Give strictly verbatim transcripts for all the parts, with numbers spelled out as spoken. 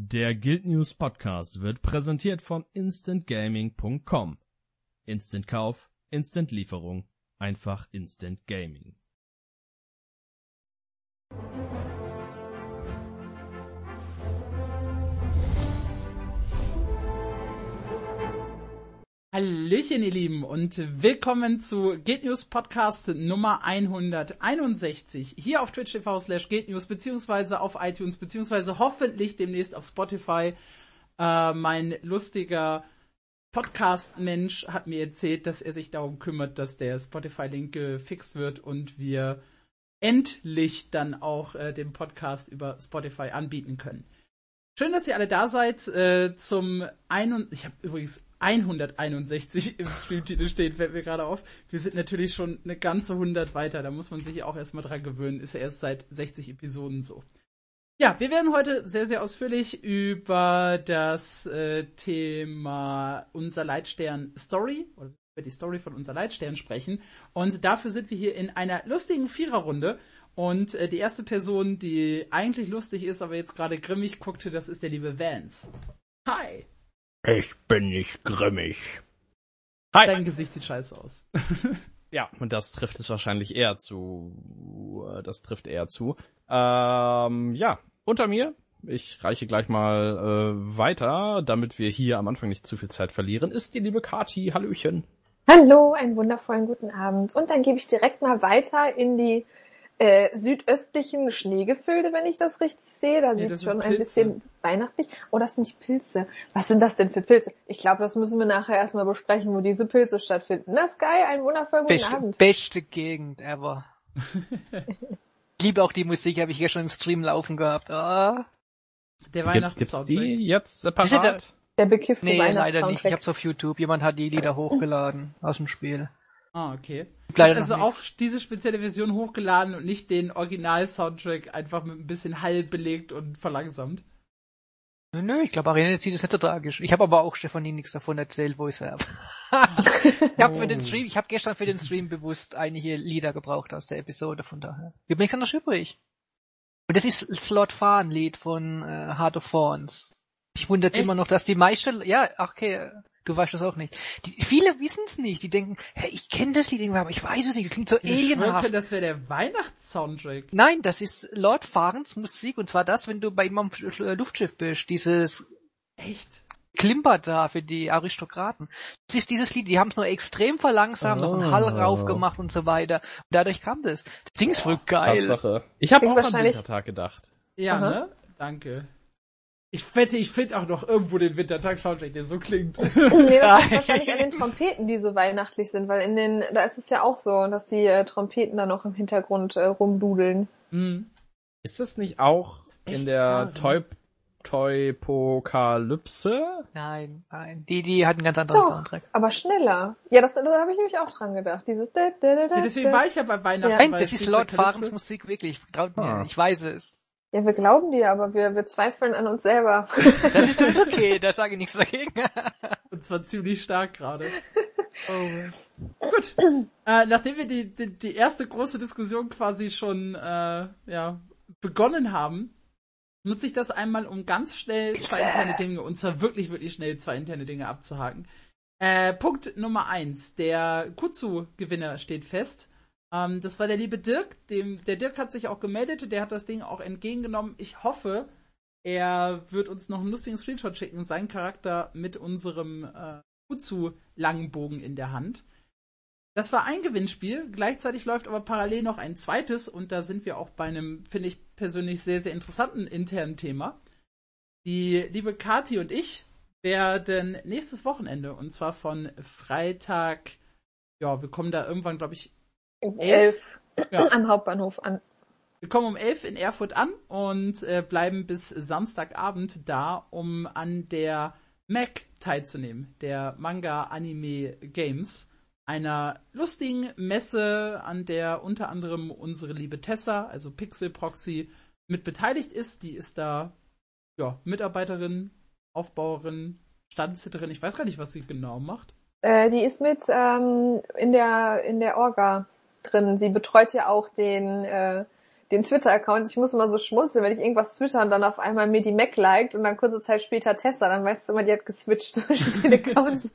Der Guild News Podcast wird präsentiert von instant gaming punkt com. Instant Kauf, Instant Lieferung, einfach Instant Gaming. Hallöchen, ihr Lieben, und willkommen zu Guild News Podcast Nummer hunderteinundsechzig. Hier auf twitch punkt tv slash Guild News, beziehungsweise auf iTunes, beziehungsweise hoffentlich demnächst auf Spotify. Äh, mein lustiger Podcast-Mensch hat mir erzählt, dass er sich darum kümmert, dass der Spotify-Link gefixt wird und wir endlich dann auch äh, den Podcast über Spotify anbieten können. Schön, dass ihr alle da seid äh, zum ein ich habe übrigens hunderteinundsechzig im Streamtitel stehen, fällt mir gerade auf. Wir sind natürlich schon eine ganze hundert weiter, da muss man sich auch erstmal dran gewöhnen, ist ja erst seit sechzig Episoden so. Ja, wir werden heute sehr, sehr ausführlich über das äh, Thema Unser Leitstern Story, oder über die Story von Unser Leitstern sprechen, und dafür sind wir hier in einer lustigen Viererrunde. Und äh, die erste Person, die eigentlich lustig ist, aber jetzt gerade grimmig guckte, das ist der liebe Vance. Hi. Ich bin nicht grimmig. Hi. Dein Gesicht sieht scheiße aus. Ja, und das trifft es wahrscheinlich eher zu. Das trifft eher zu. Ähm, ja, unter mir. Ich reiche gleich mal äh, weiter, damit wir hier am Anfang nicht zu viel Zeit verlieren, ist die liebe Kati. Hallöchen. Hallo, einen wundervollen guten Abend. Und dann gebe ich direkt mal weiter in die Äh, südöstlichen Schneegefilde, wenn ich das richtig sehe. Da nee, sieht es schon Pilze. Ein bisschen weihnachtlich. Oh, das sind nicht Pilze. Was sind das denn für Pilze? Ich glaube, das müssen wir nachher erstmal besprechen, wo diese Pilze stattfinden. Na, Sky, einen wundervollen guten Beste, Abend. Beste Gegend ever. Ich liebe auch die Musik, habe ich ja schon im Stream laufen gehabt. Ah. Der Gibt, gibt's Weihnachtssoundtrack. die jetzt separat? Der bekiffte Nee, leider nicht. Ich Weihnachtssoundtrack. hab's auf YouTube. Jemand hat die Lieder hochgeladen aus dem Spiel. Ah, okay. Leider Also noch auch diese spezielle Version hochgeladen und nicht den Original-Soundtrack einfach mit ein bisschen Hall belegt und verlangsamt. Nö, nö, ich glaube, Arena zieht es nicht so tragisch. Ich habe aber auch Stefanie nichts davon erzählt, wo ich sie habe. ich habe für den Stream, ich habe gestern für den Stream bewusst einige Lieder gebraucht aus der Episode, von daher. Wie bin ich dann noch übrig? Und das ist Slot Farn Lied von äh, Heart of Thorns. Ich wundert immer noch, dass die meisten, ja, okay, du weißt das auch nicht. Die, viele wissen es nicht. Die denken, hey, ich kenne das Lied irgendwie, aber ich weiß es nicht. Das klingt so Ich alienhaft. schwöre, das wäre der Weihnachtssoundtrack. Nein, das ist Lord Fahrens Musik, und zwar das, wenn du bei ihm am Luftschiff bist. Dieses Echt? Klimper da für die Aristokraten. Das ist dieses Lied, die haben es nur extrem verlangsamt, noch einen Hall rauf gemacht und so weiter. Und dadurch kam das. Das Ding ist voll geil. Tatsache. Ich habe Klingt auch an wahrscheinlich- Wintertag gedacht. Ja, Aha. ne? Danke. Ich wette, ich finde auch noch irgendwo den Wintertag-Soundtrack, der so klingt. Nee, das liegt wahrscheinlich an den Trompeten, die so weihnachtlich sind, weil in den, da ist es ja auch so, dass die äh, Trompeten da noch im Hintergrund äh, rumdudeln. Hm. Ist das nicht auch echt in der krass, Toy Toypokalypse? Nein, nein. Die, die hat einen ganz anderen Doch, Soundtrack. aber schneller. Ja, das, da habe ich nämlich auch dran gedacht. Dieses da, da, da, da, Ja, deswegen war ich ja bei Weihnachten. Ja. Nein, weil das ist diese Lord Kalypse- Fahrens Musik, wirklich. Traut mir, Ah. ich weiß es. Ja, wir glauben dir, aber wir, wir zweifeln an uns selber. Das ist, das ist okay, da sage ich nichts dagegen. Und zwar ziemlich stark gerade. Oh. Gut. Äh, nachdem wir die, die, die erste große Diskussion quasi schon äh, ja, begonnen haben, nutze ich das einmal, um ganz schnell zwei interne Dinge, und zwar wirklich, wirklich schnell zwei interne Dinge abzuhaken. Äh, Punkt Nummer eins. Der Kutsu-Gewinner steht fest. Ähm, das war der liebe Dirk. Dem, der Dirk hat sich auch gemeldet. Der hat das Ding auch entgegengenommen. Ich hoffe, er wird uns noch einen lustigen Screenshot schicken. Sein Charakter mit unserem äh, Kutsu-Langenbogen in der Hand. Das war ein Gewinnspiel. Gleichzeitig läuft aber parallel noch ein zweites. Und da sind wir auch bei einem, finde ich persönlich, sehr, sehr interessanten internen Thema. Die liebe Kati und ich werden nächstes Wochenende, und zwar von Freitag, ja, wir kommen da irgendwann, glaube ich, Elf Ja. am Hauptbahnhof an. Wir kommen um elf in Erfurt an und äh, bleiben bis Samstagabend da, um an der M A C teilzunehmen, der Manga Anime Games, einer lustigen Messe, an der unter anderem unsere liebe Tessa, also Pixel Proxy, mit beteiligt ist. Die ist da, ja, Mitarbeiterin, Aufbauerin, Standsitterin, ich weiß gar nicht, was sie genau macht. Äh, die ist mit ähm, in der in der Orga drin. Sie betreut ja auch den äh, den Twitter-Account. Ich muss immer so schmunzeln, wenn ich irgendwas twitter und dann auf einmal mir die Mac liked und dann kurze Zeit später Tessa, dann weißt du immer, die hat geswitcht zwischen den Accounts.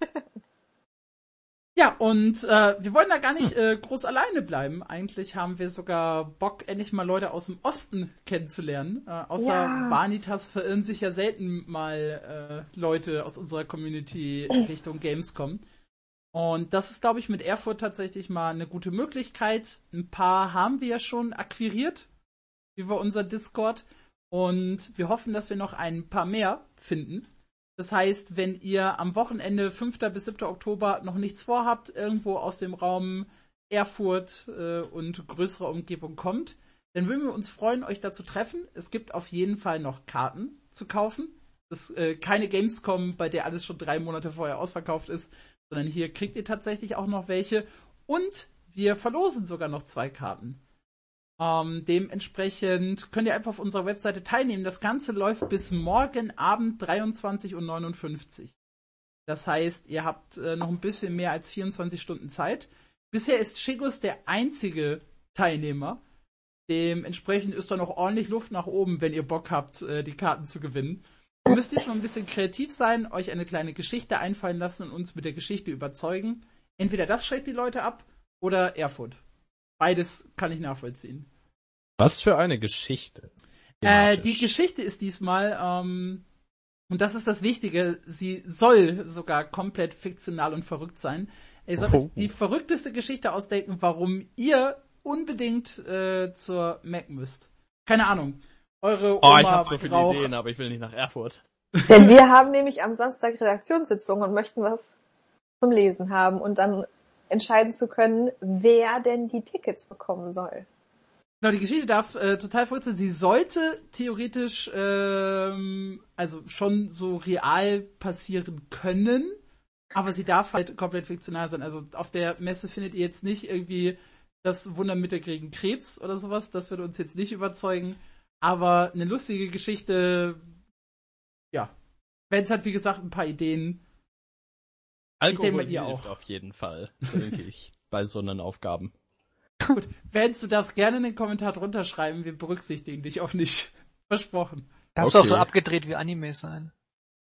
Ja, und äh, wir wollen da gar nicht äh, groß alleine bleiben. Eigentlich haben wir sogar Bock, endlich mal Leute aus dem Osten kennenzulernen. Äh, außer Ja. Vanitas verirren sich ja selten mal äh, Leute aus unserer Community Richtung Gamescom. Und das ist, glaube ich, mit Erfurt tatsächlich mal eine gute Möglichkeit. Ein paar haben wir ja schon akquiriert über unser Discord. Und wir hoffen, dass wir noch ein paar mehr finden. Das heißt, wenn ihr am Wochenende fünften bis siebten Oktober noch nichts vorhabt, irgendwo aus dem Raum Erfurt äh, und größere Umgebung kommt, dann würden wir uns freuen, euch da zu treffen. Es gibt auf jeden Fall noch Karten zu kaufen. Das ist äh, keine Gamescom, bei der alles schon drei Monate vorher ausverkauft ist, sondern hier kriegt ihr tatsächlich auch noch welche. Und wir verlosen sogar noch zwei Karten. Ähm, dementsprechend könnt ihr einfach auf unserer Webseite teilnehmen. Das Ganze läuft bis morgen Abend dreiundzwanzig Uhr neunundfünfzig. Das heißt, ihr habt äh, noch ein bisschen mehr als vierundzwanzig Stunden Zeit. Bisher ist Shigus der einzige Teilnehmer. Dementsprechend ist da noch ordentlich Luft nach oben, wenn ihr Bock habt, äh, die Karten zu gewinnen. Ihr müsst jetzt noch ein bisschen kreativ sein, euch eine kleine Geschichte einfallen lassen und uns mit der Geschichte überzeugen. Entweder das schreckt die Leute ab oder Erfurt. Beides kann ich nachvollziehen. Was für eine Geschichte. Äh, die Geschichte ist diesmal, ähm, und das ist das Wichtige, sie soll sogar komplett fiktional und verrückt sein. Ihr sollt Oh. euch die verrückteste Geschichte ausdenken, warum ihr unbedingt äh, zur Mac müsst. Keine Ahnung. Eure Oma Oh, ich habe so viele braucht- Ideen, aber ich will nicht nach Erfurt. Denn wir haben nämlich am Samstag Redaktionssitzung und möchten was zum Lesen haben und dann entscheiden zu können, wer denn die Tickets bekommen soll. Genau, die Geschichte darf äh, total verrückt sein. Sie sollte theoretisch ähm, also schon so real passieren können, aber sie darf halt komplett fiktional sein. Also auf der Messe findet ihr jetzt nicht irgendwie das Wundermittel gegen Krebs oder sowas. Das würde uns jetzt nicht überzeugen. Aber eine lustige Geschichte, ja. Benz hat, wie gesagt, ein paar Ideen. Alkohol Ich denke mal, ihr hilft auch. auf jeden Fall, denke ich, bei so einen Aufgaben. Gut, Benz, du darfst gerne in den Kommentar drunter schreiben. Wir berücksichtigen dich auch nicht. Versprochen. Darf es Okay. auch so abgedreht wie Anime sein.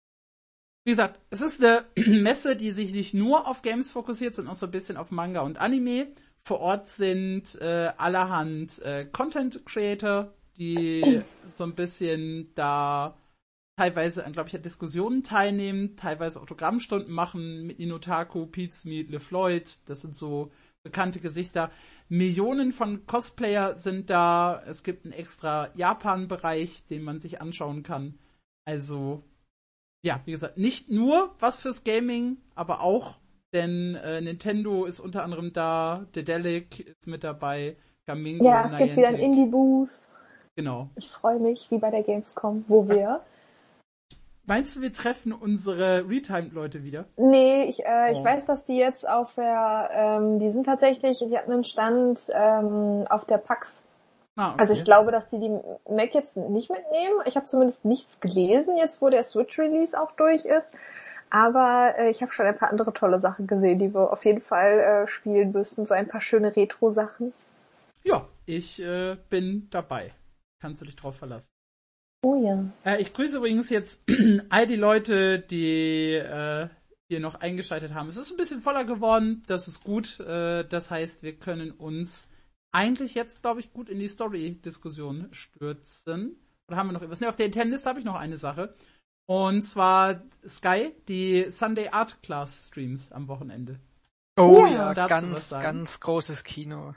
Wie gesagt, es ist eine Messe, die sich nicht nur auf Games fokussiert, sondern auch so ein bisschen auf Manga und Anime. Vor Ort sind äh, allerhand äh, Content Creator, die so ein bisschen da teilweise an, glaube ich, an Diskussionen teilnehmen, teilweise Autogrammstunden machen mit Ninotaku, Pizmeet, LeFloid. Das sind so bekannte Gesichter. Millionen von Cosplayer sind da. Es gibt einen extra Japan-Bereich, den man sich anschauen kann. Also, ja, wie gesagt, nicht nur was fürs Gaming, aber auch, denn äh, Nintendo ist unter anderem da, Dedelic ist mit dabei, Gamingo, Ja, es gibt wieder ein Niantic. Indie-Booth. Genau. Ich freue mich, wie bei der Gamescom, wo wir... Meinst du, wir treffen unsere Retimed-Leute wieder? Nee, ich, äh, ich Oh. weiß, dass die jetzt auf der, ähm, die sind tatsächlich, die hatten einen Stand ähm, auf der PAX. Ah, okay. Also ich glaube, dass die die Mac jetzt nicht mitnehmen. Ich habe zumindest nichts gelesen, jetzt wo der Switch-Release auch durch ist. Aber äh, ich habe schon ein paar andere tolle Sachen gesehen, die wir auf jeden Fall äh, spielen müssen. So ein paar schöne Retro-Sachen. Ja, ich äh, bin dabei. Kannst du dich drauf verlassen. Oh ja. Äh, ich grüße übrigens jetzt all die Leute, die äh, hier noch eingeschaltet haben. Es ist ein bisschen voller geworden, das ist gut. Äh, das heißt, wir können uns eigentlich jetzt, glaube ich, gut in die Story-Diskussion stürzen. Oder haben wir noch etwas? Ne, auf der Internliste habe ich noch eine Sache. Und zwar Sky, die Sunday Art Class Streams am Wochenende. Oh Ja. ja, Dazu was ganz, sagen? ganz großes Kino.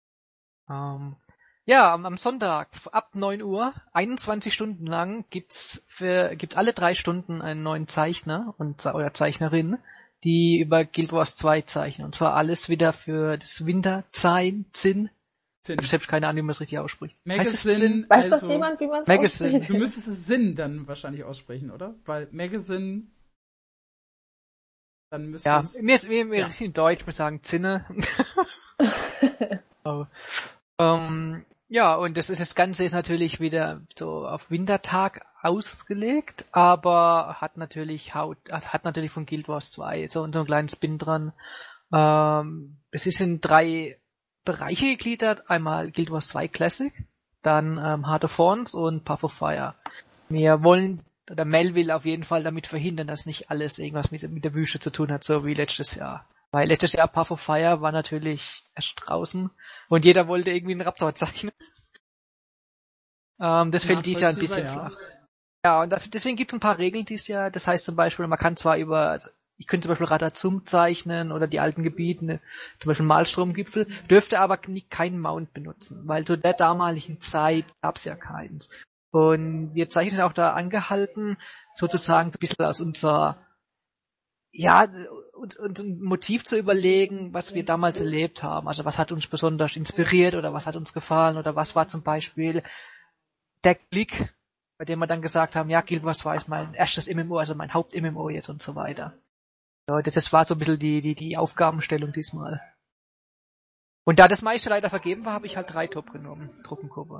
Ähm, ja, am, am Sonntag ab neun Uhr, einundzwanzig Stunden lang, gibt's für gibt alle drei Stunden einen neuen Zeichner und oder Zeichnerin, die über Guild Wars zwei zeichnen. Und zwar alles wieder für das Winterzeichen, Zinn. Ich Zinn. habe selbst keine Ahnung, wie man es richtig ausspricht. Heißt es Magazine, Zinn? Weiß also, das jemand, wie man es Magazine. ausspricht? Du müsstest es Sinn dann wahrscheinlich aussprechen, oder? Weil Magazine, dann müsste Ja, es... mir ist mir, mir Ja. ist in Deutsch, wir sagen Zinne. oh. ähm, ja, und das ist das Ganze ist natürlich wieder so auf Wintertag ausgelegt, aber hat natürlich Haut, hat, hat natürlich von Guild Wars zwei so, und so einen kleinen Spin dran. Ähm, es ist in drei Bereiche gegliedert. Einmal Guild Wars zwei Classic. dann ähm, Heart of Thorns und Path of Fire. Wir wollen, oder Mel will auf jeden Fall damit verhindern, dass nicht alles irgendwas mit, mit der Wüste zu tun hat, so wie letztes Jahr. Weil letztes Jahr Path of Fire war natürlich erst draußen und jeder wollte irgendwie einen Raptor zeichnen. ähm, das fällt dieses Jahr ein bisschen ja. flach. Ja, und dafür, deswegen gibt es ein paar Regeln dieses Jahr. Das heißt zum Beispiel, man kann zwar über, ich könnte zum Beispiel Radazum zeichnen oder die alten Gebiete, zum Beispiel Malstromgipfel, dürfte aber nie keinen Mount benutzen, weil zu der damaligen Zeit gab es ja keins. Und wir zeichnen auch da angehalten, sozusagen so ein bisschen aus unserer, ja, und, und ein Motiv zu überlegen, was wir damals erlebt haben. Also was hat uns besonders inspiriert oder was hat uns gefallen oder was war zum Beispiel der Klick, bei dem wir dann gesagt haben, ja, Guild Wars zwei ist mein erstes M M O, also mein Haupt-M M O jetzt und so weiter. So, das, das war so ein bisschen die, die, die Aufgabenstellung diesmal. Und da das meiste leider vergeben war, habe ich halt drei Top genommen, Truppengruppe.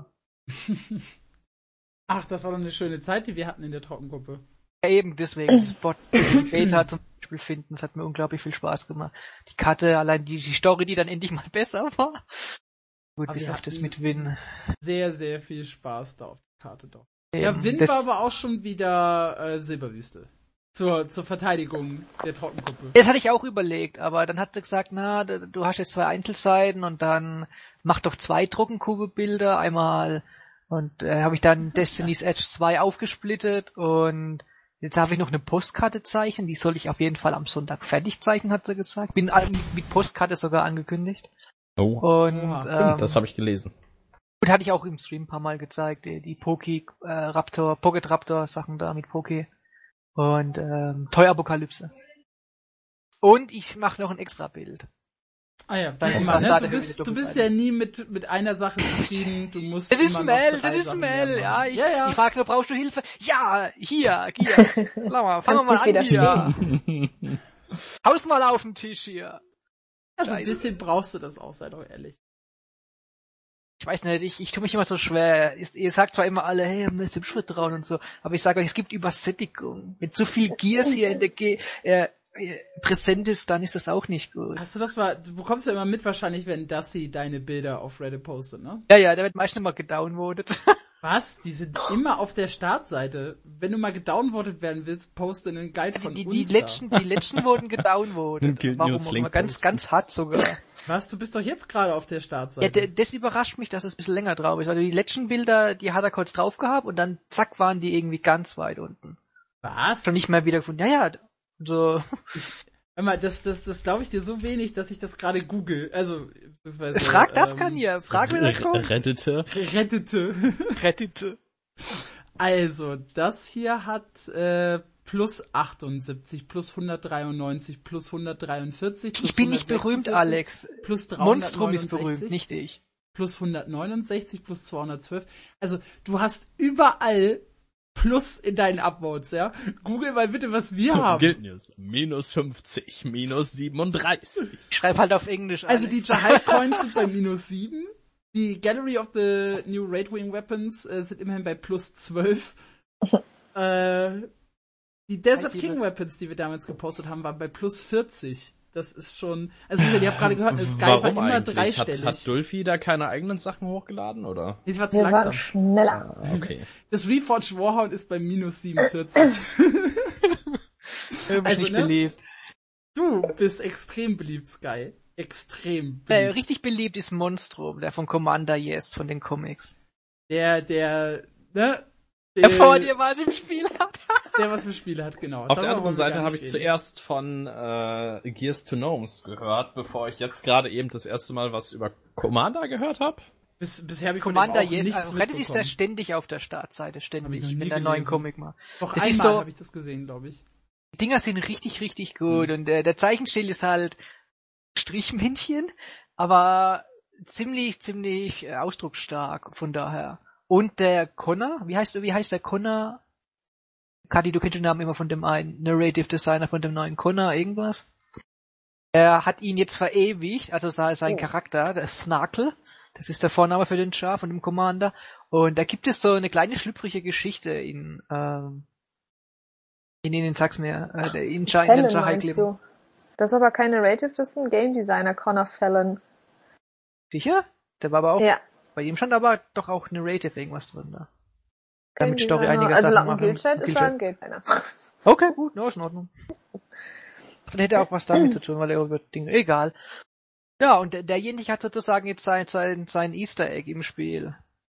Ach, das war doch eine schöne Zeit, die wir hatten in der Trockengruppe. Ja, eben deswegen, das Spot Beta zum Beispiel finden, das hat mir unglaublich viel Spaß gemacht. Die Karte, allein die, die Story, die dann endlich mal besser war. Gut, Aber bis wir auf das hatten mit Win. Sehr, sehr viel Spaß da auf der Karte doch. Eben, Ja, Win das, war aber auch schon wieder äh, Silberwüste. Zur, zur Verteidigung der Trockengruppe. Das hatte ich auch überlegt, aber dann hat sie gesagt, na, du hast jetzt zwei Einzelseiten und dann mach doch zwei Trockenkugelbilder, einmal, und äh, habe ich dann Destiny's Edge zwei aufgesplittet und jetzt darf ich noch eine Postkarte zeichnen, die soll ich auf jeden Fall am Sonntag fertig zeichnen, hat sie gesagt. Bin mit Postkarte sogar angekündigt. Oh, Und ähm, das habe ich gelesen. Gut, hatte ich auch im Stream ein paar Mal gezeigt, die, die Poké äh, Raptor, Pocket Raptor Sachen da mit Poké. Und ähm, Toy Apokalypse. Und ich mache noch ein extra Bild. Ah ja, Dann wie immer, was ne? da Du der bist, Höhe du bist Doppelseite. ja nie mit, mit einer Sache zufrieden. Du musst Das ist immer Mel, noch drei das ist Sachen Mel, mehr ja. machen. Ich, ja, ja. ich frage nur, brauchst du Hilfe? Ja, hier, hier. Lass mal, fangen wir mal an Kannst nicht hier. Haus mal auf den Tisch hier. Also ein Scheiße. bisschen brauchst du das auch, sei doch ehrlich. Ich weiß nicht, ich, ich tue mich immer so schwer. Ist, ihr sagt zwar immer alle, hey, wir müssen dem Schritt trauen und so, aber ich sage euch, es gibt Übersättigung. Wenn zu viel Gears hier in der G äh, äh, präsent ist, dann ist das auch nicht gut. Hast du das mal, du bekommst ja immer mit wahrscheinlich, wenn Dusty deine Bilder auf Reddit postet, ne? Ja, ja, der wird meistens immer gedownvotet. Was? Die sind immer auf der Startseite. Wenn du mal gedownvotet werden willst, poste einen Guide von Die, uns die, die, letzten, die letzten wurden gedownvotet. Guild Warum News auch Link immer, ganz, posten. ganz hart sogar. da. Was? Du bist doch jetzt gerade auf der Ja, Startseite. d- das überrascht mich, dass es ein bisschen länger drauf ist, weil die letzten Bilder, die hat er kurz drauf gehabt und dann zack waren die irgendwie ganz weit unten. Was? Schon nicht mehr wiedergefunden. Ja, ja, so. Hör mal, das, das, das glaube ich dir so wenig, dass ich das gerade google. Also, das weiß Frag das ähm, kann ihr, frag wer da kommt. Reddete. Rettete. Rettete. Also, das hier hat äh, plus achtundsiebzig, plus hundertdreiundneunzig, plus hundertdreiundvierzig, plus Ich bin nicht berühmt, Alex. plus Monstrum ist dreihundertneunundsechzig, berühmt, nicht ich. plus hundertneunundsechzig, plus zweihundertzwölf. Also, du hast überall Plus in deinen Upvotes, ja? Google mal bitte, was wir haben. Guild News. Minus fünfzig, minus siebenunddreißig. Ich schreibe halt auf Englisch. Also Alex. die Jahal Coins sind bei minus sieben. Die Gallery of the New Raidwing Weapons äh, sind immerhin bei plus zwölf. äh, die Desert Hi, King Liebe. Weapons, die wir damals gepostet haben, waren bei plus vierzig. Das ist schon... Also wie gesagt, ihr habt gerade gehört, eine Sky war Warum immer eigentlich? dreistellig. Hat, hat Dulfi da keine eigenen Sachen hochgeladen, oder? Nee, sie war zu Wir langsam. waren schneller. Ah, okay. Das Reforged Warhound ist bei minus siebenundvierzig. Ich bin also, nicht ne? beliebt. Du bist extrem beliebt, Sky. Extrem Äh, beliebt. richtig beliebt ist Monstrum, der von Commander Yes, von den Comics. Der, der, ne? Der vor dir was im Spiel hat. Der was im Spiel hat, genau. Auf der Darüber anderen wollen wir Seite gar habe nicht ich reden. zuerst von äh, Gears to Gnomes gehört, bevor ich jetzt gerade eben das erste Mal was über Commander gehört habe. Bis, bisher habe ich Commander von dem auch Yes, nichts also Reddit ist der mitbekommen. ständig auf der Startseite, Hab ich ständig, noch nie wenn der neuen gelesen. Comic mal. Doch Das ist einmal so- habe ich das gesehen, glaube ich. Die Dinger sind richtig, richtig gut und äh, der Zeichenstil ist halt Strichmännchen, aber ziemlich, ziemlich äh, ausdrucksstark, von daher. Und der Connor, wie heißt, wie heißt der Connor? Kati, du kennst den Namen immer von dem einen Narrative Designer von dem neuen Connor, irgendwas? Er hat ihn jetzt verewigt, also sein, sein Oh. Charakter, der Snarkle, das ist der Vorname für den Char von dem Commander, und da gibt es so eine kleine schlüpfrige Geschichte in, ähm, in den, sag's mir, äh, der in Char, in den Fallon Char meinst Clip. du? Das ist aber kein Narrative, das ist ein Game Designer, Connor Fallon. Sicher? Der war aber auch, Ja, Bei ihm stand aber doch auch Narrative irgendwas drin da. Damit Game Story Designer. einige Also Sachen laut dem machen. Guildchat ist Guildchat. er ein Gelddesigner. Okay, gut, no, ist in Ordnung. Dann hätte er auch was damit zu tun, weil er über Dinge, egal. Ja, und der, derjenige hat sozusagen jetzt sein, sein, sein Easter Egg im Spiel.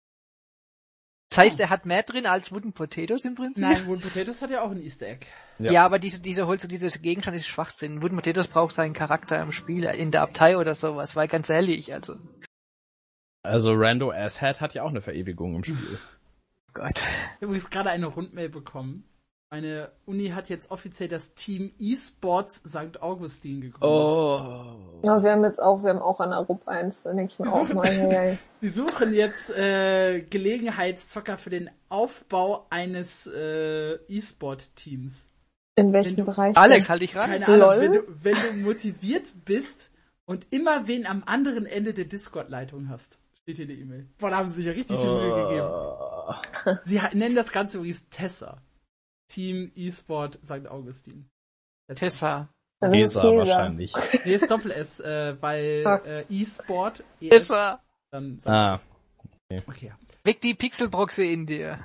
Das heißt, er hat mehr drin als Wooden Potatoes im Prinzip? Nein, Wooden Potatoes hat ja auch ein Easter Egg. Ja. Ja, aber diese, diese Holz, dieses Gegenstand ist Schwachsinn. Wooden Potatoes braucht seinen Charakter im Spiel, in der Abtei oder sowas, weil ganz ehrlich, also. Also Rando Asshat hat ja auch eine Verewigung im Spiel. Gott. Ich habe übrigens gerade eine Rundmail bekommen. Meine Uni hat jetzt offiziell das Team E-Sports Sankt Augustin gegründet. Oh. Ja, wir haben jetzt auch, wir haben auch an Europa eins, da denke ich mir auch mal, hey, hey. Die suchen jetzt äh, Gelegenheitszocker für den Aufbau eines äh, E-Sport-Teams. In welchem Wenn du- Bereich? Alex, denn? halt dich ran. Keine Ahnung, Lol. wenn du, wenn du motiviert bist und immer wen am anderen Ende der Discord-Leitung hast. Steht hier in der E-Mail. Boah, da haben sie sich ja richtig viel Mühe gegeben. Uh, Sie ha- nennen das Ganze übrigens Tessa. Team E-Sport Sankt Augustin. Tessa. Das ist Gesa Caesar. wahrscheinlich. Nee, ist Doppel-S, äh, weil Ach. äh, E-Sport, E S, Tessa. dann Ah, okay. ja. Weg die Pixelbroxe in dir.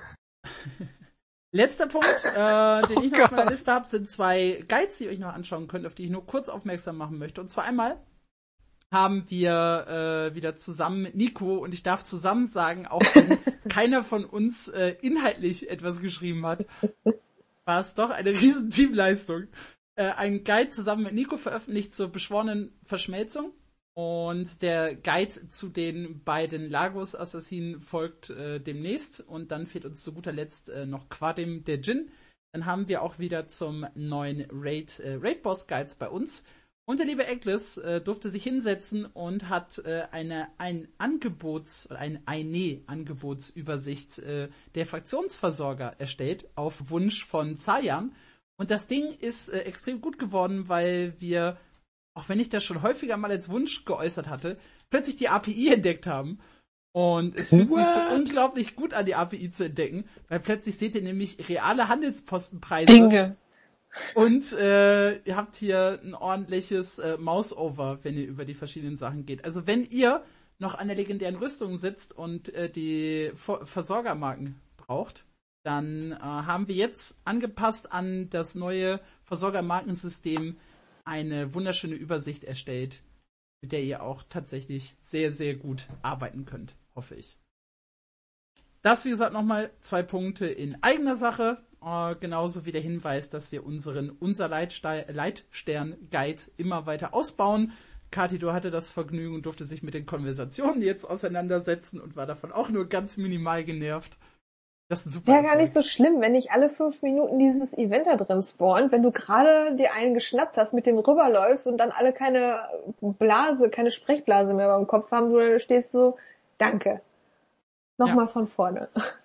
Letzter Punkt, äh, den Oh ich noch auf meiner Gott. Liste habe, sind zwei Guides, die ihr euch noch anschauen könnt, auf die ich nur kurz aufmerksam machen möchte. Und zwar einmal haben wir äh, wieder zusammen mit Nico, und ich darf zusammen sagen, auch wenn keiner von uns äh, inhaltlich etwas geschrieben hat, war es doch eine riesen Teamleistung. Äh, ein Guide zusammen mit Nico veröffentlicht zur beschworenen Verschmelzung. Und der Guide zu den beiden Lagos-Assassinen folgt äh, demnächst. Und dann fehlt uns zu guter Letzt äh, noch Quadim der Djinn. Dann haben wir auch wieder zum neuen Raid, äh, Raid-Boss-Guides bei uns. Und der liebe Eggles äh, durfte sich hinsetzen und hat äh, eine ein Angebots, oder ein, eine Angebotsübersicht äh, der Fraktionsversorger erstellt, auf Wunsch von Zayan. Und das Ding ist äh, extrem gut geworden, weil wir, auch wenn ich das schon häufiger mal als Wunsch geäußert hatte, plötzlich die A P I entdeckt haben. Und es fühlt sich so What? unglaublich gut an, die A P I zu entdecken, weil plötzlich seht ihr nämlich reale Handelspostenpreise. Dinge. Und äh, ihr habt hier ein ordentliches äh, Mouse-Over, wenn ihr über die verschiedenen Sachen geht. Also wenn ihr noch an der legendären Rüstung sitzt und äh, die Ver- Versorgermarken braucht, dann äh, haben wir jetzt angepasst an das neue Versorgermarkensystem eine wunderschöne Übersicht erstellt, mit der ihr auch tatsächlich sehr, sehr gut arbeiten könnt, hoffe ich. Das, wie gesagt, nochmal zwei Punkte in eigener Sache. Äh, genauso wie der Hinweis, dass wir unseren unser Leitste- Leitstern-Guide immer weiter ausbauen. Kathi, du hatte das Vergnügen und durfte sich mit den Konversationen jetzt auseinandersetzen und war davon auch nur ganz minimal genervt. Das ist ein super Ja, gar nicht Erfolg. so schlimm, wenn nicht alle fünf Minuten dieses Event da drin spawnt, wenn du gerade dir einen geschnappt hast, mit dem rüberläufst und dann alle keine Blase, keine Sprechblase mehr beim Kopf haben, du stehst so, danke. Nochmal von vorne.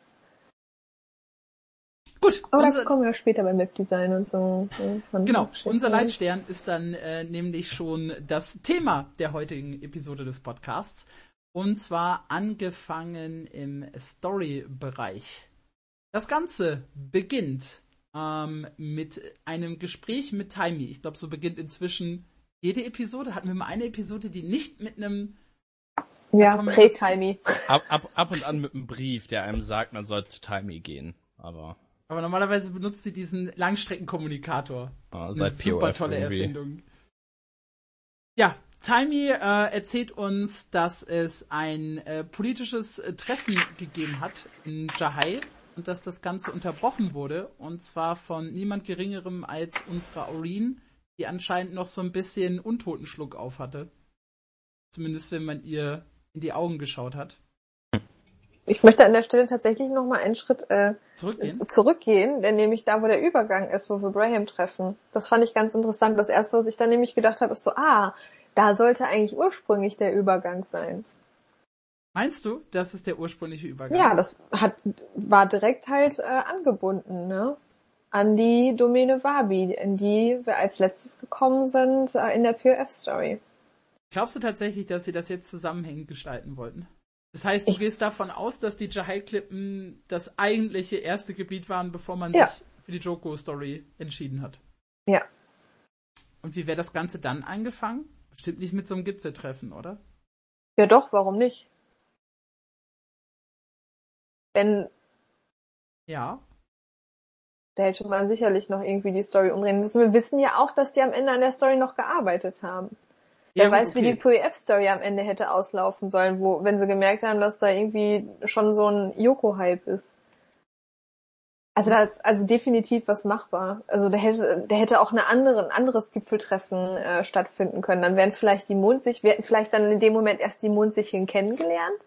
Gut, Aber unser, da kommen wir später beim Webdesign und so. ja, von genau, Geschichten. unser Leitstern ist dann äh, nämlich schon das Thema der heutigen Episode des Podcasts. Und zwar angefangen im Story-Bereich. Das Ganze beginnt ähm, mit einem Gespräch mit Taimi. Ich glaube, so beginnt inzwischen jede Episode. Hatten wir mal eine Episode, die nicht mit einem... Ja, kommen wir Prä-Timey. ab, ab, ab und an mit einem Brief, der einem sagt, man soll zu Timey gehen. Aber Aber normalerweise benutzt sie diesen Langstreckenkommunikator. ah, Eine seit P O super F tolle irgendwie. Erfindung. Ja, Taimi äh, erzählt uns, dass es ein äh, politisches äh, Treffen gegeben hat in Jahai und dass das Ganze unterbrochen wurde. Und zwar von niemand Geringerem als unserer Aureen, die anscheinend noch so ein bisschen Untotenschluck auf hatte. Zumindest wenn man ihr in die Augen geschaut hat. Ich möchte an der Stelle tatsächlich noch mal einen Schritt äh, Zurückgehen. zurückgehen, denn nämlich da, wo der Übergang ist, wo wir Braham treffen. Das fand ich ganz interessant. Das erste, was ich dann nämlich gedacht habe, ist so, ah, da sollte eigentlich ursprünglich der Übergang sein. Meinst du, das ist der ursprüngliche Übergang? Ja, das hat war direkt halt äh, angebunden, ne? An die Domäne Wabi, in die wir als letztes gekommen sind äh, in der P O F-Story. Glaubst du tatsächlich, dass sie das jetzt zusammenhängend gestalten wollten? Das heißt, du Ich- gehst davon aus, dass die Jahai-Klippen das eigentliche erste Gebiet waren, bevor man Ja. sich für die Joko-Story entschieden hat. Ja. Und wie wäre das Ganze dann angefangen? Bestimmt nicht mit so einem Gipfeltreffen, oder? Ja doch, warum nicht? wenn, Ja. da hätte man sicherlich noch irgendwie die Story umdrehen müssen. Wir wissen ja auch, dass die am Ende an der Story noch gearbeitet haben. Wer Ja, gut, weiß, wie okay. die P O E F-Story am Ende hätte auslaufen sollen, wo, wenn sie gemerkt haben, dass da irgendwie schon so ein Yoko-Hype ist. Also da ist also definitiv was machbar. Also da hätte, da hätte auch eine andere, ein anderes Gipfeltreffen äh, stattfinden können. Dann wären vielleicht die Mondsichel, wir hätten vielleicht dann in dem Moment erst die Mondsicheln kennengelernt.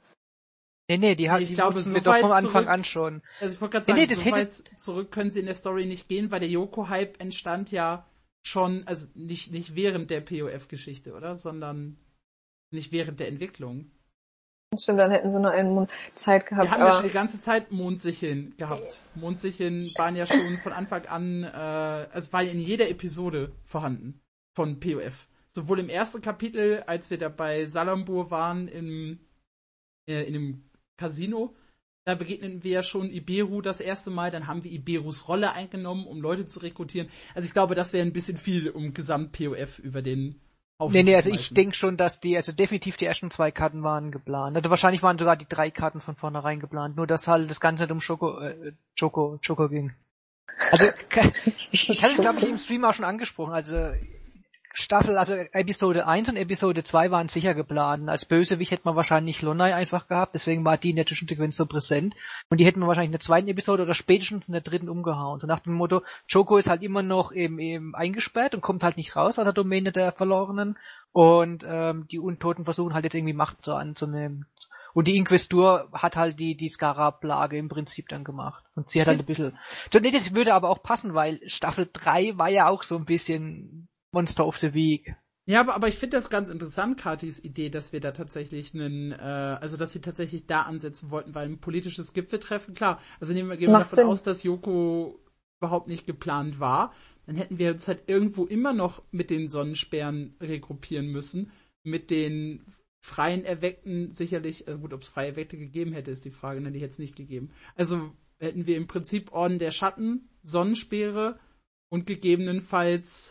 Nee, nee, die, hat, Ich die glaube, wussten so wir doch weit vom Anfang zurück- an schon. Also ich wollte gerade Nee, sagen, nee, das so hätte- weit zurück können sie in der Story nicht gehen, weil der Yoko-Hype entstand ja schon, also nicht, nicht während der P O F-Geschichte, oder? Sondern nicht während der Entwicklung. Stimmt, dann hätten sie nur einen Monat Zeit gehabt. Wir haben ja aber schon die ganze Zeit Mondsicheln gehabt. Mondsicheln waren ja schon von Anfang an, äh, es war ja in jeder Episode vorhanden von P O F. Sowohl im ersten Kapitel, als wir da bei Salambur waren, im, äh, in dem Casino, da begegneten wir ja schon Iberu das erste Mal, dann haben wir Iberus Rolle eingenommen, um Leute zu rekrutieren. Also ich glaube, das wäre ein bisschen viel, um Gesamt-P O F über den Haufen Nee, nee, zu also ich schmeißen. denke schon, dass die, also definitiv die ersten zwei Karten waren geplant. Also wahrscheinlich waren sogar die drei Karten von vornherein geplant, nur dass halt das Ganze nicht um Schoko, äh, Choco, Choco ging. Also, ich, ich hatte es, glaube ich, im Stream auch schon angesprochen, also Staffel, also Episode eins und Episode zwei waren sicher geplant. Als Bösewicht hätte man wahrscheinlich Lonai einfach gehabt, deswegen war die in der Zwischensequenz so präsent. Und die hätten wir wahrscheinlich in der zweiten Episode oder spätestens in der dritten umgehauen. So nach dem Motto, Choco ist halt immer noch eben, eben eingesperrt und kommt halt nicht raus aus der Domäne der Verlorenen. Und ähm, die Untoten versuchen halt jetzt irgendwie Macht so anzunehmen. Und die Inquisitur hat halt die, die Scarab-Plage im Prinzip dann gemacht. Und sie hat halt ein bisschen... So, nee, das würde aber auch passen, weil Staffel drei war ja auch so ein bisschen Monster of the Week. Ja, aber, aber ich finde das ganz interessant, Katis Idee, dass wir da tatsächlich einen, äh, also dass sie tatsächlich da ansetzen wollten, weil ein politisches Gipfeltreffen, klar, also nehmen wir, gehen wir Macht davon Sinn. aus, dass Yoko überhaupt nicht geplant war, dann hätten wir uns halt irgendwo immer noch mit den Sonnensperren regruppieren müssen, mit den freien Erweckten sicherlich, äh, gut, ob es freie Erweckte gegeben hätte, ist die Frage, ne, die hätte es nicht gegeben. Also hätten wir im Prinzip Orden der Schatten, Sonnenspeere und gegebenenfalls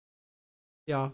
ja,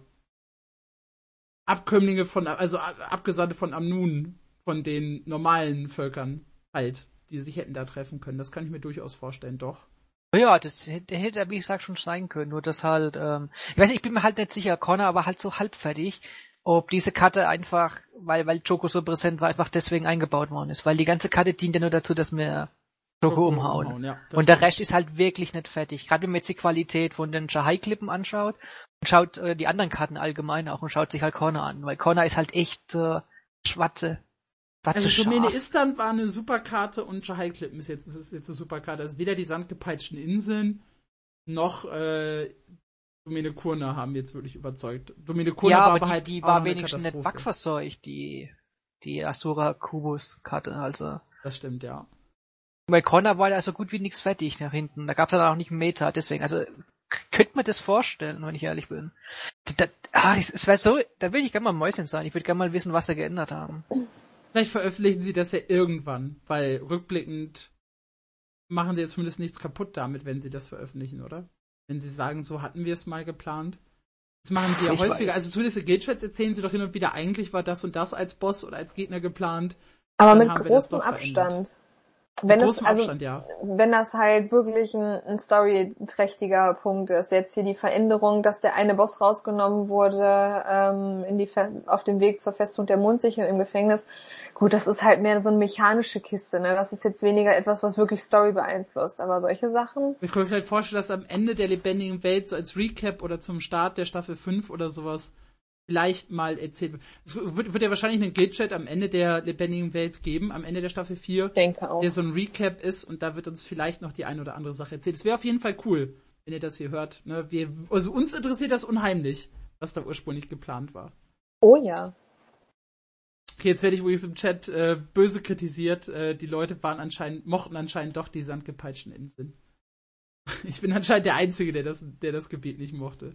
Abkömmlinge von, also Abgesandte von Amnun, von den normalen Völkern halt, die sich hätten da treffen können. Das kann ich mir durchaus vorstellen, doch. Ja, das hätte, hätte wie gesagt, schon sein können. Nur das halt, ähm, ich weiß nicht, ich bin mir halt nicht sicher, Connor war halt so halbfertig, ob diese Karte einfach, weil, weil Choco so präsent war, einfach deswegen eingebaut worden ist. Weil die ganze Karte dient ja nur dazu, dass wir Choco umhauen. umhauen ja, und der Rest ist halt wirklich nicht fertig. Gerade wenn man jetzt die Qualität von den Jahai-Klippen anschaut und schaut äh, die anderen Karten allgemein auch und schaut sich halt Connor an, weil Connor ist halt echt äh, schwarze, schwarze Also Domäne Schaf. Istan war eine Superkarte und Jahai-Klippen ist jetzt, ist jetzt eine Superkarte. Also weder die sandgepeitschten Inseln noch äh, Domäne Kurna haben jetzt wirklich überzeugt. Domäne Kurna Ja, war aber aber die, halt die auch war noch eine wenigstens nicht Katastrophe. backverseucht, die, die Asura Kubus-Karte, also. Das stimmt, ja. Bei Connor war ja so gut wie nichts fertig nach hinten. Da gab's dann auch nicht einen Meta, deswegen, also, k- könnte man das vorstellen, wenn ich ehrlich bin. Da, da, ah, es, es wäre so, da will ich gerne mal Mäuschen sein. Ich würde gerne mal wissen, was sie geändert haben. Vielleicht veröffentlichen sie das ja irgendwann, weil rückblickend machen sie jetzt zumindest nichts kaputt damit, wenn sie das veröffentlichen, oder? Wenn sie sagen, so hatten wir es mal geplant. Das machen sie ja Ich häufiger. weiß. Also zumindest in Guild-Chats erzählen sie doch hin und wieder, eigentlich war das und das als Boss oder als Gegner geplant. aber Dann mit haben wir das großem doch verändert. Abstand. Mit Wenn es, großem also, Abstand, ja. wenn das halt wirklich ein, ein storyträchtiger Punkt ist. Jetzt hier die Veränderung, dass der eine Boss rausgenommen wurde ähm, in die Fe- auf dem Weg zur Festung der Mondsichel im Gefängnis. Gut, das ist halt mehr so eine mechanische Kiste, ne? Das ist jetzt weniger etwas, was wirklich Story beeinflusst. Aber solche Sachen, Ich kann mir vielleicht vorstellen, dass am Ende der lebendigen Welt so als Recap oder zum Start der Staffel fünf oder sowas vielleicht mal erzählt wird. Es wird, wird ja wahrscheinlich einen Guild-Chat am Ende der lebendigen Welt geben, am Ende der Staffel vier, denke auch. der so ein Recap ist und da wird uns vielleicht noch die eine oder andere Sache erzählt. Es wäre auf jeden Fall cool, wenn ihr das hier hört. Ne? Wir, also uns interessiert das unheimlich, was da ursprünglich geplant war. Oh ja. Okay, jetzt werde ich übrigens im Chat äh, böse kritisiert. Äh, die Leute waren anscheinend, mochten anscheinend doch die sandgepeitschten Inseln. Ich bin anscheinend der Einzige, der das, der das Gebiet nicht mochte.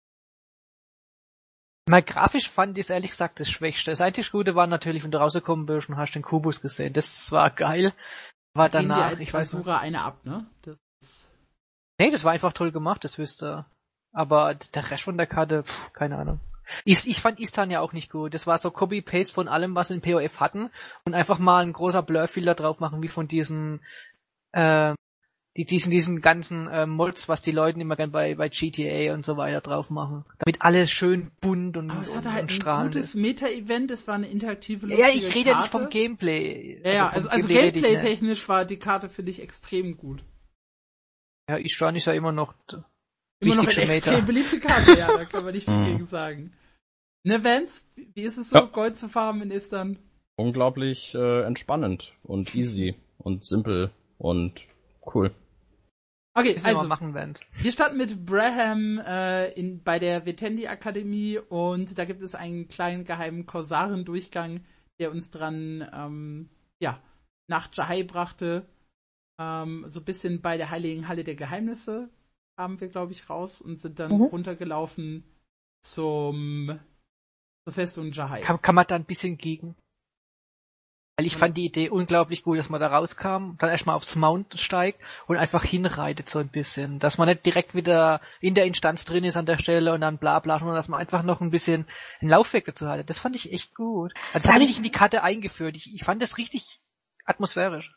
Mal grafisch fand ich es ehrlich gesagt das Schwächste. Das einzig Gute war natürlich, wenn du rausgekommen bist und hast den Kubus gesehen. Das war geil. War Gehen wir danach, als ich weiß nicht. Basura eine ab, ne? Das ist, Nee, das war einfach toll gemacht, das wisst ihr. Aber der Rest von der Karte, pff, keine Ahnung. Ich, ich fand Istan ja auch nicht gut. Das war so Copy-Paste von allem, was wir in P O F hatten und einfach mal ein großer Blur-Filter drauf machen, wie von diesen, äh, die, diesen, diesen ganzen äh, Mods, was die Leute immer gern bei, bei G T A und so weiter drauf machen. Damit alles schön bunt und, Aber es und, hatte halt und ein strahlend gutes ist. Meta-Event, es war eine interaktive, lustige Ja, ich rede ja nicht Karte. vom Gameplay. Ja, ja, vom also, also Gameplay rede ich nicht. Gameplay-technisch war die Karte, finde ich, extrem gut. Ja, Istan ist ja immer noch Immer noch eine wichtigste extrem Meta. beliebte Karte, ja, da kann man nicht viel Mhm. gegen sagen. Ne, Vance, wie ist es so, Ja. Gold zu farmen in Istan? Unglaublich äh, entspannend und easy und simpel und cool. Okay, Müssen wir mal also, machen, Vance. wir starten mit Braham äh, in, bei der Vetendi Akademie und da gibt es einen kleinen geheimen Korsaren-Durchgang, der uns dran, ähm, ja, nach Jahai brachte. Ähm, so ein bisschen bei der Heiligen Halle der Geheimnisse haben wir, glaube ich, raus und sind dann Mhm. runtergelaufen zum zur Festung Jahai. Kann, kann man da ein bisschen gegen? Weil ich fand die Idee unglaublich gut, dass man da rauskam, dann erstmal aufs Mount steigt und einfach hinreitet so ein bisschen. Dass man nicht direkt wieder in der Instanz drin ist an der Stelle und dann bla bla, sondern dass man einfach noch ein bisschen einen Laufweg dazu hatte. Das fand ich echt gut. Also das hat richtig in die Karte eingeführt. Ich, ich fand das richtig atmosphärisch.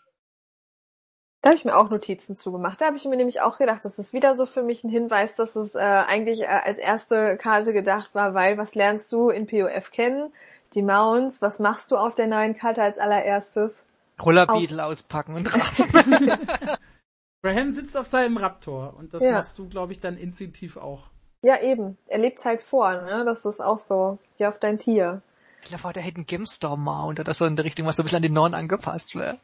Da habe ich mir auch Notizen zugemacht. Da habe ich mir nämlich auch gedacht, das ist wieder so für mich ein Hinweis, dass es äh, eigentlich äh, als erste Karte gedacht war, weil was lernst du in P O F kennen? Die Mounts, was machst du auf der neuen Karte als allererstes? Rollerbeetle auspacken und raus. Braham sitzt auf seinem Raptor und das Ja. machst du, glaube ich, dann instinktiv auch. Ja, eben. Er lebt's halt vor, ne? Das ist auch so, wie auf dein Tier. Ich glaube, der hätte einen Gemstorm Mount oder so in der Richtung, was so ein bisschen an den Norden angepasst wäre.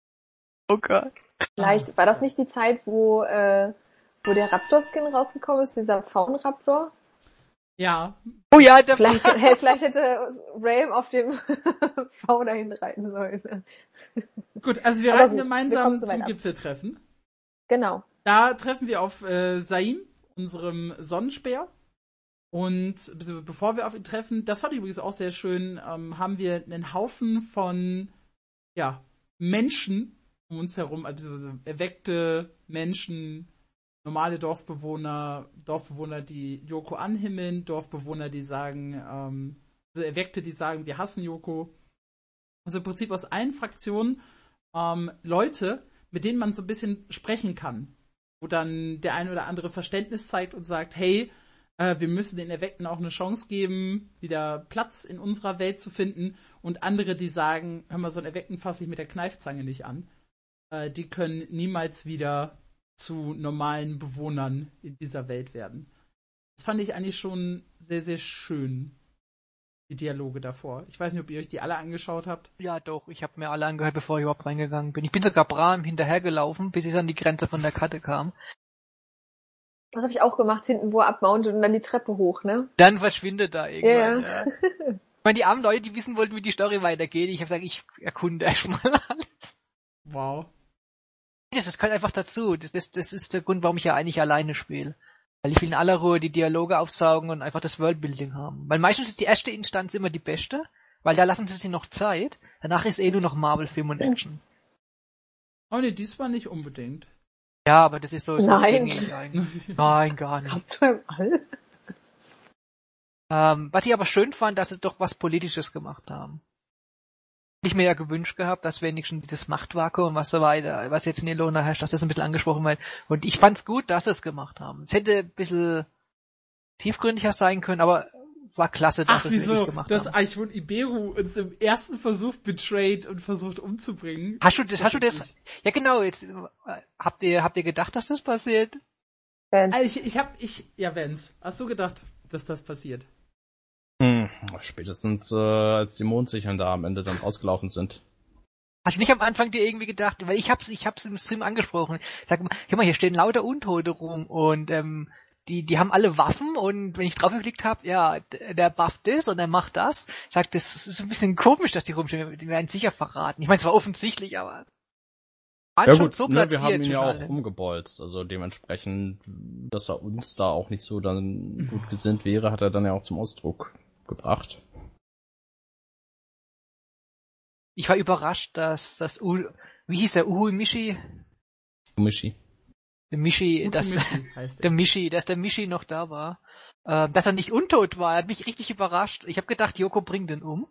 Oh Gott. Vielleicht, war das nicht die Zeit, wo, äh, wo der Raptor-Skin rausgekommen ist, dieser Faunraptor? Ja, Oh ja, der Vielleicht, hey, vielleicht hätte Realm auf dem V dahin reiten sollen. gut, also wir Aber reiten gut, wir gemeinsam kommen so weit zum ab. Gipfeltreffen. Genau. Da treffen wir auf äh, Saim, unserem Sonnenspeer. Und be- bevor wir auf ihn treffen, das fand ich übrigens auch sehr schön, ähm, haben wir einen Haufen von ja, Menschen um uns herum, also erweckte Menschen, normale Dorfbewohner, Dorfbewohner, die Yoko anhimmeln, Dorfbewohner, die sagen, ähm, also Erweckte, die sagen, wir hassen Yoko. Also im Prinzip aus allen Fraktionen ähm, Leute, mit denen man so ein bisschen sprechen kann. Wo dann der ein oder andere Verständnis zeigt und sagt, hey, äh, wir müssen den Erweckten auch eine Chance geben, wieder Platz in unserer Welt zu finden. Und andere, die sagen, hör mal, so einen Erweckten fasse ich mit der Kneifzange nicht an. Äh, die können niemals wieder zu normalen Bewohnern in dieser Welt werden. Das fand ich eigentlich schon sehr, sehr schön, die Dialoge davor. Ich weiß nicht, ob ihr euch die alle angeschaut habt. Ja, doch, ich habe mir alle angehört, bevor ich überhaupt reingegangen bin. Ich bin sogar Bram hinterhergelaufen, bis ich an die Grenze von der Karte kam. Das habe ich auch gemacht, hinten wo er abmountet und dann die Treppe hoch, ne? Dann verschwindet da irgendwann, Ja. ja. Ich meine, die armen Leute, die wissen wollten, wie die Story weitergeht. Ich habe gesagt, ich erkunde erstmal alles. Wow. Das, das gehört einfach dazu. Das, das, das ist der Grund, warum ich ja eigentlich alleine spiele. Weil ich will in aller Ruhe die Dialoge aufsaugen und einfach das Worldbuilding haben. Weil meistens ist die erste Instanz immer die beste, weil da lassen sie sich noch Zeit. Danach ist eh nur noch Marvel, Film und Action. Oh ne, diesmal nicht unbedingt. Ja, aber das ist so... so Nein. gängig eigentlich. Nein, gar nicht. Kommt beim All. Ähm, was ich aber schön fand, dass sie doch was Politisches gemacht haben. Ich mir ja gewünscht gehabt, dass wenigstens dieses Machtvakuum und was so weiter, was jetzt in Elona herrscht, dass das ein bisschen angesprochen wird. Und ich fand's gut, dass sie es gemacht haben. Es hätte ein bisschen tiefgründiger sein können, aber war klasse, dass Ach, sie es wirklich wieso? gemacht Dass haben. Eichwund Iberu uns im ersten Versuch betrayed und versucht umzubringen. Hast du das, hast du das, ja genau, jetzt, äh, habt ihr, habt ihr gedacht, dass das passiert? Fans. Also ich, ich hab, ich, ja, Vance, hast du gedacht, dass das passiert? Hm, spätestens äh, als die Mondsichern da am Ende dann ausgelaufen sind. Hast du nicht am Anfang dir irgendwie gedacht, weil ich hab's, ich hab's im Stream angesprochen. Sag mal, hör mal, hier stehen lauter Untote rum und ähm, die, die haben alle Waffen und wenn ich drauf geklickt habe, ja, der bufft das und der macht das. Sagt, das ist ein bisschen komisch, dass die rumstehen. Die werden sicher verraten. Ich meine, es war offensichtlich, aber waren Ja schon gut, so ne, wir platziert. haben ihn ja schon auch alle. umgebolzt, also dementsprechend, dass er uns da auch nicht so dann gut gesinnt wäre, hat er dann ja auch zum Ausdruck gebracht. Ich war überrascht, dass das U, wie hieß der, Uhui Mishi? Michi. Der Mishi, dass, Utomishi heißt der er. Mishi, dass der Mishi noch da war. Äh, dass er nicht untot war, hat mich richtig überrascht. Ich habe gedacht, Yoko bringt den um.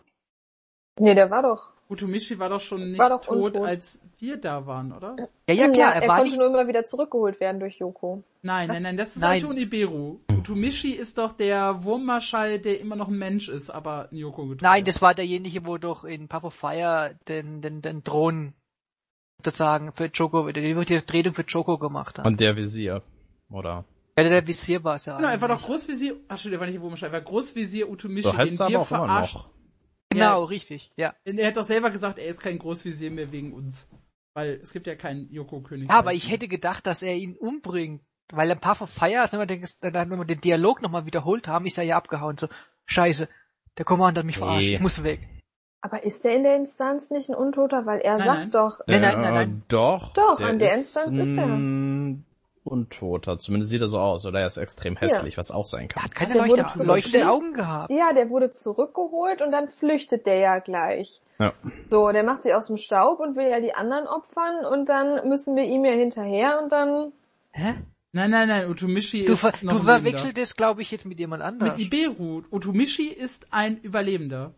Nee, der war doch. Utomishi war doch schon nicht War doch tot, untot. als wir da waren, oder? Ja, ja, klar, er er war konnte nicht... nur immer wieder zurückgeholt werden durch Yoko. Nein, Was? nein, nein, das ist Nein. Archon Iberu. Utomishi ist doch der Wurmmarschall, der immer noch ein Mensch ist, aber ein Yoko getreu. Nein, das war derjenige, wo doch in Path of Fire den, den, den Drohnen sozusagen für Choco, die die Drehung für Choco gemacht hat. Und der Visier, oder? Ja, der Visier war es ja. Genau, er war doch eigentlich. Großvisier, ach stimmt, der war nicht Wurmmarschall, er war Großvisier Utomishi, So heißt den er wir aber auch immer verarscht. noch. Genau, Ja. richtig, ja. Er hat doch selber gesagt, er ist kein Großvisier mehr wegen uns. Weil es gibt ja keinen Yoko-König. Ja, aber ich hätte gedacht, dass er ihn umbringt. Weil in Path of Fire, als wir den, wenn wir den Dialog nochmal wiederholt haben, ist er ja abgehauen. So, scheiße, der Commander hat mich verarscht, Nee. ich muss weg. Aber ist der in der Instanz nicht ein Untoter? Weil er Nein, sagt nein. doch, Nein, nein, Äh, nein, nein. Doch. Doch, der an der ist Instanz ist er. ein Untoter. Zumindest sieht er so aus. Oder er ist extrem hässlich, was auch sein Der kann. hat keine Der wurde Leuchte, zum leuchtende Beispiel- Augen gehabt. ja, der wurde zurückgeholt und dann flüchtet der ja gleich. Ja. So, der macht sich aus dem Staub und will ja die anderen opfern und dann müssen wir ihm ja hinterher und dann... Hä? Nein, nein, nein, Utomishi Du, ist ver noch du ein verwechselt Lebender. es, glaube ich, jetzt mit jemand anderem. Mit Iberu. Utomishi ist ein Überlebender.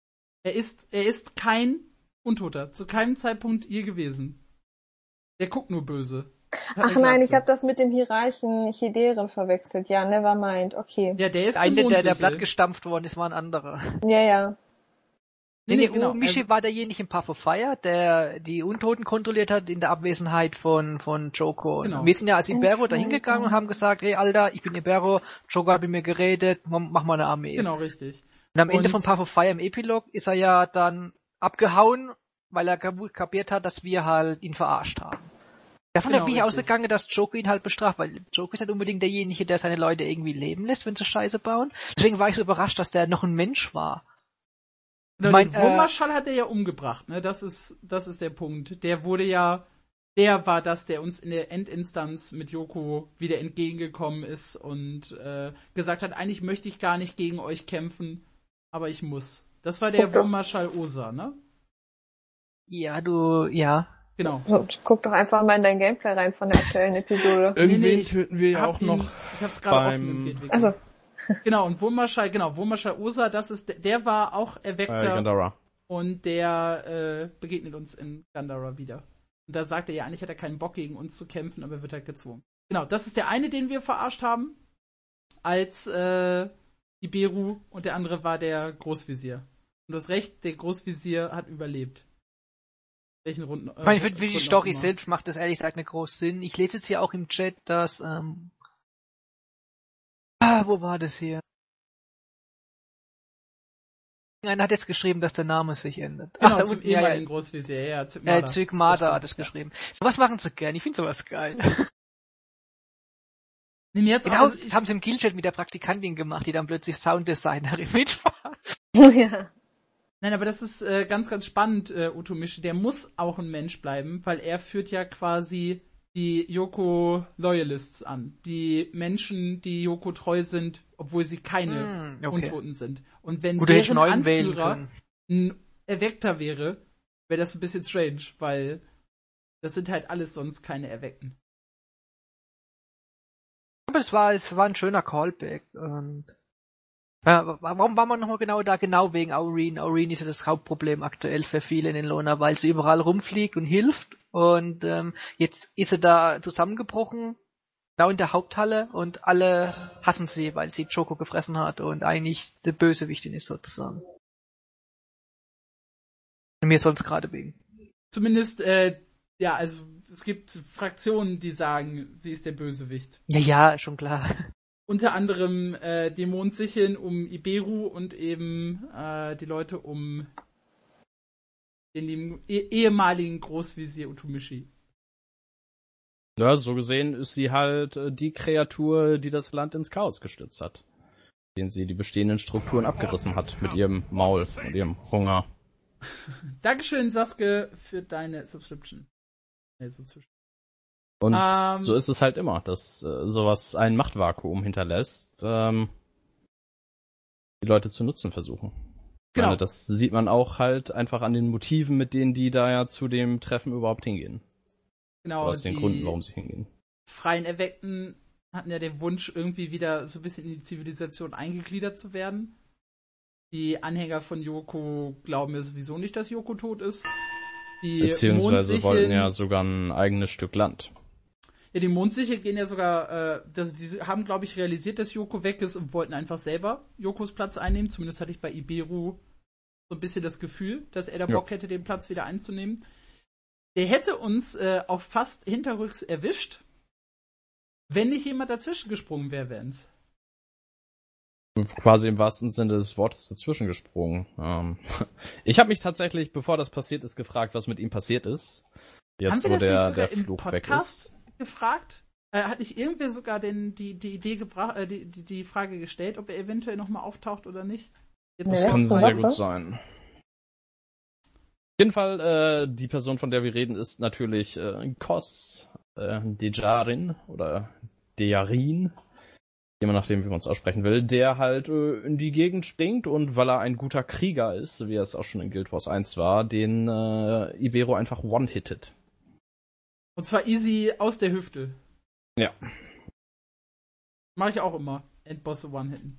Er ist, er ist kein Untoter. Zu keinem Zeitpunkt je gewesen. Der guckt nur böse. Hat Ach eine nein, Glatze. ich habe das mit dem Hierarchen Chideren verwechselt. Ja, never mind. Okay. Ja, der ist Eine, der der Mondsichel. Blatt gestampft worden ist, war ein anderer. Ja, ja. Nee, nee, genau. Mishi Also- war derjenige in Path of Fire, der die Untoten kontrolliert hat in der Abwesenheit von, von Joko. Und Genau. wir sind ja als Ibero Entschuldigung. da hingegangen und haben gesagt, hey Alter, ich bin Ibero, Joko hat mit mir geredet, mach mal eine Armee. Genau, richtig. Und am Ende Und- von Path of Fire im Epilog ist er ja dann abgehauen, weil er kap- kapiert hat, dass wir halt ihn verarscht haben. Davon Genau, bin ich richtig. ausgegangen, dass Joko ihn halt bestraft, weil Joko ist nicht unbedingt derjenige, der seine Leute irgendwie leben lässt, wenn sie Scheiße bauen. Deswegen war ich so überrascht, dass der noch ein Mensch war. Genau, Mein, den Wurmmarschall hat er ja umgebracht, ne? Das ist, das ist der Punkt. Der wurde ja, der war das, der uns in der Endinstanz mit Yoko wieder entgegengekommen ist und äh, gesagt hat, eigentlich möchte ich gar nicht gegen euch kämpfen, aber ich muss. Das war der Guck doch. Wurmmarschall Osa, ne? Ja, du, ja. Genau. Und guck doch einfach mal in dein Gameplay rein von der aktuellen Episode. Irgendwen Nee, nee, ich töten wir ja hab auch ihn- noch Ich hab's gerade beim- offen im Gateway. Also, Genau, und Wurmmarschall, genau, Wurmmarschall Osa, das ist, der, der war auch äh, Erweckter. Gandara. Und der äh, begegnet uns in Gandara wieder. Und da sagt er ja, eigentlich hat er keinen Bock gegen uns zu kämpfen, aber er wird halt gezwungen. Genau, das ist der eine, den wir verarscht haben, als äh, Iberu, und der andere war der Großvisier. Und du hast recht, der Großvisier hat überlebt. Welchen Runden? Äh, Ich meine, für, für die Gründen Story auch immer. selbst macht das ehrlich gesagt nicht groß Sinn. Ich lese jetzt hier auch im Chat, dass, ähm, ah, wo war das hier? Einer hat jetzt geschrieben, dass der Name sich ändert. Genau, da zum unten, ja, ehemaligen ja, Großvisier, ja, Zygmada. äh, Zygmada Das hat es stimmt, ja. geschrieben. Sowas machen sie gern, ich finde sowas geil. Nee, jetzt Genau, auch, also das ich, haben sie im Guildchat mit der Praktikantin gemacht, die dann plötzlich Sounddesignerin mit war. ja. Nein, aber das ist äh, ganz, ganz spannend, äh, Utomishi. Der muss auch ein Mensch bleiben, weil er führt ja quasi die Yoko-Loyalists an. Die Menschen, die Yoko treu sind, obwohl sie keine Mm, okay. Untoten sind. Und wenn Gut, hätte ich deren neuen wählen Anführer können. ein Erweckter wäre, wäre das ein bisschen strange, weil das sind halt alles sonst keine Erweckten. Aber es war, es war ein schöner Callback. Und ja, warum war man nochmal genau da? Genau wegen Aureen. Aureen ist ja das Hauptproblem aktuell für viele in den Lona, weil sie überall rumfliegt und hilft. Und ähm, jetzt ist sie da zusammengebrochen, genau in der Haupthalle, und alle hassen sie, weil sie Choco gefressen hat und eigentlich der Bösewichtin ist sozusagen. Und mir soll es gerade wegen. Zumindest, äh, ja, also es gibt Fraktionen, die sagen, sie ist der Bösewicht. Ja, ja, schon klar. Unter anderem äh, die Mondsicheln um Iberu und eben äh, die Leute um den lieben, eh, ehemaligen Großvisier Utomishi. Ja, so gesehen ist sie halt äh, die Kreatur, die das Land ins Chaos gestürzt hat. Den sie die bestehenden Strukturen abgerissen hat mit ihrem Maul und ihrem Hunger. Dankeschön, Sasuke, für deine Subscription. Nee, so zwischen. Und Ähm, so ist es halt immer, dass äh, sowas ein Machtvakuum hinterlässt, ähm, die Leute zu nutzen versuchen. Ich Genau. meine, das sieht man auch halt einfach an den Motiven, mit denen die da ja zu dem Treffen überhaupt hingehen. Genau, Oder aus den die, Gründen, warum sie hingehen. freien Erweckten hatten ja den Wunsch, irgendwie wieder so ein bisschen in die Zivilisation eingegliedert zu werden. Die Anhänger von Yoko glauben ja sowieso nicht, dass Yoko tot ist. Die Beziehungsweise wollten ja sogar ein eigenes Stück Land. Ja, die Mondsichel gehen ja sogar, äh, das, die haben, glaube ich, realisiert, dass Yoko weg ist und wollten einfach selber Yokos Platz einnehmen. Zumindest hatte ich bei Iberu so ein bisschen das Gefühl, dass er da Bock ja. hätte, den Platz wieder einzunehmen. Der hätte uns äh, auch fast hinterrücks erwischt, wenn nicht jemand dazwischen gesprungen wäre, Vance. Quasi im wahrsten Sinne des Wortes dazwischen gesprungen. Ähm, ich habe mich tatsächlich, bevor das passiert ist, gefragt, was mit ihm passiert ist. Jetzt, Haben wir wo das der, nicht sogar der im Flug Podcast weg ist. gefragt? Äh, hat nicht irgendwer sogar den, die, die Idee gebracht, äh, die, die, die Frage gestellt, ob er eventuell nochmal auftaucht oder nicht? Jetzt Das ja, kann das sehr gut gut sein. Auf jeden Fall, äh, die Person, von der wir reden, ist natürlich äh, Kos äh, Dejarin oder Dejarin, je nachdem, wie man es aussprechen will, der halt äh, in die Gegend springt und weil er ein guter Krieger ist, wie er es auch schon in Guild Wars eins war, den äh, Ibero einfach one-hittet. Und zwar easy aus der Hüfte. Ja. Mach ich auch immer. Endbosse one-hitten.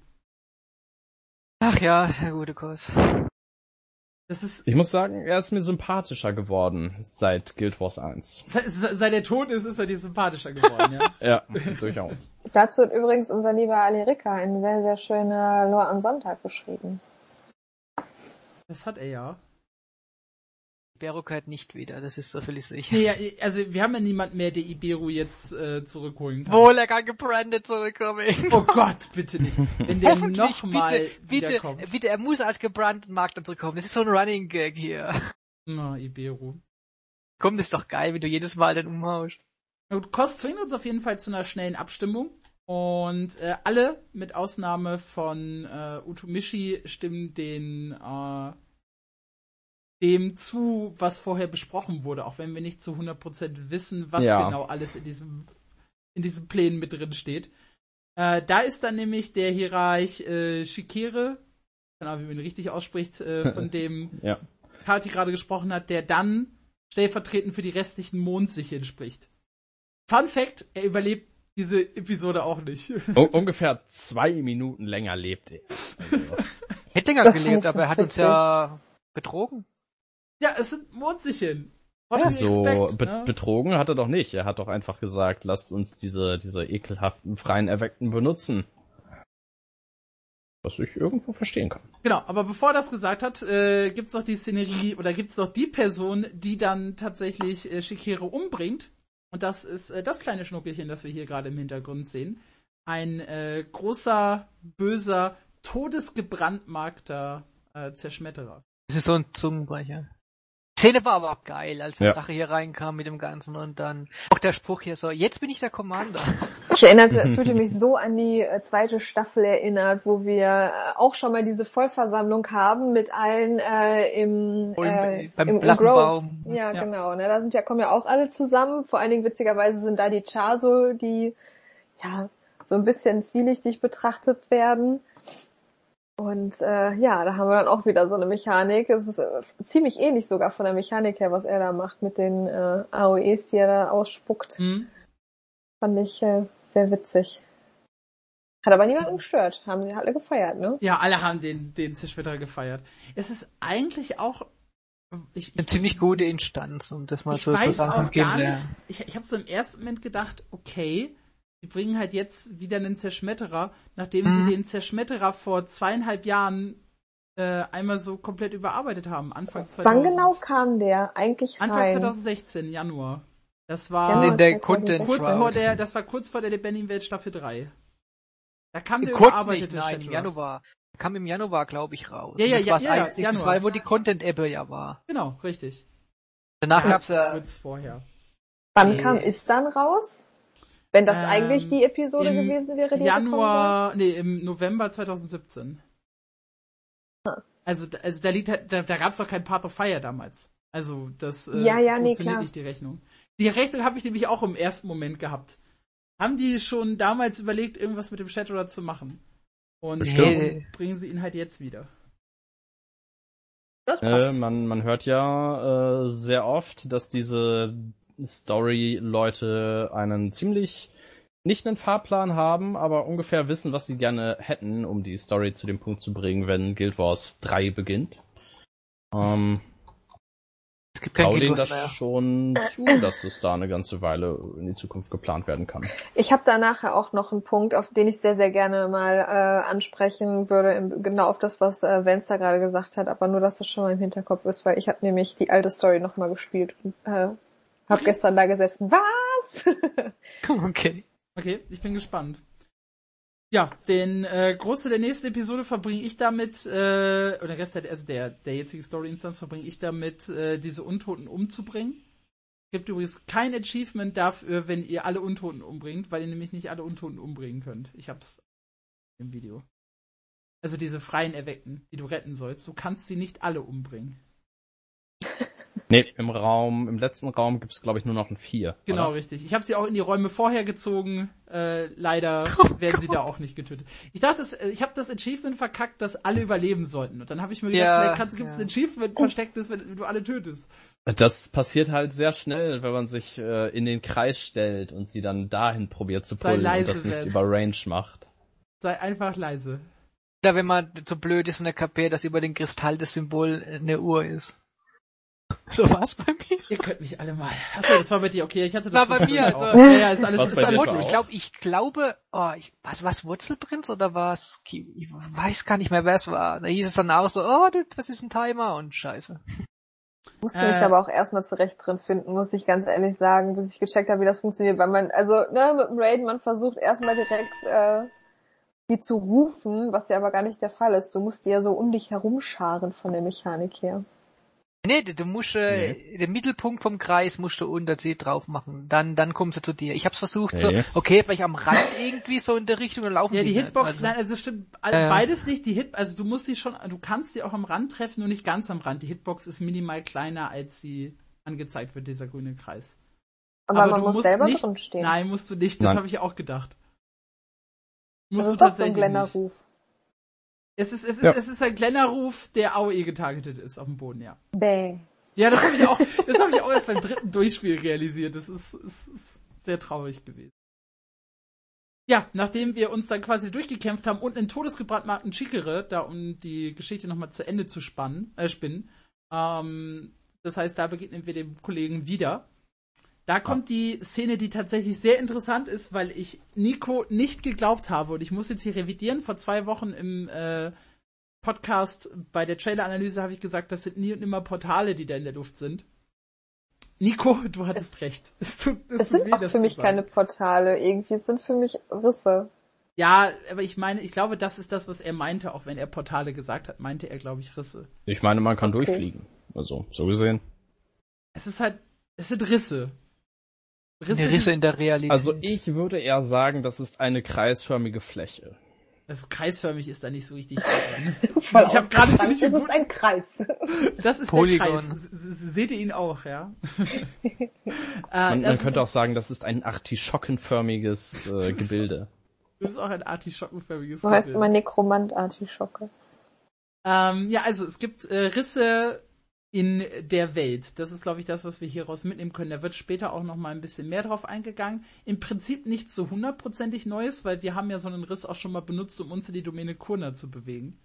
Ach ja, der gute Kurs. Das ist, Ich muss sagen, er ist mir sympathischer geworden seit Guild Wars eins. seit, seit er tot ist, ist er dir sympathischer geworden, ja? Ja, durchaus. Dazu hat übrigens unser lieber Alirika eine sehr, sehr schöne Lore am Sonntag geschrieben. Das hat er ja. Ibero kehrt nicht wieder, das ist so völlig sicher. Nee, ja, also wir haben ja niemanden mehr, der Iberu jetzt äh, zurückholen kann. Wohl, er kann gebrandet zurückkommen. Oh Gott, bitte nicht. Wenn der Hoffentlich, nochmal bitte, bitte, wiederkommt. bitte, er muss als gebrandeten Markt dann zurückkommen. Das ist so ein Running Gag hier. Na, Iberu. Komm, das ist doch geil, wenn du jedes Mal den umhaust. Na gut, Kost zwingt uns auf jeden Fall zu einer schnellen Abstimmung. Und äh, alle, mit Ausnahme von äh, Utomishi, stimmen den äh, dem zu, was vorher besprochen wurde, auch wenn wir nicht zu hundert Prozent wissen, was Ja. genau alles in diesem in diesen Plänen mit drin steht. Äh, da ist dann nämlich der Hierarch äh, Shikere, keine Ahnung, wie man ihn richtig ausspricht, äh, von dem Ja. Kati gerade gesprochen hat, der dann stellvertretend für die restlichen Mondsicheln spricht. Fun Fact, er überlebt diese Episode auch nicht. Un- ungefähr zwei Minuten länger lebt er. Also, Hätte länger Das fand gelebt, ich aber er hat so uns ja betrogen. Ja, es sind Mondsicheln. What do you so expect, be- ne? betrogen hat er doch nicht. Er hat doch einfach gesagt, lasst uns diese, diese ekelhaften freien Erweckten benutzen. Was ich irgendwo verstehen kann. Genau, aber bevor er das gesagt hat, äh, gibt's noch die Szenerie, oder gibt's noch die Person, die dann tatsächlich äh, Shikere umbringt. Und das ist äh, das kleine Schnuckelchen, das wir hier gerade im Hintergrund sehen. Ein äh, großer, böser, todesgebrandmarkter äh, Zerschmetterer. Das ist so ein Zungenbrecher. Die Szene war aber auch geil, als der Ja. Drache hier reinkam mit dem Ganzen und dann auch der Spruch hier so, jetzt bin ich der Commander. Ich erinnerte, fühlte mich so an die äh, zweite Staffel erinnert, wo wir äh, auch schon mal diese Vollversammlung haben mit allen äh, im, äh, Beim im, im blassen Grove. Baum. Ja, Ja. genau. Ne? Da sind ja, kommen ja auch alle zusammen. Vor allen Dingen witzigerweise sind da die Chaso, die ja so ein bisschen zwielichtig betrachtet werden. Und äh, ja, da haben wir dann auch wieder so eine Mechanik. Es ist äh, ziemlich ähnlich sogar von der Mechanik her, was er da macht mit den äh, A O Es, die er da ausspuckt. Hm? Fand ich äh, sehr witzig. Hat aber niemanden gestört. Haben sie alle gefeiert, ne? Ja, alle haben den, den Zerschmetterer gefeiert. Es ist eigentlich auch... Ich, Eine ich, ziemlich gute Instanz, um das mal ich so zu weiß sagen. auch vom gar Gameplay. nicht... Ich, ich habe so im ersten Moment gedacht, okay... Die bringen halt jetzt wieder einen Zerschmetterer, nachdem Mhm. sie den Zerschmetterer vor zweieinhalb Jahren äh, einmal so komplett überarbeitet haben. Anfang zweitausend. Wann genau kam der eigentlich Anfang rein? zweitausendsechzehn, Januar. Das Ja, war in der zweitausendsechzehn. Content kurz Drought. vor der, das war kurz vor der lebendigen Welt Staffel drei. Da kam der Kurz überarbeitete nicht, nein, im Shatterer. Januar. Kam im Januar, glaube ich, raus. Ja, ja, Und das ja, war das ja, ja, Einzige, das Januar. war, wo die Content-Ebbe ja war. Genau, richtig. Danach Ja, gab's ja kurz vorher. Wann Nee. kam Ist dann raus? Wenn das Ähm, eigentlich die Episode im gewesen wäre, die hätte kommen Januar, nee, im November zweitausendsiebzehn. Ah. Also, da- also da liegt halt, da, da gab's doch kein Path of Fire damals. Also das äh, Ja, ja, nee, funktioniert klar. nicht, die Rechnung. Die Rechnung habe ich nämlich auch im ersten Moment gehabt. Haben die schon damals überlegt, irgendwas mit dem Shatterer zu machen? Und Bestimmt. warum bringen sie ihn halt jetzt wieder? Das Äh, passt. man, man hört ja äh, sehr oft, dass diese Story-Leute einen ziemlich, nicht einen Fahrplan haben, aber ungefähr wissen, was sie gerne hätten, um die Story zu dem Punkt zu bringen, wenn Guild Wars drei beginnt. Ähm, Es gibt kein Trau denen Guild Wars das mehr. schon zu, dass das da eine ganze Weile in die Zukunft geplant werden kann. Ich habe da nachher auch noch einen Punkt, auf den ich sehr, sehr gerne mal äh, ansprechen würde, im, genau auf das, was äh, Vance da gerade gesagt hat, aber nur, dass das schon mal im Hinterkopf ist, weil ich habe nämlich die alte Story nochmal gespielt und äh, habe gestern da gesessen. Was? Okay. Okay, ich bin gespannt. Ja, den äh, Großteil der nächsten Episode verbringe ich damit, äh, oder Rest der, also der, der jetzigen Story-Instanz verbringe ich damit, äh, diese Untoten umzubringen. Es gibt übrigens kein Achievement dafür, wenn ihr alle Untoten umbringt, weil ihr nämlich nicht alle Untoten umbringen könnt. Ich hab's im Video. Also diese freien Erweckten, die du retten sollst, du kannst sie nicht alle umbringen. Nee, im Raum, im letzten Raum gibt's glaube ich nur noch ein vier. Genau, oder? richtig. Ich habe sie auch in die Räume vorher gezogen. Äh, leider Oh werden Gott. sie da auch nicht getötet. Ich dachte, das, ich habe das Achievement verkackt, dass alle überleben sollten. Und dann habe ich mir gedacht, Ja, vielleicht kannst, gibt's ja. ein Achievement verstecktes, wenn du alle tötest. Das passiert halt sehr schnell, wenn man sich äh, in den Kreis stellt und sie dann dahin probiert zu Sei pullen und leise, das nicht Vance. über Range macht. Sei einfach leise. Oder wenn man so blöd ist und er kapiert, dass über den Kristall das Symbol eine Uhr ist. So war's bei mir. Ihr könnt mich alle mal. Achso, das war bei dir, okay, ich hatte das War bei zwischendurch mir, auch. also- Ja, ja, ist alles, Was ist bei dir alles war gut. auch? Ich glaube, ich glaube, oh, ich, was was Wurzelprinz oder was? Ich weiß gar nicht mehr, wer es war. Da hieß es dann auch so, oh, du, was ist ein Timer und Scheiße. Musste Äh. mich aber auch erstmal zurecht drin finden, muss ich ganz ehrlich sagen, bis ich gecheckt habe, wie das funktioniert, weil man, also, ne, mit dem Raiden, man versucht erstmal direkt, äh, die zu rufen, was ja aber gar nicht der Fall ist. Du musst die ja so um dich herumscharen von der Mechanik her. Nee, du, du musst äh, den Mittelpunkt vom Kreis musst du unter sie drauf machen. Dann dann kommt sie zu dir. Ich hab's versucht Nee. so, okay, vielleicht am Rand irgendwie so in der Richtung und laufen Ja, die nicht. Hitbox, Also, nein, also stimmt, all- Ja, ja. beides nicht, die Hit, also du musst die schon, du kannst die auch am Rand treffen, nur nicht ganz am Rand. Die Hitbox ist minimal kleiner, als sie angezeigt wird, dieser grüne Kreis. Aber, man du muss musst selber nicht, drin stehen. Nein, musst du nicht, das Nein. habe ich ja auch gedacht. das Musst ist du doch so ein tatsächlich kleiner nicht. Ruf. Es ist, es ist, Ja. es ist ein kleiner Ruf, der A O E getargetet ist auf dem Boden, ja. Bäh. Ja, das habe ich auch, das habe ich auch erst beim dritten Durchspiel realisiert. Das ist, ist, ist sehr traurig gewesen. Ja, nachdem wir uns dann quasi durchgekämpft haben und einen todesgebrandmarkten Chikere, da um die Geschichte nochmal zu Ende zu spannen, äh, spinnen, ähm, das heißt, da begegnen wir dem Kollegen wieder. Da kommt die Szene, die tatsächlich sehr interessant ist, weil ich Nico nicht geglaubt habe und ich muss jetzt hier revidieren. Vor zwei Wochen im äh, Podcast bei der Trailer-Analyse habe ich gesagt, das sind nie und nimmer Portale, die da in der Luft sind. Nico, du hattest recht. Es tut, es Es tut sind weh, auch das für zu mich sagen. keine Portale, irgendwie, es sind für mich Risse. Ja, aber ich meine, ich glaube, das ist das, was er meinte, auch wenn er Portale gesagt hat, meinte er, glaube ich, Risse. Ich meine, man kann Okay. durchfliegen. Also, so gesehen. Es ist halt, es sind Risse. eine Risse in der Realität. Also ich würde eher sagen, das ist eine kreisförmige Fläche. Also kreisförmig ist da nicht so richtig. Voll Ich hab gerade ausgefranst, nicht es ist gut- ein Kreis. Das ist Polygon. der Kreis. S- s- Seht ihr ihn auch, ja? äh, Man, das man könnte ist, auch sagen, das ist ein artischockenförmiges äh, Gebilde. Das ist auch ein artischockenförmiges So heißt Gebilde. immer Nekromant-Artischocke. Ähm, ja, also es gibt äh, Risse in der Welt. Das ist, glaube ich, das, was wir hieraus mitnehmen können. Da wird später auch noch mal ein bisschen mehr drauf eingegangen. Im Prinzip nichts so hundertprozentig Neues, weil wir haben ja so einen Riss auch schon mal benutzt, um uns in die Domäne Kurna zu bewegen.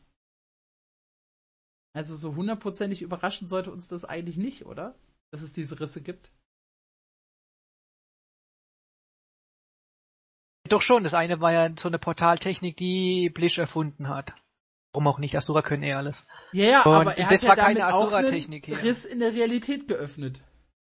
Also so hundertprozentig überraschend sollte uns das eigentlich nicht, oder? Dass es diese Risse gibt. Doch schon, das eine war ja so eine Portaltechnik, die Blish erfunden hat. Warum auch nicht, Asura können eh alles. Ja, ja, Und aber er das hat war ja damit keine auch Asura-Technik einen hier. Riss in der Realität geöffnet.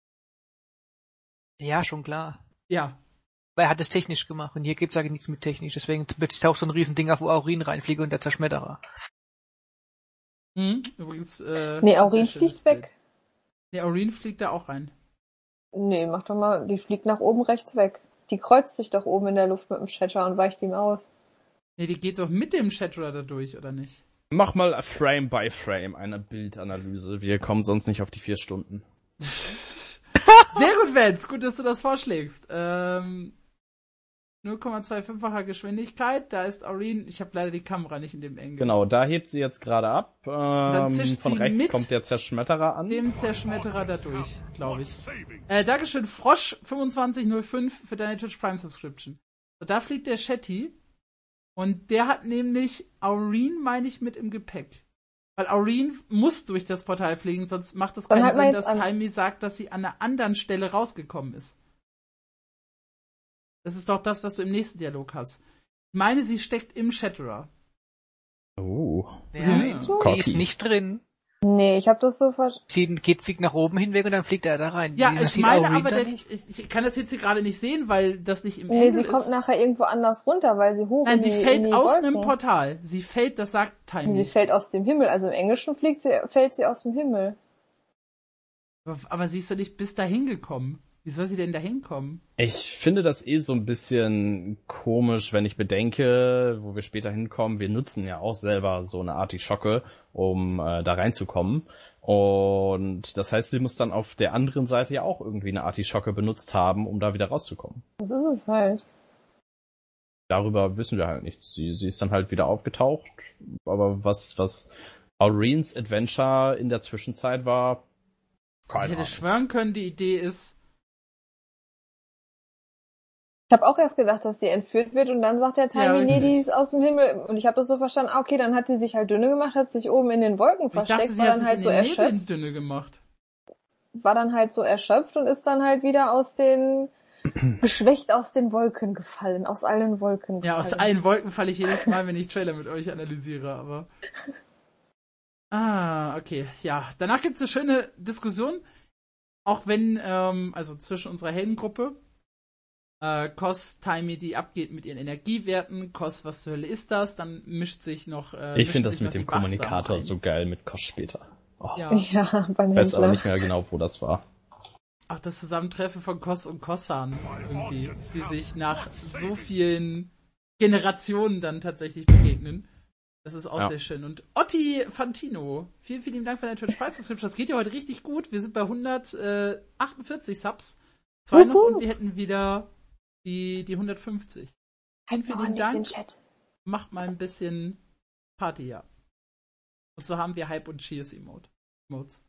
Ja, schon klar. Ja. Weil er hat es technisch gemacht und hier gibt's ja nichts mit technisch, deswegen wird sich da auch so ein Riesending auf, wo Aurin reinfliegt und der Zerschmetterer. Hm, übrigens, äh, Nee, sehr Aurin schönes fliegt Bild. weg. Nee, Aurin fliegt da auch rein. Nee, mach doch mal, die fliegt nach oben rechts weg. Die kreuzt sich doch oben in der Luft mit dem Shatter und weicht ihm aus. Nee, die geht doch mit dem Shatterer da durch, oder nicht? Mach mal Frame by Frame eine Bildanalyse. Wir kommen sonst nicht auf die vier Stunden. Sehr gut, Vance. Gut, dass du das vorschlägst. Ähm, null Komma fünfundzweißig-facher Geschwindigkeit. Da ist Aurene, ich habe leider die Kamera nicht in dem Engel. Genau, da hebt sie jetzt gerade ab. Ähm, Dann zischt von sie rechts mit kommt der Zerschmetterer an. Dem Zerschmetterer da durch, glaube ich. Äh, Dankeschön, Frosch fünfundzwanzig null fünf für deine Twitch Prime Subscription. So, da fliegt der Shetty. Und der hat nämlich Aurene, meine ich, mit im Gepäck. Weil Aurene muss durch das Portal fliegen, sonst macht es Dann keinen halt mal Sinn, jetzt dass an. Taimi sagt, dass sie an einer anderen Stelle rausgekommen ist. Das ist doch das, was du im nächsten Dialog hast. Ich meine, sie steckt im Shatterer. Oh. Ja, So. die ist nicht drin. Nee, ich habe das so verstanden. Sie geht, fliegt nach oben hinweg und dann fliegt er da rein. Ja, Sie ich sieht meine Aurene aber, da der, nicht. ich, ich kann das jetzt hier gerade nicht sehen, weil das nicht im Nee, Engel sie kommt ist. nachher irgendwo anders runter, weil sie hoch Nein, in sie die, in fällt die aus Wolken. einem Portal. Sie fällt, das sagt Sie Taimi. fällt aus dem Himmel. Also im Englischen fliegt sie, fällt sie aus dem Himmel. Aber, aber sie ist doch nicht bis dahin gekommen. Wie soll sie denn dahin kommen? Ich finde das eh so ein bisschen komisch, wenn ich bedenke, wo wir später hinkommen. Wir nutzen ja auch selber so eine Artischocke, um äh, da reinzukommen. Und das heißt, sie muss dann auf der anderen Seite ja auch irgendwie eine Artischocke benutzt haben, um da wieder rauszukommen. Das ist es halt. Darüber wissen wir halt nichts. Sie, sie ist dann halt wieder aufgetaucht. Aber was, was Aurenes Adventure in der Zwischenzeit war, keine Ich hätte Ahnung. schwören können, die Idee ist, Ich habe auch erst gedacht, dass die entführt wird und dann sagt der Ja, Taimi, nee, richtig. die ist aus dem Himmel. Und ich habe das so verstanden, ah, okay, dann hat die sich halt dünne gemacht, hat sich oben in den Wolken ich dachte, versteckt, sie war hat dann sich halt in so den erschöpft, Nebeln dünne gemacht. war dann halt so erschöpft und ist dann halt wieder aus den, geschwächt aus den Wolken gefallen, aus allen Wolken gefallen. Ja, aus allen Wolken falle ich jedes Mal, wenn ich Trailer mit euch analysiere, aber... Ah, okay, ja. Danach gibt's eine schöne Diskussion, auch wenn, ähm, also zwischen unserer Heldengruppe, äh, Kos, Taimi, die abgeht mit ihren Energiewerten, Kos, was zur Hölle ist das? Dann mischt sich noch... Äh, Ich mischen finde das sich mit noch dem die Wachsamen Kommunikator ein. so geil mit Kosch später. Oh, Ja. Ja, beim ich weiß aber Händler. nicht mehr genau, wo das war. Auch das Zusammentreffen von Kos und Kossan irgendwie, die sich nach so vielen Generationen dann tatsächlich begegnen. Das ist auch Ja. sehr schön. Und Otti Fantino, vielen, vielen Dank für deine Twitch Prime Subscription. Das geht ja heute richtig gut. Wir sind bei hundertachtundvierzig Subs. Zwei noch Wuhu. und wir hätten wieder die, die hundertfünfzig. Vielen, Halt mal vielen nicht den Dank. Chat. Macht mal ein bisschen Party, ja. Und so haben wir Hype und Cheers Emote. Emotes.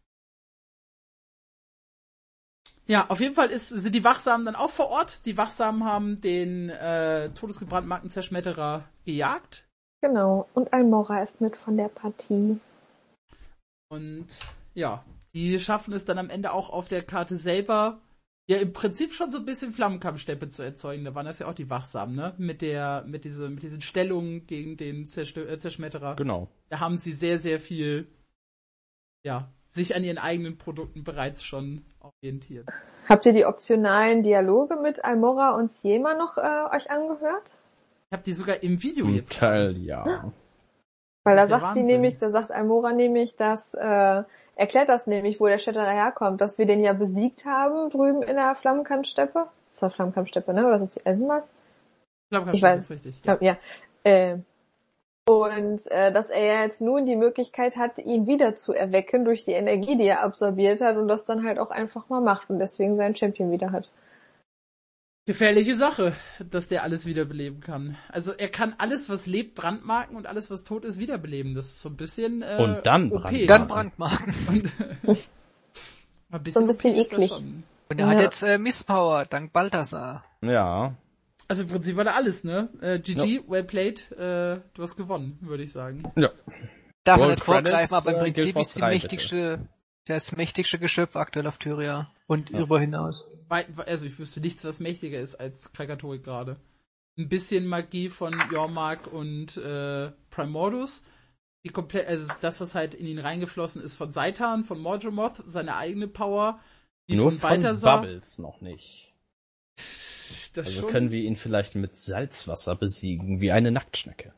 Ja, auf jeden Fall ist, sind die Wachsamen dann auch vor Ort. Die Wachsamen haben den äh, todesgebrandmarkten Zerschmetterer gejagt. Genau. Und Almora ist mit von der Partie. Und ja, die schaffen es dann am Ende auch auf der Karte selber, ja im Prinzip schon so ein bisschen Flammenkampfsteppe zu erzeugen. Da waren das ja auch die Wachsamen, ne? Mit der, mit diese, mit diesen Stellungen gegen den Zerstö- äh, Zerschmetterer. Genau. Da haben sie sehr, sehr viel, ja, sich an ihren eigenen Produkten bereits schon orientiert. Habt ihr die optionalen Dialoge mit Almora und Siema noch äh, euch angehört? Ich habe die sogar im Video Zum jetzt. Teil, ja. Weil da ist der sagt sie Wahnsinn. nämlich, da sagt Almora nämlich, dass, äh, erklärt das nämlich, wo der Shatterer herkommt, dass wir den ja besiegt haben drüben in der Flammenkampfsteppe. Das war Flammenkampfsteppe, ne? Oder ist das die Eisenmark? Ich glaube, Ich das weiß. ist richtig. Ich glaub, ja. Äh, und äh, dass er ja jetzt nun die Möglichkeit hat, ihn wieder zu erwecken durch die Energie, die er absorbiert hat und das dann halt auch einfach mal macht und deswegen seinen Champion wieder hat. Gefährliche Sache, dass der alles wiederbeleben kann. Also er kann alles, was lebt, brandmarken und alles, was tot ist, wiederbeleben. Das ist so ein bisschen äh, Und dann O P. brandmarken. Dann Brandmarken. Und ein bisschen, So ein bisschen O P ist das eklig. schon. Und er Ja. hat jetzt äh, Misspower, dank Balthasar. Ja. Also im Prinzip war da alles, ne? Äh, G G, well played, äh, du hast gewonnen, würde ich sagen. Ja. Darf man Gold nicht vorgreifen, Credits, aber im äh, Prinzip Guild ist die Force drei, mächtigste, das mächtigste Geschöpf aktuell auf Tyria. Und Ja. darüber hinaus. Weit- Also ich wüsste nichts, was mächtiger ist als Krakatorik gerade. Ein bisschen Magie von Jormark und äh, Primordus. Die komplett, also das, was halt in ihn reingeflossen ist von Seitan, von Morgemoth, seine eigene Power. Die Nur von von Balthasar. Bubbles noch nicht. Das Also schon. können wir ihn vielleicht mit Salzwasser besiegen, wie eine Nacktschnecke.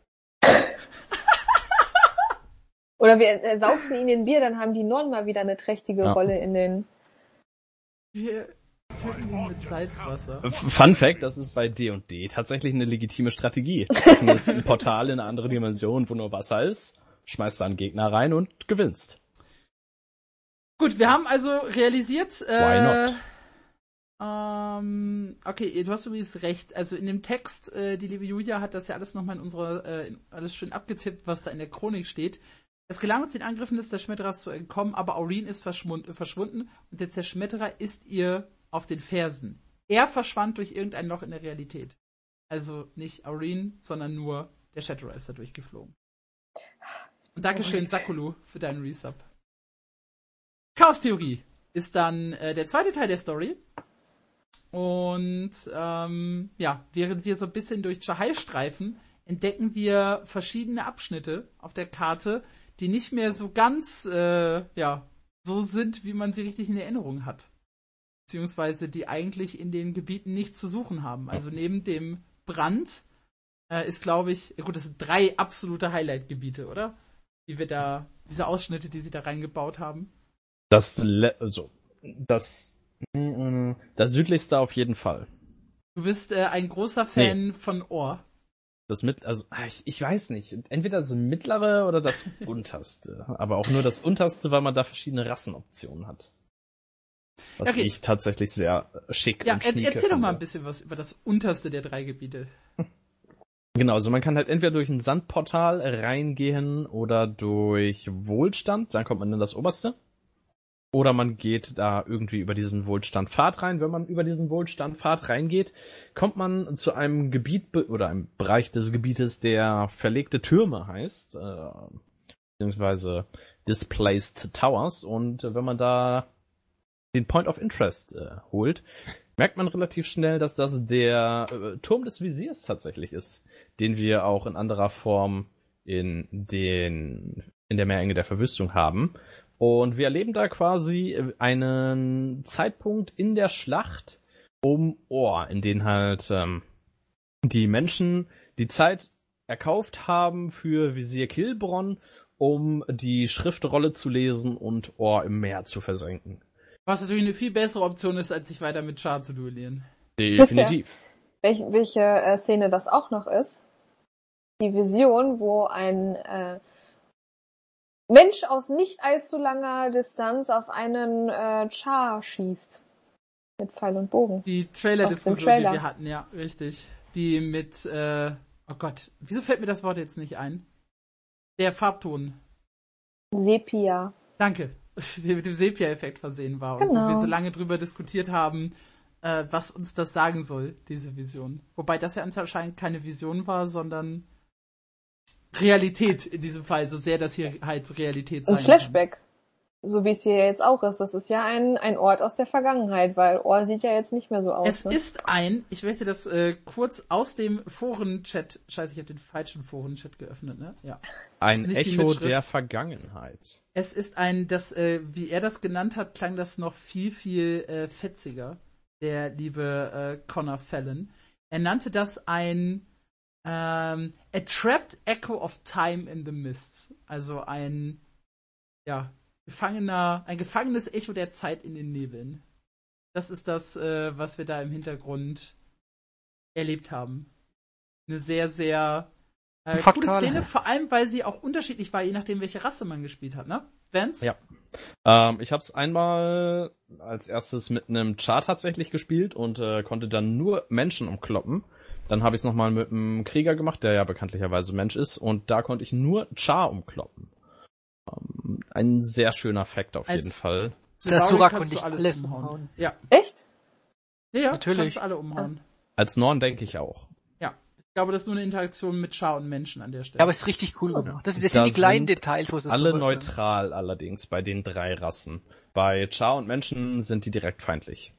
Oder wir äh, saufen ihn in Bier, dann haben die Nonnen mal wieder eine trächtige Ja. Rolle in den... Wir töten ihn mit Salzwasser. F- Fun Fact, das ist bei D und D tatsächlich eine legitime Strategie. Du hast ein Portal in eine andere Dimension, wo nur Wasser ist, schmeißt da einen Gegner rein und gewinnst. Gut, wir haben also realisiert, Why äh, not? Ähm, okay, du hast übrigens recht. Also in dem Text, äh, die liebe Julia hat das ja alles nochmal in unserer, äh, in, alles schön abgetippt, was da in der Chronik steht. Es gelang uns den Angriffen des Zerschmetterers zu entkommen, aber Aurene ist verschwunden, verschwunden und der Zerschmetterer ist ihr auf den Fersen. Er verschwand durch irgendein Loch in der Realität. Also nicht Aurene, sondern nur der Shatterer ist da durchgeflogen. Und Dankeschön, Sakulu, für deinen Resub. Chaos-Theorie ist dann äh, der zweite Teil der Story. Und ähm, ja, während wir so ein bisschen durch Chahai streifen, entdecken wir verschiedene Abschnitte auf der Karte, die nicht mehr so ganz äh, ja so sind, wie man sie richtig in Erinnerung hat. Beziehungsweise die eigentlich in den Gebieten nichts zu suchen haben. Also neben dem Brand äh, ist, glaube ich, gut, das sind drei absolute Highlight-Gebiete, oder? Die wir da, diese Ausschnitte, die sie da reingebaut haben. Das, Le- also, das, das südlichste auf jeden Fall. Du bist äh, ein großer Fan nee. von Ohr. Das mit, also, ich, ich weiß nicht. Entweder das mittlere oder das unterste. Aber auch nur das unterste, weil man da verschiedene Rassenoptionen hat. Was okay. ich tatsächlich sehr schick ja, und schnieke erzähl finde. doch mal ein bisschen was über das unterste der drei Gebiete. Genau, also man kann halt entweder durch ein Sandportal reingehen oder durch Wohlstand, dann kommt man in das oberste. Oder man geht da irgendwie über diesen Wohlstandpfad rein. Wenn man über diesen Wohlstandpfad reingeht, kommt man zu einem Gebiet be- oder einem Bereich des Gebietes, der verlegte Türme heißt, äh, beziehungsweise Displaced Towers. Und äh, wenn man da den Point of Interest äh, holt, merkt man relativ schnell, dass das der äh, Turm des Visiers tatsächlich ist, den wir auch in anderer Form in den in der Meerenge der Verwüstung haben. Und wir erleben da quasi einen Zeitpunkt in der Schlacht um Ohr, in den halt ähm, die Menschen die Zeit erkauft haben für Visir Kilbronn, um die Schriftrolle zu lesen und Ohr im Meer zu versenken. Was natürlich eine viel bessere Option ist, als sich weiter mit Char zu duellieren. Definitiv. Welche, welche äh, Szene das auch noch ist? Die Vision, wo ein äh, Mensch aus nicht allzu langer Distanz auf einen äh, Char schießt. Mit Pfeil und Bogen. Die Trailer-Diskussion, die wir hatten, ja, richtig. Die mit, äh, oh Gott, wieso fällt mir das Wort jetzt nicht ein? Der Farbton. Sepia. Danke. Der mit dem Sepia-Effekt versehen war. Genau. Und wo wir so lange drüber diskutiert haben, äh, was uns das sagen soll, diese Vision. Wobei das ja anscheinend keine Vision war, sondern Realität in diesem Fall, so sehr das hier halt Realität sein kann. Ein Flashback, kann. So wie es hier jetzt auch ist. Das ist ja ein ein Ort aus der Vergangenheit, weil Ohr sieht ja jetzt nicht mehr so aus. Es ne? ist ein, ich möchte das äh, kurz aus dem Forenchat, scheiße, ich habe den falschen Forenchat geöffnet, ne? Ja. Ein Echo der Vergangenheit. Es ist ein, das, äh, wie er das genannt hat, klang das noch viel, viel äh, fetziger, der liebe äh, Connor Fallon. Er nannte das ein Ähm, a trapped echo of time in the mists. Also ein, ja, gefangener, ein gefangenes Echo der Zeit in den Nebeln. Das ist das, äh, was wir da im Hintergrund erlebt haben. Eine sehr, sehr äh, coole Szene, vor allem, weil sie auch unterschiedlich war, je nachdem, welche Rasse man gespielt hat, ne? Vance? Ja. Ähm, ich habe es einmal als erstes mit einem Char tatsächlich gespielt und äh, konnte dann nur Menschen umkloppen. Dann habe ich es nochmal mit einem Krieger gemacht, der ja bekanntlicherweise Mensch ist, und da konnte ich nur Char umkloppen. Ähm, ein sehr schöner Fact auf als jeden Fall. Der Sura konnte ich alles, alles umhauen. umhauen. Ja. Echt? Ja, ja, natürlich. Kannst du alle umhauen. Als Norn denke ich auch. Ja. Ich glaube, das ist nur eine Interaktion mit Char und Menschen an der Stelle. Ja, aber es ist richtig cool gemacht. Das, das da sind die kleinen sind Details, wo es alle sowas neutral sind. Allerdings bei den drei Rassen. Bei Char und Menschen sind die direkt feindlich.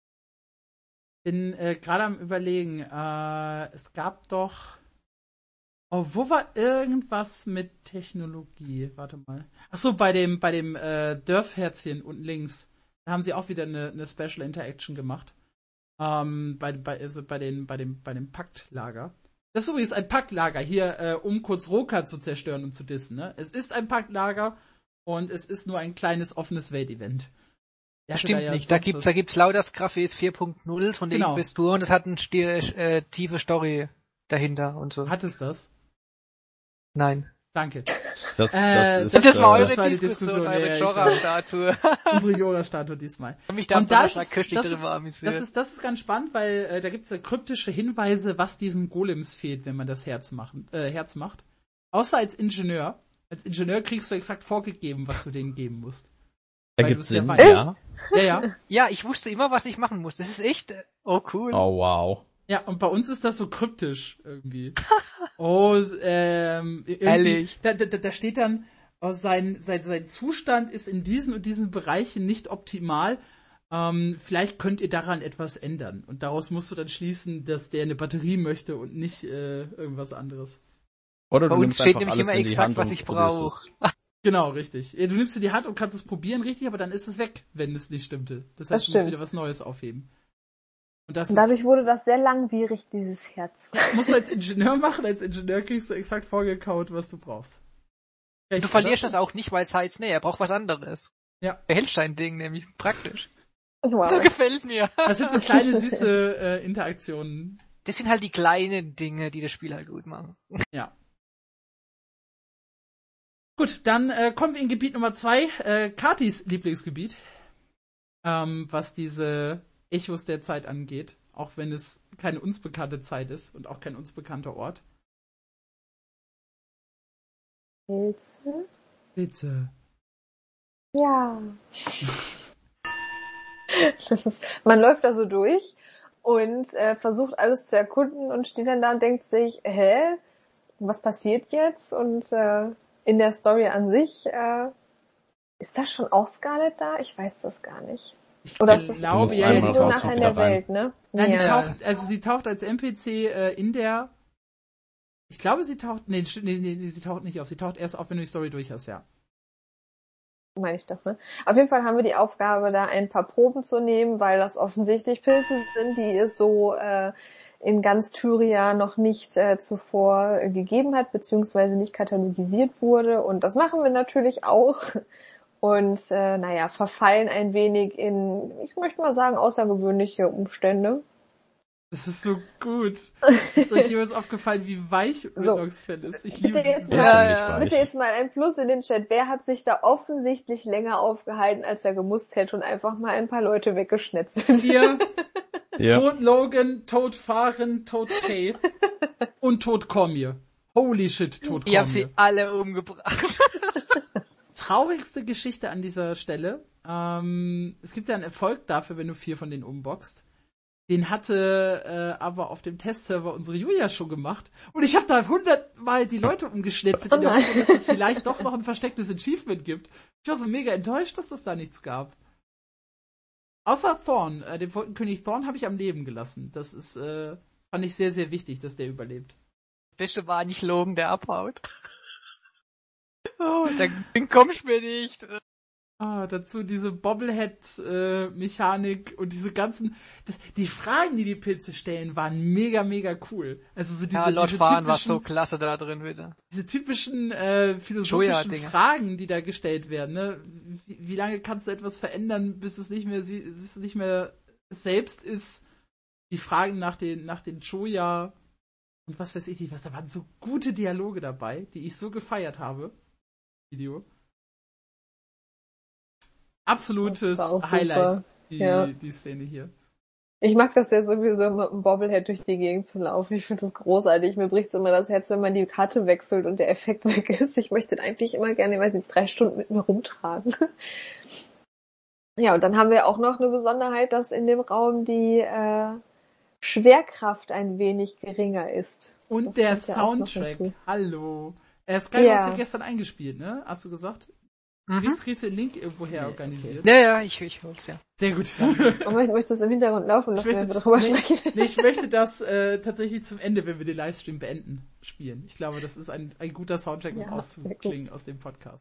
Bin äh, gerade am Überlegen, äh, es gab doch, oh, wo war irgendwas mit Technologie? Warte mal. Ach so, bei dem, bei dem äh, Dörfherzchen unten links. Da haben sie auch wieder eine, eine Special Interaction gemacht. Ähm, bei, bei, also bei, den, bei, dem, bei dem Paktlager. Das ist übrigens ein Paktlager, hier, äh, um kurz Roka zu zerstören und zu dissen, ne? Es ist ein Paktlager und es ist nur ein kleines offenes Weltevent. Das stimmt da ja nicht. Da gibt's, da gibt's lauter Graphes vier Punkt null von der genau. Investoren und das hat eine äh, tiefe Story dahinter und so. Hat es das? Nein. Danke. Das, Äh, das, Das, ist, war äh, eure das war die Diskussion, Diskussion, ja, eure ja, ich Jorah-Statue. Unsere Yoga-Statue diesmal. Ich hab mich da Und das da ist, köstlich das, drüber ist, amüsiert. das, ist, das ist ganz spannend, weil äh, da gibt's ja kryptische Hinweise, was diesen Golems fehlt, wenn man das Herz, machen, äh, Herz macht. Außer als Ingenieur. Als Ingenieur kriegst du exakt vorgegeben, was du denen geben musst. ergibt du es ja Sinn, weißt. ja. Ja, ja. Ja, ich wusste immer, was ich machen muss. Das ist echt, äh, oh cool. Oh, wow. Ja, und bei uns ist das so kryptisch irgendwie. Oh, ähm, irgendwie, Ehrlich. da, da, da steht dann, oh, sein, sein, sein Zustand ist in diesen und diesen Bereichen nicht optimal. Ähm, vielleicht könnt ihr daran etwas ändern. Und daraus musst du dann schließen, dass der eine Batterie möchte und nicht äh, irgendwas anderes. Oder Bei du uns nimmst steht einfach nämlich alles immer in die exakt, Hand was und ich probierst brauche. es. Genau, richtig. Ja, du nimmst dir die Hand und kannst es probieren, richtig, aber dann ist es weg, wenn es nicht stimmte. Das heißt, Das du musst stimmt. wieder was Neues aufheben. Und das Und ist, dadurch wurde das sehr langwierig, dieses Herz. musst du als Ingenieur machen. Als Ingenieur kriegst du exakt vorgekaut, was du brauchst. Du verlierst das auch nicht, weil es heißt, nee, er braucht was anderes. Ja. Behält sein Ding nämlich praktisch. Wow. Das gefällt mir. Das sind so kleine, süße äh, Interaktionen. Das sind halt die kleinen Dinge, die das Spiel halt gut machen. Ja. Gut, dann äh, kommen wir in Gebiet Nummer zwei, äh, Katis Lieblingsgebiet, ähm, was diese Echos der Zeit angeht, auch wenn es keine uns bekannte Zeit ist und auch kein uns bekannter Ort. Pilze? Bitte. Ja. Das ist, man läuft da so durch und äh, versucht alles zu erkunden und steht dann da und denkt sich, hä, was passiert jetzt? Und äh, in der Story an sich, äh, ist das schon auch Scarlet da? Ich weiß das gar nicht. Oder ist das glaube, die ja, ist ja, nur die nachher in wieder der rein. Welt, ne? Nein, ja. die taucht, also sie taucht als N P C äh, in der, ich glaube, sie taucht, nee, st- nee, nee, nee, sie taucht nicht auf, sie taucht erst auf, wenn du die Story durch hast, ja. Meine ich doch, ne? Auf jeden Fall haben wir die Aufgabe, da ein paar Proben zu nehmen, weil das offensichtlich Pilze sind, die es so äh, in ganz Tyria noch nicht äh, zuvor äh, gegeben hat, beziehungsweise nicht katalogisiert wurde. Und das machen wir natürlich auch. Und äh, naja, verfallen ein wenig in, ich möchte mal sagen, außergewöhnliche Umstände. Das ist so gut. Ist euch jemals aufgefallen, wie weich So. Whitlocks Fell ist? Ich liebe Bitte jetzt, diesen Ja, mal, ziemlich Fell. weich. bitte jetzt mal ein Plus in den Chat. Wer hat sich da offensichtlich länger aufgehalten, als er gemusst hätte und einfach mal ein paar Leute weggeschnetzelt? Hier, Ja. Tod Logan, Tod Fahren, Tod Kay und Tod Cormier. Holy shit, Tod Ich habe sie Cormier. alle umgebracht. Traurigste Geschichte an dieser Stelle. Ähm, es gibt ja einen Erfolg dafür, wenn du vier von denen umboxst. Den hatte äh, aber auf dem Testserver unsere Julia schon gemacht. Und ich habe da hundertmal die Leute umgeschnitzelt, in der Oh nein. Hoffnung, dass es vielleicht doch noch ein verstecktes Achievement gibt. Ich war so mega enttäuscht, dass das da nichts gab. Außer Thorn, äh, den König Thorn habe ich am Leben gelassen. Das ist, äh, fand ich sehr, sehr wichtig, dass der überlebt. Das Beste war nicht Logan, der abhaut. Oh, dann, dann kommst du mir nicht. Ah, dazu diese Bobblehead-Mechanik und diese ganzen, das, die Fragen, die die Pilze stellen, waren mega, mega cool. Also so diese, Ja, Lord diese Fahren war typischen, so klasse da drin wieder. diese typischen äh, philosophischen Joja-Dinge. Fragen, die da gestellt werden. Ne? Wie, wie lange kannst du etwas verändern, bis es nicht mehr, sie- bis es nicht mehr es selbst ist? Die Fragen nach den, nach den Joja und was weiß ich nicht was. Da waren so gute Dialoge dabei, die ich so gefeiert habe. Video. Absolutes Das war auch super. Highlight, die, Ja. die Szene hier. Ich mag das ja sowieso mit einem Bobblehead durch die Gegend zu laufen. Ich finde das großartig. Mir bricht's immer das Herz, wenn man die Karte wechselt und der Effekt weg ist. Ich möchte den eigentlich immer gerne, weiß nicht, drei Stunden mit mir rumtragen. Ja, und dann haben wir auch noch eine Besonderheit, dass in dem Raum die äh, Schwerkraft ein wenig geringer ist. Und Das der kommt ja auch noch Soundtrack. dazu. Hallo. Äh, Sky, Ja. hast du gestern eingespielt, ne? Hast du gesagt? Mhm. Kriegst, kriegst du den Link irgendwoher organisiert? Ja, ja, ich, ich hol's ja. Sehr gut. Und möchtest möchtest du es im Hintergrund laufen Ich lassen, wenn möchte, wir drüber nee, sprechen? nee, ich möchte das äh, tatsächlich zum Ende, wenn wir den Livestream beenden, spielen. Ich glaube, das ist ein, ein guter Soundtrack, um Ja, auszuklingen aus dem Podcast.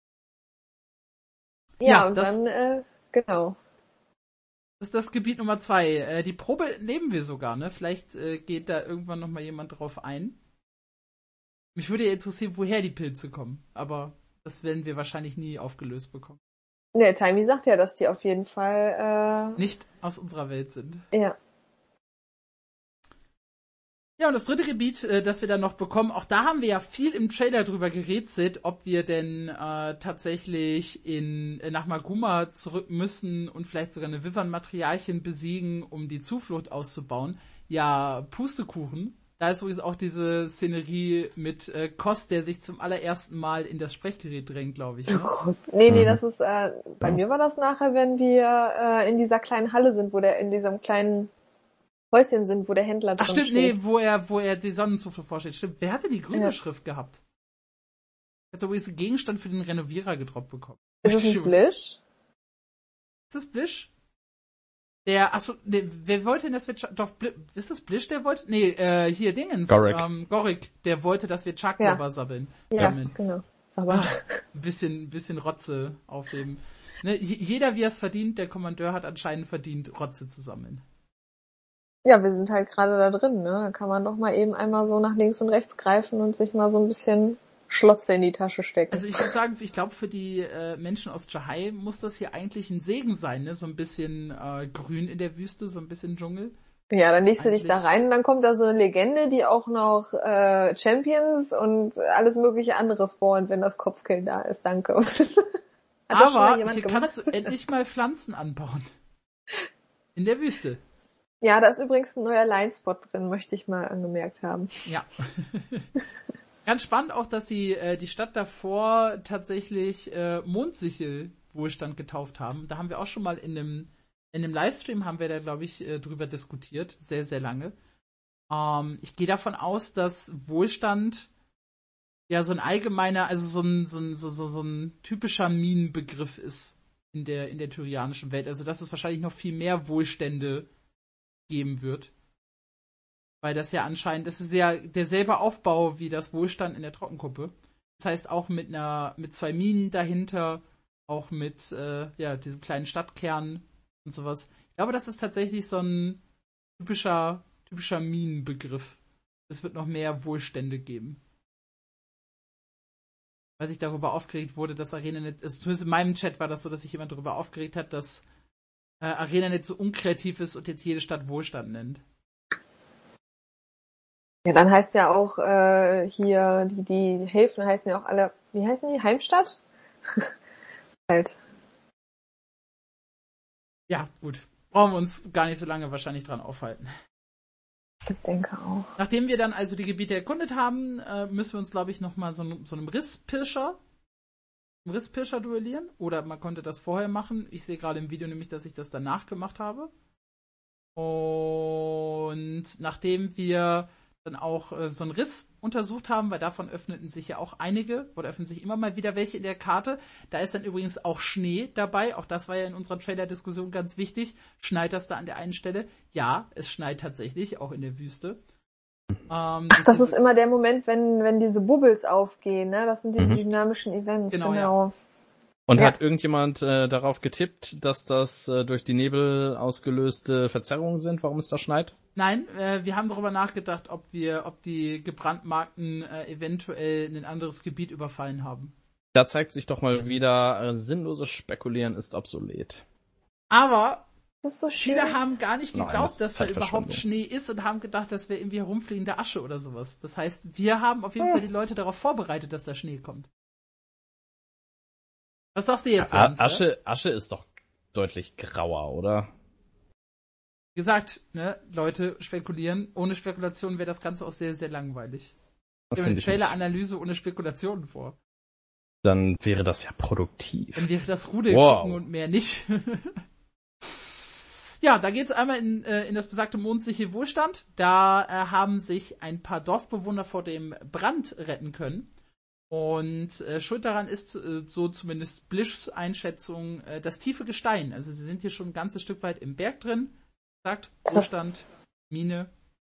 Ja, Ja, und das- dann, äh, genau. Das ist das Gebiet Nummer zwei. Äh, die Probe nehmen wir sogar, ne? Vielleicht äh, geht da irgendwann noch mal jemand drauf ein. Mich würde ja interessieren, woher die Pilze kommen, aber das werden wir wahrscheinlich nie aufgelöst bekommen. Der Timey sagt ja, dass die auf jeden Fall, Nicht aus unserer Welt sind. äh, ja. Ja, und das dritte Gebiet, äh, das wir dann noch bekommen, auch da haben wir ja viel im Trailer drüber gerätselt, ob wir denn äh, tatsächlich in äh, nach Maguma zurück müssen und vielleicht sogar eine Wyvern-Materialien besiegen, um die Zuflucht auszubauen. Ja, Pustekuchen. Da ist übrigens auch diese Szenerie mit äh, Kost, der sich zum allerersten Mal in das Sprechgerät drängt, glaube ich. Ne? Oh, nee, nee, das ist, äh, bei mir war das nachher, wenn wir äh, in dieser kleinen Halle sind, wo der in diesem kleinen Häuschen sind, wo der Händler drin Ach stimmt, steht. nee, wo er, wo er die Sonnenzuflucht vorsteht. Stimmt, wer hatte die grüne Ja. Schrift gehabt? Er hat übrigens einen Gegenstand für den Renovierer gedroppt bekommen. Ist es nicht Blish? Ist das Blish? Der, achso, nee, wer wollte denn, dass wir, Chuck, doch, Bli- ist das Blish, der wollte, nee, äh, hier Dingens, Gorik. ähm, Gorik, der wollte, dass wir Chuck Ja. Lover sammeln. Ja, sammeln. genau. Aber Ah, ein bisschen, bisschen Rotze aufheben. Ne, j- jeder, wie er es verdient, der Kommandeur hat anscheinend verdient, Rotze zu sammeln. ja, wir sind halt gerade da drin, ne? Da kann man doch mal eben einmal so nach links und rechts greifen und sich mal so ein bisschen Schlotze in die Tasche stecken. Also ich muss sagen, ich glaube, für die äh, Menschen aus Jahai muss das hier eigentlich ein Segen sein, ne? So ein bisschen äh, grün in der Wüste, so ein bisschen Dschungel. Ja, dann legst du dich da Eigentlich- rein und dann kommt da so eine Legende, die auch noch äh, Champions und alles mögliche andere spawnt, wenn das Kopfkill da ist. Danke. Hat das schon mal Aber jemand hier gemacht? kannst du endlich mal Pflanzen anbauen. In der Wüste. Ja, da ist übrigens ein neuer Line-Spot drin, möchte ich mal angemerkt haben. Ja. Ganz spannend auch, dass sie äh, die Stadt davor tatsächlich äh, Mondsichel-Wohlstand getauft haben. Da haben wir auch schon mal in einem in einem Livestream haben wir da, glaube ich, äh, drüber diskutiert. Sehr, sehr lange. Ähm, ich gehe davon aus, dass Wohlstand ja so ein allgemeiner, also so ein, so ein, so, so, so ein typischer Minenbegriff ist in der, in der tyrianischen Welt. Also, dass es wahrscheinlich noch viel mehr Wohlstände geben wird. Weil das ja anscheinend, das ist ja derselbe Aufbau wie das Wohlstand in der Trockenkuppe. Das heißt auch mit einer, mit zwei Minen dahinter, auch mit, äh, ja, diesem kleinen Stadtkern und sowas. Ich glaube, das ist tatsächlich so ein typischer, typischer Minenbegriff. Es wird noch mehr Wohlstände geben. Weil sich darüber aufgeregt wurde, dass ArenaNet, also zumindest in meinem Chat war das so, dass sich jemand darüber aufgeregt hat, dass äh, ArenaNet so unkreativ ist und jetzt jede Stadt Wohlstand nennt. Ja, dann heißt ja auch äh, hier, die, die Häfen heißen ja auch alle, wie heißen die? Heimstadt? halt. Ja, gut. Brauchen wir uns gar nicht so lange wahrscheinlich dran aufhalten. Ich denke auch. Nachdem wir dann also die Gebiete erkundet haben, äh, müssen wir uns, glaube ich, nochmal so, so einem Risspirscher, einem Risspirscher duellieren. Oder man konnte das vorher machen. Ich sehe gerade im Video nämlich, dass ich das danach gemacht habe. Und nachdem wir dann auch äh, so einen Riss untersucht haben, weil davon öffneten sich ja auch einige, oder öffnen sich immer mal wieder welche in der Karte. Da ist dann übrigens auch Schnee dabei, auch das war ja in unserer Trailer-Diskussion ganz wichtig. Schneit das da an der einen Stelle? Ja, es schneit tatsächlich, auch in der Wüste. Ähm, Ach, das ist immer der Moment, wenn, wenn diese Bubbles aufgehen, ne? Das sind diese Mhm. dynamischen Events. Genau, Genau. Und Ja. hat irgendjemand äh, darauf getippt, dass das äh, durch die Nebel ausgelöste Verzerrungen sind, warum es da schneit? Nein, äh, wir haben darüber nachgedacht, ob wir, ob die gebrandmarkten äh, eventuell ein anderes Gebiet überfallen haben. Da zeigt sich doch mal wieder, äh, sinnloses Spekulieren ist obsolet. Aber Das ist so schön. viele haben gar nicht Nein, geglaubt, das ist dass da Zeitverschwendung. überhaupt Schnee ist und haben gedacht, das wäre irgendwie herumfliegende Asche oder sowas. Das heißt, wir haben auf jeden Fall die Leute darauf vorbereitet, dass da Schnee kommt. Was sagst du jetzt, A- Jans, ne? Asche, Asche ist doch deutlich grauer, oder? Wie gesagt, ne, Leute spekulieren. Ohne Spekulation wäre das Ganze auch sehr, sehr langweilig. Das Wir haben find eine ich nicht. Trailer-Analyse ohne Spekulationen vor. Dann wäre das ja produktiv. Dann wäre das Rudel Wow. gucken und mehr nicht. Ja, da geht's einmal in, äh, in das besagte Mondsichel Wohlstand. Da äh, haben sich ein paar Dorfbewohner vor dem Brand retten können. Und äh, schuld daran ist, äh, so zumindest Blischs Einschätzung, äh, das tiefe Gestein. Also sie sind hier schon ein ganzes Stück weit im Berg drin. Sagt, Wohlstand, Mine.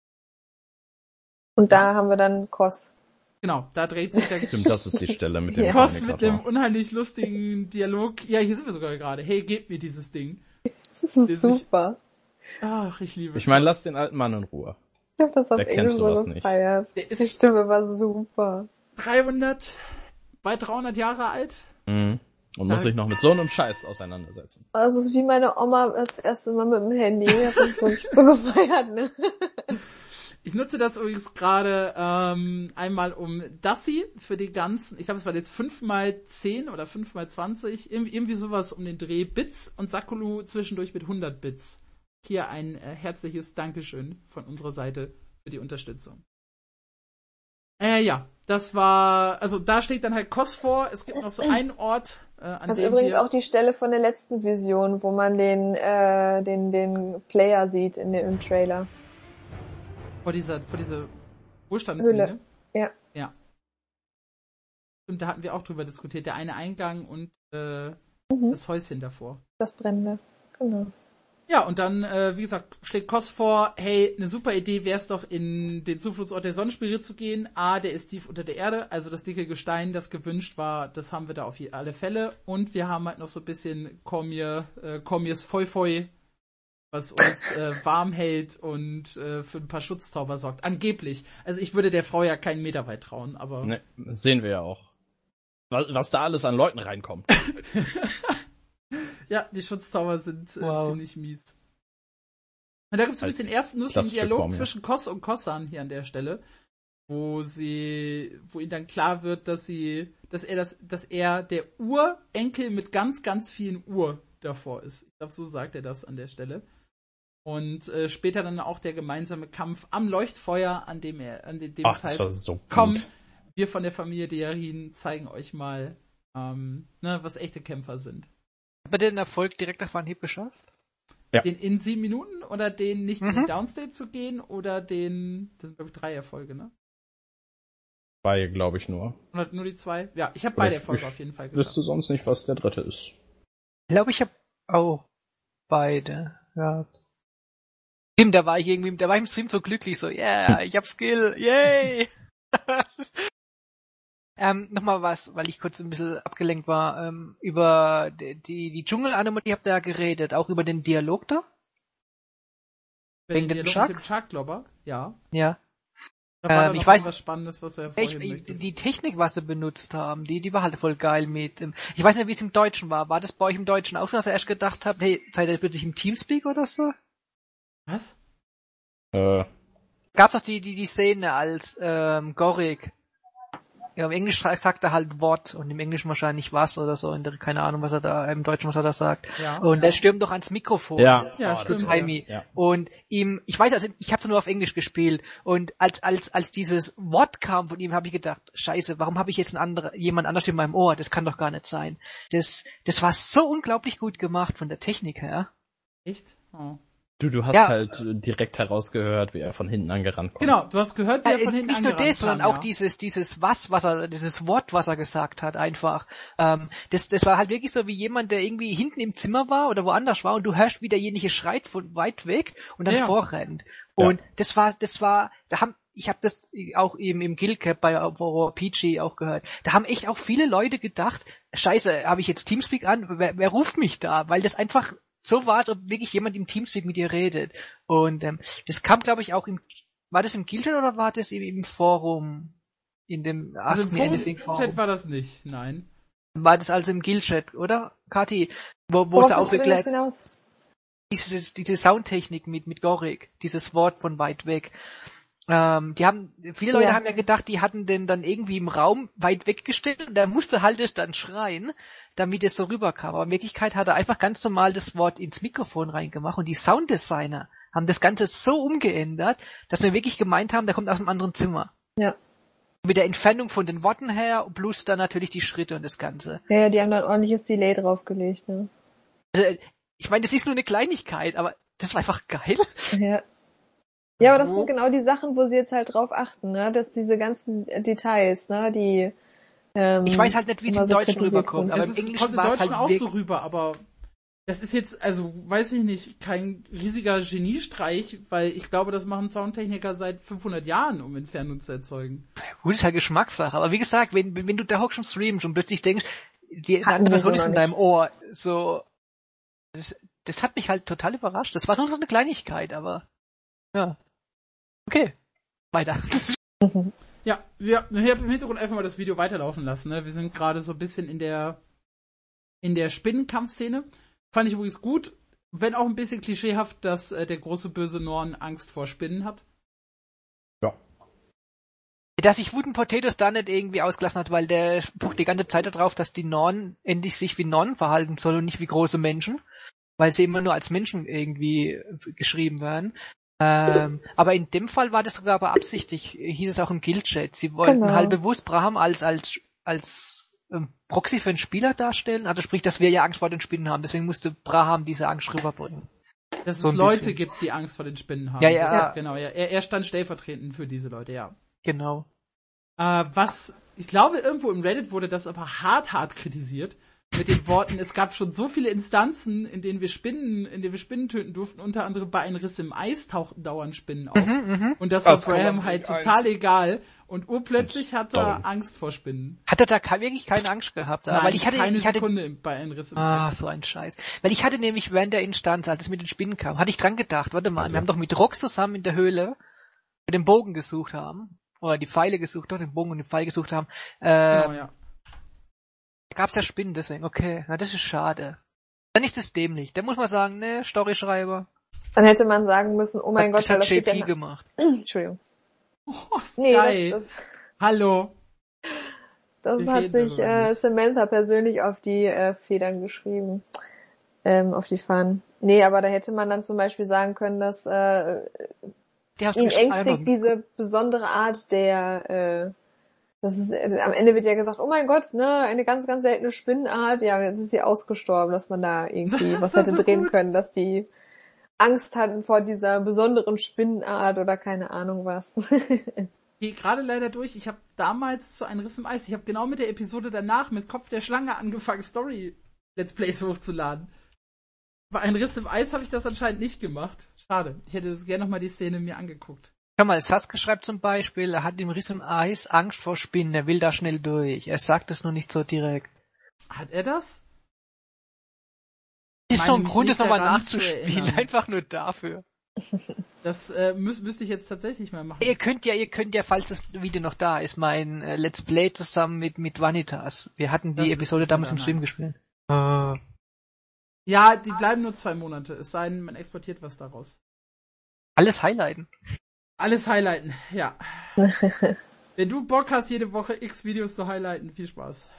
Und da haben wir dann Kos. Genau, da dreht sich der Stimmt, das ist die Stelle mit dem Ja. Koss mit einem Kommunikator. unheimlich lustigen Dialog. Ja, hier sind wir sogar gerade. Hey, gebt mir dieses Ding. Das Der ist sich- super. Ach, ich liebe Ich meine, lass den alten Mann in Ruhe. Ich hab das auf Wer kennt Englisch so sowas nicht? gefeiert. Der ist- Die Stimme war super. dreihundert, bei dreihundert Jahre alt. Mhm. Und muss sich noch mit so einem Scheiß auseinandersetzen. Das ist wie meine Oma das erste Mal mit dem Handy. Die hat mich wirklich so gefeiert, ne? Ich nutze das übrigens gerade ähm, einmal um Dassi für die ganzen, ich glaube, es war jetzt fünf mal zehn oder fünf mal zwanzig, irgendwie, irgendwie sowas um den Dreh Bits und Sakulu zwischendurch mit hundert Bits. Hier ein äh, herzliches Dankeschön von unserer Seite für die Unterstützung. Äh, ja, das war, also da steht dann halt Kos vor, es gibt noch so einen Ort, äh, an das dem ist übrigens wir, auch die Stelle von der letzten Vision, wo man den, äh, den, den Player sieht in dem im Trailer. vor dieser, vor dieser Wohlstandsmine. Höhle. Ja. Ja. Und da hatten wir auch drüber diskutiert, der eine Eingang und äh, Mhm. das Häuschen davor. Das Brennende. Genau. Ja, und dann, äh, wie gesagt, schlägt Kos vor, hey, eine super Idee wär's doch, in den Zufluchtsort der Sonnenspirit zu gehen. A, der ist tief unter der Erde, also das dicke Gestein, das gewünscht war, das haben wir da auf alle Fälle. Und wir haben halt noch so ein bisschen Kormir, äh, Kormirs Foi-Foi, was uns äh, warm hält und äh, für ein paar Schutzzauber sorgt. Angeblich. Also ich würde der Frau ja keinen Meter weit trauen, aber... Ne, sehen wir ja auch. Was, was da alles an Leuten reinkommt. Ja, die Schutzzauber sind äh, Wow. ziemlich mies. Und da gibt's übrigens den ersten lustigen klassische Dialog Form, ja. zwischen Kos und Kossan hier an der Stelle, wo sie, wo ihnen dann klar wird, dass sie, dass er das, dass er der Urenkel mit ganz, ganz vielen Uhr davor ist. Ich glaube, so sagt er das an der Stelle. Und äh, später dann auch der gemeinsame Kampf am Leuchtfeuer, an dem er, an dem, dem Ach, es das heißt, war so komm, gut. wir von der Familie Dearin zeigen euch mal, ähm, ne, was echte Kämpfer sind. Hat man den Erfolg direkt auf Anhieb geschafft? Ja. Den in sieben Minuten oder den nicht in Mhm. den Downstate zu gehen oder den, das sind glaube ich drei Erfolge, ne? Zwei, glaube ich nur. Oder nur die zwei? Ja, ich habe Oder beide ich- Erfolge ich auf jeden Fall geschafft. Wüsste sonst nicht, was der dritte ist. Ich glaube, ich habe auch beide. Ja. Stimmt, da war ich irgendwie, da war ich im Stream so glücklich, so, yeah, ich hab Skill, yay! ähm, nochmal was, weil ich kurz ein bisschen abgelenkt war, ähm, über die, die, die Dschungelanimation, habt ihr da geredet, auch über den Dialog da? wegen Den den Dialog mit dem Sharks? Sharklobber, ja. Ja. Da war Ähm, da ich noch weiß- was Spannendes, was du Ich, hervorheben ich, möchtest. die Technik, was sie benutzt haben, die, die war halt voll geil mit, ähm, ich weiß nicht, wie es im Deutschen war. War das bei euch im Deutschen auch so, dass ihr erst gedacht habt, hey, seid ihr plötzlich im Teamspeak oder so? Was? Äh, Gab's doch die, die, die Szene, als ähm, Gorik, ja, im Englisch sagt er halt Wort und im Englischen wahrscheinlich was oder so, in der, keine Ahnung, was er da, im Deutschen, was er da sagt. Ja. Und er stürmt doch ans Mikrofon. ja, Ja, oh, stimmt. das Das war- Jaime. Ja. Und ihm, ich weiß, also ich habe nur auf Englisch gespielt und als als als dieses Wort kam von ihm, habe ich gedacht, Scheiße, warum habe ich jetzt einen andere, jemand anders in meinem Ohr? Das kann doch gar nicht sein. Das das war so unglaublich gut gemacht von der Technik her. Echt? Oh. Du, du hast Ja. halt direkt herausgehört, wie er von hinten angerannt kommt. Genau, du hast gehört, wie er Äh, von hinten nicht nur angerannt das, sondern kam, auch ja. dieses dieses was, was er, dieses Wort, was er gesagt hat, einfach. Ähm, das das war halt wirklich so wie jemand, der irgendwie hinten im Zimmer war oder woanders war und du hörst, wie derjenige schreit von weit weg und dann Ja. vorrennt. Ja. Und das war das war, da haben ich habe das auch eben im Guildcap bei P G auch gehört. Da haben echt auch viele Leute gedacht, Scheiße, habe ich jetzt Teamspeak an? Wer, wer ruft mich da? Weil das einfach so war, als ob wirklich jemand im Teamspeak mit dir redet. Und ähm, das kam, glaube ich, auch im, war das im Guildchat oder war das im, im Forum? In dem Also Ask im Me Anything Forum Forum? war das nicht, nein. War das also im Guildchat, oder? Kati, wo, wo Worauf sie willst du denn jetzt aufgeklärt, hinaus? diese, diese Soundtechnik mit, mit Gorik, dieses Wort von weit weg. Ähm, die haben, viele Leute Ja. haben ja gedacht, die hatten den dann irgendwie im Raum weit weggestellt und der musste halt es dann schreien, damit es so rüberkam. Aber in Wirklichkeit hat er einfach ganz normal das Wort ins Mikrofon reingemacht und die Sounddesigner haben das Ganze so umgeändert, dass wir wirklich gemeint haben, der kommt aus einem anderen Zimmer. Ja. Mit der Entfernung von den Worten her, plus dann natürlich die Schritte und das Ganze. Ja, ja, die haben dann ordentliches Delay draufgelegt, ne? Also, ich meine, das ist nur eine Kleinigkeit, aber das war einfach geil. Ja. Ja, aber das So. sind genau die Sachen, wo sie jetzt halt drauf achten, ne? Dass diese ganzen Details, ne? Die, ähm, Ich weiß halt nicht, wie es immer im so Deutschen kritisiert rüberkommt, wurden. aber Es im ist, Englischen kommt im war es Deutschen halt auch wirklich. so rüber, aber das ist jetzt, also weiß ich nicht, kein riesiger Geniestreich, weil ich glaube, das machen Soundtechniker seit fünfhundert Jahren, um Entfernung zu erzeugen. Gut, ist halt Geschmackssache. Aber wie gesagt, wenn, wenn du da hockst und streamst und plötzlich denkst, die eine Hatten andere wir so Person ist noch in nicht. deinem Ohr, so, das, das hat mich halt total überrascht. Das war so eine Kleinigkeit, aber, ja. Okay. Weiter. Ja, wir haben im Hintergrund einfach mal das Video weiterlaufen lassen, ne? Wir sind gerade so ein bisschen in der, in der Spinnenkampfszene. Fand ich übrigens gut, wenn auch ein bisschen klischeehaft, dass äh, der große böse Norn Angst vor Spinnen hat. Dass sich Wooden Potatoes da nicht irgendwie ausgelassen hat, weil der spuckt die ganze Zeit darauf, dass die Nornen endlich sich wie Nonnen verhalten sollen und nicht wie große Menschen, weil sie immer nur als Menschen irgendwie geschrieben werden. Ähm, aber in dem Fall war das sogar beabsichtigt, hieß es auch im Guild-Chat. Sie wollten Genau. halt bewusst Braham als als als ähm, Proxy für den Spieler darstellen, also sprich, dass wir ja Angst vor den Spinnen haben, deswegen musste Braham diese Angst rüberbringen. Dass So es ein Leute bisschen. gibt, die Angst vor den Spinnen haben. Ja, ja. Das, Ja. genau, ja. Er, er stand stellvertretend für diese Leute, ja. Genau. Äh, was, ich glaube, irgendwo im Reddit wurde das aber hart, hart kritisiert. Mit den Worten, es gab schon so viele Instanzen, in denen wir Spinnen, in denen wir Spinnen töten durften, unter anderem bei einem Riss im Eis tauchten dauernd Spinnen auf. Mhm, mhm. Und das, Das war kann Graham man halt nicht total eins. egal. Und urplötzlich hat er Dauern. Angst vor Spinnen. Hat er da ke- wirklich keine Angst gehabt? Nein, weil ich hatte, keine ich hatte, Sekunde im- bei einem Riss im ah, Eis. so ein Scheiß. Weil ich hatte nämlich während der Instanz, als es mit den Spinnen kam, hatte ich dran gedacht, warte mal, Okay. wir haben doch mit Rox zusammen in der Höhle mit dem Bogen gesucht haben, oder die Pfeile gesucht, doch den Bogen und den Pfeil gesucht haben, äh, Genau, ja. da gab's ja Spinnen, deswegen, okay, na, das ist schade. Dann ist es dämlich. Da muss man sagen, ne, Storyschreiber. Dann hätte man sagen müssen, oh mein das Gott, weil hat das J geht ja P nach- gemacht. Entschuldigung. Oh, ist Nee, geil. das, das, Hallo. das Wir hat reden sich darüber äh, nicht. Samantha persönlich auf die äh, Federn geschrieben. Ähm, auf die Fahnen. Nee, aber da hätte man dann zum Beispiel sagen können, dass äh, Die haben's ihn geschafft. ängstigt diese besondere Art der, äh, das ist, äh, am Ende wird ja gesagt, oh mein Gott, ne, eine ganz, ganz seltene Spinnenart, ja, jetzt ist sie ausgestorben, dass man da irgendwie Das was ist hätte so drehen gut. können, dass die Angst hatten vor dieser besonderen Spinnenart oder keine Ahnung was. Ich gehe gerade leider durch. Ich habe damals zu einem Riss im Eis, ich habe genau mit der Episode danach mit Kopf der Schlange angefangen, Story-Let's Plays hochzuladen. Bei einem Riss im Eis habe ich das anscheinend nicht gemacht. Schade. Ich hätte das gerne nochmal die Szene mir angeguckt. Schau mal, Sasuke schreibt zum Beispiel, er hat im Riss im Eis Angst vor Spinnen, er will da schnell durch. Er sagt es nur nicht so direkt. Hat er das? Ist so meine ein mich Grund, nicht das nochmal daran zu nachzuspielen, erinnern. einfach nur dafür. Das äh, müß, müsste ich jetzt tatsächlich mal machen. Ihr könnt ja, ihr könnt ja, falls das Video noch da ist, mein äh, Let's Play zusammen mit mit Vanitas. Wir hatten die Das ist Episode nicht damals im da, Stream nein. gespielt. Äh, Ja, die bleiben nur zwei Monate. Es sei denn, man exportiert was daraus. alles highlighten. Alles highlighten, ja. Wenn du Bock hast, jede Woche x Videos zu highlighten, viel Spaß.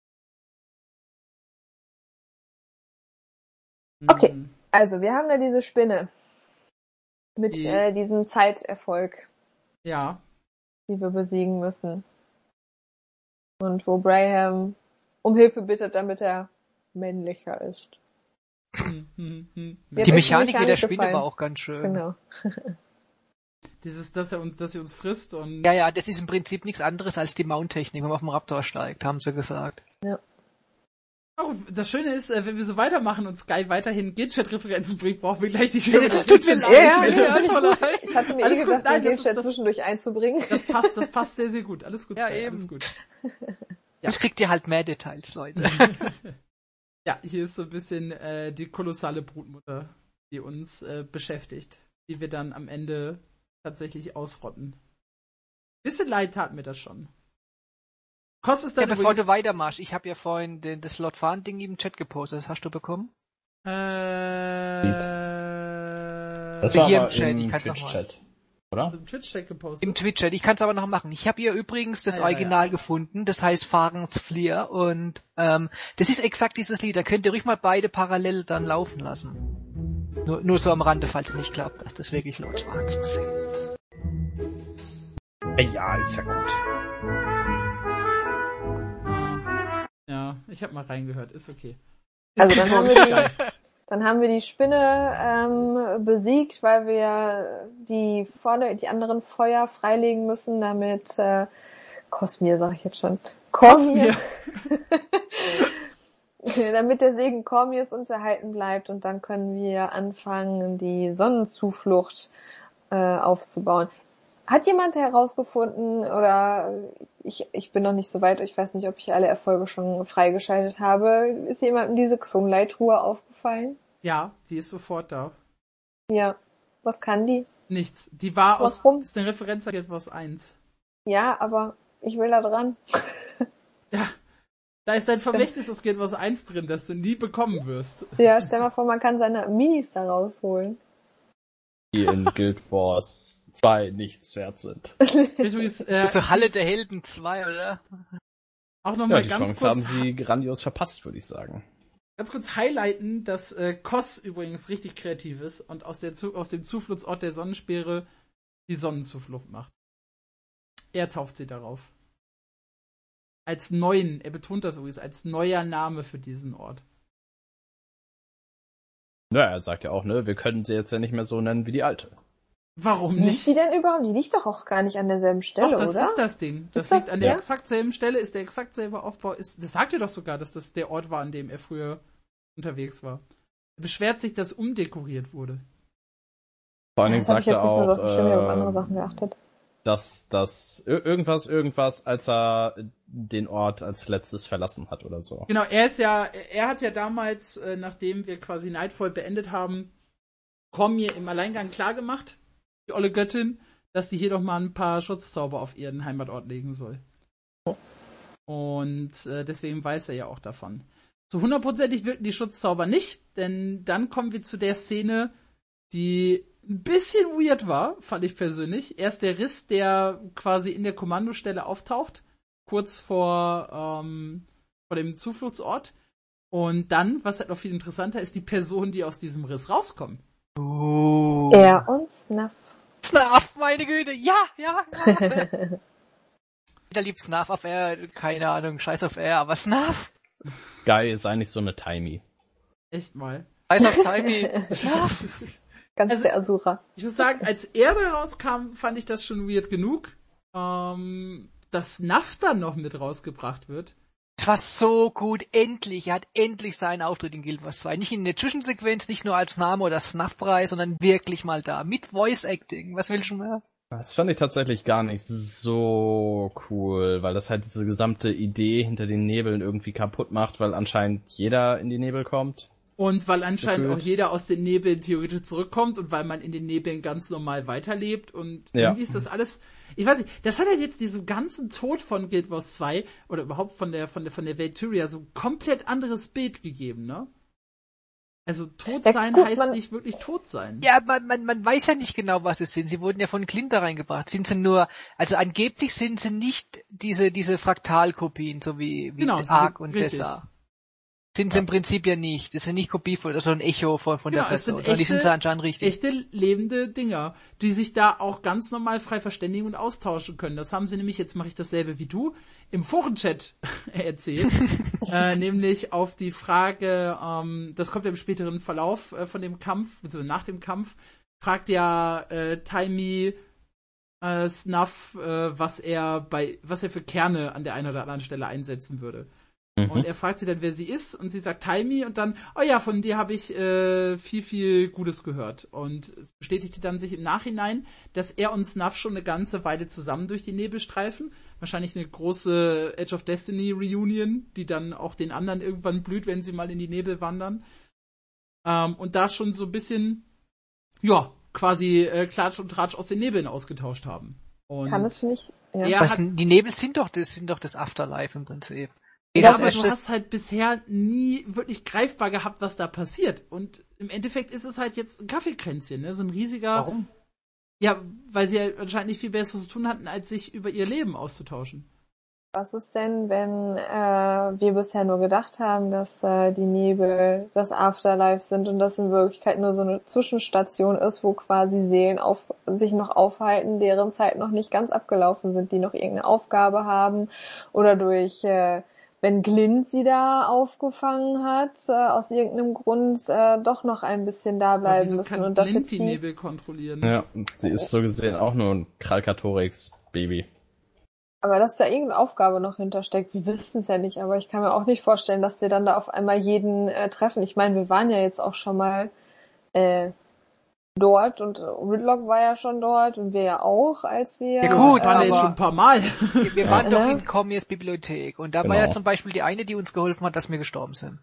Okay. Hm. Also, wir haben da diese Spinne mit Die- äh, diesem Zeiterfolg, Ja. die wir besiegen müssen. Und wo Braham um Hilfe bittet, damit er männlicher ist. Hm, hm, hm. Ja, Die mir Mechanik ist die mit der Mechanik Spinne gefallen. war auch ganz schön. Genau. Dieses, dass er uns, dass sie uns frisst und Ja, ja, das ist im Prinzip nichts anderes als die Mount-Technik, wenn man auf dem Raptor steigt, haben sie gesagt. Oh, das Schöne ist, äh, wenn wir so weitermachen und Sky weiterhin Gilchat-Referenzen bringt, brauchen wir gleich die Schöne. Das tut mir leid. Ja, Ja, ja, ja, voll leid. Ich hatte mir Alles eh gut, gedacht, nein, den das ist- Gilchat das- zwischendurch einzubringen. Das passt, das passt sehr, sehr gut. Alles gut, Ja, Sky, eben. alles gut. Ja. Jetzt kriegt ihr halt mehr Details, Leute. Ja, hier ist so ein bisschen äh, die kolossale Brutmutter, die uns äh, beschäftigt, die wir dann am Ende tatsächlich ausrotten. Bisschen leid tat mir das schon. Kostet es Ja, dann bevor übrigens, du weitermachst, ich habe ja vorhin den, das Slot Fahren Ding im Chat gepostet, das hast du bekommen? äh, Das Hier war im aber Chat, im ich kann's noch Twitch-Chat, oder? im Twitch-Chat gepostet. Im Twitch-Chat, ich kann es aber noch machen. Ich habe hier übrigens das Ja, ja, Original ja. gefunden, das heißt Fahrens Flier und ähm, das ist exakt dieses Lied, da könnt ihr ruhig mal beide parallel dann laufen lassen. Nur, nur so am Rande, falls ihr nicht glaubt, dass das wirklich Lord Fahrens Musik ist. Ja, ist ja gut. Ja, ich habe mal reingehört, ist okay. Also dann haben wir die, dann haben wir die Spinne ähm, besiegt, weil wir die vorne, die anderen Feuer freilegen müssen, damit äh, Cosmir, sag ich jetzt schon. Cormir. Damit der Segen Cormirs uns erhalten bleibt und dann können wir anfangen, die Sonnenzuflucht äh, aufzubauen. Hat jemand herausgefunden, oder ich, ich bin noch nicht so weit, ich weiß nicht, ob ich alle Erfolge schon freigeschaltet habe, ist jemandem diese Xunlei-Truhe aufgefallen? Ja, die ist sofort da. Ja. Was kann die? Nichts. Die war aus, Warum? ist eine Referenz an etwas eins. Ja, aber ich will da dran. Ja. Da ist dein Vermächtnis aus Guild Wars eins drin, das du nie bekommen wirst. Ja, stell mal vor, man kann seine Minis da rausholen. Die in Guild Wars zwei nichts wert sind. Übrigens, äh, So Halle der Helden zwei, oder? auch Ja, nochmal die ganz Chance kurz, haben sie grandios verpasst, würde ich sagen. ganz kurz highlighten, dass äh, Koss übrigens richtig kreativ ist und aus, der Zu- aus dem Zufluchtsort der Sonnenspeere die Sonnenzuflucht macht. Er tauft sie darauf. Als neuen, er betont das übrigens, als neuer Name für diesen Ort. Ja, er sagt ja auch, ne, wir können sie jetzt ja nicht mehr so nennen wie die alte. Warum Liegt nicht? die denn überhaupt? Die liegt doch auch gar nicht an derselben Stelle, Doch, das oder? ist das Ding. Das Ist das- liegt an der ja? exakt selben Stelle, ist der exakt selbe Aufbau. Ist, das sagt er doch sogar, dass das der Ort war, an dem er früher unterwegs war. Er beschwert sich, dass umdekoriert wurde. Vor allen Dingen Das habe ich sagt jetzt er nicht mehr so auch, auf dem Schirm, ich habe auf andere äh, Sachen geachtet. dass das ir- irgendwas, irgendwas, als er den Ort als letztes verlassen hat oder so. Genau, er ist ja, er hat ja damals, äh, nachdem wir quasi Nightfall beendet haben, Cormier im Alleingang klargemacht, die olle Göttin, dass die hier doch mal ein paar Schutzzauber auf ihren Heimatort legen soll. Und äh, deswegen weiß er ja auch davon. So hundertprozentig wirken die Schutzzauber nicht, denn dann kommen wir zu der Szene, die ein bisschen weird war, fand ich persönlich. Erst der Riss, der quasi in der Kommandostelle auftaucht, kurz vor, ähm, vor dem Zufluchtsort. Und dann, was halt noch viel interessanter ist, die Personen, die aus diesem Riss rauskommen. Oh. Er und Snuff. Snuff, meine Güte, ja, ja, ja. Wieder liebt Snuff auf Air, keine Ahnung, scheiß auf Air, aber Snuff. Guy ist eigentlich so eine Timey. Echt mal. Scheiß auf Timey, Snuff. Ganz Also- der Asura. Ich muss sagen, als er da rauskam, fand ich das schon weird genug. Ähm, dass Snuff dann noch mit rausgebracht wird. Es war so gut, endlich, er hat endlich seinen Auftritt in Guild Wars zwei. Nicht in der Zwischensequenz, nicht nur als Name oder Snuff-Preis, sondern wirklich mal da, mit Voice-Acting. Was willst du mehr? Das fand ich tatsächlich gar nicht so cool, weil das halt diese gesamte Idee hinter den Nebeln irgendwie kaputt macht, weil anscheinend jeder in die Nebel kommt. Und weil anscheinend Gefühlt. auch jeder aus den Nebeln theoretisch zurückkommt und weil man in den Nebeln ganz normal weiterlebt und Ja. irgendwie ist das alles, ich weiß nicht, das hat halt jetzt diesem ganzen Tod von Guild Wars zwei oder überhaupt von der, von der, von der Welt Tyria so ein komplett anderes Bild gegeben, ne? Also tot Ja, sein gut, heißt man- nicht wirklich tot sein. Ja, man, man, man weiß ja nicht genau, was es sind. Sie wurden ja von Glinter reingebracht. Sind sie nur, also angeblich sind sie nicht diese, diese Fraktalkopien, so wie, wie Genau, sie Ark sind und richtig. Dessa. Sind sie im Prinzip ja nicht. Das sind nicht Kopie von, so ein Echo von, von Genau, der es sind Person. Die sind echte- sie anscheinend richtig. Echte lebende Dinger, die sich da auch ganz normal frei verständigen und austauschen können. Das haben sie nämlich, jetzt mache ich dasselbe wie du, im Forenchat erzählt. äh, nämlich auf die Frage, ähm, das kommt ja im späteren Verlauf äh, von dem Kampf, also nach dem Kampf, fragt ja äh, Timey äh, Snuff, äh, was er bei, was er für Kerne an der einen oder anderen Stelle einsetzen würde. Und er fragt sie dann, wer sie ist, und sie sagt Timey, und dann, oh ja, von dir habe ich äh, viel, viel Gutes gehört. Und es bestätigte dann sich im Nachhinein, dass er und Snuff schon eine ganze Weile zusammen durch die Nebel streifen. Wahrscheinlich eine große Edge of Destiny Reunion, die dann auch den anderen irgendwann blüht, wenn sie mal in die Nebel wandern. Ähm, und da schon so ein bisschen, ja, quasi äh, Klatsch und Tratsch aus den Nebeln ausgetauscht haben. Und Kann es nicht. Ja. er Was, hat die Nebel sind doch, das sind doch das Afterlife im Prinzip. Ja, Das aber ist du das- hast halt bisher nie wirklich greifbar gehabt, was da passiert. Und im Endeffekt ist es halt jetzt ein Kaffeekränzchen, ne? So ein riesiger. Warum? Ja, weil sie halt anscheinend nicht viel Besseres zu tun hatten, als sich über ihr Leben auszutauschen. Was ist denn, wenn äh, wir bisher nur gedacht haben, dass äh, die Nebel das Afterlife sind und das in Wirklichkeit nur so eine Zwischenstation ist, wo quasi Seelen auf, sich noch aufhalten, deren Zeit noch nicht ganz abgelaufen sind, die noch irgendeine Aufgabe haben oder durch, äh, wenn Glint sie da aufgefangen hat, äh, aus irgendeinem Grund äh, doch noch ein bisschen da Aber bleiben wieso müssen kann und das Glint jetzt die die Nebel kontrollieren? Ja, und sie ist so gesehen auch nur ein Kralkatorix-Baby. Aber dass da irgendeine Aufgabe noch hintersteckt, wir wissen es ja nicht, aber ich kann mir auch nicht vorstellen, dass wir dann da auf einmal jeden äh, treffen. Ich meine, wir waren ja jetzt auch schon mal äh, dort und Whitlock war ja schon dort und wir ja auch, als wir... Ja gut, das waren ja jetzt aber- schon ein paar Mal. Wir, wir Ja. waren doch Ne? in Cormiers Bibliothek und da war Genau. ja zum Beispiel die eine, die uns geholfen hat, dass wir gestorben sind.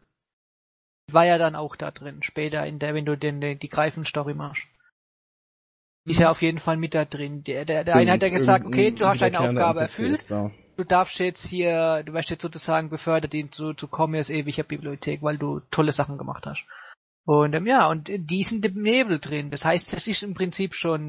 Die war ja dann auch da drin, später in der, wenn du den, den die Greifen-Story machst. Die ist ja auf jeden Fall mit da drin. Der, der, der eine hat ja gesagt, okay, du hast deine Aufgabe erfüllt, du darfst jetzt hier, du wirst jetzt sozusagen befördert in, zu, zu Cormiers ewiger Bibliothek, weil du tolle Sachen gemacht hast. Und ähm, ja, und die sind im Nebel drin. Das heißt, es ist im Prinzip schon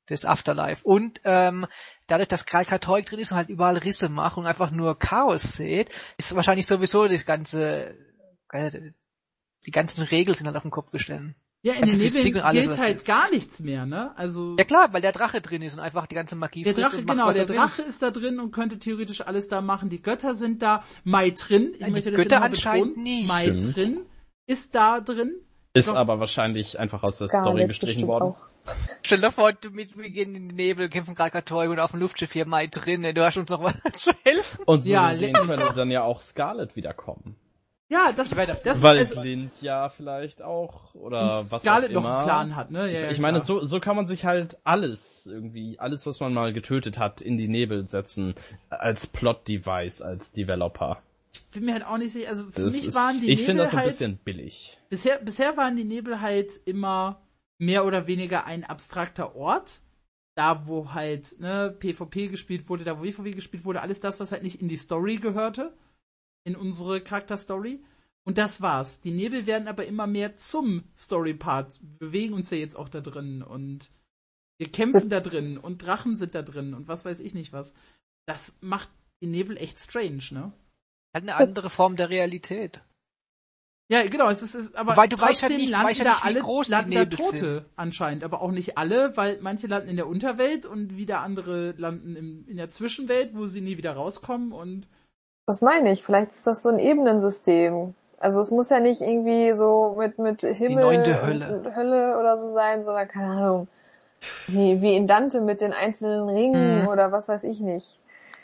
das Afterlife. Und ähm, dadurch, dass Kralkatoik drin ist und halt überall Risse macht und einfach nur Chaos sieht, ist wahrscheinlich sowieso das ganze, äh, die ganzen Regeln sind halt auf den Kopf gestellt. Ja, in den Nebeln gilt halt ist. gar nichts mehr, ne? Also. Ja klar, weil der Drache drin ist und einfach die ganze Magie der Drache, und genau, macht, der Drache will. ist da drin und könnte theoretisch alles da machen. Die Götter sind da. Maitrin, ich ja, möchte die das Götter immer anscheinend betonen. nicht. Maitrin ist da drin. Ist Doch. aber wahrscheinlich einfach aus der Scarlet Story gestrichen worden. Auch. Stell dir vor, du mit, wir gehen in den Nebel, kämpfen Kralkatoik und auf dem Luftschiff hier Maitrin, du hast uns noch was zu helfen. Und so ja, sehen könnte dann ja auch Scarlet wiederkommen. Ja, das, das, das weil also, Clint ja vielleicht auch oder was Scarlet auch immer noch einen Plan hat, ne? Ja, ich ja, ich meine, so so kann man sich halt alles irgendwie alles, was man mal getötet hat, in die Nebel setzen als Plot-Device, als Developer. Ich bin mir halt auch nicht sicher, also für das mich ist, waren die ich Nebel finde das ein halt, bisschen billig. Bisher bisher waren die Nebel halt immer mehr oder weniger ein abstrakter Ort. Da, wo halt, ne, PvP gespielt wurde, da, wo WoW gespielt wurde, alles das, was halt nicht in die Story gehörte. In unsere Charakterstory. Und das war's. Die Nebel werden aber immer mehr zum Story-Part. Wir bewegen uns ja jetzt auch da drin und wir kämpfen da drin und Drachen sind da drin und was weiß ich nicht was. Das macht die Nebel echt strange, ne? Halt eine andere Form der Realität. Ja, genau, es ist, es ist aber weil du trotzdem weißt halt nicht, landen weißt da halt nicht, alle, wie groß landen die da Nebel Tote sind. anscheinend, aber auch nicht alle, weil manche landen in der Unterwelt und wieder andere landen im, in der Zwischenwelt, wo sie nie wieder rauskommen und was meine ich? Vielleicht ist das so ein Ebenensystem. Also es muss ja nicht irgendwie so mit mit Himmel die Hölle. und Hölle oder so sein, sondern keine Ahnung. Wie, wie in Dante mit den einzelnen Ringen mhm. oder was weiß ich nicht.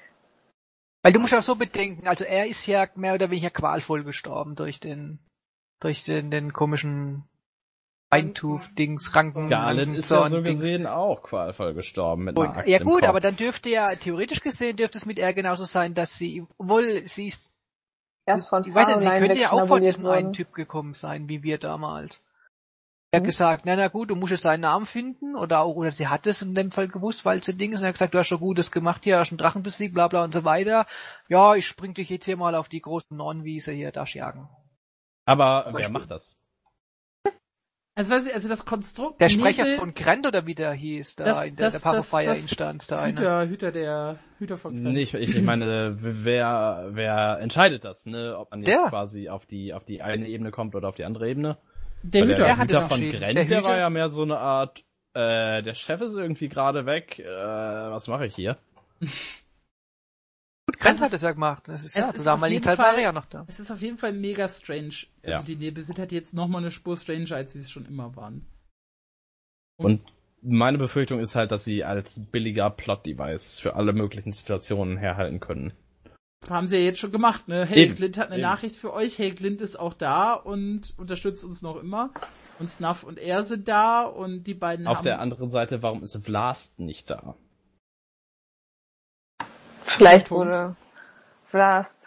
Weil du musst auch so bedenken, also er ist ja mehr oder weniger qualvoll gestorben durch den durch den, den komischen Eintuf-Dings, Ranken. Galen ist ja so gesehen auch qualvoll gestorben mit einer Axt Ja gut, im Kopf. aber dann dürfte ja, theoretisch gesehen, dürfte es mit er genauso sein, dass sie, obwohl sie ist, erst von ich weiß nicht, sie könnte ja auch von diesem worden. einen Typ gekommen sein, wie wir damals. Er hat mhm. gesagt, na na gut, du musst jetzt seinen Namen finden, oder auch, oder sie hat es in dem Fall gewusst, weil sie Ding ist, und er hat gesagt, du hast schon Gutes gemacht hier, hast einen Drachen besiegt, bla bla und so weiter. Ja, ich spring dich jetzt hier mal auf die große Nonnenwiese hier, da jagen. Aber wer macht das? Also, weiß ich, also das Konstrukt. Der Sprecher Nebel, von Grend oder wie der hieß, da das, in der, das, der Parafire-Instanz, da Hüter, eine. Hüter der, Hüter von Grend. Nee, ich, ich meine, wer, wer entscheidet das, ne? Ob man jetzt der. quasi auf die, auf die eine Ebene kommt oder auf die andere Ebene? Der Hüter, der, der hat Hüter von Grend, der, der war ja mehr so eine Art, äh, der Chef ist irgendwie gerade weg, äh, was mache ich hier? Gut, Grend hat es ja gemacht. Das ist ja, zur damaligen Zeit war er ja noch da. Es ist auf jeden Fall mega strange. Also ja. Die Nebel sind halt jetzt nochmal eine Spur stranger, als sie es schon immer waren. Und, Und meine Befürchtung ist halt, dass sie als billiger Plot-Device für alle möglichen Situationen herhalten können. Das haben sie ja jetzt schon gemacht, ne? Hey, Eben. Glint hat eine Eben. Nachricht für euch. Hey, Glint ist auch da und unterstützt uns noch immer. Und Snuff und er sind da und die beiden Auf haben... der anderen Seite, warum ist Vlast nicht da? Vielleicht wurde Vlast.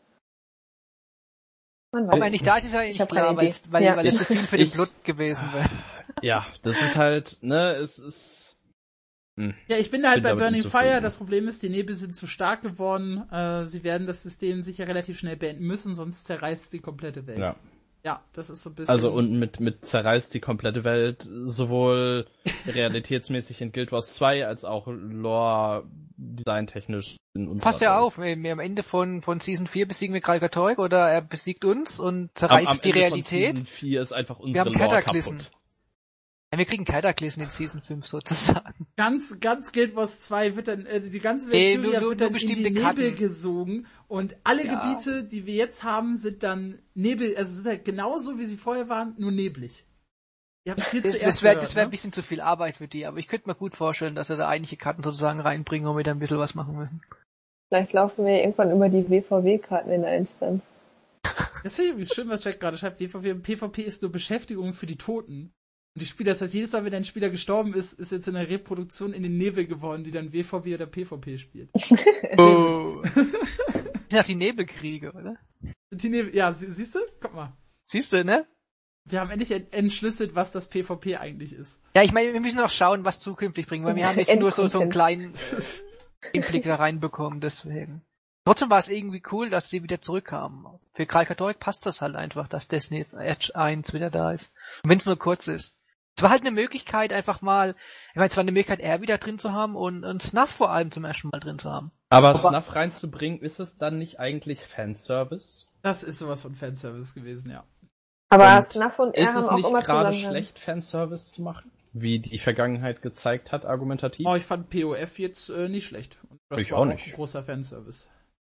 Ob er nicht da ist, ist ja nicht klar, weil, weil, ja. weil es zu viel für den Blut gewesen wäre. Ja, das ist halt, ne, es ist... Hm. Ja, ich bin da halt bin bei Burning Fire. Das Problem ist, die Nebel sind zu stark geworden. Äh, sie werden das System sicher relativ schnell beenden müssen, sonst zerreißt die komplette Welt. Ja. Ja, das ist so ein bisschen... Also und mit mit zerreißt die komplette Welt sowohl realitätsmäßig in Guild Wars zwei als auch Lore-designtechnisch in unserer Passt ja Welt. Auf, wir am Ende von von Season vier besiegen wir Kralkatoik oder er besiegt uns und zerreißt am, am die Ende Realität. Von Season vier ist einfach unsere wir haben Lore Cataclysm. kaputt. Ja, wir kriegen Cataclysm in Season fünf sozusagen. Ganz, ganz Guild Wars zwei wird dann, äh, die ganze Welt nee, nur, nur, wird dann nur in die Nebel Karten. gesogen und alle ja. Gebiete, die wir jetzt haben, sind dann Nebel, also sind halt genauso, wie sie vorher waren, nur neblig. Ihr habt viel das das wäre das wär ne? ein bisschen zu viel Arbeit für die, aber ich könnte mir gut vorstellen, dass wir da einige Karten sozusagen reinbringen und wir da ein bisschen was machen müssen. Vielleicht laufen wir irgendwann über die W V W-Karten in der Instanz. Das finde ich schön, was Jack gerade schreibt. W V W, P V P ist nur Beschäftigung für die Toten. Und die Spieler, das heißt, jedes Mal, wenn ein Spieler gestorben ist, ist jetzt in der Reproduktion in den Nebel geworden, die dann W V W oder P V P spielt. Oh. Das sind auch die Nebelkriege, oder? Die Nebel, ja, sie, siehst du? Guck mal. Siehst du, ne? Wir haben endlich entschlüsselt, was das P V P eigentlich ist. Ja, ich meine, wir müssen noch schauen, was zukünftig bringt, weil wir haben jetzt nur so, so einen kleinen Einblick da reinbekommen, deswegen. Trotzdem war es irgendwie cool, dass sie wieder zurückkamen. Für Kralkatoik passt das halt einfach, dass Destiny jetzt Edge eins wieder da ist. Und wenn es nur kurz ist. Es war halt eine Möglichkeit, einfach mal, ich meine, es war eine Möglichkeit, er wieder drin zu haben und, und Snuff vor allem zum ersten Mal drin zu haben. Aber, Aber Snuff reinzubringen, ist es dann nicht eigentlich Fanservice? Das ist sowas von Fanservice gewesen, ja. Aber Und Snuff und er haben auch immer zusammen. Ist es nicht gerade schlecht, Fanservice zu machen? Wie die Vergangenheit gezeigt hat, argumentativ? Oh, ich fand P O F jetzt äh, nicht schlecht. Das ich war auch nicht. Ein großer Fanservice.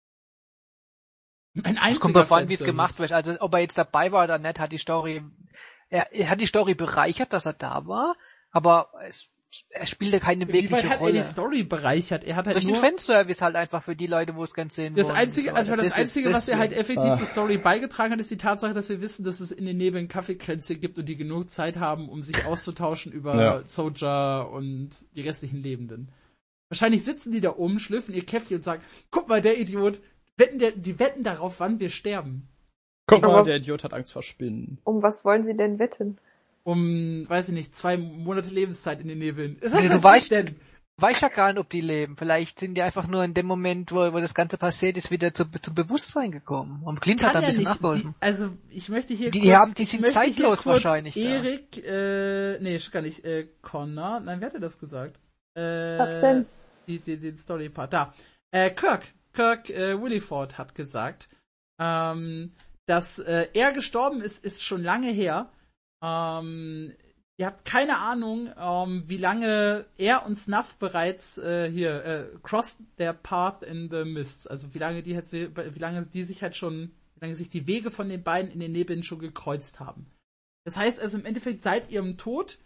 Ein einziger Es kommt darauf an, wie es gemacht wird. Also, ob er jetzt dabei war oder nicht, hat die Story, er, er hat die Story bereichert, dass er da war, aber es, er spielte keine wirkliche Rolle. Wie weit hat er die Story bereichert? Er hat halt durch nur den Fanservice halt einfach für die Leute, wo es ganz sehen das wollen. Einzige, so. also das, das Einzige, was er halt effektiv ah. zur Story beigetragen hat, ist die Tatsache, dass wir wissen, dass es in den Nebeln Kaffeekränze gibt und die genug Zeit haben, um sich auszutauschen über ja. Soldier und die restlichen Lebenden. Wahrscheinlich sitzen die da oben, schlürfen ihr Käffchen und sagen, guck mal, der Idiot, wetten der, die wetten darauf, wann wir sterben. Guck mal, der Idiot hat Angst vor Spinnen. Um was wollen sie denn wetten? Um, weiß ich nicht, zwei Monate Lebenszeit in den Nebeln. Ist das nee, du weißt denn? Weiß ja gar nicht, ob die leben. Vielleicht sind die einfach nur in dem Moment, wo, wo das Ganze passiert ist, wieder zu, zum Bewusstsein gekommen. Und Clint hat da ein ja bisschen nicht. nachgeholfen. Sie, also, ich möchte hier die, kurz... Die, haben, die sind zeitlos wahrscheinlich. Erik, äh, nee, gar nicht, äh, Connor, nein, wer hat das gesagt? Äh, was denn? Die, die, den Story-Part, da. Äh, Kirk, Kirk äh, Williford hat gesagt, ähm, dass äh, er gestorben ist, ist schon lange her. Ähm, ihr habt keine Ahnung, ähm, wie lange er und Snuff bereits äh, hier äh, crossed their path in the mists. Also wie lange die halt, wie lange die sich halt schon, wie lange sich die Wege von den beiden in den Nebeln schon gekreuzt haben. Das heißt also im Endeffekt seit ihrem Tod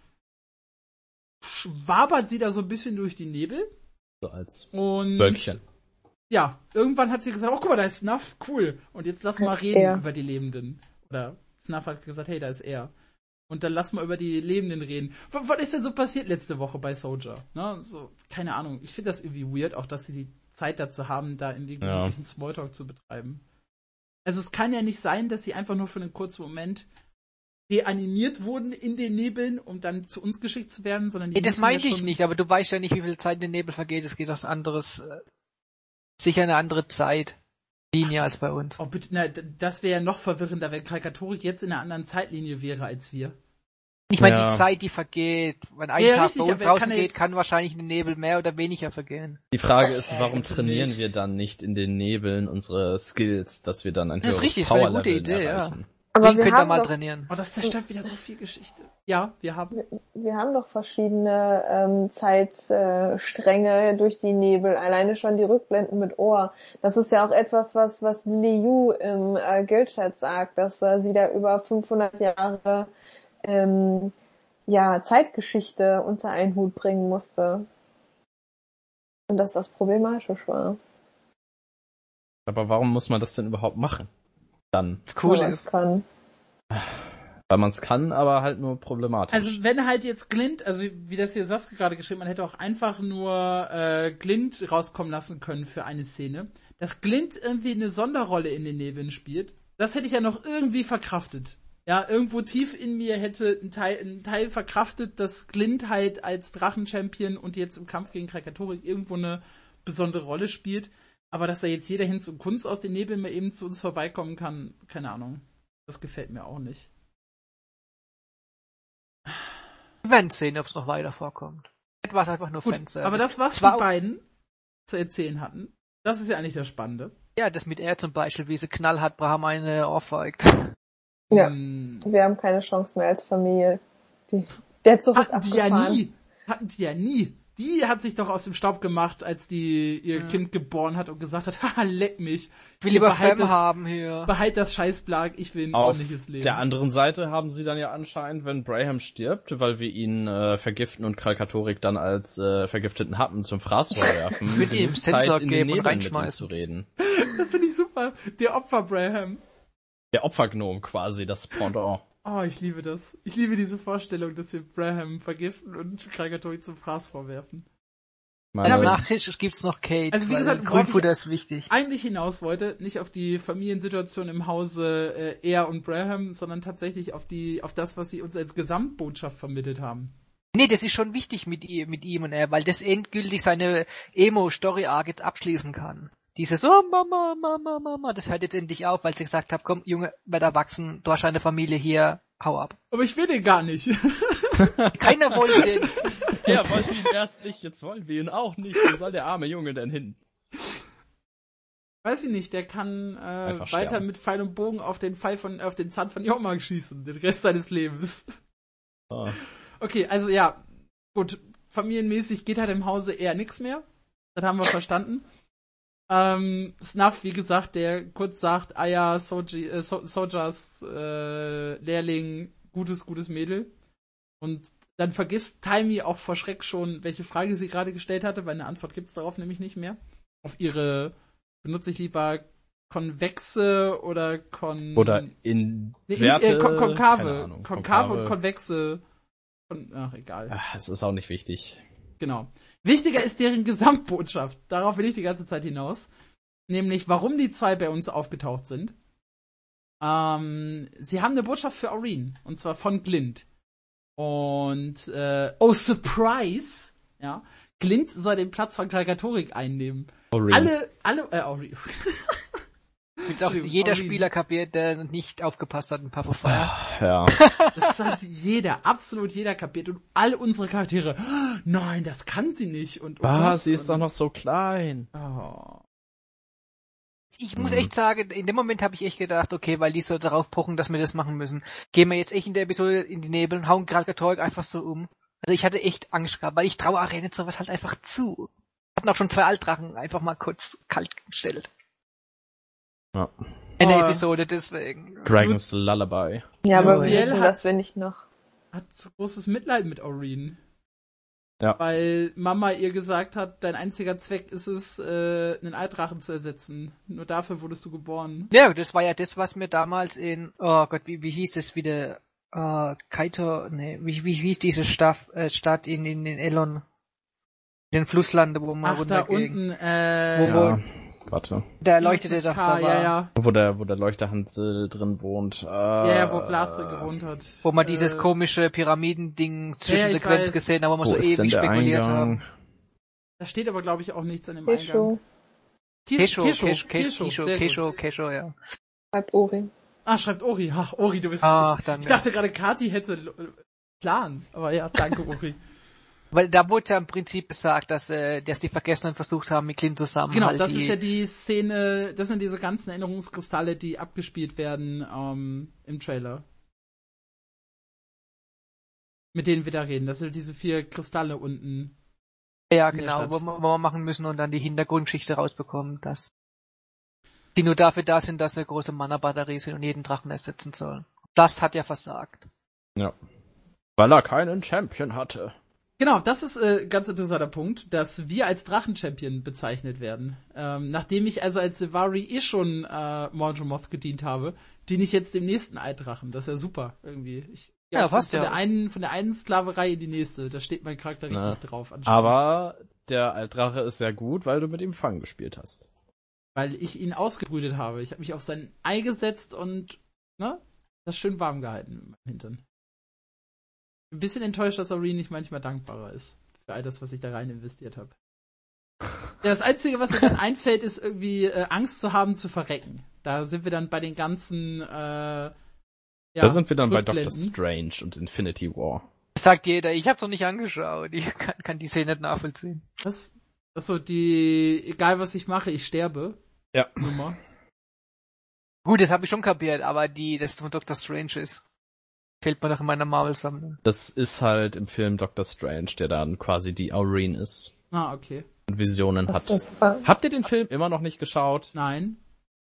wabert sie da so ein bisschen durch die Nebel. So als und Wölkchen. Ja, irgendwann hat sie gesagt, oh guck mal, da ist Snuff, cool. Und jetzt lass mal reden er. über die Lebenden. Oder Snuff hat gesagt, hey, da ist er. Und dann lass mal über die Lebenden reden. Was, was ist denn so passiert letzte Woche bei Soldier? Ne? So, keine Ahnung. Ich finde das irgendwie weird, auch dass sie die Zeit dazu haben, da in die ja. möglichen Smalltalk zu betreiben. Also es kann ja nicht sein, dass sie einfach nur für einen kurzen Moment deanimiert wurden in den Nebeln, um dann zu uns geschickt zu werden, sondern die nee, das meinte ja ich nicht, aber du weißt ja nicht, wie viel Zeit in den Nebel vergeht. Es geht auf ein anderes, äh, sicher eine andere Zeitlinie als bei uns. Oh, bitte, na, das wäre ja noch verwirrender, wenn Kalkatorik jetzt in einer anderen Zeitlinie wäre als wir. Ich meine, ja. die Zeit, die vergeht, wenn ein ja, Tag richtig, bei uns draußen kann geht, jetzt... kann wahrscheinlich in den Nebel mehr oder weniger vergehen. Die Frage ist, warum äh, trainieren nicht. wir dann nicht in den Nebeln unsere Skills, dass wir dann ein das höheres ist richtig, das wäre eine gute Powerlevel Idee, erreichen? ja. Aber Wie wir könnt ihr haben mal doch, trainieren? Oh, das zerstört wieder so viel Geschichte. Ja, wir haben... Wir, wir haben doch verschiedene ähm, Zeitstränge äh, durch die Nebel. Alleine schon die Rückblenden mit Ohr. Das ist ja auch etwas, was was Liu im äh, Guildchat sagt, dass äh, sie da über fünfhundert Jahre ähm, ja Zeitgeschichte unter einen Hut bringen musste. Und dass das problematisch war. Aber warum muss man das denn überhaupt machen? Dann. Das Coole Weil ist. Kann. Weil man es kann, aber halt nur problematisch. Also wenn halt jetzt Glint, also wie das hier Saskia gerade geschrieben, man hätte auch einfach nur äh, Glint rauskommen lassen können für eine Szene. Dass Glint irgendwie eine Sonderrolle in den Nebeln spielt, das hätte ich ja noch irgendwie verkraftet. Ja, irgendwo tief in mir hätte ein Teil, ein Teil verkraftet, dass Glint halt als Drachen-Champion und jetzt im Kampf gegen Krakatorik irgendwo eine besondere Rolle spielt. Aber dass da jetzt jeder Hinz und Kunst aus den Nebeln mal eben zu uns vorbeikommen kann, keine Ahnung. Das gefällt mir auch nicht. Wir werden sehen, ob es noch weiter vorkommt. Das war einfach nur Gut, Fanservice. aber das, was Zwar die beiden zu erzählen hatten, das ist ja eigentlich das Spannende. Ja, das mit er zum Beispiel, wie sie knallhart Braham eine ohrfeigt. Ja, Hm. wir haben keine Chance mehr als Familie. Die, der Zug ist Hatten die ja abgefahren. nie. Hatten die ja nie. Die hat sich doch aus dem Staub gemacht, als die ihr Mhm. Kind geboren hat und gesagt hat, haha, leck mich. Ich will lieber behalt Femme das, haben hier. behalt das Scheißblag, ich will ein Auf ordentliches Leben. der anderen Seite haben sie dann ja anscheinend, wenn Braham stirbt, weil wir ihn äh, vergiften und Krakatorik dann als äh, vergifteten Happen zum Fraß vorwerfen, Ich würde ihm genug Zeit, Sensor in den geben und Nebeln mit ihm reinschmeißen. zu reden. Das finde ich super. Der Opfer Braham. Der Opfergnom quasi, das Pendant. Oh, ich liebe das. Ich liebe diese Vorstellung, dass wir Braham vergiften und Krakatorik zum Fraß vorwerfen. Meine, Als Nachtisch gibt's noch Cake, Also wie weil gesagt, Grünfutter ist wichtig. Eigentlich hinaus wollte, nicht auf die Familiensituation im Hause äh, er und Braham, sondern tatsächlich auf die, auf das, was sie uns als Gesamtbotschaft vermittelt haben. Nee, das ist schon wichtig mit, ihm- mit ihm und er, weil das endgültig seine Emo-Story-Arc jetzt abschließen kann. Dieses, oh Mama, Mama, Mama, das hört jetzt endlich auf, weil sie gesagt hat, komm Junge, werd erwachsen, du hast eine Familie hier, hau ab. Aber ich will den gar nicht. Keiner wollte den. Er wollte ihn erst nicht, jetzt wollen wir ihn auch nicht. Wo soll der arme Junge denn hin? Weiß ich nicht, der kann äh, Einfach weiter sterben. mit Pfeil und Bogen auf den Pfeil von, auf den Zahn von Jormung schießen, den Rest seines Lebens. Ah. Okay, also ja, gut, familienmäßig geht halt im Hause eher nix mehr. Das haben wir verstanden. Ähm, Snuff, wie gesagt, der kurz sagt, ah ja, Soji, äh, so Sojas äh, Lehrling, gutes, gutes Mädel. Und dann vergisst Taimi auch vor Schreck schon, welche Frage sie gerade gestellt hatte, weil eine Antwort gibt's darauf nämlich nicht mehr. Auf ihre, benutze ich lieber konvexe oder kon... Oder in Nee, Werte, äh, kon konkave. keine Ahnung, Konkave und konvexe. Kon Ach, egal. Ach, es ist auch nicht wichtig. Genau. Wichtiger ist deren Gesamtbotschaft. Darauf will ich die ganze Zeit hinaus. Nämlich, warum die zwei bei uns aufgetaucht sind. Ähm, sie haben eine Botschaft für Aurene. Und zwar von Glint. Und, äh, oh, Surprise! Ja. Glint soll den Platz von Kalkatorik einnehmen. Aurene. Alle, alle, äh, Aurene. Jetzt auch jeder Spieler kapiert, der nicht aufgepasst hat in Path of Fire. Ja. Das hat jeder, absolut jeder kapiert. Und all unsere Charaktere, oh, nein, das kann sie nicht. Und, oh Was? Gott, Sie ist und, doch noch so klein. Oh. Ich muss Mhm. echt sagen, in dem Moment habe ich echt gedacht, okay, weil die so darauf pochen, dass wir das machen müssen, gehen wir jetzt echt in der Episode in die Nebel und hauen Kalkatorik einfach so um. Also ich hatte echt Angst gehabt, weil ich traue Arene sowas halt einfach zu. Wir hatten auch schon zwei Altdrachen einfach mal kurz kalt gestellt. Ja. In der Oh. Episode, deswegen. Dragons Lullaby. Ja, aber Ja, wir Riel wissen, hat- dass wir nicht noch. Hat so großes Mitleid mit Aurene. Ja. Weil Mama ihr gesagt hat, dein einziger Zweck ist es, äh, einen Altdrachen zu ersetzen. Nur dafür wurdest du geboren. Ja, das war ja das, was mir damals in, oh Gott, wie, wie hieß es wieder, äh, Kaito, nee, wie, wie hieß diese Stadt, äh, Stadt in, in, in Elon, in den Flusslande, wo man Ach, da runterging. unten, äh, Wo- Ja. Warte. Der leuchtete doch K, da ja, war, ja. Wo der, wo der Leuchterhansel drin wohnt. Äh, Ja, ja, wo Vlaster gewohnt hat. wo man dieses Äh, komische Pyramidending Zwischensequenz weiß. gesehen hat, wo wir Wo so ist denn ewig der spekuliert Eingang? haben. Da steht aber, glaube ich, auch nichts an dem Kesho, Eingang. Ki- Kesho, Kesho, Kesho, Kesho, Kesho, Kesho, sehr gut. Kesho, Kesho, ja. schreibt Ori. Ah, schreibt Ori. Ach, Ori, du bist... Ach, ich, danke. ich dachte gerade, Kati hätte äh, Plan. Aber ja, danke, Ori. Weil da wurde ja im Prinzip gesagt, dass, äh, dass die Vergessenen versucht haben, mit Clint zusammen Genau, halt das die... ist ja die Szene, das sind diese ganzen Erinnerungskristalle, die abgespielt werden ähm, im Trailer. Mit denen wir da reden. Das sind diese vier Kristalle unten. Ja, in der genau, Stadt. wo, wir- wo wir machen müssen und dann die Hintergrundgeschichte rausbekommen, dass die nur dafür da sind, dass eine große Mana-Batterie sind und jeden Drachen ersetzen sollen. Das hat ja versagt. Ja. Weil er keinen Champion hatte. Genau, das ist äh, ganz interessanter Punkt, dass wir als Drachen-Champion bezeichnet werden. Ähm, nachdem ich also als Sevari eh schon äh, Morgemoth gedient habe, diene ich jetzt dem nächsten Altdrachen. Das ist ja super, irgendwie. Ich, Ja, von, passt von ja. der einen, von der einen Sklaverei in die nächste. Da steht mein Charakter richtig Na, drauf. anscheinend. Aber der Altdrache ist sehr gut, weil du mit ihm Fang gespielt hast. Weil ich ihn ausgebrütet habe. Ich habe mich auf sein Ei gesetzt und, ne, das schön warm gehalten mit meinem Hintern. Ein bisschen enttäuscht, dass Aurene nicht manchmal dankbarer ist. Für all das, was ich da rein investiert habe. Ja, das Einzige, was mir dann einfällt, ist irgendwie äh, Angst zu haben, zu verrecken. Da sind wir dann bei den ganzen, äh, ja, da sind wir dann bei Doctor Rückblenden. Strange und Infinity War. Das sagt jeder, ich hab's noch nicht angeschaut, ich kann, kann die Szene nicht nachvollziehen. Das, achso, die, egal was ich mache, ich sterbe. Ja. Nummer. Gut, das habe ich schon kapiert, aber die, das von Doctor Strange ist, fehlt mir noch in meiner Marvel-Sammlung. Das ist halt im Film Doctor Strange, der dann quasi die Aurene ist Ah, okay. und Visionen Was hat. das war. Habt ihr den Film immer noch nicht geschaut? Nein.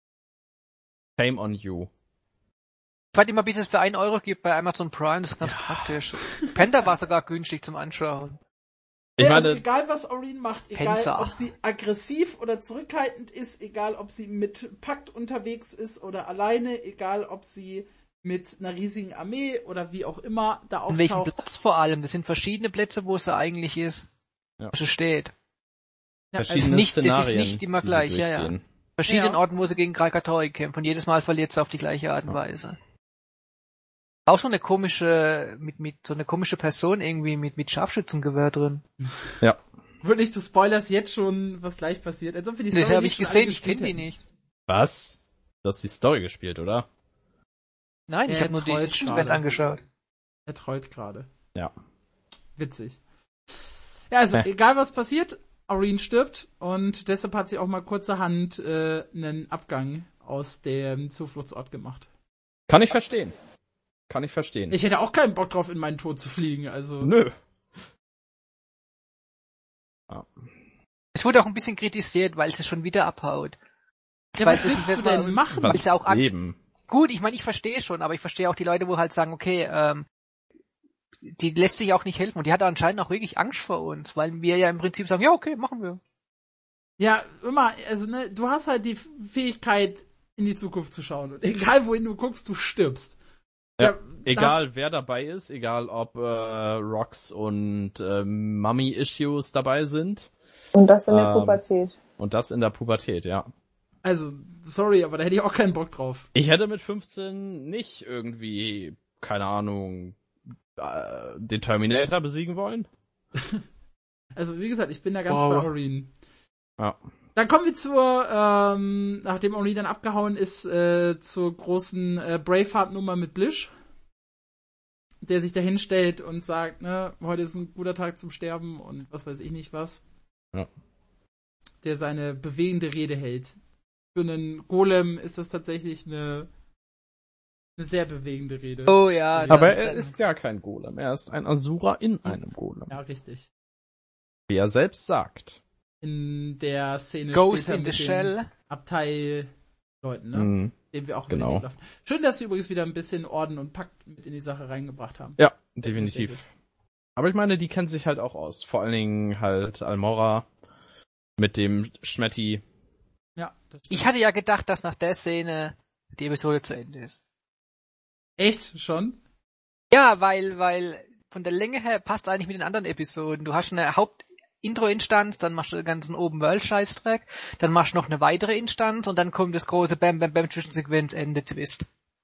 Shame on you. Ich warte immer, bis es für einen Euro gibt bei Amazon Prime, das ist ganz praktisch. Panda war sogar günstig zum Anschauen. Ich Ja, meine, also egal was Aurene macht, egal Penzer. ob sie aggressiv oder zurückhaltend ist, egal ob sie mit Pakt unterwegs ist oder alleine, egal ob sie mit einer riesigen Armee oder wie auch immer da An welchem auftaucht. Platz vor allem? Das sind verschiedene Plätze, wo sie eigentlich ist. Ja. Wo sie steht. Ja, verschiedene also nicht- das ist Szenarien, nicht immer die sie gleich, ja, ja. durchgehen. Verschiedenen Ja. Orten, wo sie gegen Krakatorik kämpfen und jedes Mal verliert sie auf die gleiche Art und Weise. Auch so eine komische, mit, mit, so eine komische Person irgendwie mit, mit Scharfschützengewehr drin. Ja. Wirklich, du spoilerst jetzt schon, was gleich passiert. Als ob wir die Das Story habe nicht ich schon gesehen, alle ich kenne gespielt die hätten. nicht. Was? Du hast die Story gespielt, oder? Nein, ich Er habe nur die trollt Sequenz gerade. angeschaut. Er trollt gerade. Ja. Witzig. Ja, also, Hä? egal was passiert, Aurene stirbt und deshalb hat sie auch mal kurzerhand äh, einen Abgang aus dem Zufluchtsort gemacht. Kann ich verstehen. Kann ich verstehen. Ich hätte auch keinen Bock drauf, in meinen Tod zu fliegen, also. Nö. Ja. Es wurde auch ein bisschen kritisiert, weil sie schon wieder abhaut. Ich Ja, weiß, was es willst ist du nicht mal- denn machen? Weil sie auch Angst. Leben. Gut, ich meine, ich verstehe schon, aber ich verstehe auch die Leute, wo halt sagen, okay, ähm, die lässt sich auch nicht helfen und die hat anscheinend auch wirklich Angst vor uns, weil wir ja im Prinzip sagen, ja, okay, machen wir. Ja, immer, also ne, du hast halt die Fähigkeit, in die Zukunft zu schauen. Und egal wohin du guckst, du stirbst. Ja, das- egal wer dabei ist, egal ob äh, Rox und äh, Mummy-Issues dabei sind. Und das in der Ähm, Pubertät. Und das in der Pubertät, ja. Also, sorry, aber da hätte ich auch keinen Bock drauf. Ich hätte mit fünfzehn nicht irgendwie, keine Ahnung, äh, den Terminator besiegen wollen. Also, wie gesagt, ich bin da ganz Oh. bei Aurene. Ja. Dann kommen wir zur, ähm, nachdem Aurene dann abgehauen ist, äh, zur großen äh, Braveheart-Nummer mit Blish. Der sich da hinstellt und sagt, ne, heute ist ein guter Tag zum Sterben und was weiß ich nicht was. Ja. Der seine bewegende Rede hält. Für einen Golem ist das tatsächlich eine, eine sehr bewegende Rede. Oh ja. Ja, Aber dann- er dann- ist ja kein Golem, er ist ein Asura in einem Golem. Ja, richtig. Wie er selbst sagt. In der Szene Ghost später in the mit den Shell. Abtei-Leuten, ne? Mhm. Den wir auch Genau. genau. Durften. Schön, dass sie übrigens wieder ein bisschen Orden und Pakt mit in die Sache reingebracht haben. Ja, Sehr definitiv. gut. Aber ich meine, die kennt sich halt auch aus. Vor allen Dingen halt Almora mit dem Schmetti. Ja, das stimmt. Ich hatte ja gedacht, dass nach der Szene die Episode zu Ende ist. Echt? Schon? Ja, weil, weil von der Länge her passt eigentlich mit den anderen Episoden. Du hast eine Haupt-Intro-Instanz, dann machst du den ganzen Open-World-Scheißdreck, dann machst du noch eine weitere Instanz und dann kommt das große Bam Bam Bam Zwischensequenz Ende Twist.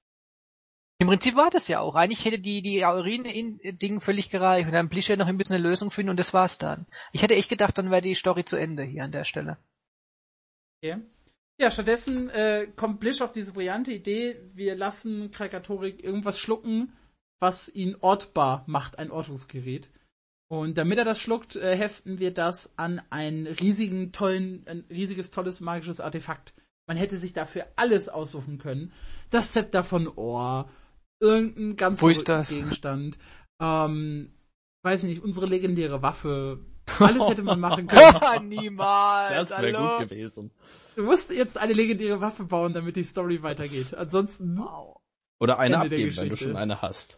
Im Prinzip war das ja auch. Eigentlich hätte die, die Aurene-Ding völlig gereicht und dann Blish ja noch ein bisschen eine Lösung finden und das war's dann. Ich hätte echt gedacht, dann wäre die Story zu Ende hier an der Stelle. Okay. Ja, stattdessen äh, kommt Blish auf diese brillante Idee, wir lassen Krakatorik irgendwas schlucken, was ihn ortbar macht, ein Ortungsgerät. Und damit er das schluckt, äh, heften wir das an einen riesigen, tollen, ein riesiges, tolles, magisches Artefakt. Man hätte sich dafür alles aussuchen können. Das Zepter von Ohr, irgendein ganz Wo ist verrückter das? Gegenstand, ähm, weiß ich nicht, unsere legendäre Waffe. Alles hätte man machen können. Oh, niemals! Das wäre hallo? gut gewesen. Du musst jetzt eine legendäre Waffe bauen, damit die Story weitergeht. Ansonsten. Wow. Oder eine Ende der abgeben, wenn du Geschichte. schon eine hast.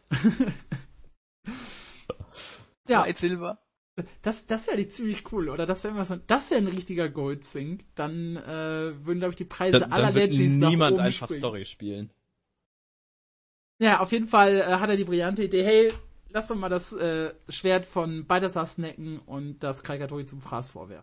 Ja. Zwei Silber. Das, das wäre ziemlich cool, oder? Das wäre immer so, das wäre ein richtiger Gold Sync. Dann äh, würden, glaube ich, die Preise Dann, aller dann wird Legis nach niemand oben einfach springen. Story spielen. Ja, auf jeden Fall äh, hat er die brillante Idee, hey, lass doch mal das äh, Schwert von Balthasar snacken und das Kalkatori zum Fraß vorwerfen.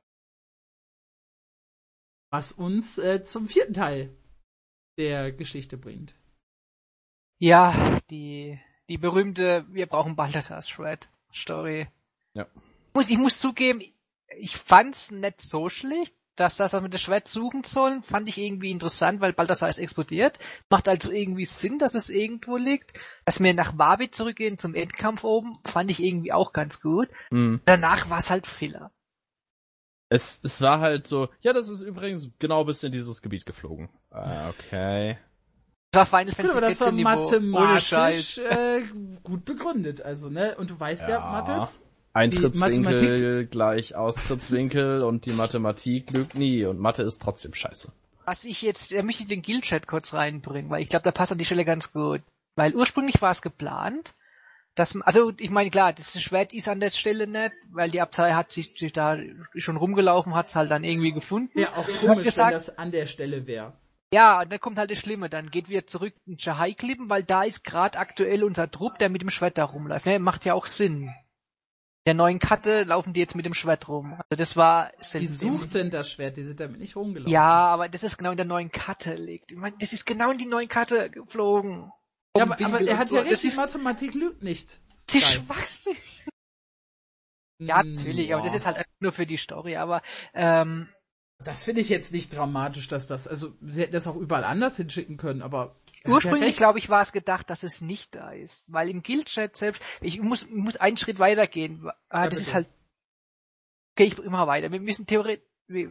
Was uns äh, zum vierten Teil der Geschichte bringt. Ja, die, die berühmte Wir brauchen Balthasars Shred Story. Ja. Ich muss, ich muss zugeben, ich fand's nicht so schlecht, dass das mit dem Schwert suchen sollen, fand ich irgendwie interessant, weil Balthasar ist explodiert. Macht also irgendwie Sinn, dass es irgendwo liegt. Dass wir nach Wabi zurückgehen zum Endkampf oben, fand ich irgendwie auch ganz gut. Hm. Danach war's halt Filler. Es, es war halt so, ja, das ist übrigens genau bis in dieses Gebiet geflogen. Ah, okay. Das war Final Gut, Fantasy aber das war vierzehn Niveau. Ohne Scheiß. mathematisch äh, gut begründet, also, ne? Und du weißt ja, Ja. Mathis, Eintrittswinkel Mathematik- gleich Austrittswinkel und die Mathematik lügt nie und Mathe ist trotzdem scheiße. Was ich jetzt, da möchte ich den Guild-Chat kurz reinbringen, weil ich glaube, da passt an die Stelle ganz gut. Weil ursprünglich war es geplant, dass, also ich meine, klar, das Schwert ist an der Stelle nicht, weil die Abtei hat sich, sich da schon rumgelaufen, hat es halt dann irgendwie gefunden. ja auch Ich hab komisch, gesagt- wenn das an der Stelle wäre. Ja, und dann kommt halt das Schlimme, dann geht wieder zurück in Jahai-Klippen, weil da ist gerade aktuell unser Trupp, der mit dem Schwert da rumläuft. Ne, macht ja auch Sinn. In der neuen Karte laufen die jetzt mit dem Schwert rum. Also das war Die seltsam. suchten das Schwert, die sind damit nicht rumgelaufen. Ja, aber das ist genau in der neuen Karte liegt. Ich meine, das ist genau in die neue Karte geflogen. Ja, Vom aber, aber Winkel er und hat so. ja Das recht, die ist, Mathematik lügt nicht. das ist Sky. Schwachsinn. Ja, natürlich, aber das ist halt nur für die Story, aber ähm, Das finde ich jetzt nicht dramatisch, dass das, also sie hätten das auch überall anders hinschicken können, aber ursprünglich, glaube ich, war es gedacht, dass es nicht da ist. Weil im Guild-Chat selbst, ich muss, muss einen Schritt weiter gehen. Ah, Ja, das bitte. ist halt, gehe ich immer weiter. Wir müssen theoretisch,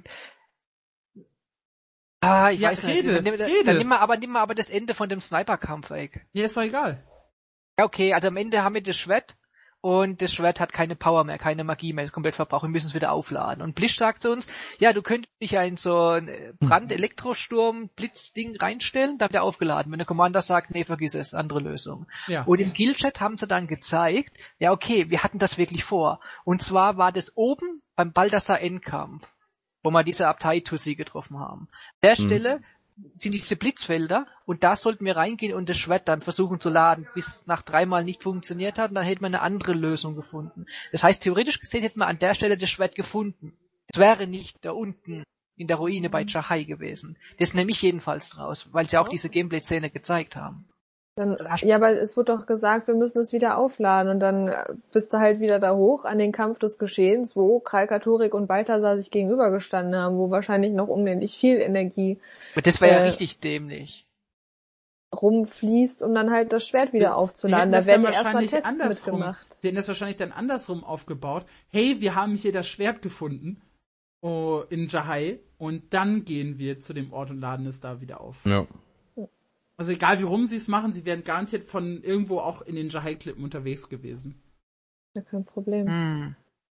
ah, ich Ja, weiß nicht. rede, Dann, nimm- rede. dann nimm mal, aber nimm mal aber das Ende von dem Sniper-Kampf weg. Ja, ist doch egal. Ja, okay, also am Ende haben wir das Schwert und das Schwert hat keine Power mehr, keine Magie mehr, ist komplett verbraucht, wir müssen es wieder aufladen. Und Blisch sagt zu uns, ja, du könntest dich ja in so ein Brand-, Elektrosturm-, Blitzding reinstellen, da wird er aufgeladen. Wenn der Commander sagt, nee, vergiss es, andere Lösung. Ja. Und im Guild-Chat haben sie dann gezeigt, ja, okay, wir hatten das wirklich vor. Und zwar war das oben beim Balthasar-Endkampf, wo wir diese Abtei-Tussi getroffen haben. An der Mhm. Stelle sind diese Blitzfelder und da sollten wir reingehen und das Schwert dann versuchen zu laden, bis nach dreimal nicht funktioniert hat und dann hätten wir eine andere Lösung gefunden. Das heißt, theoretisch gesehen hätten wir an der Stelle das Schwert gefunden. Es wäre nicht da unten in der Ruine bei Chahai gewesen. Das nehme ich jedenfalls draus, weil sie auch diese Gameplay-Szene gezeigt haben. Dann, ja, weil es wurde doch gesagt, wir müssen es wieder aufladen und dann äh, bist du halt wieder da hoch an den Kampf des Geschehens, wo Kralkaturik und Balthasar sich gegenübergestanden haben, wo wahrscheinlich noch unendlich viel Energie Aber das wäre Äh, ja richtig dämlich. rumfließt, um dann halt das Schwert wieder Die aufzuladen. hätten Da das werden dann ja erstmal wahrscheinlich Tests andersrum- mitgemacht. Die hätten das wahrscheinlich dann andersrum aufgebaut. Hey, wir haben hier das Schwert gefunden oh, in Chahai und dann gehen wir zu dem Ort und laden es da wieder auf. Ja. Also egal wie rum sie es machen, sie wären garantiert von irgendwo auch in den Chahai-Klippen unterwegs gewesen. Ja, kein Problem. Hm.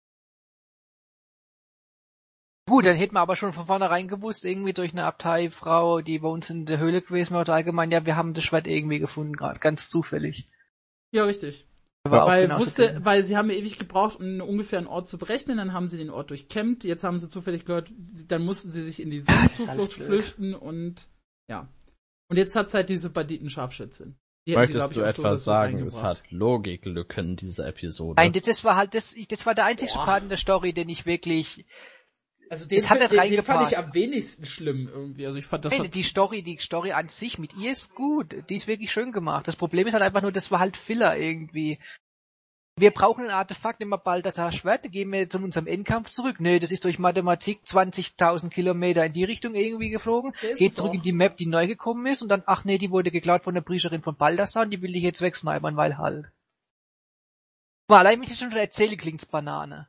Gut, dann hätten wir aber schon von vornherein gewusst, irgendwie durch eine Abteifrau, die bei uns in der Höhle gewesen war, oder allgemein, ja, wir haben das Schwert irgendwie gefunden gerade, ganz zufällig. Ja, richtig. War auch Weil, genauso wusste, drin. weil sie haben ja ewig gebraucht, um ungefähr einen Ort zu berechnen, dann haben sie den Ort durchkämmt, jetzt haben sie zufällig gehört, dann mussten sie sich in die Ah, das ist alles Sinnzuflucht blöd. flüchten und ja. Und jetzt hat's halt diese Banditen-Scharfschützin. Die hätten sie, glaub Möchtest ich, du auch so oder etwas so sagen, es reingebracht. hat Logiklücken, diese Episode? Nein, das, das war halt, das, ich- das war der einzige Boah. Part in der Story, den ich wirklich, Also den, Es hat den, nicht den fand ich reingepasst. am wenigsten schlimm irgendwie. Also ich fand das nein, hat, die Story, die Story an sich mit ihr ist gut, die ist wirklich schön gemacht. Das Problem ist halt einfach nur, das war halt Filler irgendwie. Wir brauchen ein Artefakt, nehmen wir bald das Schwert, dann gehen wir zu unserem Endkampf zurück. Nö, das ist durch Mathematik zwanzigtausend Kilometer in die Richtung irgendwie geflogen, Der ist geht es zurück auch. in die Map, die neu gekommen ist und dann, ach nee, die wurde geklaut von der Priesterin von Balthasar und die will ich jetzt wegsnipern, weil halt. Boah, allein wenn ich das schon erzähle, klingt's Banane.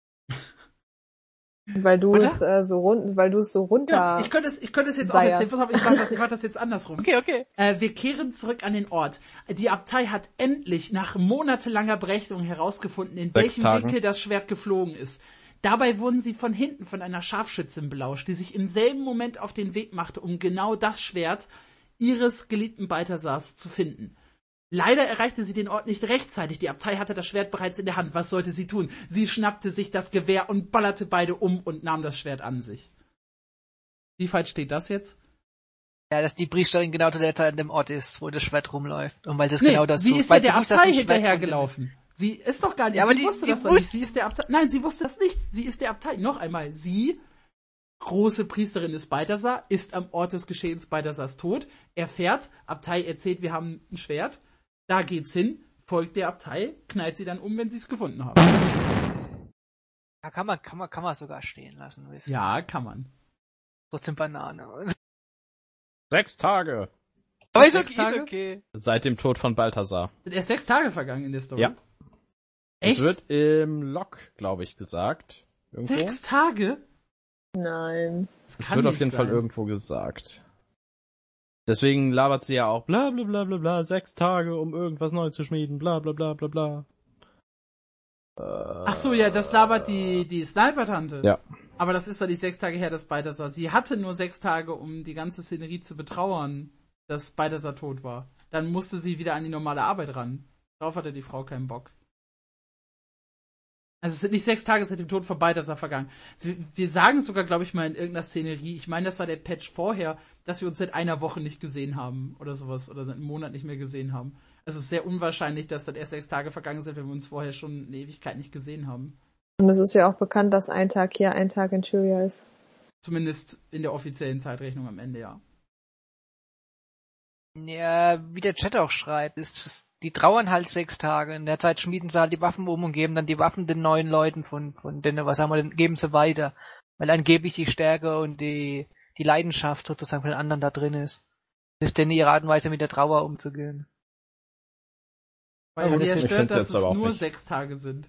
Weil du Oder? es äh, so rund, weil du es so runter. ja, ich könnte es, ich könnte es jetzt auch Seiers. erzählen. Pass auf, ich mach das, ich mach das jetzt andersrum. Okay, okay. Äh, wir kehren zurück an den Ort. Die Abtei hat endlich nach monatelanger Berechnung herausgefunden, in Sechs welchem Tagen. Winkel das Schwert geflogen ist. Dabei wurden sie von hinten von einer Scharfschützin belauscht, die sich im selben Moment auf den Weg machte, um genau das Schwert ihres geliebten Balthasars zu finden. Leider erreichte sie den Ort nicht rechtzeitig. Die Abtei hatte das Schwert bereits in der Hand. Was sollte sie tun? Sie schnappte sich das Gewehr und ballerte beide um und nahm das Schwert an sich. Wie falsch steht das jetzt? Ja, dass die Priesterin genau zu der Zeit an dem Ort ist, wo das Schwert rumläuft. Und weil das Nee, genau das sie sucht. ist ja weil der sie wusste, dass Abtei ein Schwert hinterhergelaufen. Sie ist doch gar nicht, Ja, aber sie die- wusste die das doch nicht. wusste- Sie ist der Abtei. Nein, sie wusste das nicht. Sie ist der Abtei. Noch einmal, sie, große Priesterin des Balthasar, ist am Ort des Geschehens Balthasars tot, erfährt, Abtei erzählt, wir haben ein Schwert, da geht's hin, folgt der Abtei, knallt sie dann um, wenn sie es gefunden haben. Ja, kann man, kann man, kann man sogar stehen lassen. Weißt du? Ja, kann man. Trotzdem Banane. Sechs Tage Aber ist Sechs okay, Tage? ist okay. seit dem Tod von Balthasar. Sind erst sechs Tage vergangen in der Story. Ja. Echt? Es wird im Log, glaube ich, gesagt. Irgendwo. Sechs Tage? Nein. Das Es kann wird auf nicht jeden Fall sein. irgendwo gesagt. Deswegen labert sie ja auch bla bla bla bla bla, sechs Tage, um irgendwas neu zu schmieden, bla bla bla bla bla. Ach so, ja, das labert die, die Sniper-Tante. Ja. Aber das ist doch nicht sechs Tage her, dass Balthasar. Sie hatte nur sechs Tage, um die ganze Szenerie zu betrauern, dass Balthasar tot war. Dann musste sie wieder an die normale Arbeit ran. Darauf hatte die Frau keinen Bock. Also es sind nicht sechs Tage seit dem Tod von Balthasar vergangen. Also wir, wir sagen sogar, glaube ich, mal in irgendeiner Szenerie, ich meine, das war der Patch vorher, dass wir uns seit einer Woche nicht gesehen haben oder sowas, oder seit einem Monat nicht mehr gesehen haben. Also es ist sehr unwahrscheinlich, dass dann erst sechs Tage vergangen sind, wenn wir uns vorher schon eine Ewigkeit nicht gesehen haben. Und es ist ja auch bekannt, dass ein Tag hier, ein Tag in Tyria ist. Zumindest in der offiziellen Zeitrechnung am Ende, ja. Ja, wie der Chat auch schreibt, ist es, die trauern halt sechs Tage. In der Zeit schmieden sie halt die Waffen um und geben dann die Waffen den neuen Leuten von, von denen, was haben wir denn, geben sie weiter. Weil angeblich die Stärke und die, die Leidenschaft sozusagen von den anderen da drin ist. Das ist denn ihre Art und Weise, mit der Trauer umzugehen. Weil Ja, sie ja ich stört, find's dass jetzt es aber auch nur nicht. sechs Tage sind.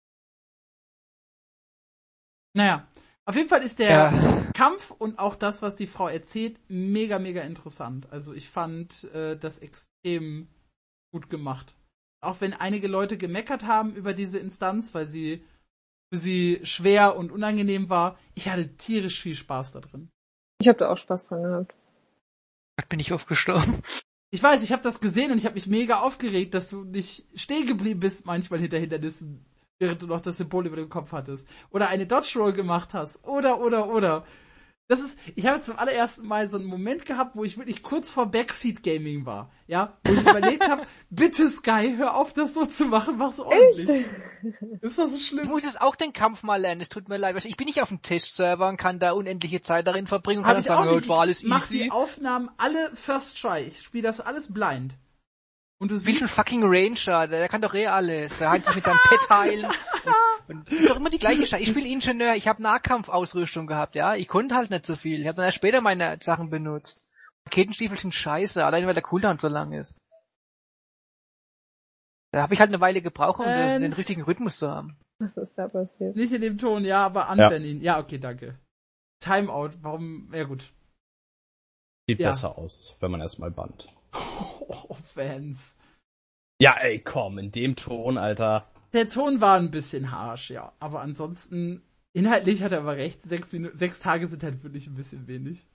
Naja, auf jeden Fall ist der Ja. Kampf und auch das, was die Frau erzählt, mega, mega interessant. Also ich fand äh, das extrem gut gemacht. Auch wenn einige Leute gemeckert haben über diese Instanz, weil sie für sie schwer und unangenehm war, ich hatte tierisch viel Spaß da drin. Ich habe da auch Spaß dran gehabt. Bin ich oft gestorben. Ich weiß, ich habe das gesehen und ich habe mich mega aufgeregt, dass du nicht stehen geblieben bist manchmal hinter Hindernissen, während du noch das Symbol über dem Kopf hattest. Oder eine Dodge Roll gemacht hast. Oder, oder, oder. Das ist, ich habe zum allerersten Mal so einen Moment gehabt, wo ich wirklich kurz vor Backseat Gaming war. Ja, wo ich überlegt habe, bitte Sky, hör auf, das so zu machen, mach's ordentlich. Ist das so Ich schlimm? muss jetzt auch den Kampf mal lernen, es tut mir leid. Ich bin nicht auf dem Testserver und kann da unendliche Zeit darin verbringen und kann Hab dann ich auch sagen, oh, nicht. das war alles Ich mach easy. die Aufnahmen alle First Try. Ich spiele das alles blind. Und du Ich bin ein siehst, fucking Ranger, der, der kann doch eh alles. Der hat sich mit seinem Pet heilen. Und, und ist doch immer die gleiche Scheiße. Ich spiele Ingenieur, ich habe Nahkampfausrüstung gehabt, ja. Ich konnte halt nicht so viel. Ich habe dann erst später meine Sachen benutzt. Raketenstiefel sind scheiße, allein weil der Cooldown so lang ist. Da habe ich halt eine Weile gebraucht, um das, den Ernst? richtigen Rhythmus zu haben. Was ist da passiert? nicht in dem Ton, ja, aber anwenden ihn. Ja, okay, danke. Timeout, warum, ja gut. Sieht Ja. besser aus, wenn man erstmal bannt. Oh, Fans. Ja, ey, komm, in dem Ton, Alter. Der Ton war ein bisschen harsh, ja. Aber ansonsten, inhaltlich hat er aber recht. Sechs, Minuten, sechs Tage sind halt wirklich ein bisschen wenig.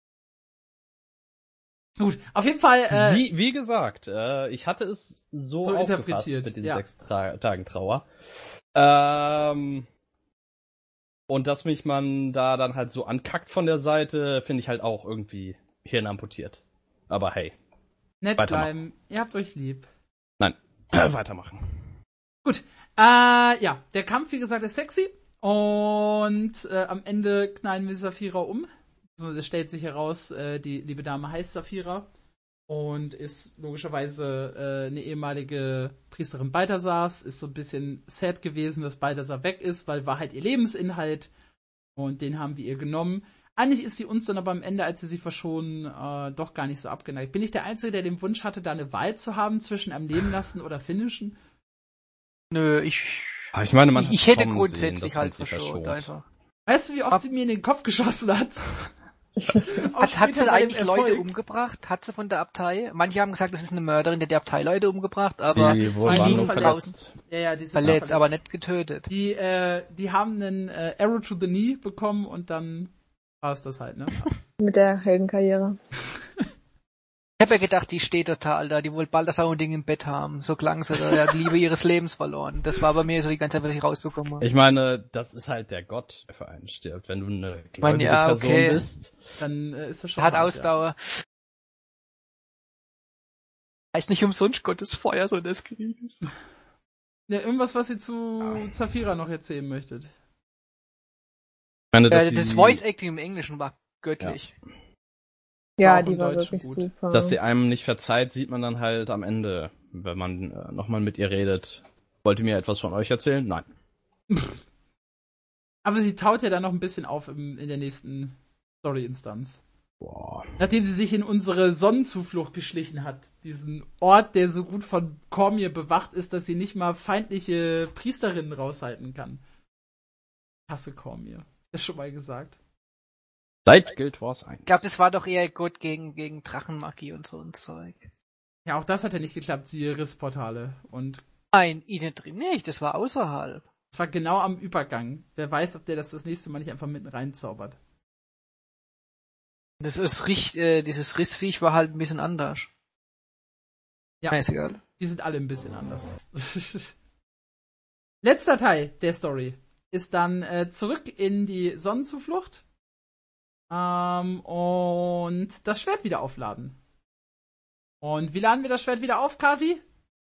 Gut, auf jeden Fall, äh, Wie, wie gesagt, äh, ich hatte es so, So aufgefasst interpretiert, mit den ja. sechs Tra- Tagen Trauer. Ähm, und dass mich man da dann halt so ankackt von der Seite, finde ich halt auch irgendwie hirnamputiert. Aber hey, nett weitermachen. bleiben. Ihr habt euch lieb. nein, weitermachen. Gut, äh, ja, der Kampf, wie gesagt, ist sexy. Und äh, am Ende knallen wir Saphira um. So, es stellt sich heraus, äh, die liebe Dame heißt Saphira und ist logischerweise äh, eine ehemalige Priesterin Balthasars, ist so ein bisschen sad gewesen, dass Balthasar weg ist, weil war halt ihr Lebensinhalt und den haben wir ihr genommen. Eigentlich ist sie uns dann aber am Ende, als wir sie verschonen, äh, doch gar nicht so abgeneigt. Bin ich der Einzige, der den Wunsch hatte, da eine Wahl zu haben zwischen am Leben lassen oder finishen? Nö, ich, Aber ich meine, man ich, hat ich hätte kommen grundsätzlich sehen, dass man halt sie verschont, einfach. Weißt du, wie oft Ab- sie mir in den Kopf geschossen hat? Auch Hat, hat später sie bei dem eigentlich Leute Erfolg. umgebracht? Hat sie von der Abtei? Manche haben gesagt, das ist eine Mörderin, die hat die Abtei Leute umgebracht, aber Sie wohl zwei waren liegen nur verletzt. verletzt. Ja, ja, die sind verletzt, verletzt. aber nicht getötet. Die, äh, die haben einen äh, Arrow to the Knee bekommen und dann war es das halt, ne? Mit der Heldenkarriere. Ich habe ja gedacht, die steht total da, die wollte Balthasar und Ding im Bett haben. So klang sie, da hat die Liebe ihres Lebens verloren. Das war bei mir so die ganze Zeit, was ich rausbekommen habe. Ich meine, das ist halt der Gott, der für einen stirbt. Wenn du eine meine, gläubige ja, Person okay. bist. Dann äh, ist das schon Hat hart, Ausdauer. Heißt nicht umsonst Gottes Feuer so des Krieges. Ja. Ja, irgendwas, was ihr zu Saphira noch erzählen möchtet. Ich meine, dass Äh, das sie, Voice Acting im Englischen war göttlich. Ja, auch die im war Deutschen wirklich gut. super. dass sie einem nicht verzeiht, sieht man dann halt am Ende, wenn man äh, nochmal mit ihr redet. Wollt ihr mir etwas von euch erzählen? Nein. Aber sie taut ja dann noch ein bisschen auf im, in der nächsten Story-Instanz. Boah. Nachdem sie sich in unsere Sonnenzuflucht geschlichen hat. Diesen Ort, der so gut von Cormier bewacht ist, dass sie nicht mal feindliche Priesterinnen raushalten kann. Ich hasse Cormier. Das schon mal gesagt. Seit Guild Wars eins. Ich glaube, das war doch eher gut gegen, gegen Drachenmagie und so ein Zeug. Ja, auch das hat ja nicht geklappt, siehe Rissportale. Und Nein, innen drin nicht, das war außerhalb. es war genau am Übergang. Wer weiß, ob der das das nächste Mal nicht einfach mitten reinzaubert. Das ist richtig, äh, dieses Rissviech war halt ein bisschen anders. Ja. Ist egal. Die sind alle ein bisschen anders. Letzter Teil der Story ist dann äh, zurück in die Sonnenzuflucht ähm, und das Schwert wieder aufladen. Und wie laden wir das Schwert wieder auf, Kati?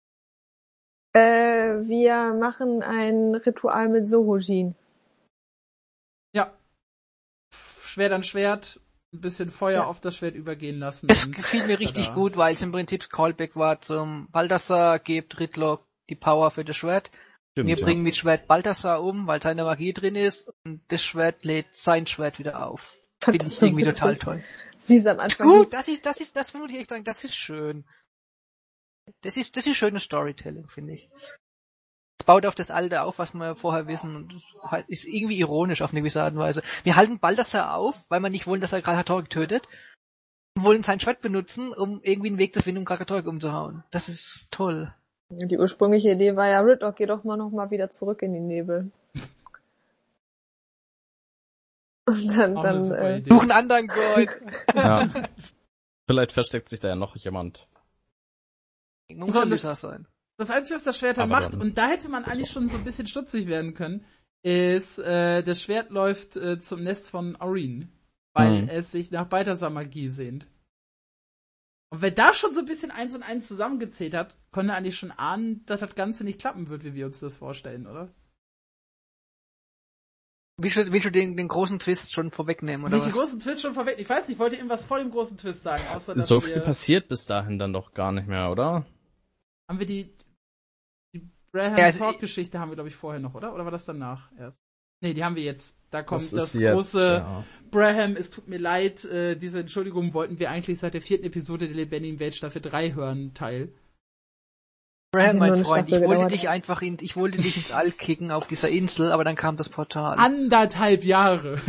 Äh, wir machen ein Ritual mit Sohojin. Ja. Schwert an Schwert, ein bisschen Feuer Ja. auf das Schwert übergehen lassen. Es und gefiel mir richtig tada. gut, weil es im Prinzip Callback war zum Balthasar gibt Ridlock die Power für das Schwert. Stimmt, Wir ja. bringen mit Schwert Balthasar um, weil seine Magie drin ist und das Schwert lädt sein Schwert wieder auf. Finde ich irgendwie total toll. Wie es am Anfang Gut, hieß. das ist, das ist, das muss ich echt sagen, das ist schön. Das ist, das ist schönes Storytelling, finde ich. Es baut auf das Alte auf, was wir vorher wissen, und das ist irgendwie ironisch auf eine gewisse Art und Weise. Wir halten Balthasar auf, weil wir nicht wollen, dass er Krakatorrik tötet, und wollen sein Schwert benutzen, um irgendwie einen Weg zu finden, um Krakatorrik umzuhauen. Das ist toll. Die ursprüngliche Idee war ja, Ridlock, geh doch mal noch mal wieder zurück in die Nebel. Und dann, Auch eine dann super äh, Idee. Such einen anderen Gott. Ja. Vielleicht versteckt sich da ja noch jemand. Muss So, ein das- Lisa sein. Das Einzige, was das Schwert dann Aber macht, dann- und da hätte man eigentlich schon so ein bisschen stutzig werden können, ist, äh, das Schwert läuft äh, zum Nest von Aureen, weil Mhm. es sich nach Balthasar-Magie sehnt. Und wer da schon so ein bisschen eins und eins zusammengezählt hat, konnte eigentlich schon ahnen, dass das Ganze nicht klappen wird, wie wir uns das vorstellen, oder? Willst du, willst du den, den großen Twist schon vorwegnehmen, oder Will ich den was? großen Twist schon vorweg? Ich weiß nicht, ich wollte irgendwas vor dem großen Twist sagen, außer dass So wir, viel passiert bis dahin dann doch gar nicht mehr, oder? haben wir die, die Braham Ja, also Talk Geschichte haben wir, glaube ich, vorher noch, oder? Oder war das danach erst? Nee, die haben wir jetzt. Da kommt Das das, ist jetzt, große ja. Braham, es tut mir leid, äh, diese Entschuldigung wollten wir eigentlich seit der vierten Episode der lebendigen Welt Staffel drei hören, Teil. Braham, Hat mein nur eine Freund, ich Staffel wollte gedauert. dich einfach in, ich wollte dich ins All kicken auf dieser Insel, aber dann kam das Portal. Anderthalb Jahre.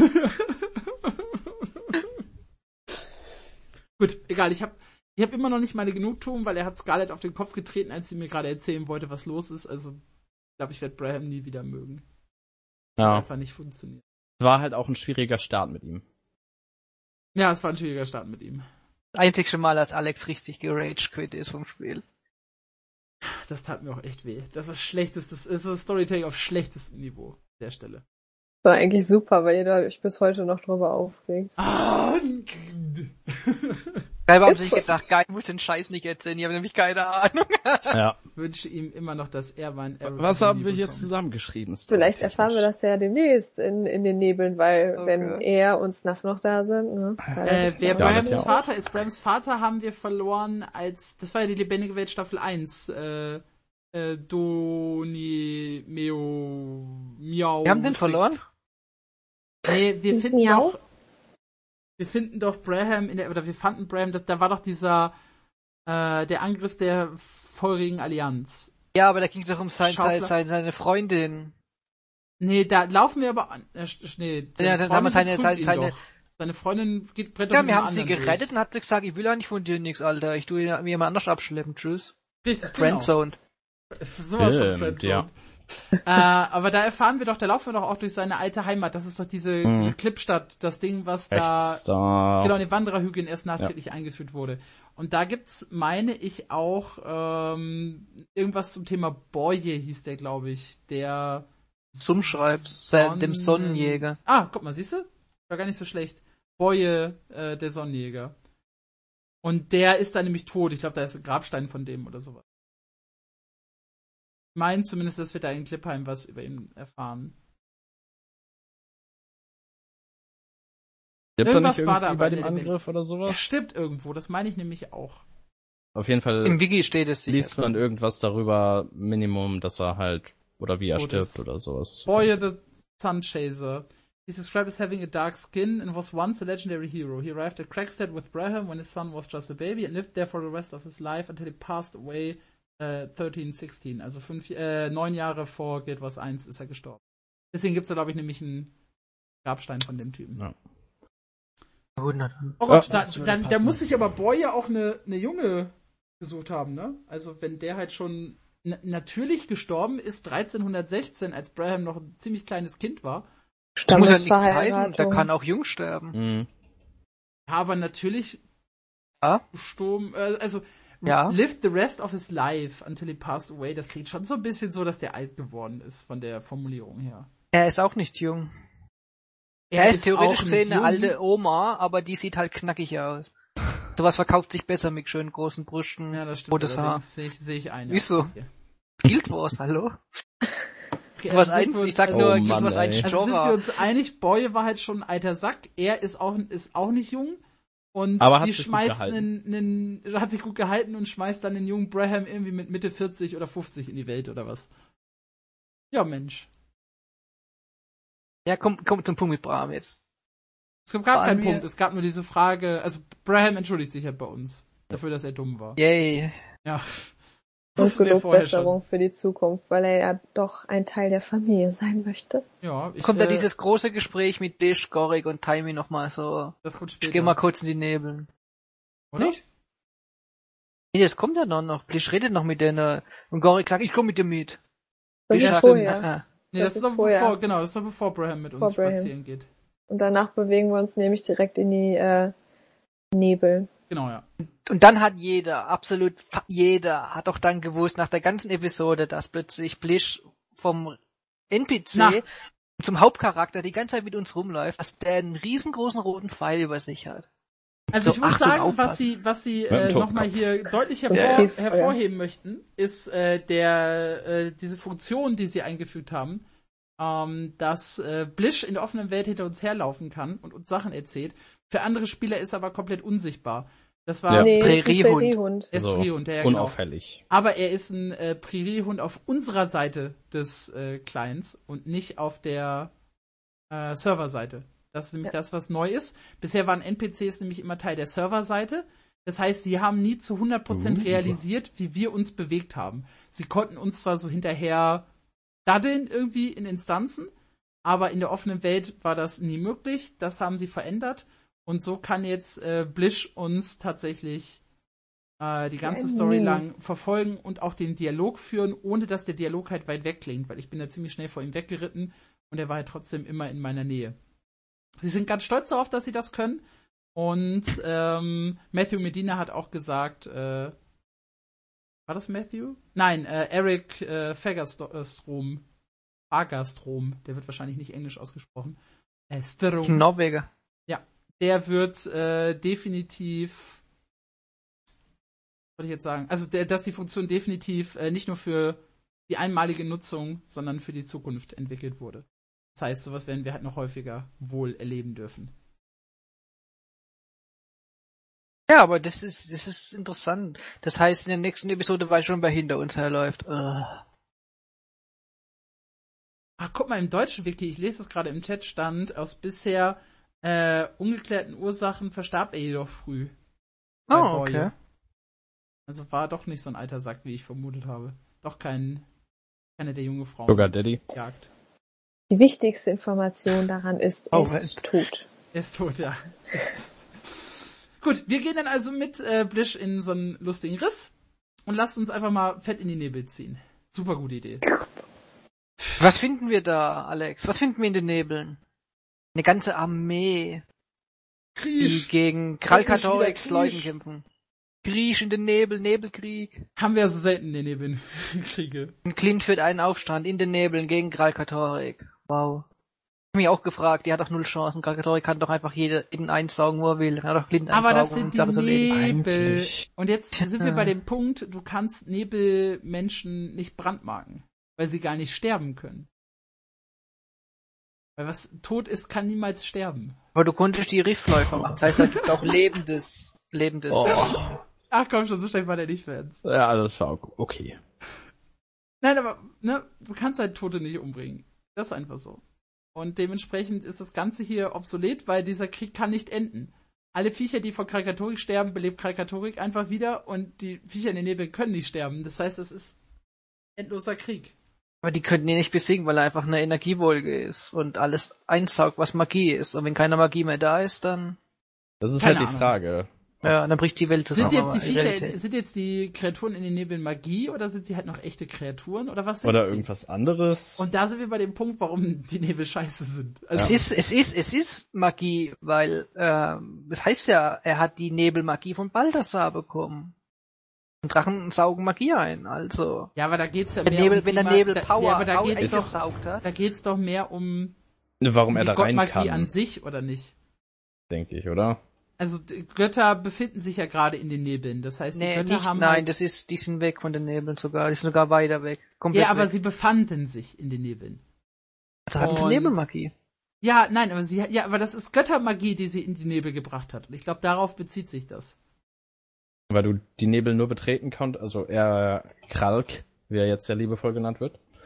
Gut, egal, ich habe ich hab immer noch nicht meine Genugtuung, weil er hat Scarlett auf den Kopf getreten, als sie mir gerade erzählen wollte, was los ist. Also, ich glaube, ich werde Braham nie wieder mögen. Das Ja. hat einfach nicht funktioniert. War halt auch ein schwieriger Start mit ihm. Ja, es war ein schwieriger Start mit ihm. Einzigste Mal, als Alex richtig gerage quit ist vom Spiel. Das tat mir auch echt weh. Das war schlechtestes, ist das Storytelling auf schlechtestem Niveau an der Stelle. war eigentlich super, weil ihr euch bis heute noch drüber aufregt. Ah, Selber haben Ist sich so. gedacht, geil, ich muss den Scheiß nicht erzählen, ich habe nämlich keine Ahnung. Ja. ich wünsche ihm immer noch, dass er mein Arrow Was haben wir hier bekommt. zusammengeschrieben? Vielleicht erfahren wir das ja demnächst in, in den Nebeln, weil Okay. wenn er und Snuff noch da sind, ne? Scarlett Äh, ist wer da. Scarlett, Brahms ja. Vater ist, Brahms Vater haben wir verloren als, das war ja die lebendige Welt Staffel eins, äh, äh, Doni, Meo, Miau. Wir haben den verloren? Nee, wir finden Miau? doch, wir finden doch Braham in der, oder wir fanden Braham, das, da war doch dieser, äh, der Angriff der feurigen Allianz. Ja, aber da ging es doch um sein, sein, Schaufler. sein, seine Freundin. Nee, da laufen wir aber an, äh, sch- nee, Ja, dann haben wir seine- betrügt ihn seine- doch. Seine Freundin geht brennt doch Ja, mit wir einem haben sie anderen gerettet und hat sie gesagt, ich will eigentlich von dir nichts, Alter. Ich tue mir jemand anders abschleppen. Tschüss. durch. Richtig, genau. Friendzone. Sowas von Stimmt, Friendzone. ja. äh, aber da erfahren wir doch, da laufen wir doch auch durch seine alte Heimat. Das ist doch diese, Mhm. diese Klippstadt, das Ding, was Rechts da, da. genau, in den Wandererhügeln erst nachträglich eingeführt wurde. Und da gibt's, meine ich, auch ähm, irgendwas zum Thema Boye hieß der, glaube ich, der Zum Schreib, Sonnen- dem Sonnenjäger. Ah, guck mal, siehst du? War gar nicht so schlecht. Boye, äh, der Sonnenjäger. Und der ist dann nämlich tot. Ich glaube, da ist ein Grabstein von dem oder sowas. Ich meine zumindest, dass wir da in Klippheim was über ihn erfahren. Stirbt er Irgendwas nicht war da irgendwie aber bei dem in der Angriff oder Er sowas? stirbt irgendwo, das meine ich nämlich auch. Auf jeden Fall Im Wiki steht es sicher. liest man irgendwas darüber, Minimum, dass er halt, oder wie er Tot stirbt ist. oder sowas. Boye the Sun Chaser. He's described as having a dark skin and was once a legendary hero. He arrived at Craigstead with Braham when his son was just a baby and lived there for the rest of his life until he passed away äh, thirteen sixteen. Also fünf, äh, neun Jahre vor Guild Wars eins ist er gestorben. Deswegen gibt's da, glaube ich, nämlich einen Grabstein von dem Typen. Ja. hundert. Oh Gott, Ja, da, das würde dann, da passen. muss sich aber Boye auch eine, eine Junge gesucht haben, ne? Also wenn der halt schon n- natürlich gestorben ist, dreizehnhundertsechzehn, als Braham noch ein ziemlich kleines Kind war. Das muss ja nichts heißen, Standesverheiratung. der kann auch jung sterben. Mhm. Aber natürlich Ja? gestorben, äh, also Ja. lived the rest of his life until he passed away. Das klingt schon so ein bisschen so, dass der alt geworden ist von der Formulierung her. Er ist auch nicht jung. Er, ist theoretisch auch nicht gesehen eine jung. alte Oma, aber die sieht halt knackig aus. Sowas verkauft sich besser mit schönen großen Brüsten. Ja, das stimmt. rotes Haar. allerdings Sehe ich, sehe ich ein. ja. Wieso? Okay. Guild Wars, hallo? Okay, Du was also sind eins, wir ich uns- sag also, nur, Oh Guild Mann, Wars eins ey. Also sind wir Jorah. uns einig, Boye war halt schon ein alter Sack, er ist auch, ist auch nicht jung und Aber hat die sich gut schmeißt gehalten. einen, einen, hat sich gut gehalten und schmeißt dann den jungen Braham irgendwie mit Mitte vierzig oder fünfzig in die Welt oder was. Ja, Mensch. Ja, komm, komm zum Punkt mit Bram jetzt. Es gab gar keinen wir- Punkt, es gab nur diese Frage, also Braham entschuldigt sich halt bei uns dafür, dass er dumm war. Yay. Ja. Und Wussten wir genug vorher Besserung für die Zukunft, weil er ja doch ein Teil der Familie sein möchte. schon. Ja, ich, Kommt da äh, dieses große Gespräch mit Dish, Gorik und Taimi nochmal so. das kommt Ich später. geh mal kurz in die Nebeln. oder? Nicht? Nee, das kommt ja noch noch. Blisch redet noch mit denen und Gorik sagt, ich komm mit dir mit. Das Blisch ist sagt, vorher. ah, Nee, Das das, ist ist doch vorher. bevor, genau, das war bevor Braham mit uns Vor Braham. spazieren geht. Und danach bewegen wir uns nämlich direkt in die äh, Nebel. Genau, ja. Und dann hat jeder, absolut fa- jeder, hat doch dann gewusst, nach der ganzen Episode, dass plötzlich Blisch vom N P C Na. zum Hauptcharakter die ganze Zeit mit uns rumläuft, dass der einen riesengroßen roten Pfeil über sich hat. Also So, ich muss Achtung, sagen, was aufpassen. sie, was sie Mit dem äh, Totenkopf. nochmal hier deutlich So hervor, Zielfeuer. hervorheben möchten, ist äh, der äh, diese Funktion, die sie eingefügt haben, ähm, dass äh, Blish in der offenen Welt hinter uns herlaufen kann und uns Sachen erzählt. Für andere Spieler ist er aber komplett unsichtbar. Das war Ja. Nee, das ist ein Präriehund. Präriehund. er ist So, Präriehund, ja, ja, genau. unauffällig. Aber er ist ein äh, Präriehund auf unserer Seite des äh, Clients und nicht auf der äh, Serverseite. Das ist nämlich Ja. das, was neu ist. Bisher waren N P Cs nämlich immer Teil der Serverseite. Das heißt, sie haben nie zu hundert Prozent Uh. realisiert, wie wir uns bewegt haben. Sie konnten uns zwar so hinterher daddeln irgendwie in Instanzen, aber in der offenen Welt war das nie möglich. Das haben sie verändert. Und so kann jetzt äh, Blish uns tatsächlich äh, die ganze ein Story Meme. lang verfolgen und auch den Dialog führen, ohne dass der Dialog halt weit weg klingt, weil ich bin da ziemlich schnell vor ihm weggeritten und er war halt trotzdem immer in meiner Nähe. Sie sind ganz stolz darauf, dass sie das können. Und ähm, Matthew Medina hat auch gesagt, äh, war das Matthew? Nein, äh, Eric äh, Fagerstrom, Fagerstrom, der wird wahrscheinlich nicht englisch ausgesprochen. Äh, Strom. Norweger. Der wird äh, definitiv, was soll ich jetzt sagen, also der, dass die Funktion definitiv äh, nicht nur für die einmalige Nutzung, sondern für die Zukunft entwickelt wurde. Das heißt, sowas werden wir halt noch häufiger wohl erleben dürfen. Ja, aber das ist, das ist interessant. Das heißt, in der nächsten Episode weiß schon, wer hinter uns herläuft. Ugh. Ach, guck mal, im deutschen Wiki, ich lese das gerade im Chat, stand, aus bisher äh, ungeklärten Ursachen verstarb er jedoch früh. Bei Oh, Boye. okay. Also war doch nicht so ein alter Sack, wie ich vermutet habe. Doch kein, keine der junge Frau Sugar Daddy. jagt. Die wichtigste Information daran ist, er Oh, ist tot. Er ist tot, ja. Gut, wir gehen dann also mit äh, Blish in so einen lustigen Riss und lasst uns einfach mal fett in die Nebel ziehen. Super gute Idee. Was finden wir da, Alex? Was finden wir in den Nebeln? Eine ganze Armee, die Krieg gegen Krieg, Kralkatorix wieder Leuten Krieg. kämpfen. Krieg in den Nebel, Nebelkrieg. haben wir ja so selten in den Nebelkriege. Und Clint führt einen Aufstand in den Nebeln gegen Kralkatorik. Wow. Ich hab mich auch gefragt, die hat doch null Chancen. Kralkatorik kann doch einfach jeden einsaugen, wo er will. Kann doch Clint Aber einsaugen das und sind die Sache die zu erledigen. Nebel. Eigentlich. Und jetzt Tja. sind wir bei dem Punkt, du kannst Nebelmenschen nicht brandmarken, weil sie gar nicht sterben können. Weil was tot ist, kann niemals sterben. Aber du konntest die Riffläufer machen. Das heißt, da gibt's auch lebendes, lebendes. Oh. Ach komm schon, so schlecht war der nicht, Fans. Ja, das war okay. Nein, aber ne, du kannst halt Tote nicht umbringen. Das ist einfach so. Und dementsprechend ist das Ganze hier obsolet, weil dieser Krieg kann nicht enden. Alle Viecher, die von Kralkatorik sterben, belebt Kralkatorik einfach wieder und die Viecher in den Nebel können nicht sterben. Das heißt, es ist endloser Krieg. Aber die könnten ihn nicht besiegen, weil er einfach eine Energiewolke ist und alles einsaugt, was Magie ist. Und wenn keine Magie mehr da ist, dann, Das ist Keine halt die Ahnung. Frage. ja, dann bricht die Welt zusammen. Sind jetzt die aber in Viecher, Realität. sind jetzt die Kreaturen in den Nebeln Magie oder sind sie halt noch echte Kreaturen oder was sind Oder sie? irgendwas anderes. Und da sind wir bei dem Punkt, warum die Nebel scheiße sind. Also, Es ist, es ist, es ist Magie, weil, ähm, das heißt ja, er hat die Nebelmagie von Balthasar bekommen. Und Drachen saugen Magie ein, also. ja, aber da geht's ja Wenn, mehr Nebel, um wenn der die Nebel Ma- da, Power ja, aber da au- geht's doch, eingesaugt hat. da geht's doch mehr um Warum er die da rein Gottmagie an kann, sich, oder nicht? denke ich, oder? Also die Götter befinden sich ja gerade in den Nebeln. Das heißt, die Nee, Götter nicht, haben nein, halt, das ist, die sind weg von den Nebeln sogar, die sind sogar weiter weg. Komplett ja, aber weg. sie befanden sich in den Nebeln. Also hatten sie und- Nebelmagie. Ja, nein, aber sie, ja, aber das ist Göttermagie, die sie in die Nebel gebracht hat. Und ich glaube, darauf bezieht sich das. Weil du die Nebel nur betreten konntest, also er Kralk, wie er jetzt sehr liebevoll genannt wird.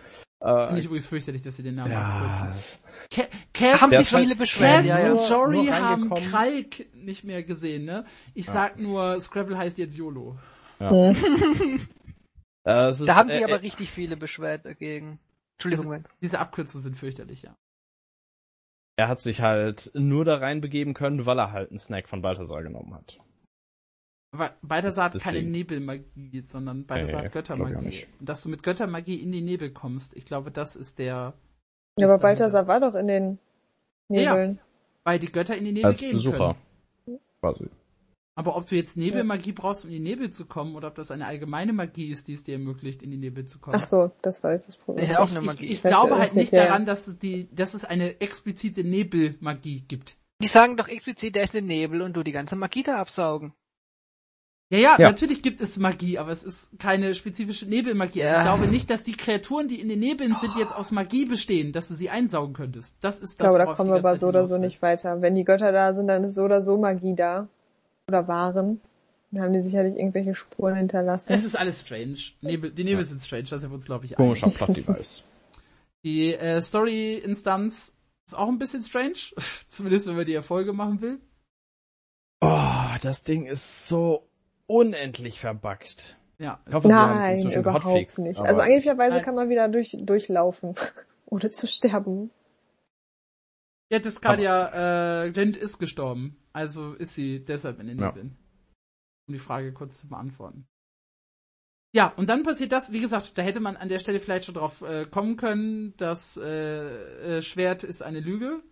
Äh, Finde ich übrigens fürchterlich, dass sie den Namen ja, abkürzen. Ca- Cass, Haben sich halt- viele beschwert, Cass ja, ja. und Nur- Jory nur haben reingekommen. Kralk nicht mehr gesehen, ne? Ich Ja. sag nur, Scrabble heißt jetzt YOLO. ja. Hm. Äh, es ist, Da haben sich äh, aber äh, richtig viele beschwert dagegen. Entschuldigung, Moment. Diese Abkürzungen sind fürchterlich, ja. er hat sich halt nur da reinbegeben können, weil er halt einen Snack von Balthasar genommen hat. Aber Balthasar hat keine Deswegen. Nebelmagie, sondern Balthasar Nee, hat glaub ich auch Göttermagie. nicht. Und dass du mit Göttermagie in die Nebel kommst, ich glaube, das ist der... Ja, ist aber dahinter. Balthasar war doch in den Nebeln. Weil die Götter in die Nebel Als gehen Besucher. können. Quasi. Aber ob du jetzt Nebelmagie brauchst, um in die Nebel zu kommen, oder ob das eine allgemeine Magie ist, die es dir ermöglicht, in die Nebel zu kommen. Ach so, das war jetzt das Problem. Ist ja auch Ich, eine ich, Magie. ich Falsche glaube halt nicht Identität, ja. daran, dass es, die, dass es eine explizite Nebelmagie gibt. Die sagen doch explizit, da ist ein Nebel und du die ganze Magie da absaugen. Ja, ja, Ja. natürlich gibt es Magie, aber es ist keine spezifische Nebelmagie. Also Ja. ich glaube nicht, dass die Kreaturen, die in den Nebeln sind, jetzt aus Magie bestehen, dass du sie einsaugen könntest. Das ist Ich das, glaube, da worauf kommen die wir ganze aber Zeit so oder so hinaus will. nicht weiter. Wenn die Götter da sind, dann ist so oder so Magie da. Oder waren. Dann haben die sicherlich irgendwelche Spuren hinterlassen. Es ist alles strange. Nebel, die Nebel sind strange, da sind wir uns, glaube ich, Komischer einig. Plot-Device. Die äh, Story-Instanz ist auch ein bisschen strange. Zumindest, wenn man die Erfolge machen will. Oh, das Ding ist so unendlich verbuggt. Ja, Ich hoffe, sie haben es Nein, inzwischen überhaupt gehotfixed, nicht. aber Also angeblicherweise Nein. kann man wieder durch, durchlaufen, ohne zu sterben. ja, Discardia, äh, Glint ist gestorben. Also ist sie deshalb in den Ja. Nebeln. Um die Frage kurz zu beantworten. Ja, und dann passiert das, wie gesagt, da hätte man an der Stelle vielleicht schon drauf äh, kommen können, das äh, äh, Schwert ist eine Lüge.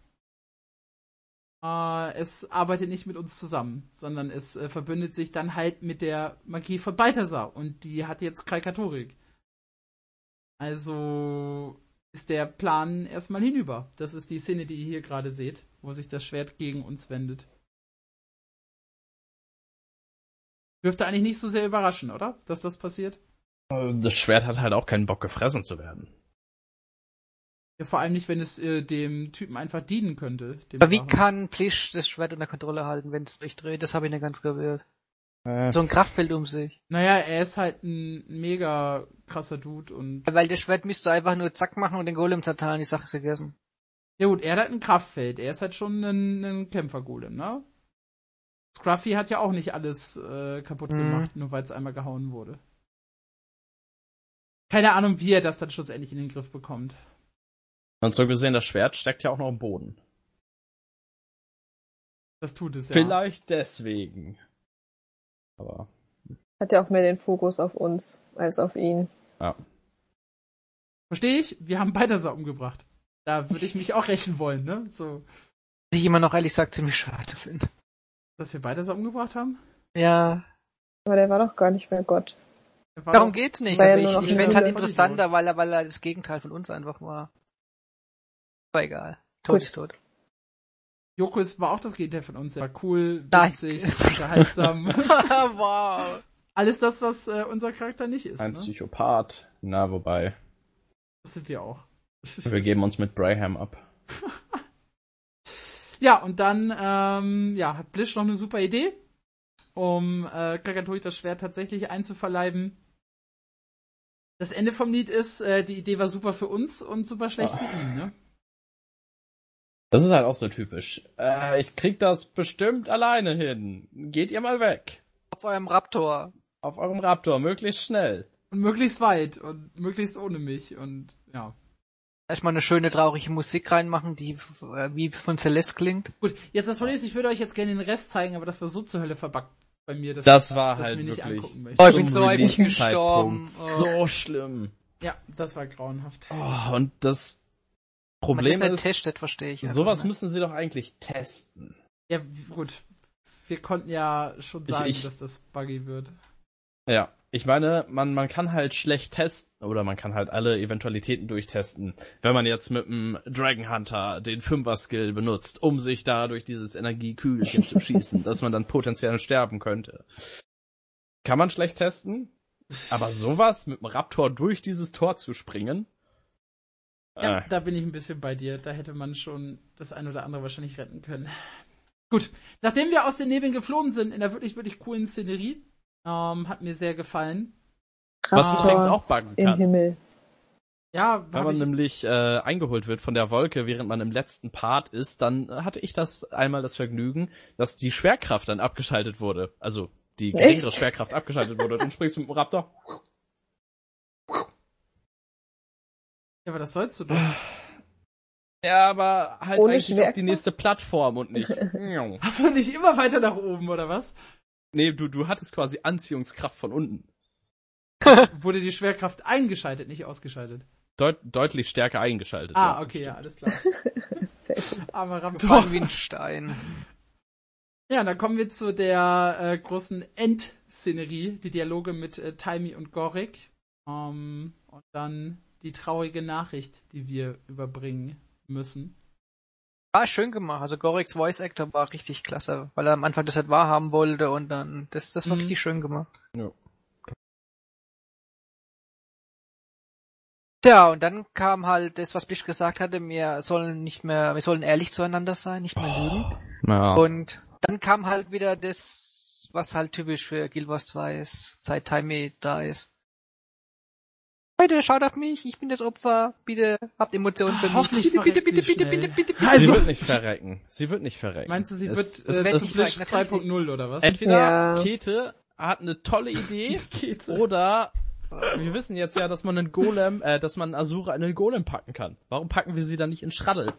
Äh, es arbeitet nicht mit uns zusammen, sondern es äh, verbündet sich dann halt mit der Magie von Balthasar und die hat jetzt Kalkatorik. Also ist der Plan erstmal hinüber. Das ist die Szene, die ihr hier gerade seht, wo sich das Schwert gegen uns wendet. Dürfte eigentlich nicht so sehr überraschen, oder? Dass das passiert? das Schwert hat halt auch keinen Bock, gefressen zu werden. Ja, vor allem nicht, wenn es äh, dem Typen einfach dienen könnte. Dem Aber wie Drachen. kann Plisch das Schwert unter Kontrolle halten, wenn es durchdreht? Das habe ich nicht ganz gewählt. Äh, So ein Kraftfeld um sich. Naja, er ist halt ein mega krasser Dude und... Weil das Schwert müsste einfach nur zack machen und den Golem zerteilen, die Sache ist gegessen. Ja gut, er hat halt ein Kraftfeld. Er ist halt schon ein, ein Kämpfergolem, ne? Scruffy hat ja auch nicht alles äh, kaputt Mhm. gemacht, nur weil es einmal gehauen wurde. Keine Ahnung, wie er das dann schlussendlich in den Griff bekommt. und so gesehen, das Schwert steckt ja auch noch im Boden. Das tut es ja. Vielleicht deswegen. Aber, Hat ja auch mehr den Fokus auf uns als auf ihn. ja. Verstehe ich? Wir haben Balthasar umgebracht. Da würde ich mich auch rächen wollen, ne? So, Was ich immer noch ehrlich gesagt ziemlich schade finde. dass wir Balthasar umgebracht haben. Ja. Aber der war doch gar nicht mehr Gott. Er war Darum doch- geht's nicht. War ja Aber nur ich noch ich eine fände es halt Lüge. interessanter, weil er, weil er das Gegenteil von uns einfach war. Aber egal. Tot Gut. ist tot. Joko ist, war auch das Gegenteil von uns. Er war cool, Nein. witzig, unterhaltsam. Wow. Alles das, was äh, unser Charakter nicht ist. Ein Ne? Psychopath. Na, wobei, Das sind wir auch. wir geben uns mit Braham ab. Ja, und dann ähm, ja, hat Blish noch eine super Idee, um äh, Kalkatorik das Schwert tatsächlich einzuverleiben. Das Ende vom Lied ist, äh, die Idee war super für uns und super schlecht für ihn, ne? Das ist halt auch so typisch. Äh, ich krieg das bestimmt alleine hin. Geht ihr mal weg. Auf eurem Raptor. Auf eurem Raptor, möglichst schnell. Und möglichst weit und möglichst ohne mich und ja. Erstmal eine schöne traurige Musik reinmachen, die äh, wie von Celeste klingt. Gut, jetzt das Problem ist, ich würde euch jetzt gerne den Rest zeigen, aber das war so zur Hölle verbuggt bei mir, dass Das ich war das halt mir nicht wirklich angucken möchte. Oh, ich zum bin so ein bisschen Release-Zeitpunkt gestorben. so schlimm. Ja, das war grauenhaft. Oh, und das Wenn man Problem das nicht ist, testet, verstehe ich. sowas einfach müssen sie doch eigentlich testen. Ja, w- gut. Wir konnten ja schon Ich- sagen, ich- dass das buggy wird. Ja, ich meine, man, man kann halt schlecht testen, oder man kann halt alle Eventualitäten durchtesten, wenn man jetzt mit dem Dragon Hunter den Fünfer-Skill benutzt, um sich da durch dieses Energiekügelchen zu schießen, dass man dann potenziell sterben könnte. Kann man schlecht testen, aber sowas mit dem Raptor durch dieses Tor zu springen? Ja, Äh, da bin ich ein bisschen bei dir. Da hätte man schon das ein oder andere wahrscheinlich retten können. Gut, nachdem wir aus den Nebeln geflohen sind, in der wirklich, wirklich coolen Szenerie, ähm, hat mir sehr gefallen. was übrigens Raptor auch buggen im kann. Himmel. Ja, wenn man ich... nämlich äh, eingeholt wird von der Wolke, während man im letzten Part ist, dann hatte ich das einmal das Vergnügen, dass die Schwerkraft dann abgeschaltet wurde. Also die geringere Echt? Schwerkraft abgeschaltet wurde und du springst mit dem Raptor. Ja, aber das sollst du doch. Ja, aber halt Ohne eigentlich auf Schwerkraft? die nächste Plattform und nicht. Hast du nicht immer weiter nach oben, oder was? Nee, du, du hattest quasi Anziehungskraft von unten. Wurde die Schwerkraft eingeschaltet, nicht ausgeschaltet? Deut deutlich stärker eingeschaltet. Ah, ja, okay, ja, stimmt. alles klar. Sehr gut. Aber Raptor. Von wie ein Stein. Ja, dann kommen wir zu der äh, großen Endszenerie, die Dialoge mit äh, Taimi und Gorik. Um, und dann die traurige Nachricht, die wir überbringen müssen. War schön gemacht. Also Goriks Voice Actor war richtig klasse, weil er am Anfang das halt wahrhaben wollte und dann, das, das war Mhm. richtig schön gemacht. Ja. Tja, und dann kam halt das, was Blisch gesagt hatte, wir sollen nicht mehr, wir sollen ehrlich zueinander sein, nicht mehr lügen. Ja. Und dann kam halt wieder das, was halt typisch für Guild Wars zwei ist, seit Taimi da ist. Leute, schaut auf mich, ich bin das Opfer, bitte habt Emotionen für mich. Hoffentlich bitte, bitte, verreckt bitte, sie bitte, bitte, schnell. bitte, bitte. Also- Sie wird nicht verrecken. Sie wird nicht verrecken. Meinst du, sie es, wird es, äh, es, zu es, Blisch natürlich zwei Punkt null oder was? entweder Ja. Käthe hat eine tolle Idee Käthe. oder wir wissen jetzt ja, dass man einen Golem, äh, dass man Asura in einen Golem packen kann. Warum packen wir sie dann nicht in Schraddel?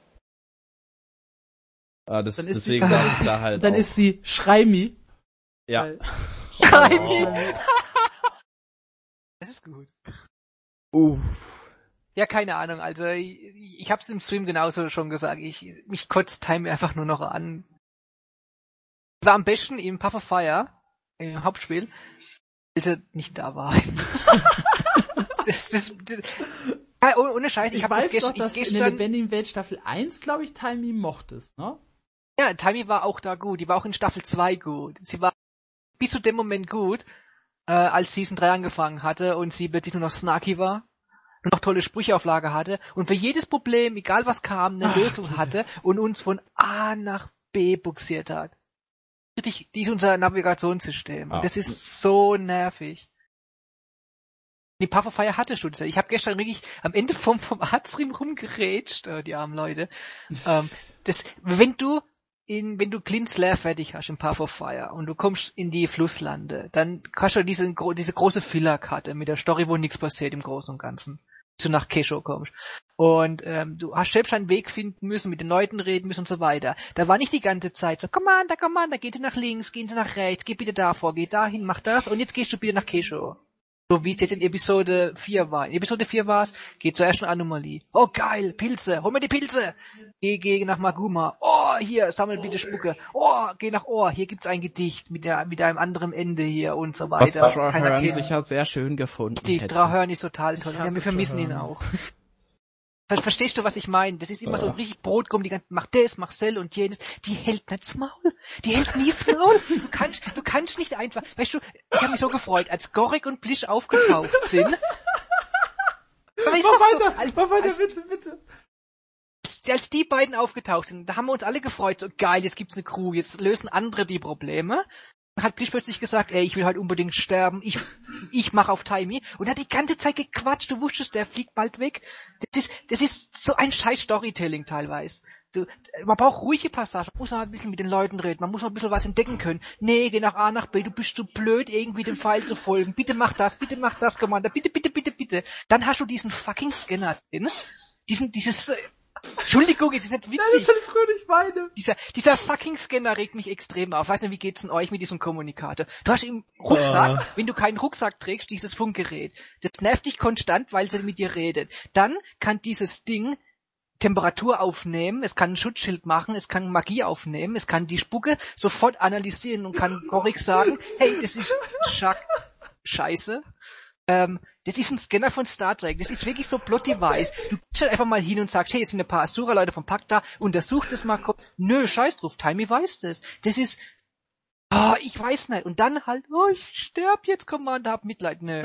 Ah, das, Dann ist deswegen sie- saß sie da halt Dann auch. ist sie Schreimi. ja. Weil- Taimi. Das ist gut. Uh. Ja, keine Ahnung, also ich, ich hab's im Stream genauso schon gesagt, ich, mich kotzt Taimi einfach nur noch an. War am besten im Path of Fire, im Hauptspiel, als er nicht da war. das, das, das, ja, oh- ohne Scheiß, ich, Ich, hab weiß das doch, gest, dass ich in der gestern, Lebendigen Welt Staffel eins, glaube ich, Taimi mochtest, ne? ja, Taimi war auch da gut, die war auch in Staffel zwei gut. Sie war bis zu dem Moment gut, äh, als Season drei angefangen hatte und sie plötzlich nur noch snarky war. Und noch tolle Sprüche auf Lager hatte und für jedes Problem, egal was kam, eine Ach, Lösung bitte. hatte und uns von A nach B buxiert hat. Die, die ist unser Navigationssystem. Ah. Und das ist so nervig. Die Path of Fire hatte schon. Ich habe gestern wirklich am Ende vom, vom Arztrim rumgerätscht, äh, die armen Leute. ähm, das, wenn du in, wenn du Clint Slayer fertig hast im Path of Fire und du kommst in die Flusslande, dann hast du diese, diese große Filler-Karte mit der Story, wo nichts passiert im Großen und Ganzen. Bis du nach Kesho kommst. Und ähm, du hast selbst einen Weg finden müssen, mit den Leuten reden müssen und so weiter. Da war nicht die ganze Zeit so, Commander, Commander, geht ihr nach links, gehen Sie nach rechts, geh bitte davor, geh dahin, mach das und jetzt gehst du bitte nach Kesho. So wie es jetzt in Episode vier war. In Episode vier war es, geh zur ersten Anomalie. Oh geil, Pilze, hol mir die Pilze. Geh, geh nach Maguma. Oh, hier, sammel bitte Spucke. Oh, geh nach Ohr, hier gibt's ein Gedicht mit der, mit einem anderen Ende hier und so Was weiter. Das keiner Traherne kennt. sich hat sehr schön gefunden. Die hätte. Traherne ist total toll. Ich Ja, hasse wir vermissen ihn Traherne. auch. Ver- Verstehst du, was ich meine? Das ist immer so Ja. richtig Brotkrumm, die ganze, mach das, mach Sell und jenes. Die hält nicht das Maul. Die hält nie das Maul. Du kannst, du kannst nicht einfach, weißt du, ich habe mich so gefreut, als Gorik und Blisch aufgetaucht sind. Aber ist Mach doch so, weiter, als, mach weiter, als, bitte, bitte. als die beiden aufgetaucht sind, da haben wir uns alle gefreut, so geil, jetzt gibt's eine Crew, jetzt lösen andere die Probleme. Dann hat Blisch plötzlich gesagt, ey, ich will halt unbedingt sterben, ich, ich mach auf Taimi. Und er hat die ganze Zeit gequatscht, du wusstest, der fliegt bald weg. Das ist, das ist so ein scheiß Storytelling teilweise. Du, man braucht ruhige Passagen, man muss noch ein bisschen mit den Leuten reden, man muss noch ein bisschen was entdecken können. Nee, geh nach A nach B, du bist zu blöd, irgendwie dem Pfeil zu folgen. Bitte mach das, bitte mach das, Commander, bitte, bitte, bitte, bitte. Dann hast du diesen fucking Scanner drin, diesen, dieses, äh, Entschuldigung, es ist nicht Nein, das witzig. ist gut, ich meine. Dieser, dieser fucking Scanner regt mich extrem auf. Weiß nicht, wie geht's denn euch mit diesem Kommunikator? Du hast im Rucksack, Uh. wenn du keinen Rucksack trägst, dieses Funkgerät. Das nervt dich konstant, weil sie mit dir redet. Dann kann dieses Ding Temperatur aufnehmen, es kann ein Schutzschild machen, es kann Magie aufnehmen, es kann die Spucke sofort analysieren und kann Gorik sagen, hey, das ist Schack, Scheiße. Ähm, das ist ein Scanner von Star Trek. Das ist wirklich so Plot-Device. Du gehst halt einfach mal hin und sagst, hey, es sind ein paar Asura-Leute vom Pakt da, untersuch das mal. Nö, scheiß drauf, Taimi weiß das. Das ist, oh, ich weiß nicht. Und dann halt, oh, ich sterb jetzt, Commander, hab Mitleid. Nö.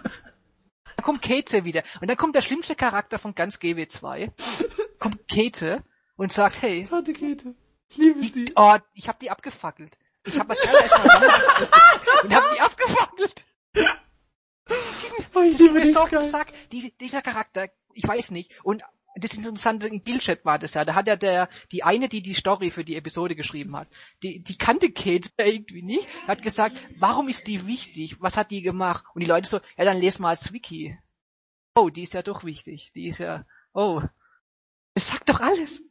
Dann kommt Käthe wieder. Und dann kommt der schlimmste Charakter von ganz G W zwei. Kommt Käthe und sagt, hey, Tante Käthe, ich liebe sie. oh, ich hab die abgefackelt. Ich hab mal erstmal und hab die abgefackelt. Oh, ich das liebe ist mir so auf Sky. den Sack. Die, dieser Charakter, ich weiß nicht. Und das Interessante, im Guildchat war das ja, da hat ja der, die eine, die die Story für die Episode geschrieben hat, die, die kannte Kate irgendwie nicht, hat gesagt, warum ist die wichtig? Was hat die gemacht? Und die Leute so, ja, dann les mal als Wiki. Oh, die ist ja doch wichtig. Die ist ja, oh. Das sagt doch alles.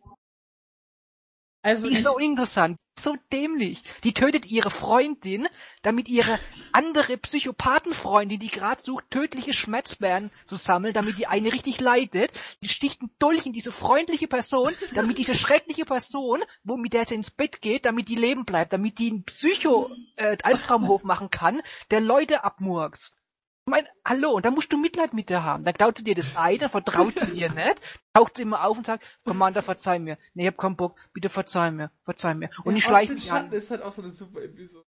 Also Die ist so uninteressant, so dämlich. Die tötet ihre Freundin, damit ihre andere Psychopathenfreundin, die gerade sucht, tödliche Schmerzbären zu sammeln, damit die eine richtig leidet. Die sticht einen Dolch in diese freundliche Person, damit diese schreckliche Person, wo mit der sie ins Bett geht, damit die leben bleibt, damit die einen Psycho-Albtraumhof machen kann, der Leute abmurkst. Ich meine, hallo, und da musst du Mitleid mit der haben. Da klaut sie dir das Ei, dann vertraut sie dir nicht, taucht sie immer auf und sagt, Commander, verzeih mir. Nee, ich hab keinen Bock, bitte verzeih mir, verzeih mir. Und ja, ich schleiche mich mich Schatten an. ist halt auch so eine super Episode.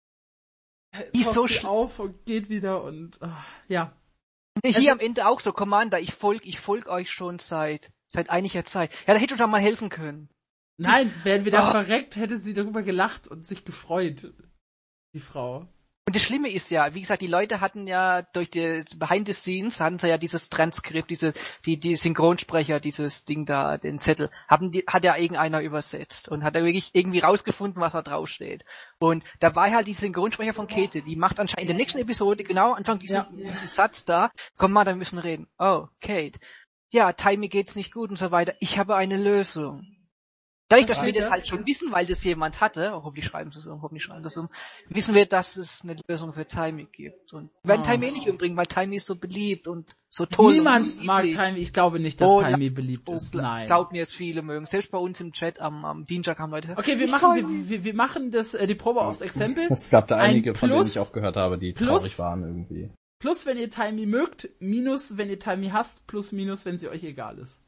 Die ist so sie sch- auf und geht wieder und, ach, ja. Hier Also- am Ende auch so, Commander, ich folg, ich folg euch schon seit, seit einiger Zeit. Ja, da hätte uns doch mal helfen können. Nein, wären wir da Oh. verreckt, hätte sie darüber gelacht und sich gefreut. Die Frau. Und das Schlimme ist ja, wie gesagt, die Leute hatten ja durch die Behind the Scenes, hatten sie ja dieses Transkript, diese, die, die Synchronsprecher, dieses Ding da, den Zettel, haben die, hat ja irgendeiner übersetzt und hat da wirklich irgendwie rausgefunden, was da draufsteht. Und da war halt die Synchronsprecher von Käthe, die macht anscheinend in der nächsten Episode genau Anfang diesen, Ja. diesen Satz da, komm mal, wir müssen reden. Oh, Kate. Ja, Timmy geht's nicht gut und so weiter. Ich habe eine Lösung. Dadurch, dass Was wir war das das? halt schon wissen, weil das jemand hatte, oh, hoffentlich schreiben sie es um, hoffentlich schreiben sie es um, wissen wir, dass es eine Lösung für Timmy gibt. Und wir werden Oh. Timmy eh nicht umbringen, weil Timmy ist so beliebt und so toll. Niemand und so mag lieblich. Timmy. Ich glaube nicht, dass Oh, Timmy beliebt Oh, ist. gla- Nein. Glaub mir, es viele mögen. Selbst bei uns im Chat am, am Dienstag haben Leute gesagt, Okay, wir "Ich machen, Timmy." wir, wir, wir machen das, äh, die Probe aufs Exempel. Es gab da Ein einige, von denen Plus- ich auch gehört habe, die Plus- traurig waren irgendwie. Plus, wenn ihr Timey mögt, minus, wenn ihr Timey hasst, plus, minus, wenn sie euch egal ist.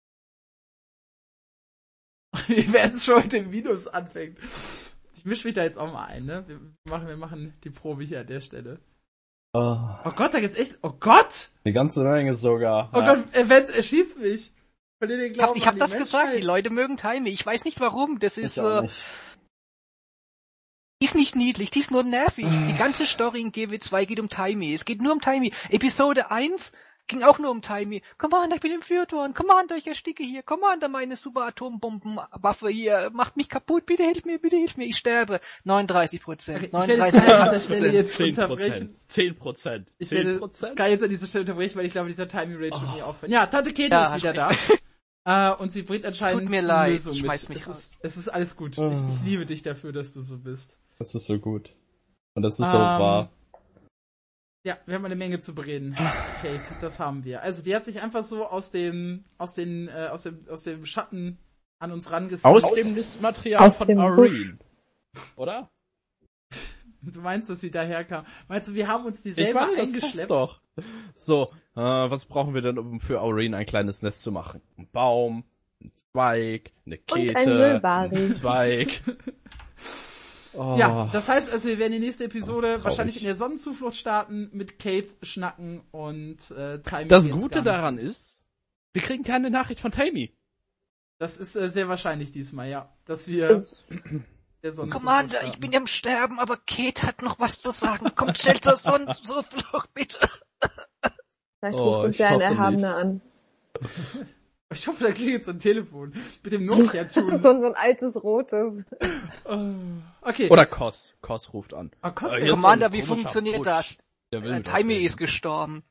Wir werden es schon mit dem Minus anfangen. Ich mische mich da jetzt auch mal ein, ne? Wir machen, wir machen die Probe hier an der Stelle. Oh, Oh Gott, da geht's echt, oh Gott! eine ganze Menge sogar. Oh Ja. Gott, Evans, erschießt mich. Verlier den Ich Glauben hab, ich an hab die das gesagt, Menschheit. die Leute mögen Timmy. Ich weiß nicht warum, das ist, Ich auch äh, nicht. die ist nicht niedlich, die ist nur nervig. Ah. Die ganze Story in G W zwei geht um Timmy. Es geht nur um Timmy. Episode eins ging auch nur um Timmy. Commander, ich bin entführt worden. Commander, ich ersticke hier. Commander, meine super Atombombenwaffe hier macht mich kaputt. Bitte hilf mir, bitte hilf mir. Ich sterbe. neununddreißig Prozent. Okay, ich werde neununddreißig Sky an dieser Stelle jetzt zehn unterbrechen. Prozent. zehn Prozent. Ich zehn werde Prozent? Sky jetzt an dieser Stelle unterbrechen, weil ich glaube, dieser Timey Rage wird nie aufhören. Ja, Tante Käthe Ja, ist wieder da. Äh, und sie bringt anscheinend tut mir eine leid, Lösung schmeiß mit. mich es, raus. ist, es ist alles gut. Oh. Ich, ich liebe dich dafür, dass du so bist. Das ist so gut. Und das ist so Ähm, wahr. Ja, wir haben eine Menge zu bereden. Okay, das haben wir. Also die hat sich einfach so aus dem, aus den, äh, aus dem, aus dem Schatten an uns rangesnackt. Aus dem Listmaterial Aus von dem Aureen. Oder? Du meinst, dass sie daherkam? Meinst du, wir haben uns die Ich selber meine, das eingeschleppt? passt doch. So, äh, was brauchen wir denn, um für Aureen ein kleines Nest zu machen? Ein Baum, ein Zweig, eine Kette, ein Silvari. ein Zweig. Oh. Ja, das heißt also, wir werden die nächste Episode Traurig. wahrscheinlich in der Sonnenzuflucht starten, mit Cave schnacken und äh, Timey. Das geht's Gute gar nicht. daran ist, wir kriegen keine Nachricht von Tammy. Das ist äh, sehr wahrscheinlich diesmal, ja. Dass wir Das- der Sonnenzuflucht Commander, starten. ich bin am Sterben, aber Kate hat noch was zu sagen. Kommt schnell zur Sonnenzuflucht, bitte. Vielleicht Oh, ruft uns ich ja ein hoffe Erhabener an. Ich hoffe, da klingelt so ein Telefon. Mit dem Nokia-Tune. So, ein- so ein altes rotes. Oh. Okay. Oder Kos. Kos ruft an. Oh, Kos- Äh, hier ist Commander, so ein wie komischer funktioniert Busch. das? Der will Äh, mit Timmy aufnehmen. ist gestorben.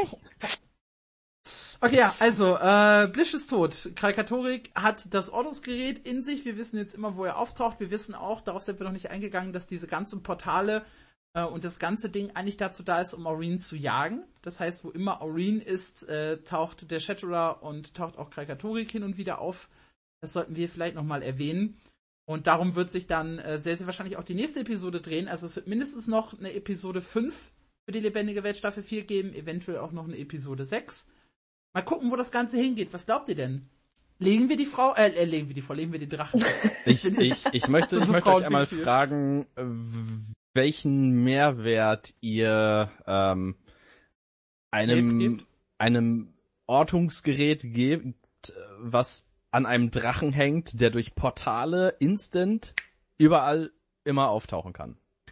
Okay, ja, also, äh, Blish ist tot. Krakatorik hat das Ordnungsgerät in sich. Wir wissen jetzt immer, wo er auftaucht. Wir wissen auch, darauf sind wir noch nicht eingegangen, dass diese ganzen Portale äh, und das ganze Ding eigentlich dazu da ist, um Aureen zu jagen. Das heißt, wo immer Aureen ist, äh, taucht der Shatterer und taucht auch Krakatorik hin und wieder auf. Das sollten wir vielleicht nochmal erwähnen. Und darum wird sich dann äh, sehr, sehr wahrscheinlich auch die nächste Episode drehen. Also es wird mindestens noch eine Episode fünf für die Lebendige Welt Staffel vier geben, eventuell auch noch eine Episode sechs. Mal gucken, wo das Ganze hingeht. Was glaubt ihr denn? Legen wir die Frau, äh, äh legen wir die Frau, legen wir den Drachen. Ich, ich, ich möchte, ich So möchte euch einmal Frauenbild. fragen, äh, welchen Mehrwert ihr ähm, einem, Gebt? einem Ortungsgerät gebt, was an einem Drachen hängt, der durch Portale instant überall immer auftauchen kann.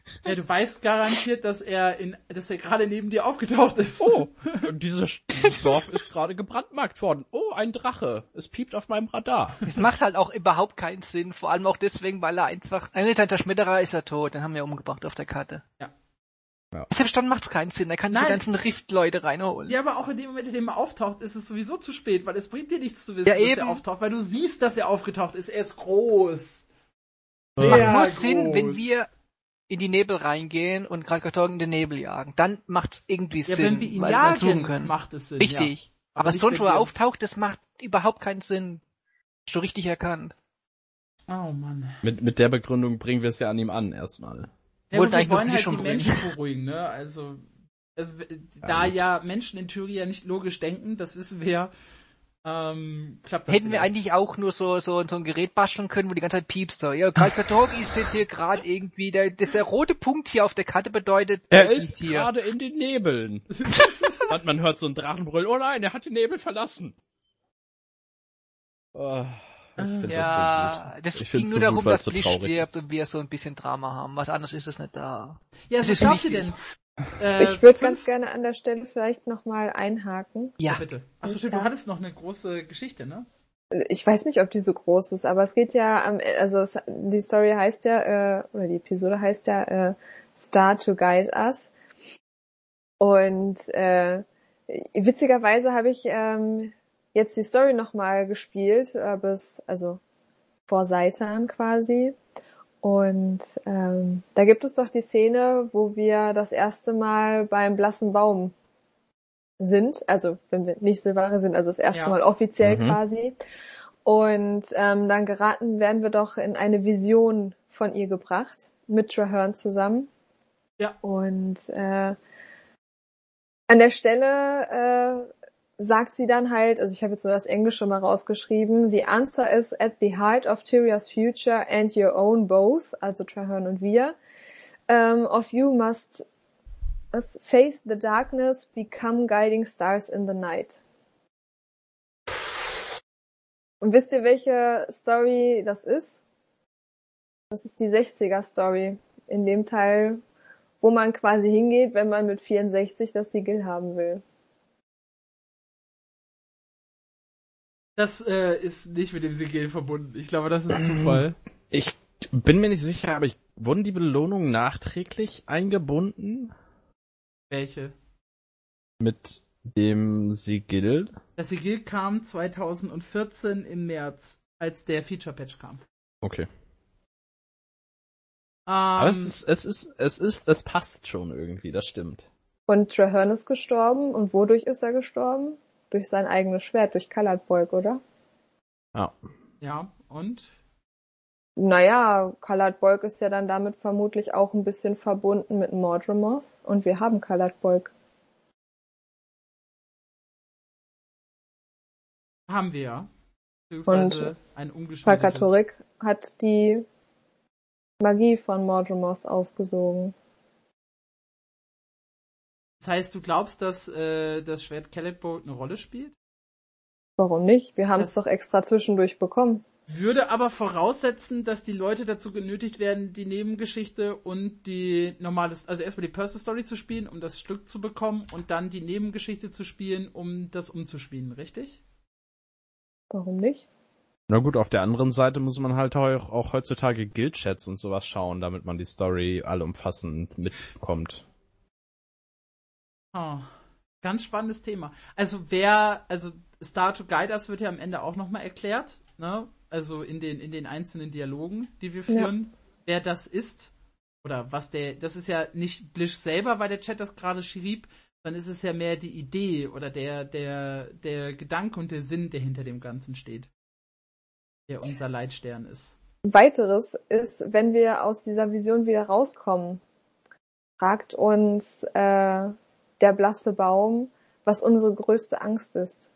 Ja, du weißt garantiert, dass er in, dass er gerade neben dir aufgetaucht ist. Oh, dieses, dieses Dorf ist gerade gebrandmarkt worden. Oh, ein Drache. Es piept auf meinem Radar. Es macht halt auch überhaupt keinen Sinn, vor allem auch deswegen, weil er einfach, äh, der Zerschmetterer ist ja tot, den haben wir umgebracht auf der Karte. Ja. Ja. Selbst dann macht's keinen Sinn, er kann Nein. diese ganzen Rift-Leute reinholen. Ja, aber auch in dem Moment, in dem er auftaucht, ist es sowieso zu spät, weil es bringt dir nichts zu wissen, Ja, dass eben. er auftaucht, weil du siehst, dass er aufgetaucht ist. Er ist groß. Es macht Sehr nur groß. Sinn, wenn wir in die Nebel reingehen und Kralkatorgen in den Nebel jagen. Dann macht's irgendwie Ja, Sinn, wenn wir ihn weil wir dann suchen jagen, können. macht es Sinn. Richtig. Ja. Aber nicht, sonst, wenn wo er wir uns- auftaucht, das macht überhaupt keinen Sinn. Hast du richtig erkannt. Oh Mann. Mit, mit der Begründung bringen wir es ja an ihm an, erstmal. Ja, Wollten gut, wir eigentlich noch wollen nie halt schon die bringen. Menschen beruhigen, ne? Also, also da gut. ja Menschen in Tyria nicht logisch denken, das wissen wir ja, ähm, klappt das Hätten wir vielleicht. eigentlich auch nur so, so, so ein Gerät basteln können, wo die ganze Zeit piepst. So. Ja, Kralkatorgi ist jetzt hier gerade irgendwie, der, das der rote Punkt hier auf der Karte bedeutet, Er der ist hier. gerade in den Nebeln. Und man hört so einen Drachenbrüll. Oh nein, er hat den Nebel verlassen. Oh, ich finde Ja, das so gut. das Ich ging find's nur so darum, gut, weil's dass so Bliss traurig stirbt ist. und wir so ein bisschen Drama haben. Was anderes ist es nicht da. Ja, Das was ist glaubt ihr wichtig. denn? Äh, Ich würde fünf- ganz gerne an der Stelle vielleicht nochmal einhaken. Ja, Ja, bitte. Achso, Ich stimmt, du darf- hattest noch eine große Geschichte, ne? Ich weiß nicht, ob die so groß ist, aber es geht ja, am- also es, die Story heißt ja, äh, oder die Episode heißt ja äh, Star to Guide Us. Und äh, witzigerweise habe ich ähm, jetzt die Story nochmal gespielt, äh, bis, also vor Seitan quasi. Und ähm, da gibt es doch die Szene, wo wir das erste Mal beim blassen Baum sind, also wenn wir nicht Silvare sind, also das erste Ja. Mal offiziell Mhm. quasi. Und ähm, dann geraten werden wir doch in eine Vision von ihr gebracht, mit Traherne zusammen. Ja. Und äh, an der Stelle äh, sagt sie dann halt, also ich habe jetzt nur das Englische mal rausgeschrieben, the answer is at the heart of Tyria's future and your own both, also Traherne und wir, um, of you must must face the darkness, become guiding stars in the night. Und wisst ihr, welche Story das ist? Das ist die sechziger-Story. In dem Teil, wo man quasi hingeht, wenn man mit vierundsechzig das Siegel haben will. Das äh, ist nicht mit dem Sigil verbunden. Ich glaube, das ist Zufall. Ich bin mir nicht sicher, aber ich, wurden die Belohnungen nachträglich eingebunden Welche? mit dem Sigill? Das Sigil kam zweitausendvierzehn im März, als der Feature-Patch kam. Okay. Ähm, Aber es ist, es ist, es ist, es passt schon irgendwie, das stimmt. Und Traherne ist gestorben. Und wodurch ist er gestorben? Durch sein eigenes Schwert, durch Colored Bolg, oder? Ja. ja, und? Naja, Colored Bolg ist ja dann damit vermutlich auch ein bisschen verbunden mit Mordremoth. Und wir haben Colored Bolg. Haben wir ja. Beziehungsweise Und ein umgeschmiedetes. Palkatorik hat die Magie von Mordremoth aufgesogen. Das heißt, du glaubst, dass äh, das Schwert Celeborn eine Rolle spielt? Warum nicht? Wir haben es Das- doch extra zwischendurch bekommen. Würde aber voraussetzen, dass die Leute dazu genötigt werden, die Nebengeschichte und die normale, also erstmal die Personal Story zu spielen, um das Stück zu bekommen und dann die Nebengeschichte zu spielen, um das umzuspielen, richtig? Warum nicht? Na gut, auf der anderen Seite muss man halt auch, auch heutzutage Guild-Chats und sowas schauen, damit man die Story allumfassend mitbekommt. Oh, ganz spannendes Thema. Also wer, also Star to Guide Us wird ja am Ende auch nochmal erklärt, ne? Also in den, in den einzelnen Dialogen, die wir führen, ja. Wer das ist, oder was der, das ist ja nicht Blish selber, weil der Chat das gerade schrieb, dann ist es ja mehr die Idee oder der, der, der Gedanke und der Sinn, der hinter dem Ganzen steht. Der unser Leitstern ist. Weiteres ist, wenn wir aus dieser Vision wieder rauskommen, fragt uns äh, der blasse Baum, was unsere größte Angst ist.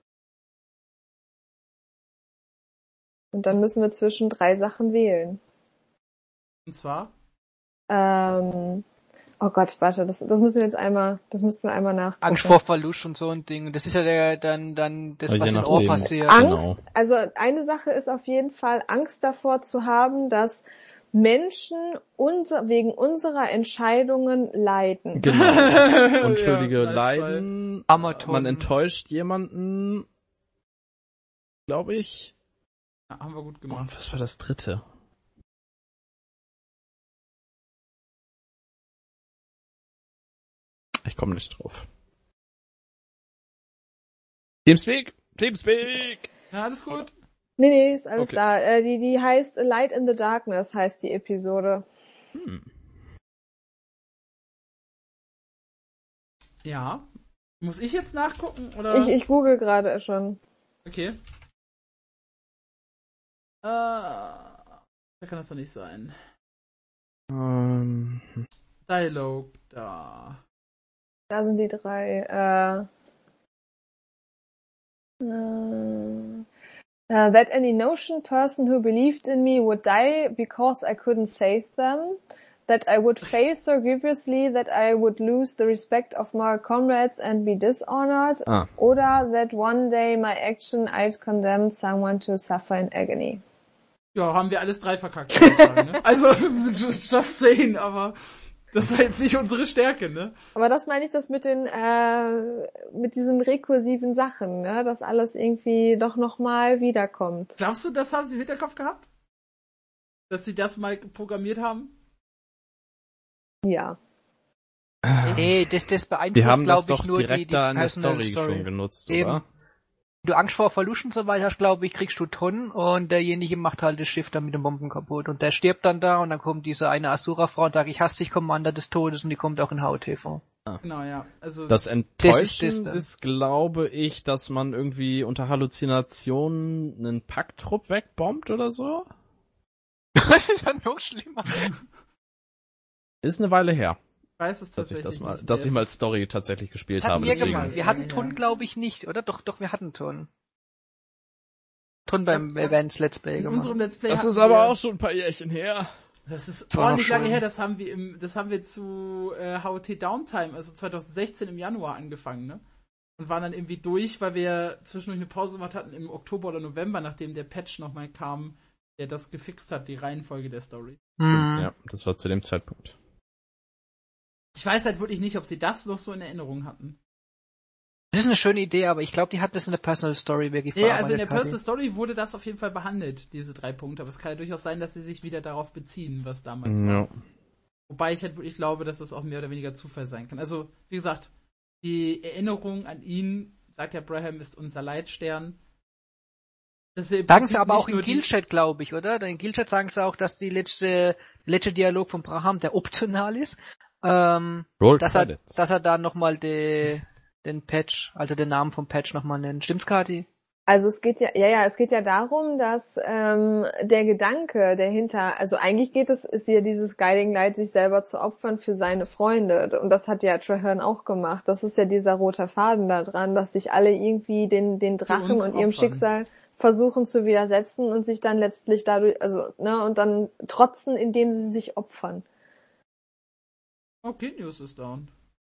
Und dann müssen wir zwischen drei Sachen wählen. Und zwar? Ähm, oh Gott, warte, das, das müssen wir jetzt einmal, das müssten wir einmal nachgucken. Angst vor Verlust und so ein Ding. Das ist ja der, dann, dann das, Ja, was je in Ohr nachdem. passiert. Angst, Genau. also eine Sache ist auf jeden Fall Angst davor zu haben, dass Menschen unser, wegen unserer Entscheidungen leiden. Genau. Unschuldige Ja, leiden. Amazon. Man enttäuscht jemanden, glaube ich. Ja, haben wir gut Und gemacht. was war das dritte? Ich komme nicht drauf. Teamspeak! Teamspeak! Ja, alles gut. Nee, nee, ist alles Okay. da. Äh, die, die heißt A Light in the Darkness, heißt die Episode. Hm. Ja. Muss ich jetzt nachgucken, oder? Ich, ich google gerade schon. Okay. Äh, da kann das doch nicht sein. Ähm, Dialog, da. Da sind die drei. Äh, äh, uh, that any notion person who believed in me would die because I couldn't save them. That I would fail so grievously that I would lose the respect of my comrades and be dishonored. ah. Oder that one day my action I'd condemn someone to suffer in agony. Ja, haben wir alles drei verkackt. Würde ich sagen, ne? Also, just, just saying, aber das ist jetzt nicht unsere Stärke, ne? Aber das meine ich, das mit den, äh, mit diesen rekursiven Sachen, ne? Dass alles irgendwie doch nochmal wiederkommt. Glaubst du, das haben sie im Hinterkopf gehabt? Dass sie das mal programmiert haben? Ja. Nee, das, das Die beeinflusst, haben das glaube ich, doch nur direkt die, die da in der Personal Story, schon genutzt, Eben. oder? Wenn du Angst vor Verlust und so weiter hast, glaube ich, kriegst du Tonnen und derjenige macht halt das Schiff dann mit den Bomben kaputt und der stirbt dann da und dann kommt diese eine Asura-Frau und sagt, ich hasse dich, Commander des Todes und die kommt auch in H O T V. Genau, ja. Also, Das Enttäuschen Das ist das ist, dann. glaube ich, dass man irgendwie unter Halluzinationen einen Packtrupp wegbombt oder so. Das ist ja noch schlimmer. Ist eine Weile her, ich weiß es dass ich tatsächlich das mal, nicht dass mehr. ich mal Es ist- Story tatsächlich gespielt Das hatten habe. wir Deswegen. gemacht. Wir Ja, hatten ja. Tonnen, glaube ich, nicht, oder? Doch, doch, wir hatten Tonnen. Tonnen beim Events Let's Play In gemacht. unserem Let's Play Das hatten ist aber wir, auch schon ein paar Jährchen her. Das ist Das war ordentlich noch lange schön. her, das haben wir im, das haben wir zu äh, H O T Downtime, also zwanzig sechzehn im Januar angefangen, ne? Und waren dann irgendwie durch, weil wir zwischendurch eine Pause gemacht hatten im Oktober oder November, nachdem der Patch nochmal kam, der das gefixt hat, die Reihenfolge der Story. Hm. Ja, das war zu dem Zeitpunkt. Ich weiß halt wirklich nicht, ob sie das noch so in Erinnerung hatten. Das ist eine schöne Idee, aber ich glaube, die hat das in der Personal Story wirklich Ja, also in der verarbeitet, Personal Story wurde das auf jeden Fall behandelt, diese drei Punkte, aber es kann ja durchaus sein, dass sie sich wieder darauf beziehen, was damals war. Ja. Wobei ich halt wirklich glaube, dass das auch mehr oder weniger Zufall sein kann. Also, wie gesagt, die Erinnerung an ihn, sagt ja Braham, ist unser Leitstern. Das ist im Sagen Prinzip sie aber nicht auch im nur die- Guildchat, glaube ich, oder? In Guildchat sagen sie auch, dass die letzte, letzte Dialog von Braham, der optional ist, ähm, Roll dass er, Credits. dass er da nochmal de, den Patch, also den Namen vom Patch nochmal nennt. Stimmt's, Kati? Also es geht ja, ja, ja, es geht ja darum, dass ähm, der Gedanke dahinter, also eigentlich geht es, ist ja dieses Guiding Light, sich selber zu opfern für seine Freunde. Und das hat ja Traherne auch gemacht. Das ist ja dieser rote Faden da dran, dass sich alle irgendwie den, den Drachen uns und ihrem opfern. Schicksal versuchen zu widersetzen und sich dann letztlich dadurch, also, ne, und dann trotzen, indem sie sich opfern. Okay, News ist down.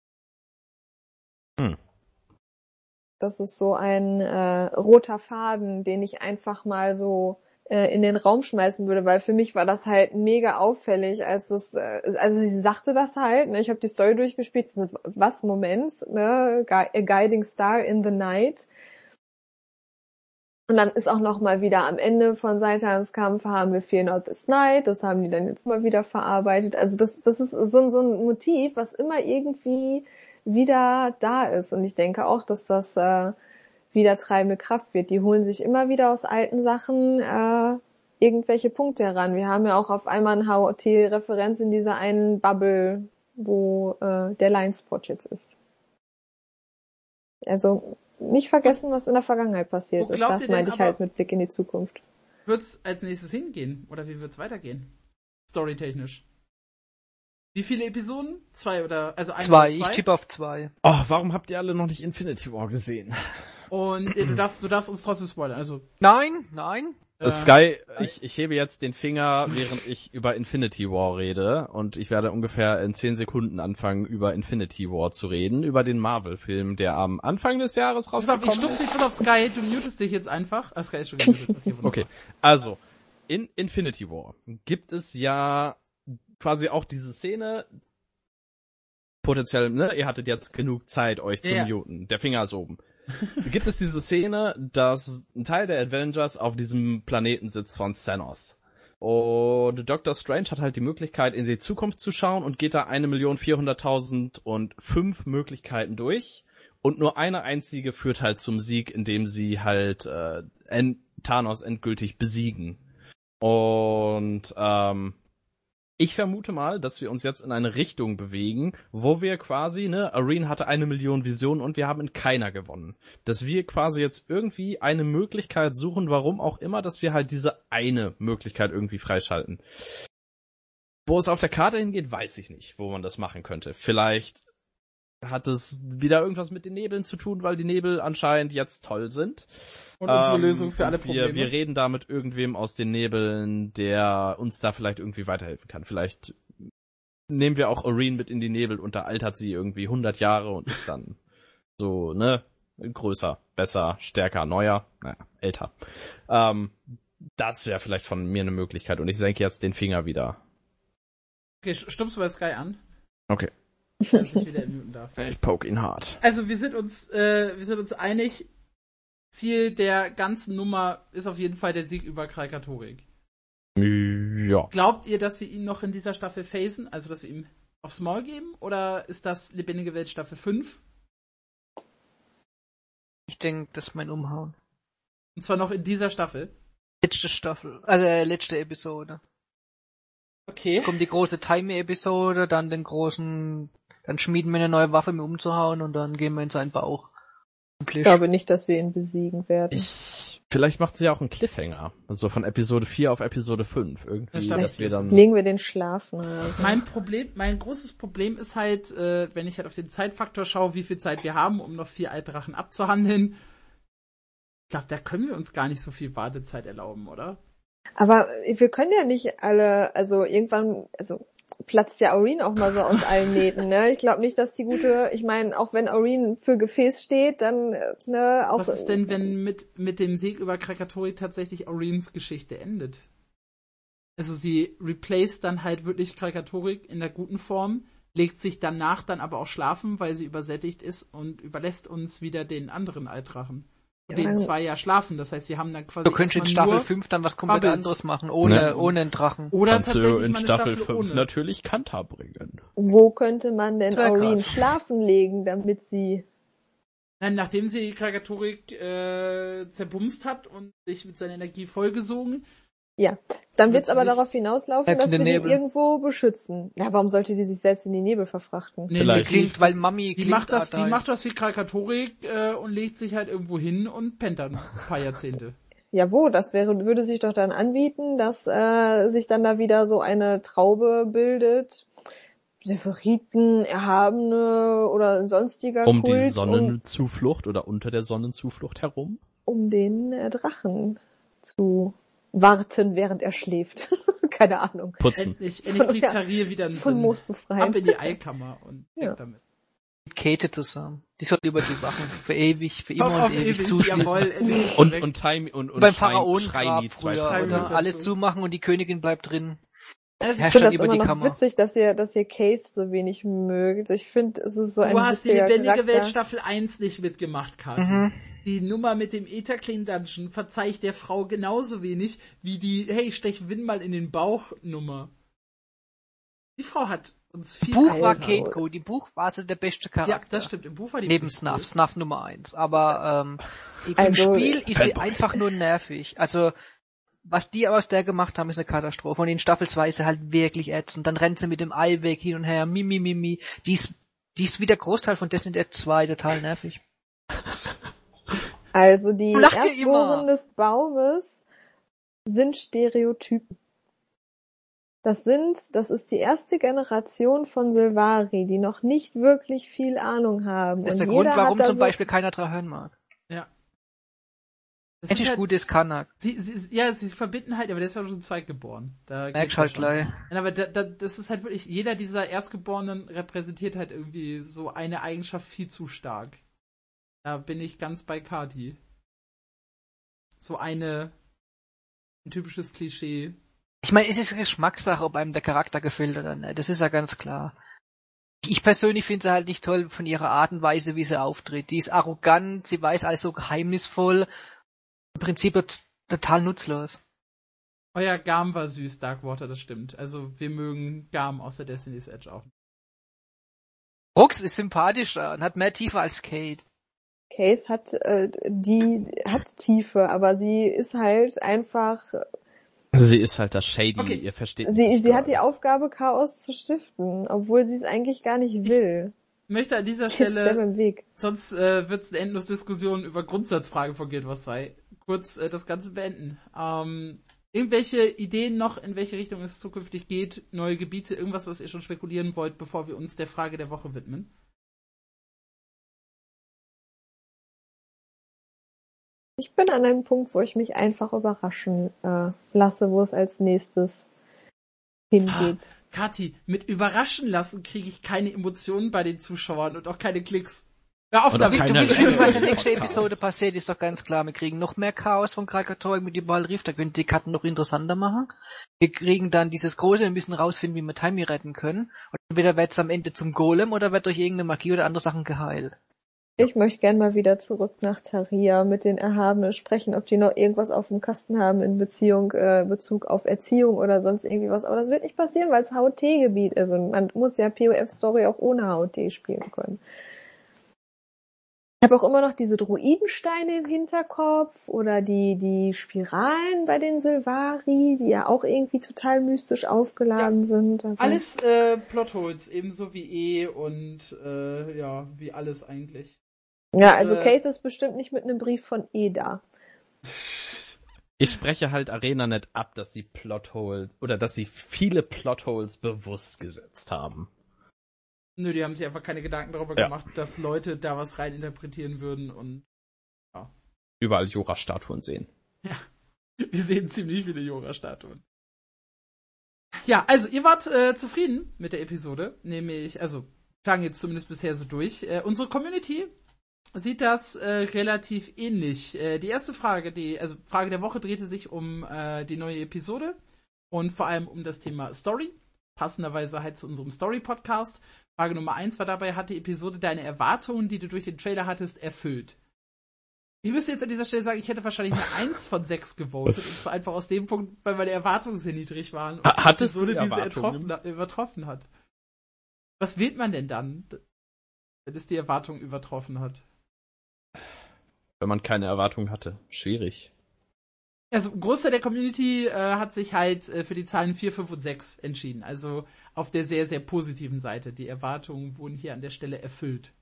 Hm. Das ist so ein äh, roter Faden, den ich einfach mal so äh, in den Raum schmeißen würde, weil für mich war das halt mega auffällig, als das, äh, also sie sagte das halt, ne, ich habe die Story durchgespielt, was, Moment, ne, a guiding star in the night. Und dann ist auch noch mal wieder am Ende von Saitans Kampf haben wir Fear Not This Night, das haben die dann jetzt mal wieder verarbeitet. Also das, das ist so, ein so ein Motiv, was immer irgendwie wieder da ist. Und ich denke auch, dass das äh, wieder treibende Kraft wird. Die holen sich immer wieder aus alten Sachen äh, irgendwelche Punkte heran. Wir haben ja auch auf einmal eine H O T-Referenz in dieser einen Bubble, wo äh, der Line-Spot jetzt ist. Also nicht vergessen, was in der Vergangenheit passiert Wo ist. glaubt Das ihr denn meinte ich aber- halt mit Blick in die Zukunft. Wird's als nächstes hingehen? Oder wie wird's weitergehen? Storytechnisch. Wie viele Episoden? Zwei oder, also ein Zwei, oder ich zwei? tippe auf zwei. Oh, warum habt ihr alle noch nicht Infinity War gesehen? Und äh, du darfst, du darfst uns trotzdem spoilern. Also, Nein, nein. äh, Sky, ich, ich hebe jetzt den Finger, während ich über Infinity War rede, und ich werde ungefähr in zehn Sekunden anfangen, über Infinity War zu reden, über den Marvel-Film, der am Anfang des Jahres pass auf, ich rausgekommen stupse ist. dich schon auf Sky, du mutest dich jetzt einfach. Ah, Sky ist schon gemutet. Okay, wunderbar. Okay, also, in Infinity War gibt es ja quasi auch diese Szene, potenziell, ne, ihr hattet jetzt genug Zeit, euch zu Ja. muten, der Finger ist oben. Gibt es diese Szene, dass ein Teil der Avengers auf diesem Planeten sitzt von Thanos. Und Doctor Strange hat halt die Möglichkeit, in die Zukunft zu schauen und geht da eine Million vierhunderttausend und fünf Möglichkeiten durch. Und nur eine einzige führt halt zum Sieg, indem sie halt äh, en- Thanos endgültig besiegen. Und ähm, ich vermute mal, dass wir uns jetzt in eine Richtung bewegen, wo wir quasi, ne, Irene hatte eine Million Visionen und wir haben in keiner gewonnen. Dass wir quasi jetzt irgendwie eine Möglichkeit suchen, warum auch immer, dass wir halt diese eine Möglichkeit irgendwie freischalten. Wo es auf der Karte hingeht, weiß ich nicht, wo man das machen könnte. Vielleicht hat es wieder irgendwas mit den Nebeln zu tun, weil die Nebel anscheinend jetzt toll sind. Und unsere Ähm, Lösung für alle und Probleme. Wir, wir reden da mit irgendwem aus den Nebeln, der uns da vielleicht irgendwie weiterhelfen kann. Vielleicht nehmen wir auch Irene mit in die Nebel und da altert sie irgendwie hundert Jahre und ist dann so, ne, größer, besser, stärker, neuer, naja, älter. Ähm, das wäre vielleicht von mir eine Möglichkeit und ich senke jetzt den Finger wieder. Okay, stummst du bei Sky an, Okay. dass ich wieder muten darf. Ich poke ihn hart. Also wir sind uns, äh, wir sind uns einig, Ziel der ganzen Nummer ist auf jeden Fall der Sieg über Krakatorik. Ja. Glaubt ihr, dass wir ihn noch in dieser Staffel phasen, also dass wir ihm aufs Maul geben, oder ist das Lebendige Welt Staffel fünf? Ich denke, das ist mein Umhauen. Und zwar noch in dieser Staffel. Letzte Staffel, also äh, letzte Episode. Okay. Jetzt kommt die große Time-Episode, dann den großen, dann schmieden wir eine neue Waffe, um ihn umzuhauen und dann gehen wir in seinen Bauch. Ich glaube nicht, dass wir ihn besiegen werden. Ich, vielleicht macht sie ja auch einen Cliffhanger. Also von Episode vier auf Episode fünf. Irgendwie, Ja, stimmt. dass wir dann... Legen wir den schlafen oder so. Mein Problem, mein großes Problem ist halt, äh, wenn ich halt auf den Zeitfaktor schaue, wie viel Zeit wir haben, um noch vier Altdrachen abzuhandeln. Ich glaube, da können wir uns gar nicht so viel Wartezeit erlauben, oder? Aber wir können ja nicht alle, also irgendwann, also platzt ja Irene auch mal so aus allen Nähten, ne? Ich glaube nicht, dass die gute, ich meine, auch wenn Irene für Gefäß steht, dann, ne, auch... Was ist denn, wenn mit, mit dem Sieg über Krakatori tatsächlich Irenes Geschichte endet? Also sie replaced dann halt wirklich Krakatorik in der guten Form, legt sich danach dann aber auch schlafen, weil sie übersättigt ist und überlässt uns wieder den anderen Altdrachen. Und Ja, den dann- zwei ja schlafen, das heißt, wir haben dann quasi Du könntest in erstmal Staffel nur, fünf dann was komplett Bubbles. anderes machen, ohne, Ne? ohne einen Drachen. oder Kannst tatsächlich du in mal eine Staffel Staffel fünf ohne. natürlich Kanta bringen. Wo könnte man denn Das wär Irene krass. schlafen legen, damit sie... Nein, nachdem sie Krakatorik äh, zerbumst hat und sich mit seiner Energie vollgesogen, Ja, dann Wird wird's sie aber sich darauf hinauslaufen, selbst dass in wir den die Nebel. irgendwo beschützen. Ja, warum sollte die sich selbst in die Nebel verfrachten? nee, Vielleicht. nee, die, Klingt, weil Mami die klingt macht das, die da- macht das wie Krakatorik äh, und legt sich halt irgendwo hin und pennt dann ein paar Jahrzehnte. Ja, wo? Das wäre, würde sich doch dann anbieten, dass äh, sich dann da wieder so eine Traube bildet. Sephiriten, Erhabene oder ein sonstiger Um Kult, die um, Sonnenzuflucht oder unter der Sonnenzuflucht herum. um den äh, Drachen zu warten, während er schläft. Keine Ahnung. Putzen. Endlich, endlich kriegt Ja, Tarir wieder einen Von Sinn. Moos Ab befreien. in die Eilkammer und weg Ja. damit. mit Käthe zusammen. Die soll über die Wachen für ewig, für immer Auf- und auf ewig, ewig, zuschließen. jawohl, endlich Und, weg. und Time und, und Beim Schrein- Pharaonengrab Schreini früher, Schreini oder dazu. alles zumachen und die Königin bleibt drin. Also, Ich herrscht finde dann das über immer die noch Kammer. witzig, dass ihr, dass ihr Keith so wenig mögt. Ich finde, es ist so ein du hast die witziger lebendige Charakter. Welt Staffel eins nicht mitgemacht, Kathi. Mhm. Die Nummer mit dem Etherkling Dungeon verzeih ich der Frau genauso wenig wie die, hey, stech Win mal in den Bauch Nummer. Die Frau hat uns viel Buch war Alter. Kate gut, im Buch war sie der beste Charakter. Ja, das stimmt. Im Buch war die Neben wirklich Snuff, cool. Snuff Nummer eins. Aber ähm, im Also, Spiel ist sie Fanboy. einfach nur nervig. Also, was die aus der gemacht haben, ist eine Katastrophe. Und in Staffel zwei ist sie halt wirklich ätzend. Dann rennt sie mit dem Ei weg hin und her. Mimi, Mimi. Die ist, die ist wie der Großteil von Destiny Dead zwei total nervig. Also die Lacht ihr Erstbohren immer? des Baumes sind Stereotypen. Das sind, das ist die erste Generation von Sylvari, die noch nicht wirklich viel Ahnung haben. Das ist Und der Grund, jeder warum hat da zum so, Beispiel keiner dran hören mag. Ja. Das Endlich ist halt, gut ist Kanak. sie, sie, ja, sie verbinden halt, aber der ist ja schon zweitgeboren. Da Merkst geht's halt schon. gleich. Ja, aber da, da, das ist halt wirklich, jeder dieser Erstgeborenen repräsentiert halt irgendwie so eine Eigenschaft viel zu stark. Da bin ich ganz bei Kati. So eine Ein typisches Klischee. Ich meine, es ist Geschmackssache, ob einem der Charakter gefällt oder nicht. Das ist ja ganz klar. Ich persönlich finde sie halt nicht toll von ihrer Art und Weise, wie sie auftritt. Die ist arrogant, sie weiß alles so geheimnisvoll. Im Prinzip total nutzlos. Euer Garm war süß, Darkwater, das stimmt. Also wir mögen Garm aus der Destiny's Edge auch. Rox ist sympathischer und hat mehr Tiefe als Kate. Kate hat äh, die hat Tiefe, aber sie ist halt einfach. Sie ist halt das Shady, Okay. ihr versteht Sie nicht sie hat die gerade. Aufgabe, Chaos zu stiften, obwohl sie es eigentlich gar nicht will. Ich möchte an dieser Jetzt der Stelle, im Weg. sonst äh, wird es eine endlose Diskussion über Grundsatzfragen von Guild Wars zwei. Kurz äh, das Ganze beenden. Ähm, irgendwelche Ideen noch, in welche Richtung es zukünftig geht? Neue Gebiete, irgendwas, was ihr schon spekulieren wollt, bevor wir uns der Frage der Woche widmen? Ich bin an einem Punkt, wo ich mich einfach überraschen äh, lasse, wo es als nächstes hingeht. Ah, Kathi, mit überraschen lassen kriege ich keine Emotionen bei den Zuschauern und auch keine Klicks. Hör auf Oder damit. keine Du willst Rede. wissen, was in der nächsten Episode passiert, ist doch ganz klar. Wir kriegen noch mehr Chaos von Krakatoa mit überall Rift, da könnt ihr die Karten noch interessanter machen. Wir kriegen dann dieses große, wir müssen rausfinden, wie wir Timey retten können. Und entweder wird's am Ende zum Golem oder wird durch irgendeine Magie oder andere Sachen geheilt. Ich möchte gern mal wieder zurück nach Taria mit den Erhabenen sprechen, ob die noch irgendwas auf dem Kasten haben in Beziehung, äh, Bezug auf Erziehung oder sonst irgendwie was. Aber das wird nicht passieren, weil es H O T-Gebiet ist und man muss ja P O F-Story auch ohne H O T spielen können. Ich habe auch immer noch diese Druidensteine im Hinterkopf oder die die Spiralen bei den Sylvari, die ja auch irgendwie total mystisch aufgeladen Ja, sind. Aber Alles äh, Plotholes, ebenso wie E und äh, ja, wie alles eigentlich. ja, also äh, Kate ist bestimmt nicht mit einem Brief von E da. Ich spreche halt Arena nicht ab, dass sie Plothole oder dass sie viele Plotholes bewusst gesetzt haben. Nö, die haben sich einfach keine Gedanken darüber Ja. gemacht, dass Leute da was reininterpretieren würden und Überall Jora-Statuen sehen. wir sehen ziemlich viele Jora-Statuen. Ja, also ihr wart äh, zufrieden mit der Episode, nämlich, also klang jetzt zumindest bisher so durch. Äh, unsere Community sieht das äh, relativ ähnlich. Äh, die erste Frage, die, also Frage der Woche drehte sich um äh, die neue Episode und vor allem um das Thema Story, passenderweise halt zu unserem Story-Podcast. Frage Nummer eins war dabei, hat die Episode deine Erwartungen, die du durch den Trailer hattest, erfüllt? Ich müsste jetzt an dieser Stelle sagen, ich hätte wahrscheinlich eine eins von sechs gewotet. Und zwar einfach aus dem Punkt, weil meine Erwartungen sehr niedrig waren. Und Ha- die hattest du Episode diese Erwartungen? ertroffen- übertroffen hat. Was wählt man denn dann, wenn es die Erwartung übertroffen hat? Wenn man keine Erwartung hatte. Schwierig. Also ein Großteil der Community äh, hat sich halt äh, für die Zahlen vier, fünf und sechs entschieden. Also auf der sehr, sehr positiven Seite. Die Erwartungen wurden hier an der Stelle erfüllt.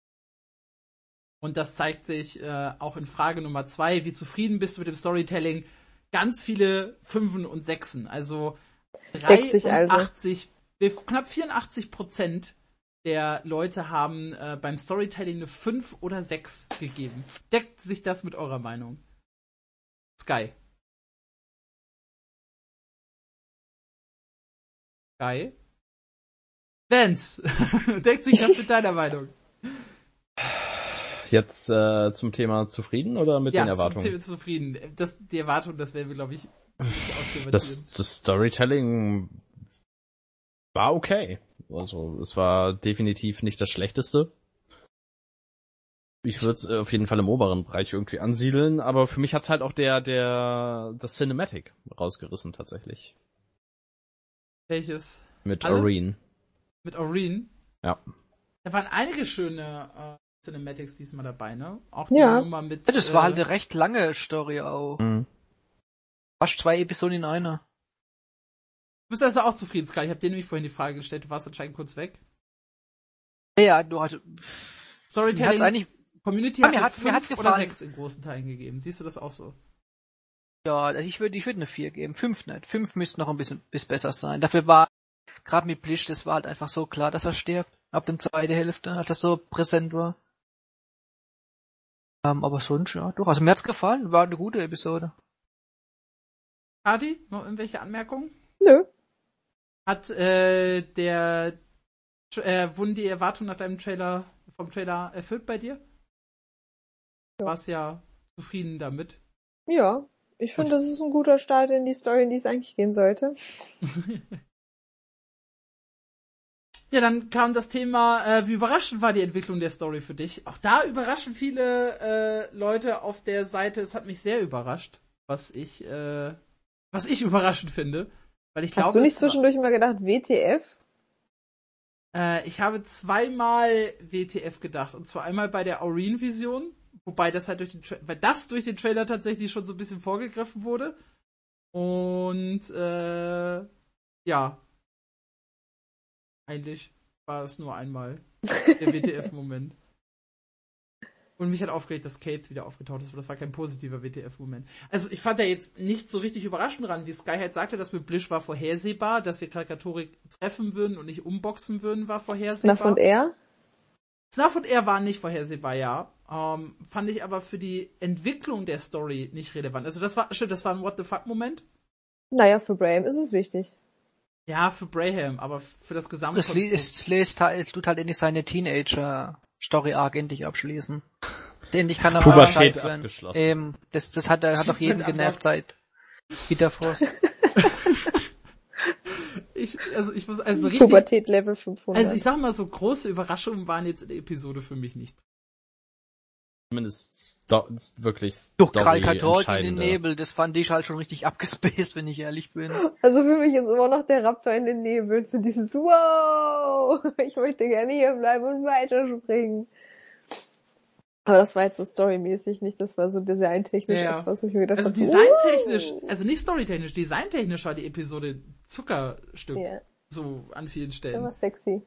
Und das zeigt sich äh, auch in Frage Nummer zwei. Wie zufrieden bist du mit dem Storytelling? Ganz viele Fünfen und Sechsen. Also Deckt sich also. dreiundachtzig, äh, knapp vierundachtzig Prozent der Leute haben äh, beim Storytelling eine fünf oder sechs gegeben. Deckt sich das mit eurer Meinung? Sky. Sky. Vance. Deckt sich das mit deiner Meinung? Jetzt äh, zum Thema zufrieden oder mit ja, den Erwartungen? Zum Thema zufrieden. Das, die Erwartung, das werden wir, glaube ich, nicht ausdebattieren. Das, das Storytelling war okay. Also es war definitiv nicht das Schlechteste. Ich würde es auf jeden Fall im oberen Bereich irgendwie ansiedeln, aber für mich hat's halt auch der der das Cinematic rausgerissen tatsächlich. Welches? Mit Alle? Oreen. Mit Oreen? Ja. Da waren einige schöne äh, Cinematics diesmal dabei, ne? Auch die Ja. Nummer mit... Ja, das war äh, halt eine recht lange Story auch. Mhm. Fast zwei Episoden in einer. Du bist also auch zufrieden, Sky. Ich habe dir nämlich vorhin die Frage gestellt, du warst anscheinend kurz weg. Ja, du hast... Storytelling, Mir hat's eigentlich... Community Ja, hat mir eine hat's- mir hat's fünf oder gefallen. sechs in großen Teilen gegeben. Siehst du das auch so? Ja, also ich würde ich würde eine vier geben. Fünf nicht. Fünf müsste noch ein bisschen, bisschen besser sein. Dafür war, gerade mit Blisch, das war halt einfach so klar, dass er stirbt. Ab der zweiten Hälfte, als das so präsent war. Ähm, aber sonst, ja, doch. Also mir hat's gefallen. War eine gute Episode. Adi, noch irgendwelche Anmerkungen? Nö. Hat äh, der... Äh, wurden die Erwartungen nach deinem Trailer, vom Trailer erfüllt bei dir? Du warst ja zufrieden damit. Ja, Ich finde, das ist ein guter Start in die Story, in die es eigentlich gehen sollte. Ja, dann kam das Thema, äh, wie überraschend war die Entwicklung der Story für dich? Auch da überraschen viele äh, Leute auf der Seite. Es hat mich sehr überrascht, was ich, äh, was ich überraschend finde. Weil ich Hast glaube, du nicht es zwischendurch mal gedacht, W T F? war, äh, ich habe zweimal W T F gedacht. Und zwar einmal bei der Aurene-Vision, wobei das halt durch den Tra- weil das durch den Trailer tatsächlich schon so ein bisschen vorgegriffen wurde. Und äh, ja. Eigentlich war es nur einmal der W T F-Moment. Und mich hat aufgeregt, dass Kate wieder aufgetaucht ist, aber das war kein positiver W T F-Moment. Also ich fand da jetzt nicht so richtig überraschend ran, wie Sky halt sagte, dass mit Blish war vorhersehbar, dass wir Karikaturik treffen würden und nicht umboxen würden, war vorhersehbar. Snuff und er? Snuff und er waren nicht vorhersehbar, ja. Ähm, fand ich aber für die Entwicklung der Story nicht relevant. Also das war, stimmt, das war ein What-the-fuck-Moment. Naja, für Braham ist es wichtig. Ja, für Braham, aber für das gesamte Es, li- es lässt halt, tut halt endlich seine Teenager-Story-Arc endlich abschließen. Endlich kann er mal Pubertät Zeit werden. abgeschlossen. Ähm, das, das hat, hat doch jeden genervt seit Peter Frost. ich, also ich muss, also richtig, Pubertät Level fünfhundert. also ich sag mal, so große Überraschungen waren jetzt in der Episode für mich nicht. Zumindest sto- wirklich Durch Story Karikaturik in den entscheidende. Nebel, das fand ich halt schon richtig abgespaced, wenn ich ehrlich bin. Also für mich ist immer noch der Raptor in den Nebel, so dieses Wow, ich möchte gerne hier bleiben und weiterspringen. Aber das war jetzt so storymäßig nicht, das war so designtechnisch Ja. etwas, wo ich mir gedacht Also habe, designtechnisch, wow. also nicht storytechnisch, designtechnisch war die Episode Zuckerstück. Ja, So an vielen das Stellen. war sexy.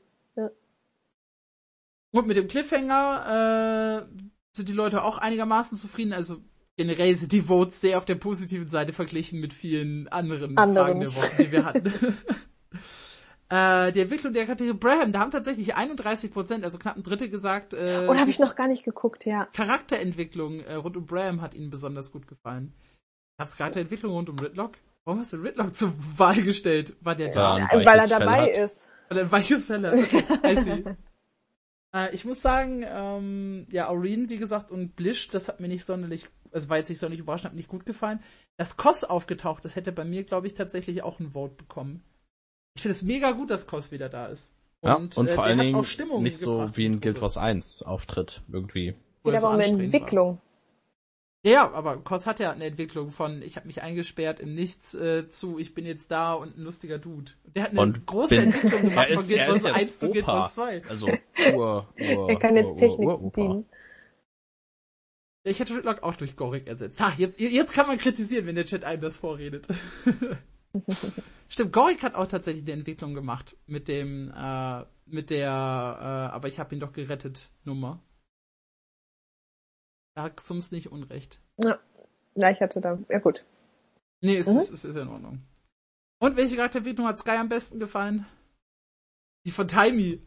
Und mit dem Cliffhanger äh, sind die Leute auch einigermaßen zufrieden. Also generell sind die Votes sehr auf der positiven Seite verglichen mit vielen anderen, Anderen. Fragen der Woche, die wir hatten. äh, die Entwicklung der Kategorie Braham, da haben tatsächlich einunddreißig Prozent, also knapp ein Drittel gesagt, äh, Oh, da habe die ich noch gar nicht geguckt, ja. Charakterentwicklung äh, rund um Braham hat ihnen besonders gut gefallen. Gab's Charakterentwicklung rund um Ridlock? Warum hast du Ridlock zur Wahl gestellt? War der da? Ja, ein Weil er weiches dabei Fell hat. ist. Weil er ein weiches Fell hat. Okay, I see. Äh, ich muss sagen, ähm, ja, Aurene, wie gesagt, und Blish, das hat mir nicht sonderlich, also war jetzt nicht sonderlich überraschend, hat mir nicht gut gefallen. Dass Kos aufgetaucht ist, hätte bei mir, glaube ich, tatsächlich auch ein Vote bekommen. Ich finde es mega gut, dass Kos wieder da ist. Ja, Und, und äh, vor der allen hat Dingen auch Stimmung nicht so gebracht wie in in die Guild Truppe, Wars eins auftritt, irgendwie. wo Geht er so aber um anstrengend Entwicklung. War. Ja, aber Kos hat ja eine Entwicklung von, ich habe mich eingesperrt im Nichts äh, zu, ich bin jetzt da und ein lustiger Dude. Der hat eine Und große bin- Entwicklung gemacht er von ist, Guild er Wars ist jetzt eins zu Guild Opa. Wars zwei. Also Ur, Ur, Er kann jetzt Ur, Technik Ur, Ur, bedienen. Ich hätte Ridlock auch durch Gorik ersetzt. Ha, jetzt, jetzt kann man kritisieren, wenn der Chat einem das vorredet. Stimmt, Gorik hat auch tatsächlich die Entwicklung gemacht mit dem, äh, mit der, äh, aber ich habe ihn doch gerettet Nummer. Da hat Xums nicht Unrecht. Ja. Ja, ich hatte da, ja gut. Nee, es Mhm. ist, es ist in Ordnung. Und welche Charakterentwicklung hat Sky am besten gefallen? Die von Taimi.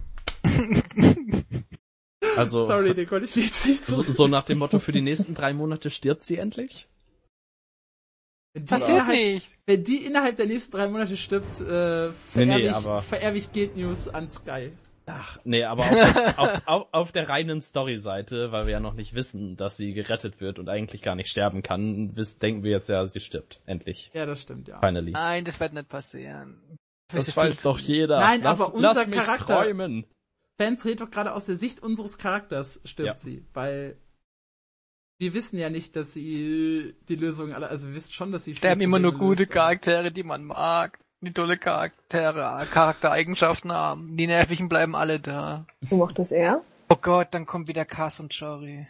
Also, Sorry, den konnte ich mir jetzt nicht so, so nach dem Motto, für die nächsten drei Monate stirbt sie endlich? Wenn die, Passiert innerhalb, nicht. wenn die innerhalb der nächsten drei Monate stirbt, äh, Nee, vererbe nee, ich, aber- vererbe ich Guild News an Sky. Ach, nee, aber auf, das, auf, auf, auf der reinen Story-Seite, weil wir ja noch nicht wissen, dass sie gerettet wird und eigentlich gar nicht sterben kann, wiss, denken wir jetzt ja, sie stirbt. Endlich. Ja, das stimmt, ja. Finally. Nein, das wird nicht passieren. Das weiß doch jeder. Nein, lass, aber unser lass mich Charakter- träumen. Fans redet doch gerade aus der Sicht unseres Charakters stirbt Ja. sie, weil wir wissen ja nicht, dass sie die Lösung alle, also wir wissen schon, dass sie Sterben viele immer nur Probleme gute löst, aber- Charaktere, die man mag, die tolle Charaktere, Charaktereigenschaften haben. Die nervigen bleiben alle da. Du mochtest er? Oh Gott, dann kommt wieder Cass und Jory.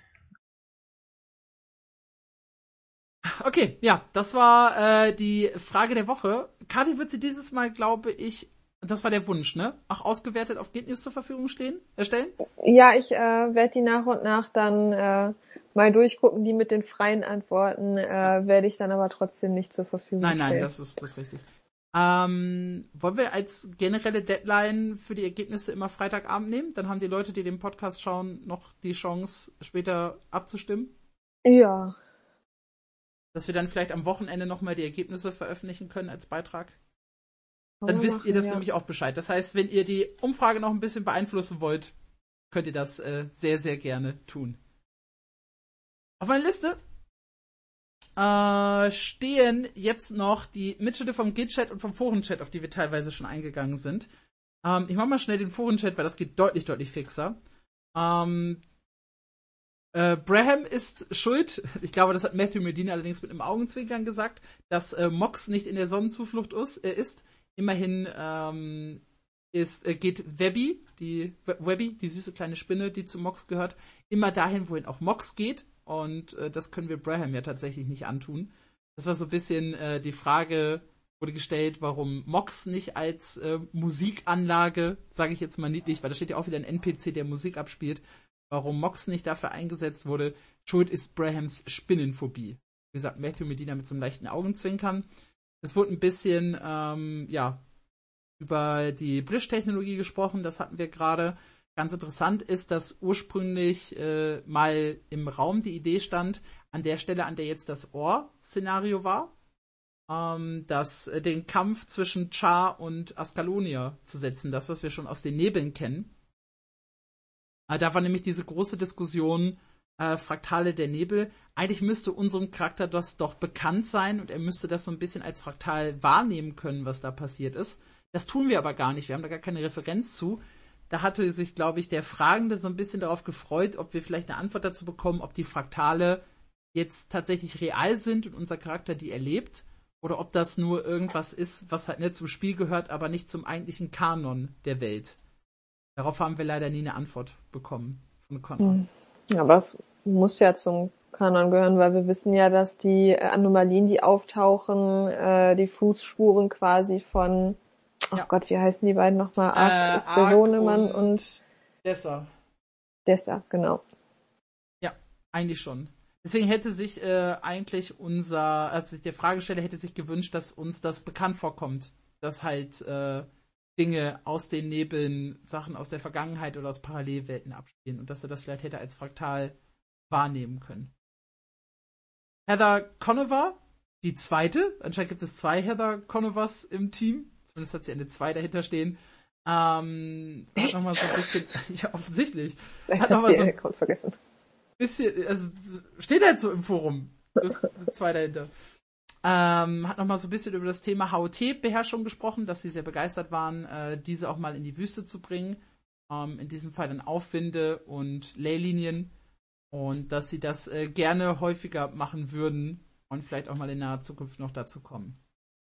Okay, ja, das war äh, die Frage der Woche. Kati wird sie dieses Mal, glaube ich, das war der Wunsch, ne? Auch ausgewertet auf Guild News zur Verfügung stehen, erstellen? Ja, ich äh, werde die nach und nach dann äh, mal durchgucken. Die mit den freien Antworten äh, werde ich dann aber trotzdem nicht zur Verfügung Nein, stellen. nein, das ist das ist richtig. Ähm, wollen wir als generelle Deadline für die Ergebnisse immer Freitagabend nehmen? Dann haben die Leute, die den Podcast schauen, noch die Chance, später abzustimmen. Ja. Dass wir dann vielleicht am Wochenende nochmal die Ergebnisse veröffentlichen können als Beitrag. Kann Dann man wisst machen, ihr das ja. nämlich auch Bescheid. Das heißt, wenn ihr die Umfrage noch ein bisschen beeinflussen wollt, könnt ihr das äh, sehr, sehr gerne tun. Auf meiner Liste äh, stehen jetzt noch die Mitschnitte vom Git-Chat und vom Forenchat, auf die wir teilweise schon eingegangen sind. Ähm, ich mach mal schnell den Forenchat, weil das geht deutlich, deutlich fixer. Ähm, äh, Braham ist schuld, ich glaube, das hat Matthew Medina allerdings mit einem Augenzwinkern gesagt, dass äh, Mox nicht in der Sonnenzuflucht ist. Äh, ist. Immerhin ähm, ist, äh, geht Webby, die Webby, die süße kleine Spinne, die zu Mox gehört, immer dahin, wohin auch Mox geht. Und äh, das können wir Braham ja tatsächlich nicht antun. Das war so ein bisschen äh, die Frage, wurde gestellt, warum Mox nicht als äh, Musikanlage, sage ich jetzt mal niedlich, weil da steht ja auch wieder ein N P C, der Musik abspielt, warum Mox nicht dafür eingesetzt wurde. Schuld ist Brahams Spinnenphobie. Wie gesagt, Matthew Medina mit so einem leichten Augenzwinkern. Es wurde ein bisschen, ähm, ja, über die Bridge-Technologie gesprochen, das hatten wir gerade. Ganz interessant ist, dass ursprünglich äh, mal im Raum die Idee stand, an der Stelle, an der jetzt das Ohr-Szenario war, ähm, dass äh, den Kampf zwischen Char und Ascalonia zu setzen, das, was wir schon aus den Nebeln kennen. Äh, da war nämlich diese große Diskussion, äh, Fraktale der Nebel. Eigentlich müsste unserem Charakter das doch bekannt sein und er müsste das so ein bisschen als Fraktal wahrnehmen können, was da passiert ist. Das tun wir aber gar nicht, wir haben da gar keine Referenz zu. Da hatte sich, glaube ich, der Fragende so ein bisschen darauf gefreut, ob wir vielleicht eine Antwort dazu bekommen, ob die Fraktale jetzt tatsächlich real sind und unser Charakter die erlebt, oder ob das nur irgendwas ist, was halt nicht zum Spiel gehört, aber nicht zum eigentlichen Kanon der Welt. Darauf haben wir leider nie eine Antwort bekommen von Connor. Ja, aber es muss ja zum Kanon gehören, weil wir wissen ja, dass die Anomalien, die auftauchen, äh, die Fußspuren quasi von Ach ja. Gott, wie heißen die beiden nochmal? Ark äh, ist der Ark Sohnemann und, und Dessa. Dessa, genau. Ja, eigentlich schon. Deswegen hätte sich äh, eigentlich unser, also sich der Fragesteller hätte sich gewünscht, dass uns das bekannt vorkommt, dass halt äh, Dinge aus den Nebeln, Sachen aus der Vergangenheit oder aus Parallelwelten abspielen und dass er das vielleicht hätte als Fraktal wahrnehmen können. Heather Conover, die zweite, anscheinend gibt es zwei Heather Conovers im Team. Zumindest hat sie eine zwei dahinter stehen. Ähm, hat nochmal so ein bisschen, ja, offensichtlich. Vielleicht hat hat nochmal sie so ihren Account vergessen. Bisschen, also, steht halt so im Forum. Das zwei dahinter. Ähm, hat nochmal so ein bisschen über das Thema H O T-Beherrschung gesprochen, dass sie sehr begeistert waren, äh, diese auch mal in die Wüste zu bringen. Ähm, in diesem Fall dann Aufwinde und Leylinien. Und dass sie das äh, gerne häufiger machen würden und vielleicht auch mal in naher Zukunft noch dazu kommen.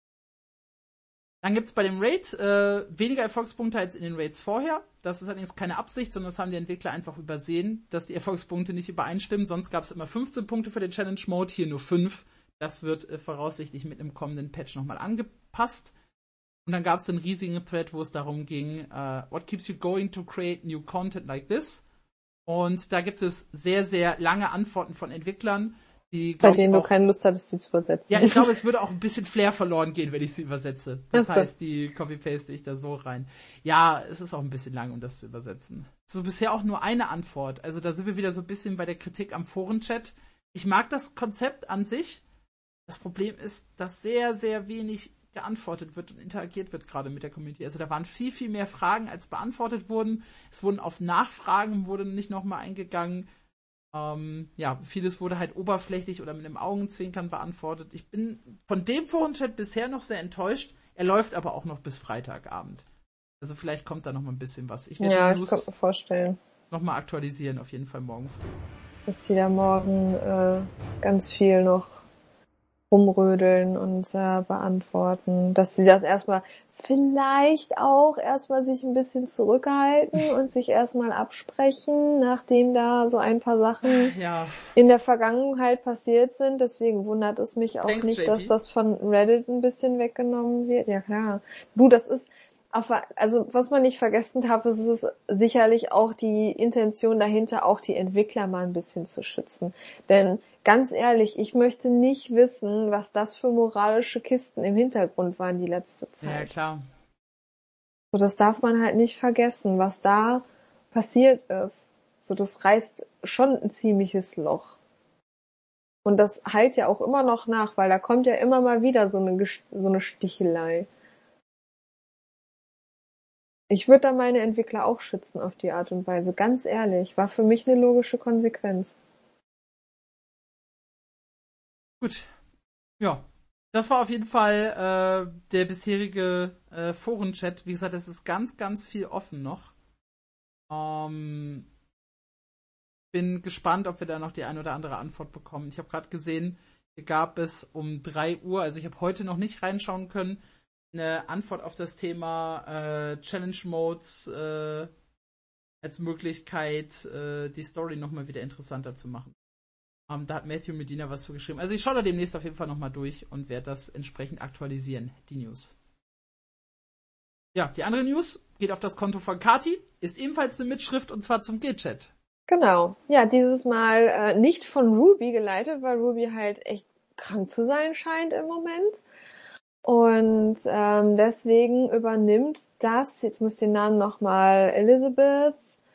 Dann gibt's bei dem Raid äh, weniger Erfolgspunkte als in den Raids vorher. Das ist allerdings keine Absicht, sondern das haben die Entwickler einfach übersehen, dass die Erfolgspunkte nicht übereinstimmen. Sonst gab's immer fünfzehn Punkte für den Challenge Mode, hier nur fünf. Das wird äh, voraussichtlich mit einem kommenden Patch nochmal angepasst. Und dann gab's einen riesigen Thread, wo es darum ging, uh, what keeps you going to create new content like this? Und da gibt es sehr, sehr lange Antworten von Entwicklern, die, bei denen du keine Lust hattest, die zu übersetzen. Ja, ich glaube, es würde auch ein bisschen Flair verloren gehen, wenn ich sie übersetze. Das okay. heißt, die copy-paste ich da so rein. Ja, es ist auch ein bisschen lang, um das zu übersetzen. So bisher auch nur eine Antwort. Also da sind wir wieder so ein bisschen bei der Kritik am Forenchat. Ich mag das Konzept an sich. Das Problem ist, dass sehr, sehr wenig geantwortet wird und interagiert wird gerade mit der Community. Also da waren viel, viel mehr Fragen, als beantwortet wurden. Es wurden auf Nachfragen wurde nicht nochmal eingegangen. Ähm, ja, vieles wurde halt oberflächlich oder mit einem Augenzwinkern beantwortet. Ich bin von dem Forenchat bisher noch sehr enttäuscht. Er läuft aber auch noch bis Freitagabend. Also vielleicht kommt da noch mal ein bisschen was. Ich werde ja, die ich kann mir vorstellen. Noch mal aktualisieren, auf jeden Fall morgen früh. Dass die da morgen äh, ganz viel noch rumrödeln und äh, beantworten. Dass sie das erstmal vielleicht auch erstmal sich ein bisschen zurückhalten und sich erstmal absprechen, nachdem da so ein paar Sachen ja. in der Vergangenheit passiert sind. Deswegen wundert es mich auch Thanks, nicht, J P. dass das von Reddit ein bisschen weggenommen wird. Ja klar. Du, das ist auf, also was man nicht vergessen darf, ist es sicherlich auch die Intention dahinter, auch die Entwickler mal ein bisschen zu schützen. Denn ganz ehrlich, ich möchte nicht wissen, was das für moralische Kisten im Hintergrund waren die letzte Zeit. Ja, klar. So, das darf man halt nicht vergessen, was da passiert ist. So, das reißt schon ein ziemliches Loch. Und das heilt ja auch immer noch nach, weil da kommt ja immer mal wieder so eine, so eine Stichelei. Ich würde da meine Entwickler auch schützen auf die Art und Weise. Ganz ehrlich, war für mich eine logische Konsequenz. Gut, Ja, das war auf jeden Fall äh, der bisherige äh, Forenchat. Wie gesagt, es ist ganz, ganz viel offen noch. Ähm, bin gespannt, ob wir da noch die ein oder andere Antwort bekommen. Ich habe gerade gesehen, hier gab es um drei Uhr, also ich habe heute noch nicht reinschauen können, eine Antwort auf das Thema äh, Challenge Modes äh, als Möglichkeit, äh, die Story nochmal wieder interessanter zu machen. Um, da hat Matthew Medina was zugeschrieben. Also ich schaue da demnächst auf jeden Fall nochmal durch und werde das entsprechend aktualisieren, die News. Ja, die andere News geht auf das Konto von Kati, ist ebenfalls eine Mitschrift und zwar zum G-Chat. Genau. Ja, dieses Mal äh, nicht von Ruby geleitet, weil Ruby halt echt krank zu sein scheint im Moment. Und ähm, deswegen übernimmt das, jetzt muss ich den Namen nochmal, Elizabeth.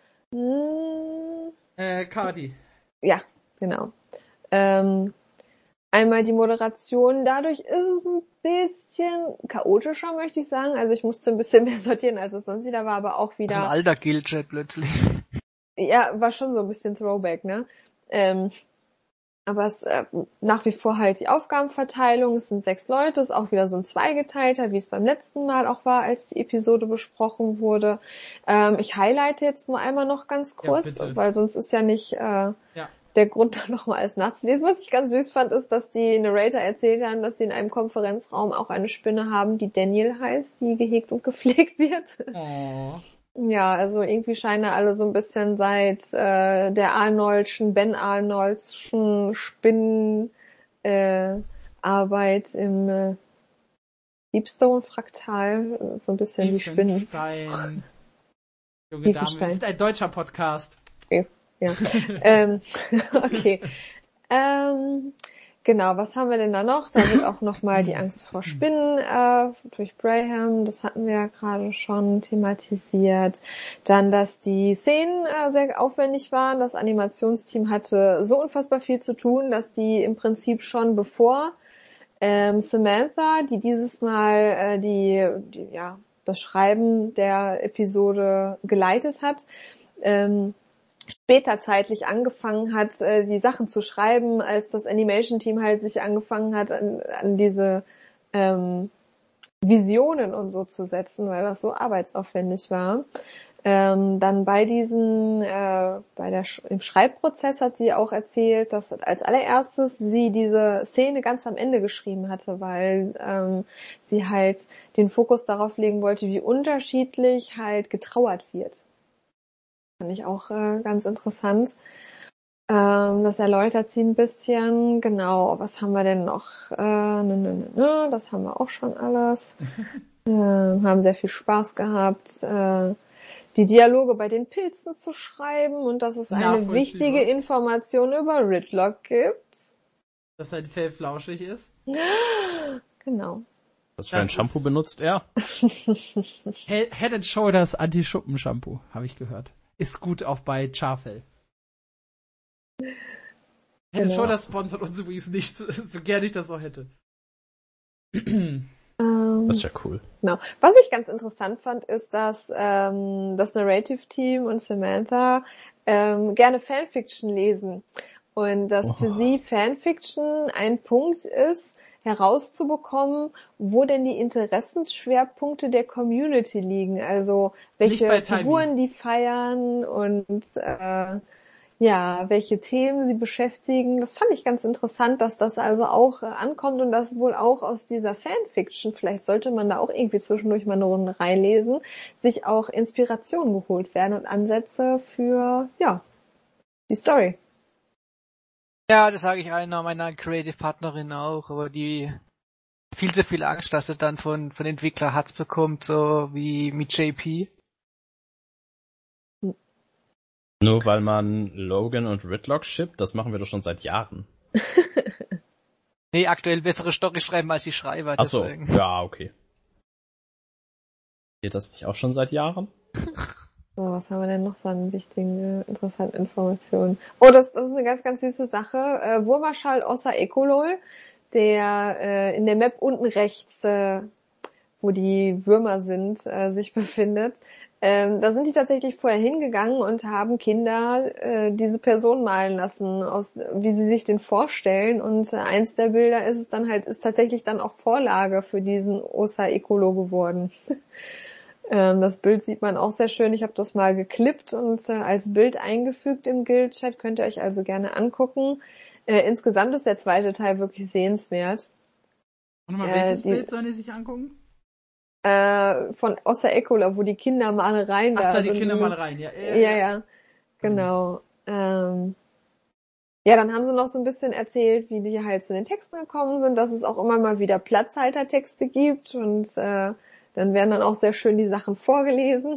Hm, Äh, Kati. Ja, genau. Ähm, einmal die Moderation. Dadurch ist es ein bisschen chaotischer, möchte ich sagen. Also ich musste ein bisschen mehr sortieren, als es sonst wieder war, aber auch wieder... Also ein alter Guild-Chat plötzlich. Ja, war schon so ein bisschen Throwback, ne? Ähm, aber es äh, nach wie vor halt die Aufgabenverteilung. Es sind sechs Leute, ist auch wieder so ein zweigeteilter, wie es beim letzten Mal auch war, als die Episode besprochen wurde. Ähm, ich highlighte jetzt nur einmal noch ganz kurz, Ja, weil sonst ist ja nicht äh, ja. der Grund, da nochmal alles nachzulesen. Was ich ganz süß fand, ist, dass die Narrator erzählt haben, dass die in einem Konferenzraum auch eine Spinne haben, die Daniel heißt, die gehegt und gepflegt wird. Oh. Ja, also irgendwie scheinen alle so ein bisschen seit äh, der Arnoldschen, Ben Arnoldschen Spinnenarbeit äh, Arbeit im äh, Deepstone-Fraktal äh, so ein bisschen die Spinnen. Tiefenstein. Junge Dame, wir sind ein deutscher Podcast. Okay. Ja. ähm, okay. Ähm, genau, was haben wir denn da noch? Da wird auch nochmal die Angst vor Spinnen äh, durch Braham, das hatten wir ja gerade schon thematisiert. Dann, dass die Szenen äh, sehr aufwendig waren. Das Animationsteam hatte so unfassbar viel zu tun, dass die im Prinzip schon bevor ähm, Samantha, die dieses Mal äh, die, die ja das Schreiben der Episode geleitet hat, ähm, später zeitlich angefangen hat, äh, die Sachen zu schreiben, als das Animation-Team halt sich angefangen hat, an, an diese ähm, Visionen und so zu setzen, weil das so arbeitsaufwendig war. Ähm, dann bei diesen, äh, bei der Sch- im Schreibprozess hat sie auch erzählt, dass als allererstes sie diese Szene ganz am Ende geschrieben hatte, weil ähm, sie halt den Fokus darauf legen wollte, wie unterschiedlich halt getrauert wird. Fand ich auch äh, ganz interessant. Ähm, das erläutert sie ein bisschen. Genau, was haben wir denn noch? Äh, nö, nö, nö, nö, das haben wir auch schon alles. äh, haben sehr viel Spaß gehabt, äh, die Dialoge bei den Pilzen zu schreiben und dass es eine wichtige Information über Ridlock gibt. Dass sein Fell flauschig ist. Genau. Was für ein Shampoo benutzt er? Head and Shoulders Anti-Schuppen-Shampoo, habe ich gehört. Ist gut auch bei Charfell. Head and Genau. Shoulders sponsert uns übrigens nicht, so gerne ich das auch hätte. Ähm, Das ist ja cool. Genau. Was ich ganz interessant fand, ist, dass ähm, das Narrative-Team und Samantha ähm, gerne Fanfiction lesen. Und dass Oh. für sie Fanfiction ein Punkt ist, herauszubekommen, wo denn die Interessensschwerpunkte der Community liegen. Also welche Figuren die feiern und äh, ja, welche Themen sie beschäftigen. Das fand ich ganz interessant, dass das also auch äh, ankommt und dass wohl auch aus dieser Fanfiction, vielleicht sollte man da auch irgendwie zwischendurch mal eine Runde reinlesen, sich auch Inspirationen geholt werden und Ansätze für, ja, die Story. Ja, das sage ich einer meiner Creative-Partnerin auch, aber die viel zu viel Angst, dass sie dann von, von Entwickler Hatz bekommt, so wie mit J P. Nur weil man Logan und Ridlock shippt, das machen wir doch schon seit Jahren. Nee, aktuell bessere Story schreiben als die Schreiber, Ach so, deswegen. ja, okay. Geht das nicht auch schon seit Jahren? So, was haben wir denn noch so an wichtigen, äh, interessanten Informationen? Oh, das, das ist eine ganz, ganz süße Sache. Äh, Wurmerschall Ossa Ekolol, der äh, in der Map unten rechts, äh, wo die Würmer sind, äh, sich befindet, Ähm, da sind die tatsächlich vorher hingegangen und haben Kinder äh, diese Person malen lassen, aus wie sie sich den vorstellen. Und äh, eins der Bilder ist es dann halt, ist tatsächlich dann auch Vorlage für diesen Osa Ekolo geworden. ähm, das Bild sieht man auch sehr schön. Ich habe das mal geklippt und äh, als Bild eingefügt im Guild-Chat. Könnt ihr euch also gerne angucken. Äh, insgesamt ist der zweite Teil wirklich sehenswert. Und mal, Äh, welches die- Bild sollen die sich angucken? Äh, von Osa Ekolo, wo die Kindermalereien Ach, da da die sind. Kindermalereien, ja. Ja, ja, ja. Genau. Ähm, ja, dann haben sie noch so ein bisschen erzählt, wie die halt zu den Texten gekommen sind, dass es auch immer mal wieder Platzhaltertexte gibt und äh, dann werden dann auch sehr schön die Sachen vorgelesen.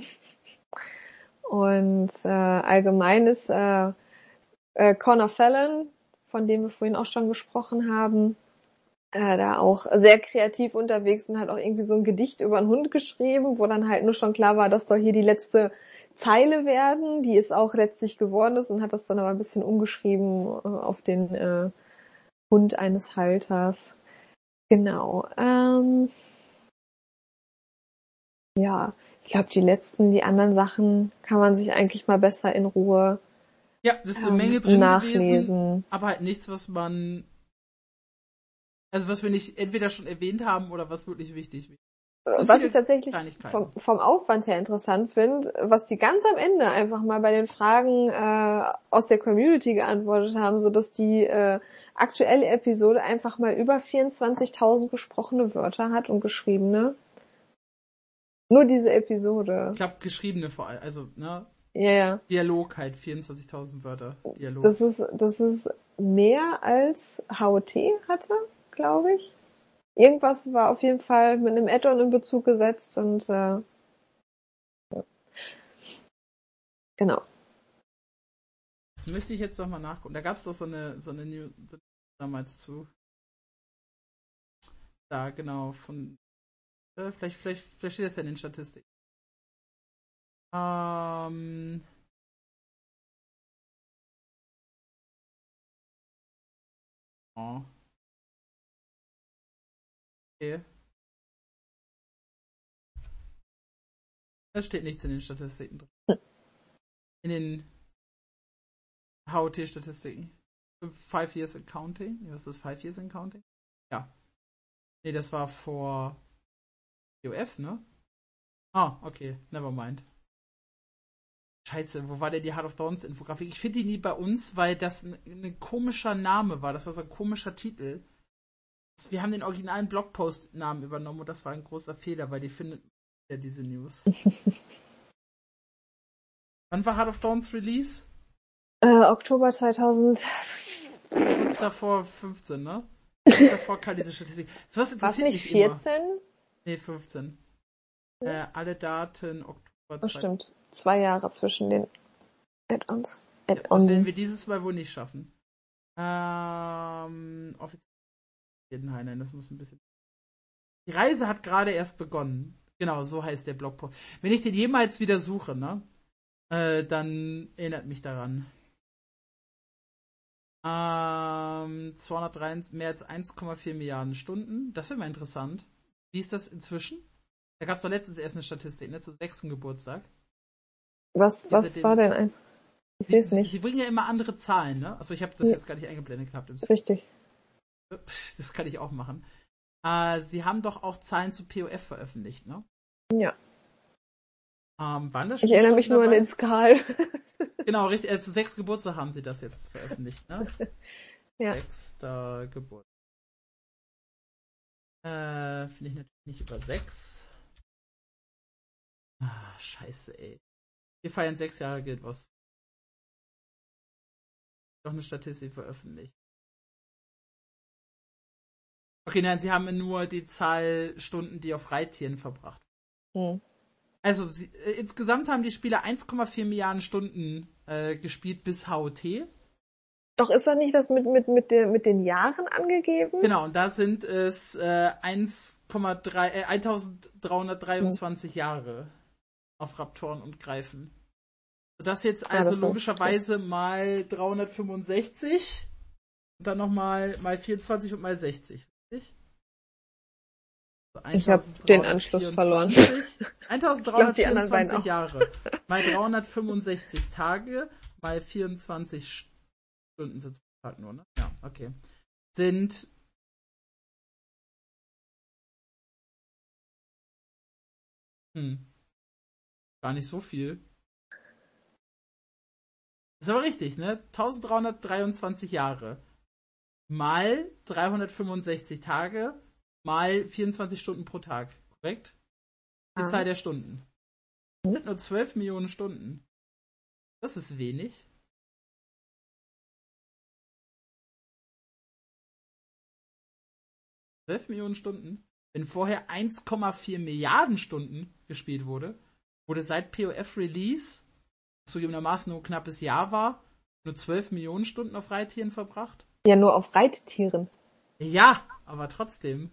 Und äh, allgemein ist äh, äh, Connor Fallon, von dem wir vorhin auch schon gesprochen haben, äh, da auch sehr kreativ unterwegs und hat auch irgendwie so ein Gedicht über einen Hund geschrieben, wo dann halt nur schon klar war, das soll hier die letzte Zeile werden, die es auch letztlich geworden ist und hat das dann aber ein bisschen umgeschrieben äh, auf den äh, Hund eines Halters. Genau. Ähm, ja, ich glaube, die letzten, die anderen Sachen kann man sich eigentlich mal besser in Ruhe Ja, das ist eine ähm, Menge drin nachlesen. gewesen, aber halt nichts, was man, also was wir nicht entweder schon erwähnt haben oder was wirklich wichtig ist. Was ich tatsächlich Kleinigkeiten. vom, vom Aufwand her interessant finde, was die ganz am Ende einfach mal bei den Fragen äh, aus der Community geantwortet haben, so dass die äh, aktuelle Episode einfach mal über vierundzwanzigtausend gesprochene Wörter hat und geschriebene. Nur diese Episode. Ich glaube, geschriebene vor allem, also, ne, Ja, ja. Dialog halt, vierundzwanzigtausend Wörter, Dialog. Das ist, das ist mehr als H O T hatte, glaube ich. Irgendwas war auf jeden Fall mit einem Add-on in Bezug gesetzt und äh, ja. Genau. Das möchte ich jetzt noch mal nachgucken. Da gab es doch so eine, so eine News so damals zu. Da, genau, von, äh, vielleicht, vielleicht, vielleicht steht das ja in den Statistiken. Ähm, oh. Okay. Es steht nichts in den Statistiken drin. In den H O T-Statistiken. Five Years in Counting. Was ist das? Five Years in Counting? Ja. Nee, das war vor P O F, ne? Ah, okay. Never mind. Scheiße, wo war denn die Heart of Dawns Infografik? Ich finde die nie bei uns, weil das ein, ein komischer Name war. Das war so ein komischer Titel. Wir haben den originalen Blogpost-Namen übernommen und das war ein großer Fehler, weil die findet ja diese News. Wann war Heart of Dawns Release? Äh, Oktober zweitausend. Kurz davor fünfzehn, ne? Kurz davor kam diese Statistik. So was War es interessiert nicht mich immer. vierzehn? Nee, fünfzehn. Ja. Äh, alle Daten Oktober Das stimmt. Zwei Jahre zwischen den Add-ons. Add Add-on. das werden wir dieses Mal wohl nicht schaffen. Ähm, offiziell. Nein, das muss ein bisschen. Die Reise hat gerade erst begonnen. Genau, so heißt der Blogpost. Wenn ich den jemals wieder suche, ne? Äh, dann erinnert mich daran. Ähm, zweihundertdrei, mehr als eins Komma vier Milliarden Stunden. Das wäre mal interessant. Wie ist das inzwischen? Da gab es doch letztens erst eine Statistik, ne? Zum sechsten Geburtstag. Was, was Seitdem- war denn ein? Ich sehe es Sie, nicht. sie bringen ja immer andere Zahlen, ne? Also ich habe das Ja. jetzt gar nicht eingeblendet gehabt im Richtig. Das kann ich auch machen. Äh, sie haben doch auch Zahlen zu P O F veröffentlicht, ne? Ja. Ähm, waren das Ich erinnere mich nur an den Skal. Genau, richtig. Äh, zum sechsten Geburtstag haben sie das jetzt veröffentlicht, ne? Ja. Sechster Geburtstag. Äh, finde ich natürlich nicht über sechs. Ah, scheiße, ey. Wir feiern sechs Jahre Guild Wars. Doch eine Statistik veröffentlicht. Okay, nein, sie haben nur die Zahl Stunden, die auf Reittieren verbracht. Hm. Also, sie, äh, insgesamt haben die Spieler eins Komma vier Milliarden Stunden äh, gespielt bis H O T. Doch ist doch nicht das mit, mit, mit, der, mit den Jahren angegeben? Genau, und da sind es äh, eins Komma drei, äh, eintausenddreihundertdreiundzwanzig hm. Jahre auf Raptoren und Greifen. Das jetzt also das war- logischerweise mal dreihundertfünfundsechzig und dann nochmal mal vierundzwanzig und mal sechzig. Richtig? Ich habe den Anschluss verloren. eintausenddreihundertvierundzwanzig Jahre mal dreihundertfünfundsechzig Tage mal vierundzwanzig Stunden sind es nur, ne? Ja, okay. Sind hm, gar nicht so viel. Ist aber richtig, ne? eintausenddreihundertdreiundzwanzig Jahre mal dreihundertfünfundsechzig Tage mal vierundzwanzig Stunden pro Tag, korrekt? Die ah. Zahl der Stunden. Das sind nur zwölf Millionen Stunden. Das ist wenig. zwölf Millionen Stunden? Wenn vorher eins Komma vier Milliarden Stunden gespielt wurde, wurde seit P O F Release, was zugegebenermaßen nur ein knappes Jahr war, nur zwölf Millionen Stunden auf Reittieren verbracht. Ja, nur auf Reittieren. Ja, aber trotzdem.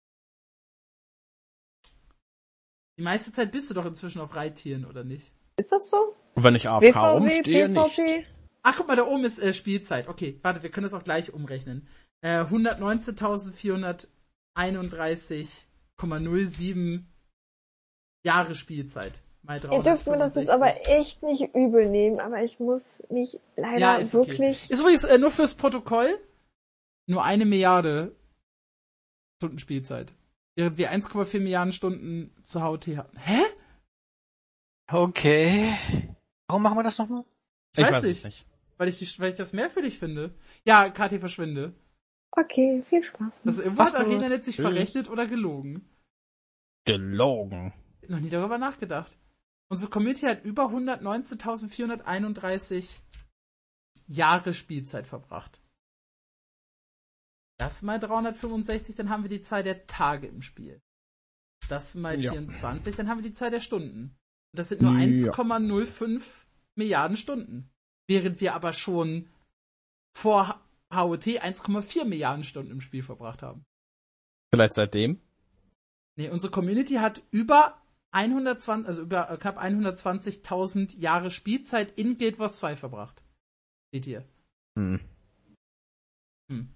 Die meiste Zeit bist du doch inzwischen auf Reittieren, oder nicht? Ist das so? Und wenn ich A F K rumstehe, nicht. Ach, guck mal, da oben ist äh, Spielzeit. Okay, warte, wir können das auch gleich umrechnen. Äh, hundertneunzehntausendvierhunderteinunddreißig Komma null sieben Jahre Spielzeit. Mal Ihr dürft mir das jetzt aber echt nicht übel nehmen, aber ich muss mich leider ja, ist wirklich... Okay. Ist übrigens äh, nur fürs Protokoll nur eine Milliarde Stunden Spielzeit. Während wir eins Komma vier Milliarden Stunden zu H O T hatten. Hä? Okay. Warum machen wir das nochmal? Ich, ich weiß, weiß nicht. nicht. Weil ich, die, weil ich das merkwürdig finde. Ja, K T, verschwinde. Okay, viel Spaß. Also, irgendwo hat ArenaNet sich verrechnet oder gelogen. Gelogen. Ich hab noch nie darüber nachgedacht. Unsere Community hat über hundertneunzehntausendvierhunderteinunddreißig Jahre Spielzeit verbracht. Das mal dreihundertfünfundsechzig, dann haben wir die Zahl der Tage im Spiel. Das mal ja. vierundzwanzig, dann haben wir die Zahl der Stunden. Und das sind nur ja. eins Komma null fünf Milliarden Stunden. Während wir aber schon vor H O T eins Komma vier Milliarden Stunden im Spiel verbracht haben. Vielleicht seitdem? Nee, unsere Community hat über hundertzwanzig, also über knapp hundertzwanzigtausend Jahre Spielzeit in Guild Wars zwei verbracht. Seht ihr? Hm. Hm.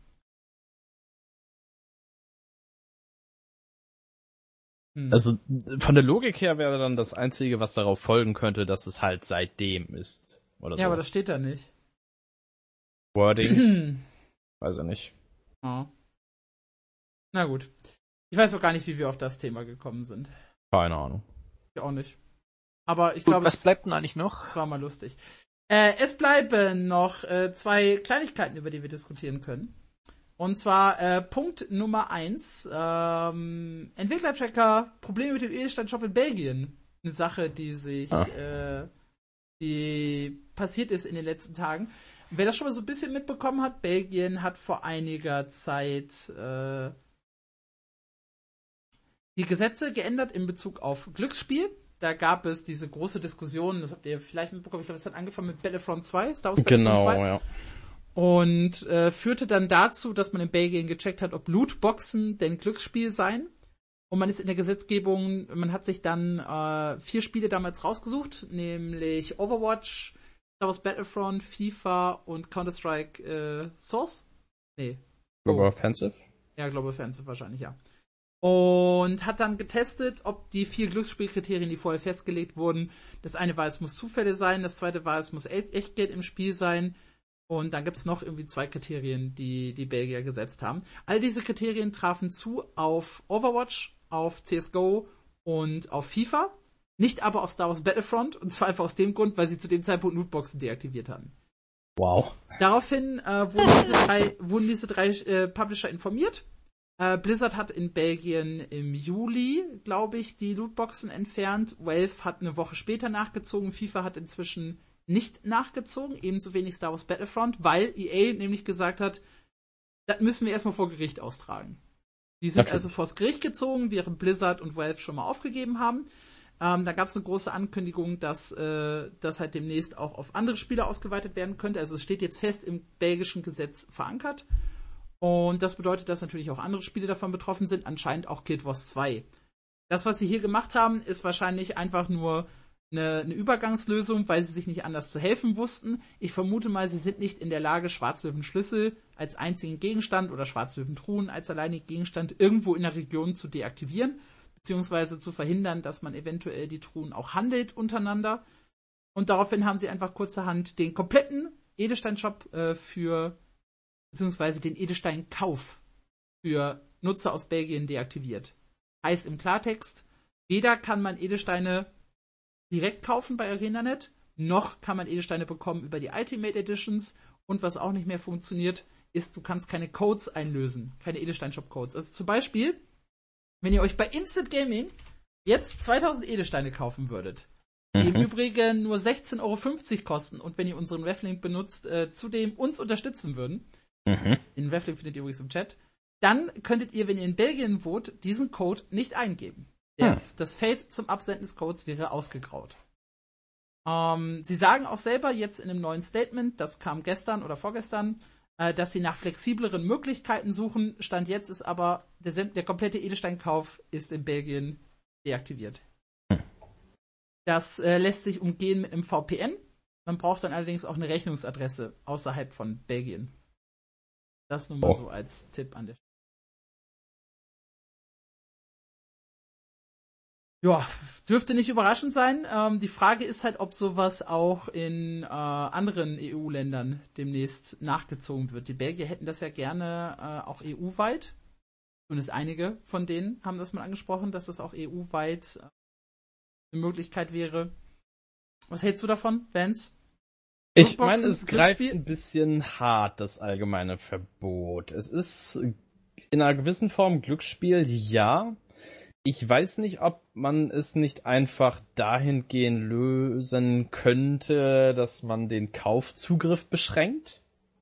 Hm. Also von der Logik her wäre dann das Einzige, was darauf folgen könnte, dass es halt seitdem ist. Oder ja, so. aber das steht da nicht. Wording? Weiß ich nicht. Oh. Na gut. Ich weiß auch gar nicht, wie wir auf das Thema gekommen sind. Keine Ahnung. Ich auch nicht. Aber ich gut, glaube, was bleibt denn eigentlich noch? Das war mal lustig. Äh, es bleiben noch äh, zwei Kleinigkeiten, über die wir diskutieren können. Und zwar äh, Punkt Nummer eins. Ähm, Entwicklerchecker, Probleme mit dem Edelsteinshop in Belgien. Eine Sache, die sich, ah. äh, die passiert ist in den letzten Tagen. Wer das schon mal so ein bisschen mitbekommen hat, Belgien hat vor einiger Zeit äh, die Gesetze geändert in Bezug auf Glücksspiel. Da gab es diese große Diskussion, das habt ihr vielleicht mitbekommen, ich glaube, das hat angefangen mit Battlefront zwei, Star Wars Battlefront genau, zwei. Ja. Und äh, führte dann dazu, dass man in Belgien gecheckt hat, ob Lootboxen denn Glücksspiel seien. Und man ist in der Gesetzgebung, man hat sich dann äh, vier Spiele damals rausgesucht, nämlich Overwatch, Star Wars Battlefront, FIFA und Counter-Strike äh, Source. Nee. Global oh. Offensive? Ja, Global Offensive wahrscheinlich, ja. Und hat dann getestet, ob die vier Glücksspielkriterien, die vorher festgelegt wurden, das eine war, es muss Zufälle sein, das zweite war, es muss Echtgeld im Spiel sein. Und dann gibt es noch irgendwie zwei Kriterien, die die Belgier gesetzt haben. All diese Kriterien trafen zu auf Overwatch, auf C S G O und auf FIFA. Nicht aber auf Star Wars Battlefront. Und zwar einfach aus dem Grund, weil sie zu dem Zeitpunkt Lootboxen deaktiviert hatten. Wow. Daraufhin äh, wurden diese drei, wurden diese drei äh, Publisher informiert. Äh, Blizzard hat in Belgien im Juli, glaube ich, die Lootboxen entfernt. Valve hat eine Woche später nachgezogen. FIFA hat inzwischen nicht nachgezogen, ebenso wenig Star Wars Battlefront, weil E A nämlich gesagt hat, das müssen wir erstmal vor Gericht austragen. Die sind Natürlich. also vors Gericht gezogen, während Blizzard und Valve schon mal aufgegeben haben. Ähm, da gab es eine große Ankündigung, dass äh, das halt demnächst auch auf andere Spiele ausgeweitet werden könnte. Also es steht jetzt fest im belgischen Gesetz verankert. Und das bedeutet, dass natürlich auch andere Spiele davon betroffen sind, anscheinend auch Guild Wars zwei. Das, was sie hier gemacht haben, ist wahrscheinlich einfach nur eine, eine Übergangslösung, weil sie sich nicht anders zu helfen wussten. Ich vermute mal, sie sind nicht in der Lage, Schwarzlöwen-Schlüssel als einzigen Gegenstand oder Schwarzlöwen-Truhen als alleinigen Gegenstand irgendwo in der Region zu deaktivieren, beziehungsweise zu verhindern, dass man eventuell die Truhen auch handelt untereinander. Und daraufhin haben sie einfach kurzerhand den kompletten Edelstein-Shop äh, für, beziehungsweise den Edelstein-Kauf für Nutzer aus Belgien deaktiviert. Heißt im Klartext, weder kann man Edelsteine direkt kaufen bei ArenaNet, noch kann man Edelsteine bekommen über die Ultimate Editions. Und was auch nicht mehr funktioniert, ist, du kannst keine Codes einlösen, keine Edelstein-Shop-Codes. Also zum Beispiel, wenn ihr euch bei Instant Gaming jetzt zweitausend Edelsteine kaufen würdet, die mhm. im Übrigen nur sechzehn Euro fünfzig kosten und wenn ihr unseren Reflink benutzt, äh, zudem uns unterstützen würden, mhm. den Reflink findet ihr übrigens im Chat, dann könntet ihr, wenn ihr in Belgien wohnt, diesen Code nicht eingeben. Der, hm. Das Feld zum Absenden des Codes wäre ausgegraut. Ähm, sie sagen auch selber jetzt in einem neuen Statement, das kam gestern oder vorgestern, äh, dass sie nach flexibleren Möglichkeiten suchen. Stand jetzt ist aber, der, der komplette Edelsteinkauf ist in Belgien deaktiviert. Hm. Das äh, lässt sich umgehen mit einem V P N. Man braucht dann allerdings auch eine Rechnungsadresse außerhalb von Belgien. Das nur mal oh. so als Tipp an der Stelle. Ja, dürfte nicht überraschend sein. Ähm, die Frage ist halt, ob sowas auch in äh, anderen E U-Ländern demnächst nachgezogen wird. Die Belgier hätten das ja gerne äh, auch E U-weit. Zumindest einige von denen haben das mal angesprochen, dass das auch E U-weit äh, eine Möglichkeit wäre. Was hältst du davon, Vance? Ich meine, es greift ein bisschen hart, das allgemeine Verbot. Es ist in einer gewissen Form Glücksspiel, ja. Ich weiß nicht, ob man es nicht einfach dahingehend lösen könnte, dass man den Kaufzugriff beschränkt.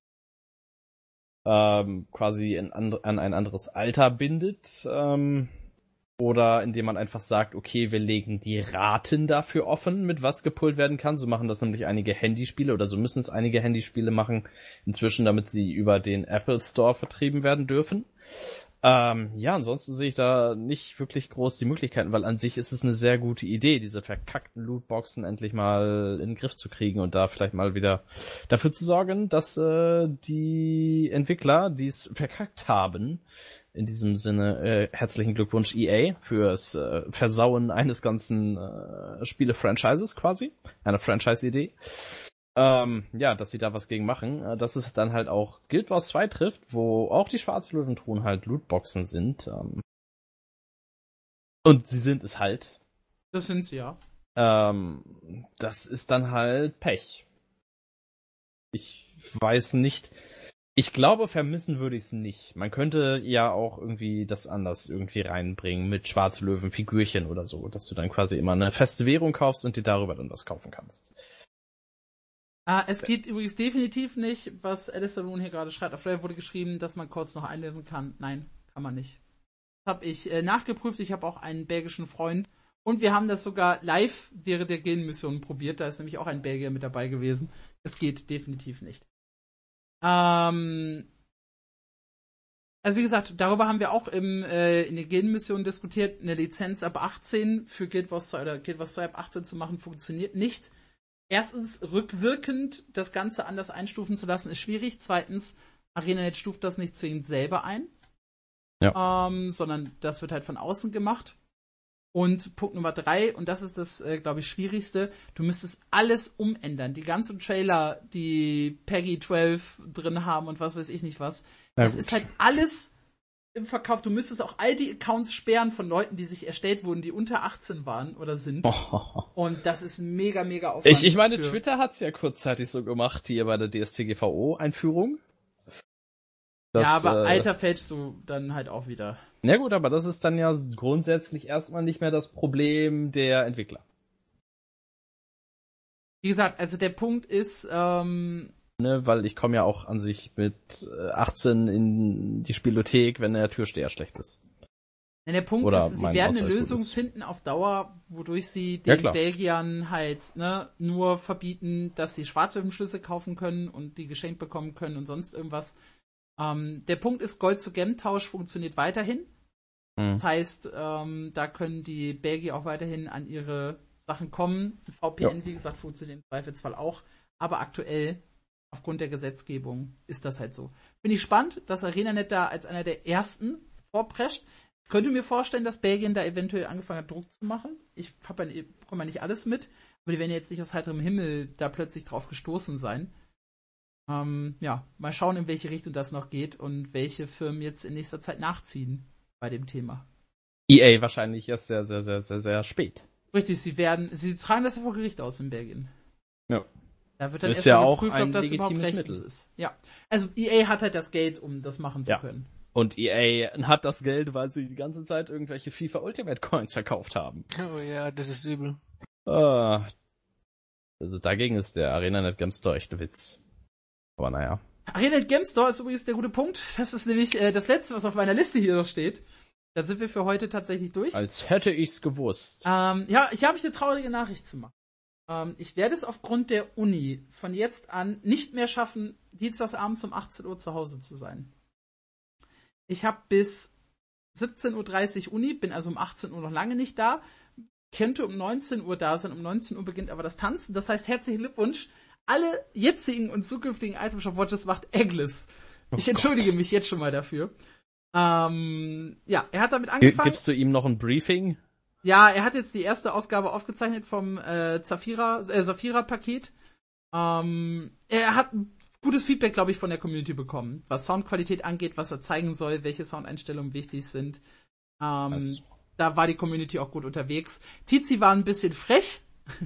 Ähm, quasi in and- an ein anderes Alter bindet. Ähm, oder indem man einfach sagt, okay, wir legen die Raten dafür offen, mit was gepullt werden kann. So machen das nämlich einige Handyspiele oder so müssen es einige Handyspiele machen inzwischen, damit sie über den Apple Store vertrieben werden dürfen. Ähm, ja, ansonsten sehe ich da nicht wirklich groß die Möglichkeiten, weil an sich ist es eine sehr gute Idee, diese verkackten Lootboxen endlich mal in den Griff zu kriegen und da vielleicht mal wieder dafür zu sorgen, dass äh, die Entwickler, die es verkackt haben, in diesem Sinne äh, herzlichen Glückwunsch E A fürs äh, Versauen eines ganzen äh, Spiele-Franchises quasi, einer Franchise-Idee. Ähm, ja, dass sie da was gegen machen, äh, dass es dann halt auch Guild Wars zwei trifft, wo auch die Schwarzlöwen-Truhen halt Lootboxen sind. Ähm, und sie sind es halt. Das sind sie, ja. Ähm, das ist dann halt Pech. Ich weiß nicht. Ich glaube, vermissen würde ich es nicht. Man könnte ja auch irgendwie das anders irgendwie reinbringen mit Schwarzlöwen-Figürchen oder so, dass du dann quasi immer eine feste Währung kaufst und dir darüber dann was kaufen kannst. Ah, es geht übrigens definitiv nicht, was Alistair Moon hier gerade schreibt. Auf Reddit wurde geschrieben, dass man Codes noch einlesen kann. Nein, kann man nicht. Das habe ich äh, nachgeprüft. Ich habe auch einen belgischen Freund. Und wir haben das sogar live während der Gilden-Mission probiert. Da ist nämlich auch ein Belgier mit dabei gewesen. Es geht definitiv nicht. Ähm, also wie gesagt, darüber haben wir auch im, äh, in den Gilden-Missionen diskutiert. Eine Lizenz ab achtzehn für Guild Wars zwei oder Guild Wars zwei ab achtzehn zu machen, funktioniert nicht. Erstens, rückwirkend das Ganze anders einstufen zu lassen, ist schwierig. Zweitens, ArenaNet stuft das nicht zwingend selber ein, ja. ähm, sondern das wird halt von außen gemacht. Und Punkt Nummer drei, und das ist das, äh, glaube ich, Schwierigste, du müsstest alles umändern. Die ganzen Trailer, die Peggy zwölf drin haben und was weiß ich nicht was. Ja, das gut. Ist halt alles im Verkauf. Du müsstest auch all die Accounts sperren von Leuten, die sich erstellt wurden, die unter achtzehn waren oder sind. Oh. Und das ist mega, mega Aufwand. Ich, ich meine, für... Twitter hat's ja kurzzeitig so gemacht, hier bei der D S T G V O-Einführung. Das, ja, aber äh, Alter fälschst du dann halt auch wieder. Na gut, aber das ist dann ja grundsätzlich erstmal nicht mehr das Problem der Entwickler. Wie gesagt, also der Punkt ist, ähm, ne, weil ich komme ja auch an sich mit achtzehn in die Spielothek, wenn der Türsteher schlecht ist. Ja, der Punkt Oder ist, sie werden eine Lösung finden auf Dauer, wodurch sie den ja, Belgiern halt ne, nur verbieten, dass sie Schwarzlöwenschlüssel kaufen können und die geschenkt bekommen können und sonst irgendwas. Ähm, der Punkt ist, Gold-zu-Gem-Tausch funktioniert weiterhin. Hm. Das heißt, ähm, da können die Belgier auch weiterhin an ihre Sachen kommen. V P N, ja. wie gesagt, funktioniert im Zweifelsfall auch. Aber aktuell, aufgrund der Gesetzgebung, ist das halt so. Bin ich spannend, dass ArenaNet da als einer der ersten vorprescht. Ich könnte mir vorstellen, dass Belgien da eventuell angefangen hat, Druck zu machen. Ich ja, bekomme ja nicht alles mit, aber die werden jetzt nicht aus heiterem Himmel da plötzlich drauf gestoßen sein. Ähm, ja, mal schauen, in welche Richtung das noch geht und welche Firmen jetzt in nächster Zeit nachziehen bei dem Thema. E A wahrscheinlich erst sehr, sehr, sehr, sehr, sehr spät. Richtig, sie werden, sie tragen das ja vor Gericht aus in Belgien. Ja. Da wird dann ist erstmal ja auch geprüft, ein ob das überhaupt legitimes rechtens Mittel. ist. Ja. Also E A hat halt das Geld, um das machen zu Ja. können. Und E A hat das Geld, weil sie die ganze Zeit irgendwelche FIFA Ultimate Coins verkauft haben. Oh ja, das ist übel. Ah, also dagegen ist der ArenaNet Game Store echt ein Witz. Aber naja. ArenaNet Game Store ist übrigens der gute Punkt. Das ist nämlich äh, das Letzte, was auf meiner Liste hier noch steht. Da sind wir für heute tatsächlich durch. Als hätte ich's gewusst. Ähm, ja, hier habe ich eine traurige Nachricht zu machen. Ähm, ich werde es aufgrund der Uni von jetzt an nicht mehr schaffen, dienstagsabends um achtzehn Uhr zu Hause zu sein. Ich habe bis siebzehn Uhr dreißig Uni, bin also um achtzehn Uhr noch lange nicht da, könnte um neunzehn Uhr da sein, um neunzehn Uhr beginnt aber das Tanzen. Das heißt, herzlichen Glückwunsch. Alle jetzigen und zukünftigen Item Shop Watches macht Eggless. Ich Oh entschuldige Gott. mich jetzt schon mal dafür. Ähm, ja, er hat damit G- angefangen. Gibst du ihm noch ein Briefing? Ja, er hat jetzt die erste Ausgabe aufgezeichnet vom äh, Zafira, äh, Safira-Paket. Ähm, er hat gutes Feedback, glaube ich, von der Community bekommen, was Soundqualität angeht, was er zeigen soll, welche Soundeinstellungen wichtig sind. Ähm, Was? Da war die Community auch gut unterwegs. Tizi war ein bisschen frech,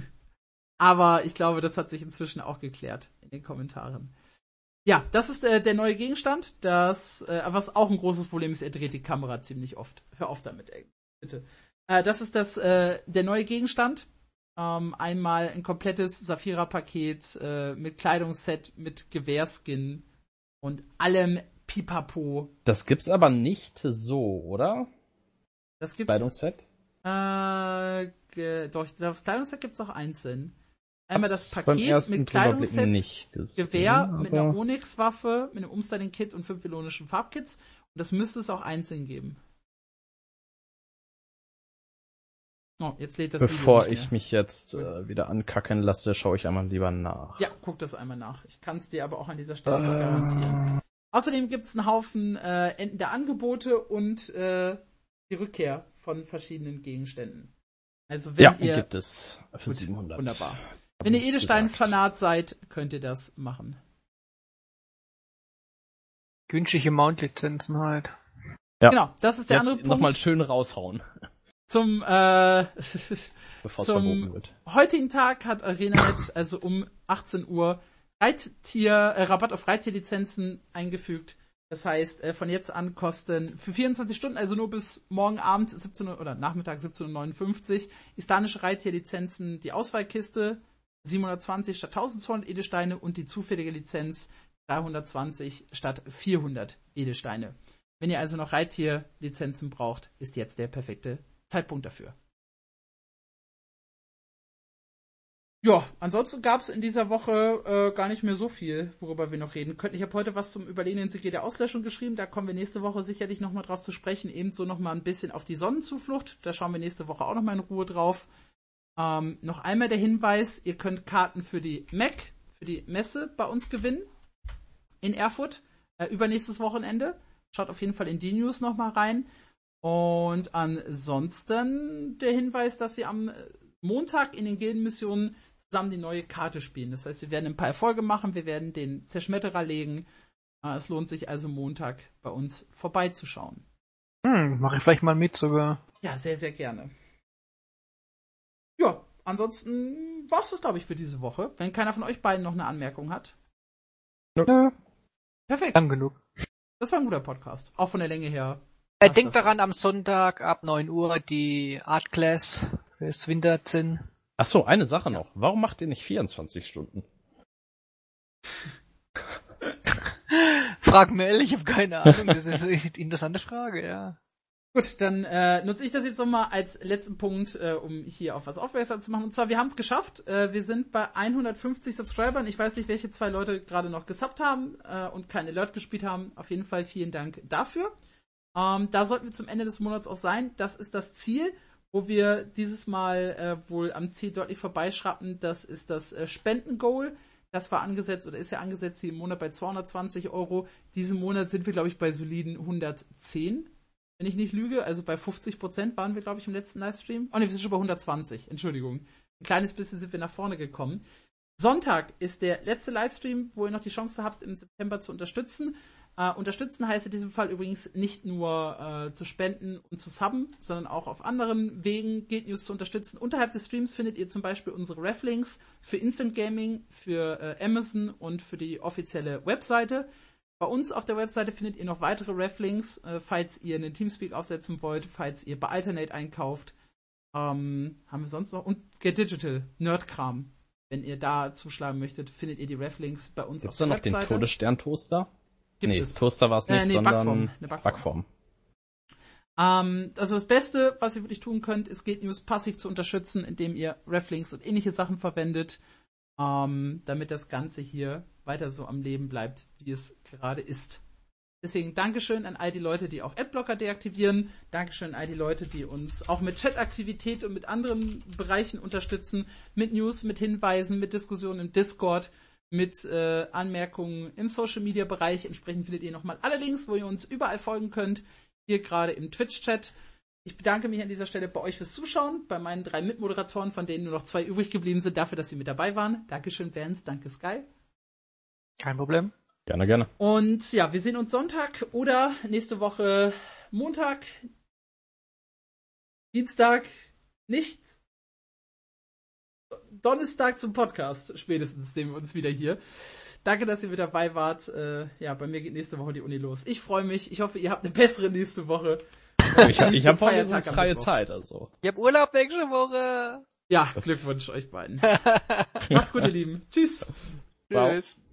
aber ich glaube, das hat sich inzwischen auch geklärt in den Kommentaren. Ja, das ist äh, der neue Gegenstand, das, äh, was auch ein großes Problem ist, er dreht die Kamera ziemlich oft. Hör auf damit, ey. Bitte. Äh, das ist das, äh, der neue Gegenstand. Ähm, einmal ein komplettes Safira-Paket äh, mit Kleidungsset, mit Gewehrskin und allem Pipapo. Das gibt's aber nicht so, oder? Das gibt's. Kleidungsset? Äh, ge- doch, das Kleidungsset gibt's auch einzeln. Einmal das Hab's beim Paket ersten mit Drüberblicken Kleidungsset, nicht gesehen, Gewehr mit einer aber- Onyx-Waffe, mit einem Umstyling-Kit und fünf velonischen Farbkits. Und das müsste es auch einzeln geben. Oh, jetzt lädt das Bevor Video nicht ich mehr. mich jetzt äh, wieder ankacken lasse, schaue ich einmal lieber nach. Ja, guck das einmal nach. Ich kann es dir aber auch an dieser Stelle nicht garantieren. Außerdem gibt's einen Haufen äh, Enden der Angebote und äh, die Rückkehr von verschiedenen Gegenständen. Also wenn Ja, ihr gibt es für Gut, siebenhundert. wunderbar. Hab Wenn ihr nichts Edelstein-Fanat seid, könnt ihr das machen. Günstige Mount-Lizenzen halt. Ja. Genau, das ist der Jetzt andere Punkt. nochmal schön raushauen, Zum äh, bevor es Zum- verboten wird. heutigen Tag hat ArenaNet also um achtzehn Uhr Reittier, äh, Rabatt auf Reittierlizenzen eingefügt. Das heißt, äh, von jetzt an kosten für vierundzwanzig Stunden, also nur bis morgen Abend siebzehn Uhr oder Nachmittag siebzehn Uhr neunundfünfzig, istanische Reittierlizenzen die Auswahlkiste siebenhundertzwanzig statt eintausendzweihundert Edelsteine und die zufällige Lizenz dreihundertzwanzig statt vierhundert Edelsteine. Wenn ihr also noch Reittierlizenzen braucht, ist jetzt der perfekte Zeitpunkt dafür. Ja, ansonsten gab es in dieser Woche äh, gar nicht mehr so viel, worüber wir noch reden könnten. Ich habe heute was zum Überlegen in C G der Auslöschung geschrieben, da kommen wir nächste Woche sicherlich nochmal drauf zu sprechen. Ebenso nochmal ein bisschen auf die Sonnenzuflucht, da schauen wir nächste Woche auch nochmal in Ruhe drauf. Ähm, noch einmal der Hinweis, ihr könnt Karten für die M A C, für die Messe bei uns gewinnen, in Erfurt, äh, übernächstes Wochenende. Schaut auf jeden Fall in die News nochmal rein. Und ansonsten der Hinweis, dass wir am Montag in den Gildenmissionen zusammen die neue Karte spielen. Das heißt, wir werden ein paar Erfolge machen, wir werden den Zerschmetterer legen. Es lohnt sich also Montag bei uns vorbeizuschauen. Hm, mache ich vielleicht mal mit sogar. Ja, sehr, sehr gerne. Ja, ansonsten war's das, glaube ich, für diese Woche. Wenn keiner von euch beiden noch eine Anmerkung hat. Ja, Perfekt. lang genug. Das war ein guter Podcast. Auch von der Länge her. Äh, passt denkt das. daran, am Sonntag ab neun Uhr die Art Class fürs Winterzinn. Ach so, eine Sache noch. Warum macht ihr nicht vierundzwanzig Stunden? Frag Mel, ich habe keine Ahnung. Das ist eine interessante Frage, ja. Gut, dann äh, nutze ich das jetzt nochmal als letzten Punkt, äh, um hier auf was aufmerksam zu machen. Und zwar, wir haben es geschafft. Äh, wir sind bei hundertfünfzig Subscribern. Ich weiß nicht, welche zwei Leute gerade noch gesubbt haben äh, und kein Alert gespielt haben. Auf jeden Fall vielen Dank dafür. Ähm, da sollten wir zum Ende des Monats auch sein. Das ist das Ziel. wo wir dieses Mal äh, wohl am Ziel deutlich vorbeischrappen. Das ist das äh, Spenden-Goal. Das war angesetzt oder ist ja angesetzt hier im Monat bei zweihundertzwanzig Euro. Diesen Monat sind wir, glaube ich, bei soliden hundertzehn. Wenn ich nicht lüge, also bei fünfzig Prozent waren wir, glaube ich, im letzten Livestream. Oh ne, wir sind schon bei hundertzwanzig, Entschuldigung. Ein kleines bisschen sind wir nach vorne gekommen. Sonntag ist der letzte Livestream, wo ihr noch die Chance habt, im September zu unterstützen. Uh, unterstützen heißt in diesem Fall übrigens nicht nur uh, zu spenden und zu subben, sondern auch auf anderen Wegen Guild News zu unterstützen. Unterhalb des Streams findet ihr zum Beispiel unsere Reflinks für Instant Gaming, für uh, Amazon und für die offizielle Webseite. Bei uns auf der Webseite findet ihr noch weitere Reflinks, uh, falls ihr einen Teamspeak aufsetzen wollt, falls ihr bei Alternate einkauft. Um, haben wir sonst noch? Und Get Digital, Nerdkram. Wenn ihr da zuschlagen möchtet, findet ihr die Reflinks bei uns Gibt's auf der Webseite. Gibt's da noch Webseite. den Todesstern-Toaster? Gibt nee, es. Toaster war es nicht, äh, nee, sondern Backform. Eine Backform. Backform. Ähm, also das Beste, was ihr wirklich tun könnt, ist Guild News passiv zu unterstützen, indem ihr Reflinks und ähnliche Sachen verwendet, ähm, damit das Ganze hier weiter so am Leben bleibt, wie es gerade ist. Deswegen Dankeschön an all die Leute, die auch Adblocker deaktivieren. Dankeschön an all die Leute, die uns auch mit Chataktivität und mit anderen Bereichen unterstützen. Mit News, mit Hinweisen, mit Diskussionen im Discord, mit äh, Anmerkungen im Social-Media-Bereich. Entsprechend findet ihr nochmal alle Links, wo ihr uns überall folgen könnt. Hier gerade im Twitch-Chat. Ich bedanke mich an dieser Stelle bei euch fürs Zuschauen, bei meinen drei Mitmoderatoren, von denen nur noch zwei übrig geblieben sind, dafür, dass sie mit dabei waren. Dankeschön, Vance, danke Sky. Kein Problem. Gerne, gerne. Und ja, wir sehen uns Sonntag oder nächste Woche Montag, Dienstag, nicht, Donnerstag zum Podcast, spätestens sehen wir uns wieder hier. Danke, dass ihr mit dabei wart. Äh, ja, bei mir geht nächste Woche die Uni los. Ich freue mich. Ich hoffe, ihr habt eine bessere nächste Woche. Ich, ich habe vorher freie Zeit, also. Ich hab Urlaub nächste Woche. Ja, Glückwunsch euch beiden. Macht's gut, ihr Lieben. Tschüss. Ciao. Tschüss.